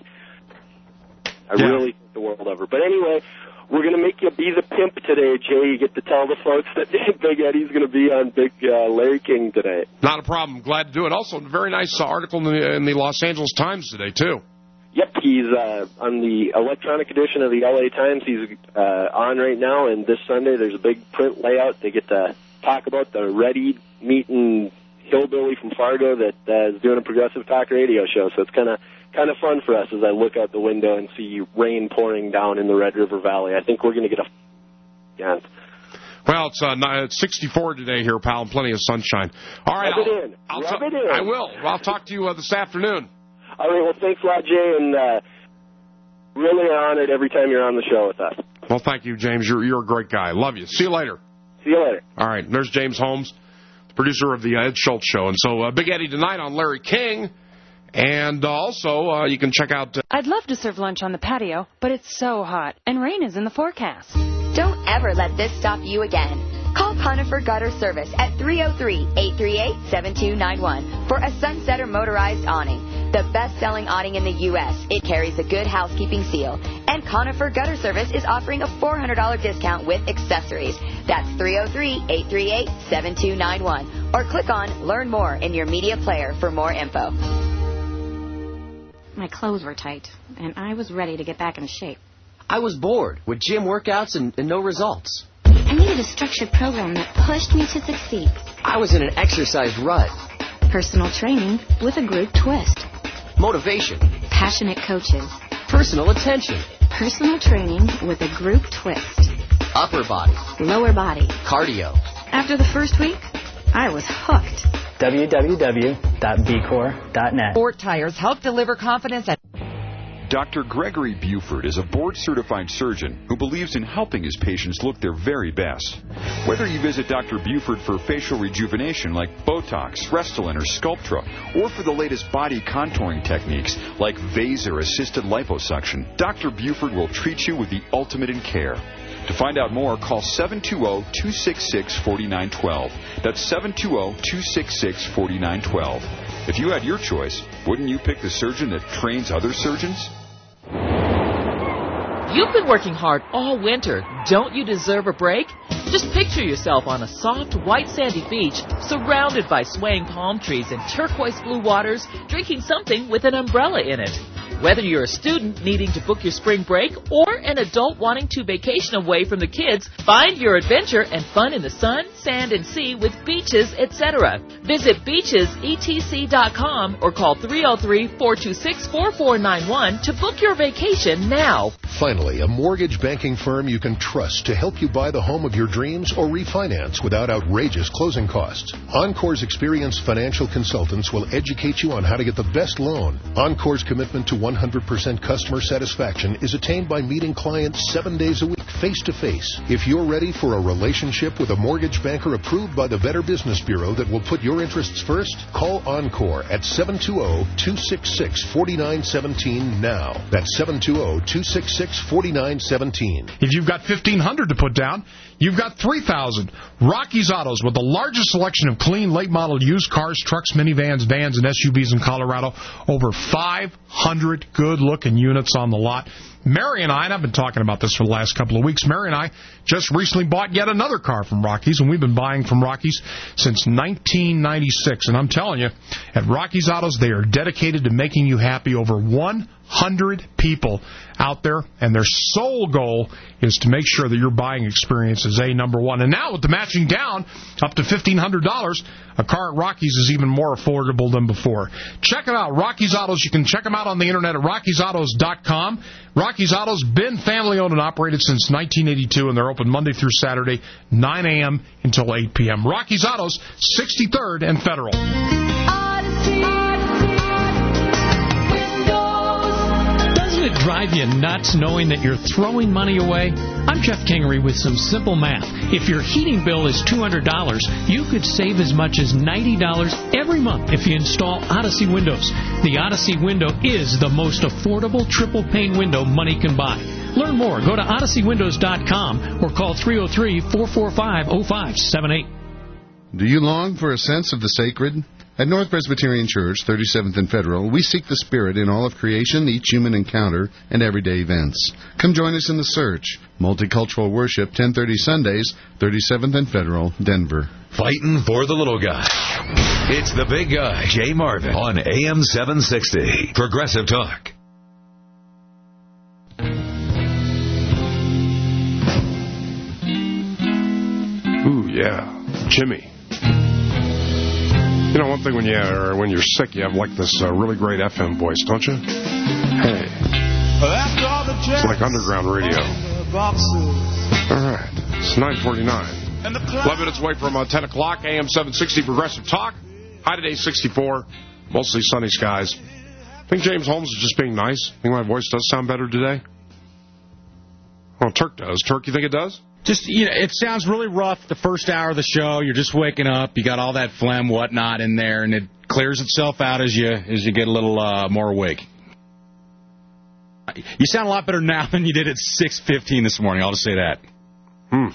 Speaker 11: I yeah. really think the world of her. But anyway, we're going to make you be the pimp today, Jay. You get to tell the folks that Big Eddie's going to be on Big uh, Larry King today.
Speaker 8: Not a problem. Glad to do it. Also, a very nice uh, article in the, in the Los Angeles Times today, too.
Speaker 11: Yep, he's uh, on the electronic edition of the L A Times. He's uh, on right now, and this Sunday there's a big print layout. They get to talk about the Reddy meeting hillbilly from Fargo that uh, is doing a progressive talk radio show. So it's kind of kind of fun for us as I look out the window and see rain pouring down in the Red River Valley. I think we're going to get a chance.
Speaker 8: Well, it's, uh, it's sixty-four today here, pal, and plenty of sunshine. All right,
Speaker 11: Rub
Speaker 8: I'll,
Speaker 11: it in.
Speaker 8: I'll
Speaker 11: Rub
Speaker 8: t-
Speaker 11: it in.
Speaker 8: I will. I'll talk to you uh, this afternoon.
Speaker 11: All right, well, thanks a lot, Jay, and uh, really honored every time you're on the show with us.
Speaker 8: Well, thank you, James. You're, you're a great guy. Love you. See you later.
Speaker 11: See you later.
Speaker 8: All right, there's James Holmes, the producer of the uh, Ed Schultz Show. And so uh, Big Eddie tonight on Larry King. And uh, also, uh, you can check out... Uh,
Speaker 13: I'd love to serve lunch on the patio, but it's so hot, and rain is in the forecast.
Speaker 14: Don't ever let this stop you again. Call Conifer Gutter Service at three oh three, eight three eight, seven two nine one for a Sunsetter motorized awning. The best-selling awning in the U S It carries a good housekeeping seal. And Conifer Gutter Service is offering a four hundred dollars discount with accessories. That's three oh three, eight three eight, seven two nine one. Or click on Learn More in your media player for more info.
Speaker 15: My clothes were tight, and I was ready to get back in shape.
Speaker 16: I was bored with gym workouts and, and no results.
Speaker 15: I needed a structured program that pushed me to succeed.
Speaker 16: I was in an exercise rut.
Speaker 15: Personal training with a group twist.
Speaker 16: Motivation.
Speaker 15: Passionate coaches.
Speaker 16: Personal attention.
Speaker 15: Personal training with a group twist.
Speaker 16: Upper body.
Speaker 15: Lower body.
Speaker 16: Cardio.
Speaker 15: After the first week, I was hooked.
Speaker 17: w w w dot b core dot net.
Speaker 25: Ford Tires help deliver confidence at...
Speaker 20: Doctor Gregory Buford is a board-certified surgeon who believes in helping his patients look their very best. Whether you visit Doctor Buford for facial rejuvenation like Botox, Restylane, or Sculptra, or for the latest body contouring techniques like Vaser-assisted liposuction, Doctor Buford will treat you with the ultimate in care. To find out more, call seven two zero, two six six, four nine one two. That's seven two zero, two six six, four nine one two. If you had your choice, wouldn't you pick the surgeon that trains other surgeons?
Speaker 28: You've been working hard all winter. Don't you deserve a break? Just picture yourself on a soft, white sandy beach, surrounded by swaying palm trees and turquoise blue waters, drinking something with an umbrella in it. Whether you're a student needing to book your spring break or an adult wanting to vacation away from the kids, find your adventure and fun in the sun, sand, and sea with Beaches, et cetera. Visit beaches e t c dot com or call three oh three, four two six, four four nine one to book your vacation now.
Speaker 1: Finally, a mortgage banking firm you can trust to help you buy the home of your dreams or refinance without outrageous closing costs. Encore's experienced financial consultants will educate you on how to get the best loan. Encore's commitment to one hundred percent customer satisfaction is attained by meeting clients seven days a week, face-to-face. If you're ready for a relationship with a mortgage banker approved by the Better Business Bureau that will put your interests first, call Encore at seven two zero, two six six, four nine one seven now. That's seven two zero, two six six, four nine one seven.
Speaker 8: If you've got fifteen hundred dollars to put down, you've got three thousand dollars. Rocky's Autos, with the largest selection of clean, late-model used cars, trucks, minivans, vans, and S U Vs in Colorado. Over five hundred good-looking units on the lot. Mary and I, and I've been talking about this for the last couple of weeks, Mary and I just recently bought yet another car from Rocky's, and we've been buying from Rocky's since nineteen ninety-six. And I'm telling you, at Rocky's Autos, they are dedicated to making you happy. Over one hundred people out there, and their sole goal is to make sure that your buying experience is A, number one. And now with the matching down up to fifteen hundred dollars, a car at Rocky's is even more affordable than before. Check it out, Rocky's Autos. You can check them out on the internet at rockies autos dot com. Rocky's Autos, been family-owned and operated since nineteen eighty-two, and they're open Monday through Saturday, nine a.m. until eight p.m. Rocky's Autos, sixty-third and Federal.
Speaker 4: Doesn't it drive you nuts knowing that you're throwing money away? I'm Jeff Kingery with some simple math. If your heating bill is two hundred dollars, you could save as much as ninety dollars every month if you install Odyssey windows. The Odyssey window is the most affordable triple-pane window money can buy. Learn more. Go to odyssey windows dot com or call three oh three, four four five, oh five seven eight.
Speaker 2: Do you long for a sense of the sacred? At North Presbyterian Church, thirty-seventh and Federal, we seek the Spirit in all of creation, each human encounter, and everyday events. Come join us in the search. Multicultural worship, ten thirty Sundays, thirty-seventh and Federal, Denver.
Speaker 3: Fighting for the little guy. It's the big guy, Jay Marvin, on A M seven sixty. Progressive Talk.
Speaker 8: Ooh, yeah. Jimmy. You know, one thing when, you, or when you're sick, you have like this uh, really great F M voice, don't you? Hey. It's like underground radio. All right. It's nine forty-nine. eleven minutes away from uh, ten o'clock, A M seven sixty Progressive Talk. High today, sixty-four. Mostly sunny skies. I think James Holmes is just being nice. I think my voice does sound better today. Well, Turk does. Turk, you think it does?
Speaker 18: Just, you know, it sounds really rough the first hour of the show. You're just waking up. You got all that phlegm, whatnot in there, and it clears itself out as you as you get a little uh, more awake. You sound a lot better now than you did at six fifteen this morning. I'll just say that.
Speaker 8: Hmm.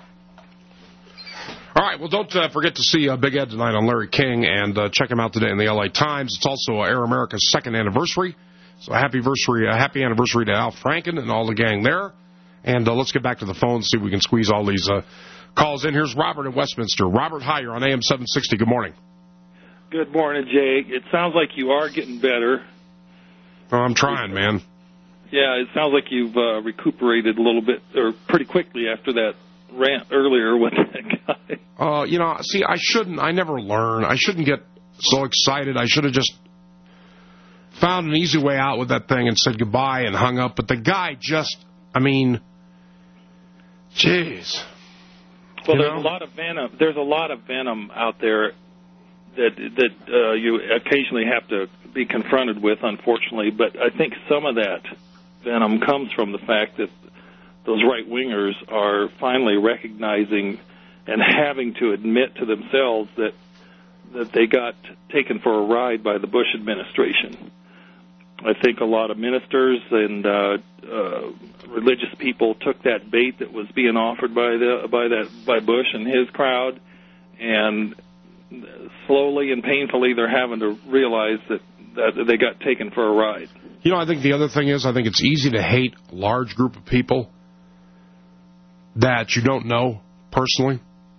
Speaker 8: All right, well, don't uh, forget to see uh, Big Ed tonight on Larry King, and uh, check him out today in the L A Times. It's also uh, Air America's second anniversary, so a happy anniversary, a happy anniversary to Al Franken and all the gang there. And uh, let's get back to the phone and see if we can squeeze all these uh, calls in. Here's Robert in Westminster. Robert, hi, you're on A M seven sixty. Good morning.
Speaker 21: Good morning, Jay. It sounds like you are getting better.
Speaker 8: Oh, I'm trying, man.
Speaker 21: Yeah, it sounds like you've uh, recuperated a little bit, or pretty quickly after that rant earlier with that guy.
Speaker 8: Uh, you know, see, I shouldn't, I never learn. I shouldn't get so excited. I should have just found an easy way out with that thing and said goodbye and hung up. But the guy just, I mean... Jeez.
Speaker 21: Well,
Speaker 8: you
Speaker 21: there's
Speaker 8: know?
Speaker 21: a lot of venom. There's a lot of venom out there that that uh, you occasionally have to be confronted with, unfortunately. But I think some of that venom comes from the fact that those right wingers are finally recognizing and having to admit to themselves that that they got taken for a ride by the Bush administration. I think a lot of ministers and uh, uh, religious people took that bait that was being offered by the by that by Bush and his crowd, and slowly and painfully they're having to realize that, that they got taken for a ride.
Speaker 8: You know, I think the other thing is I think it's easy to hate a large group of people that you don't know personally.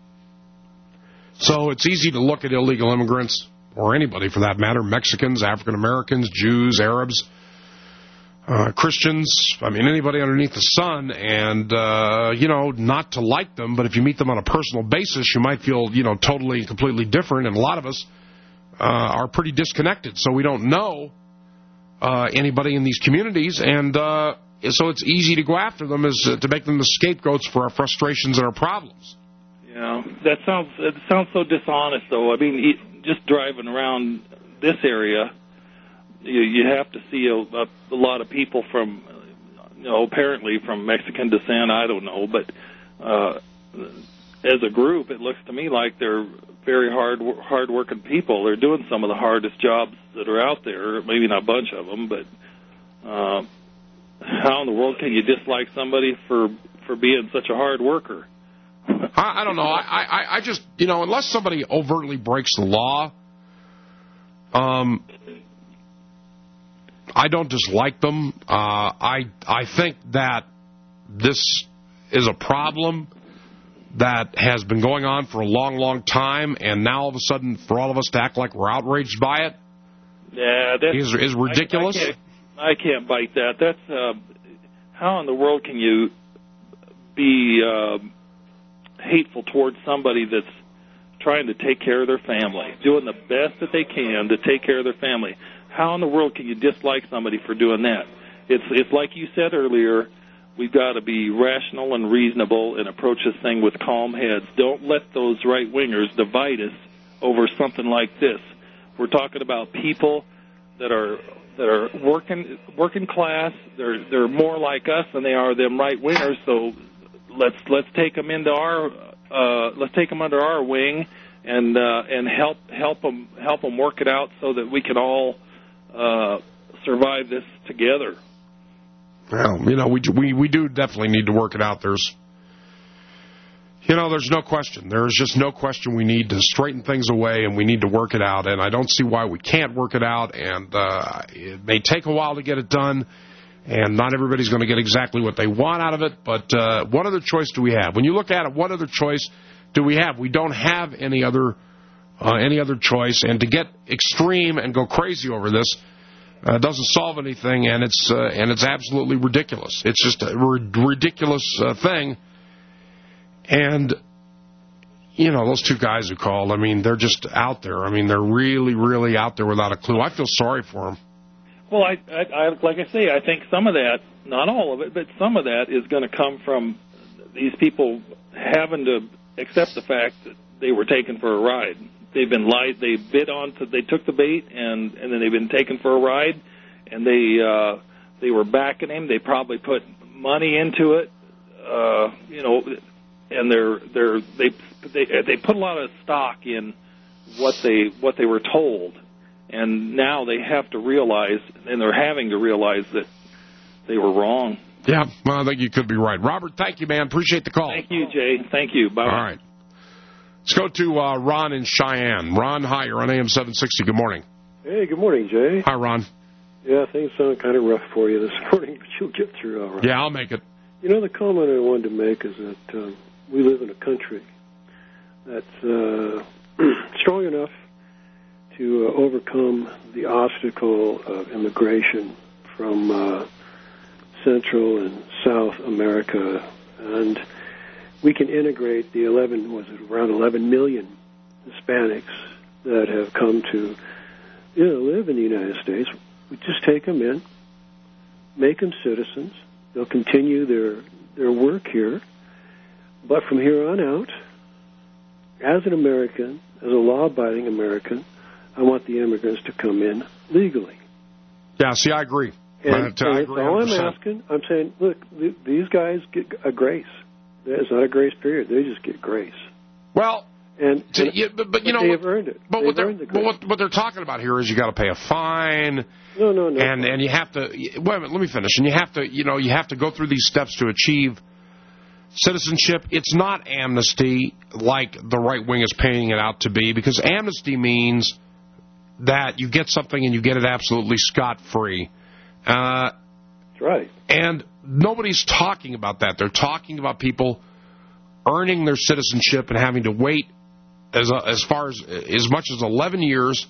Speaker 8: So it's easy to look at illegal immigrants, or anybody for that matter, Mexicans, African Americans, Jews, Arabs, uh, Christians, I mean, anybody underneath the sun, and, uh, you know, not to like them, but if you meet them on a personal basis, you might feel, you know, totally and completely different, and a lot of us uh, are pretty disconnected, so we don't know uh, anybody in these communities, and, uh, so it's easy to go after them, is uh, to make them the scapegoats for our frustrations and our problems.
Speaker 21: Yeah, that sounds it sounds so dishonest, though. I mean, just driving around this area, you, you have to see a, a, a lot of people from, you know, apparently from Mexican descent. I don't know, but uh, as a group, it looks to me like they're very hard, hard-working people. They're doing some of the hardest jobs that are out there. Maybe not a bunch of them, but uh, how in the world can you dislike somebody for for being such a hard worker?
Speaker 8: I, I don't know. I, I, I just, you know, unless somebody overtly breaks the law, um, I don't dislike them. Uh, I I think that this is a problem that has been going on for a long, long time, and now all of a sudden, for all of us to act like we're outraged by it,
Speaker 21: yeah, that's,
Speaker 8: is is ridiculous.
Speaker 21: I, I, can't, I can't bite that. That's uh, how in the world can you be uh, hateful towards somebody that's trying to take care of their family, doing the best that they can to take care of their family? How in the world can you dislike somebody for doing that? It's it's like you said earlier. We've got to be rational and reasonable and approach this thing with calm heads. Don't let those right-wingers divide us over something like this. We're talking about people that are that are working working class. They're they're more like us than they are them right-wingers. So let's let's take them into our uh, let's take them under our wing and uh, and help help them help them work it out so that we can all uh, survive this together.
Speaker 8: Well, you know, we, we we do definitely need to work it out. There's, you know, there's no question. There's just no question we need to straighten things away, and we need to work it out. And I don't see why we can't work it out. And uh, it may take a while to get it done, and not everybody's going to get exactly what they want out of it. But uh, what other choice do we have? When you look at it, what other choice do we have? We don't have any other uh, any other choice. And to get extreme and go crazy over this Uh, doesn't solve anything, and it's uh, and it's absolutely ridiculous. It's just a r- ridiculous uh, thing. And, you know, those two guys who called, I mean, they're just out there. I mean, they're really, really out there without a clue. I feel sorry for them.
Speaker 21: Well, I, I, I like I say, I think some of that, not all of it, but some of that is going to come from these people having to accept the fact that they were taken for a ride. They've been lied. They bid on. To, they took the bait, and, and then they've been taken for a ride. And they uh, they were backing him. They probably put money into it, uh, you know. And they're they're they they they put a lot of stock in what they what they were told, and now they have to realize, and they're having to realize that they were wrong.
Speaker 8: Yeah, well, I think you could be right. Robert, thank you, man. Appreciate the call.
Speaker 21: Thank you, Jay. Thank you. Bye.
Speaker 8: All right. Let's go to uh, Ron in Cheyenne. Ron, hi, you're on A M seven sixty. Good morning.
Speaker 5: Hey, good morning, Jay.
Speaker 8: Hi, Ron.
Speaker 5: Yeah, things sound kind of rough for you this morning, but you'll get through all right.
Speaker 8: Yeah, I'll make it.
Speaker 5: You know, the comment I wanted to make is that um, we live in a country that's uh, strong enough to uh, overcome the obstacle of immigration from uh, Central and South America, and we can integrate the eleven, was it around eleven million Hispanics that have come to, you know, live in the United States. We just take them in, make them citizens. They'll continue their their work here, but from here on out, as an American, as a law-abiding American, I want the immigrants to come in legally.
Speaker 8: Yeah, see, I agree.
Speaker 5: And,
Speaker 8: I,
Speaker 5: and
Speaker 8: I
Speaker 5: that's
Speaker 8: agree
Speaker 5: all
Speaker 8: one hundred
Speaker 5: I'm
Speaker 8: percent.
Speaker 5: asking. I'm saying, look, th- these guys get a grace. It's not a grace period. They just get grace.
Speaker 8: Well,
Speaker 5: and,
Speaker 8: to,
Speaker 5: and
Speaker 8: yeah, but, but you
Speaker 5: but
Speaker 8: know,
Speaker 5: they've earned it.
Speaker 8: But,
Speaker 5: they've
Speaker 8: what they're,
Speaker 5: earned the
Speaker 8: but
Speaker 5: grace.
Speaker 8: what, what they're talking about here is you got to pay a fine.
Speaker 5: No, no, no.
Speaker 8: And and you have to wait a minute. Let me finish. And you have to, you know, you have to go through these steps to achieve citizenship. It's not amnesty like the right wing is painting it out to be, because amnesty means that you get something and you get it absolutely scot-free. Uh,
Speaker 5: That's right.
Speaker 8: And nobody's talking about that. They're talking about people earning their citizenship and having to wait as uh, as far as as much as eleven years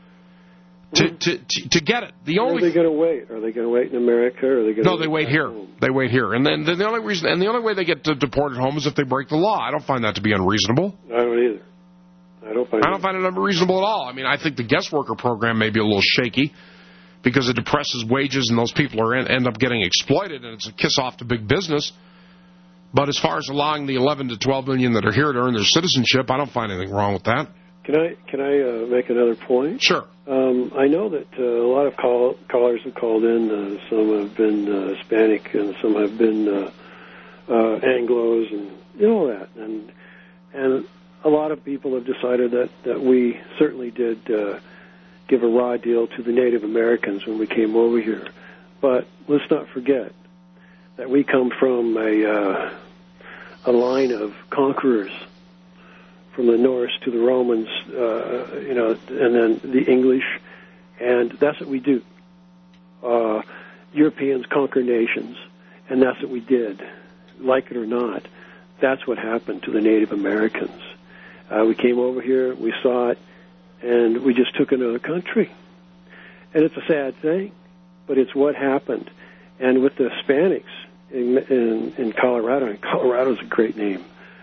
Speaker 8: to to to, to get it. The only
Speaker 5: Are they going to wait? Are they going to wait in America? Or are they going to
Speaker 8: no, they wait here. Home? They wait here, and then the only reason and the only way they get deported home is if they break the law. I don't find that to be unreasonable.
Speaker 5: I don't either. I don't find.
Speaker 8: I don't find it unreasonable at all. I mean, I think the guest worker program may be a little shaky, because it depresses wages and those people are in, end up getting exploited, and it's a kiss off to big business. But as far as allowing the eleven to twelve million that are here to earn their citizenship, I don't find anything wrong with that.
Speaker 5: Can I can I uh, make another point?
Speaker 8: Sure.
Speaker 5: Um, I know that uh, a lot of call, callers have called in. Uh, some have been uh, Hispanic, and some have been uh, uh, Anglos, and you know that. And and a lot of people have decided that, that we certainly did uh, give a raw deal to the Native Americans when we came over here. But let's not forget that we come from a uh, a line of conquerors, from the Norse to the Romans, uh, you know, and then the English, and that's what we do. Uh, Europeans conquer nations, and that's what we did. Like it or not, that's what happened to the Native Americans. Uh, we came over here, we saw it, and we just took another country. And it's a sad thing, but it's what happened. And with the Hispanics in, in, in Colorado, and Colorado's a great name,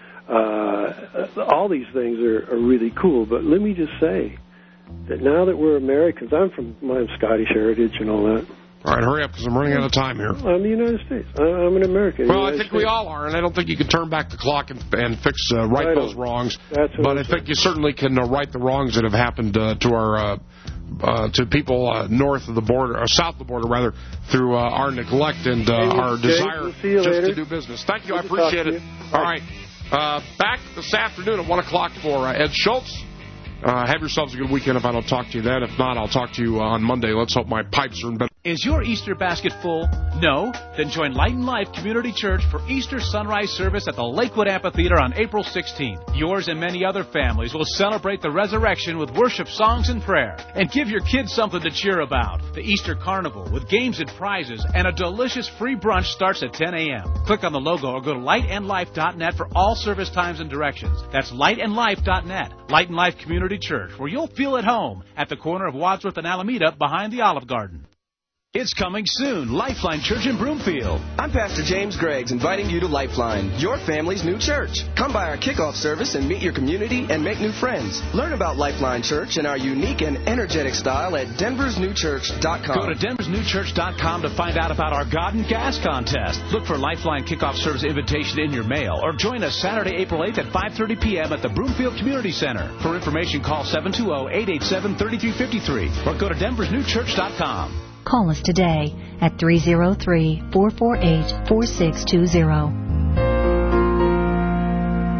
Speaker 5: Uh, all these things are, are really cool, but let me just say that now that we're Americans, I'm from my Scottish heritage and all that.
Speaker 8: All right, hurry up, because I'm running out of time here.
Speaker 5: I'm the United States. I'm an American.
Speaker 8: Well, I think we all are, and I don't think you can turn back the clock and, and fix uh, right, right those wrongs.
Speaker 5: That's
Speaker 8: but I think you certainly can uh, right the wrongs that have happened uh, to our uh, uh, to people uh, north of the border, or south of the border, rather, through uh, our neglect and uh,
Speaker 5: hey,
Speaker 8: our
Speaker 5: Jay,
Speaker 8: desire
Speaker 5: we'll see you
Speaker 8: just
Speaker 5: later.
Speaker 8: to do business. Thank you.
Speaker 5: Good
Speaker 8: I appreciate it.
Speaker 5: you.
Speaker 8: All right. Uh, back this afternoon at one o'clock for uh, Ed Schultz. Uh, have yourselves a good weekend if I don't talk to you then. If not, I'll talk to you uh, on Monday. Let's hope my pipes are in better.
Speaker 6: Is your Easter basket full? No? Then join Light and Life Community Church for Easter sunrise service at the Lakewood Amphitheater on April sixteenth. Yours and many other families will celebrate the resurrection with worship songs and prayer. And give your kids something to cheer about. The Easter Carnival with games and prizes and a delicious free brunch starts at ten a.m. Click on the logo or go to light and life dot net for all service times and directions. That's light and life dot net. Light and Life Community Church, where you'll feel at home at the corner of Wadsworth and Alameda behind the Olive Garden.
Speaker 7: It's coming soon. Lifeline Church in Broomfield.
Speaker 16: I'm Pastor James Greggs, inviting you to Lifeline, your family's new church. Come by our kickoff service and meet your community and make new friends. Learn about Lifeline Church and our unique and energetic style at denvers new church dot com.
Speaker 7: Go to denvers new church dot com to find out about our God and Gas contest. Look for Lifeline kickoff service invitation in your mail, or join us Saturday, April eighth at five thirty p.m. at the Broomfield Community Center. For information, call seven two zero, eight eight seven, three three five three or go to denvers new church dot com.
Speaker 10: Call us today at three oh three, four four eight, four six two zero.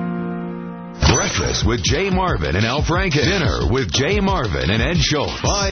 Speaker 3: Breakfast with Jay Marvin and Al Franken. Dinner with Jay Marvin and Ed Schultz. Bye.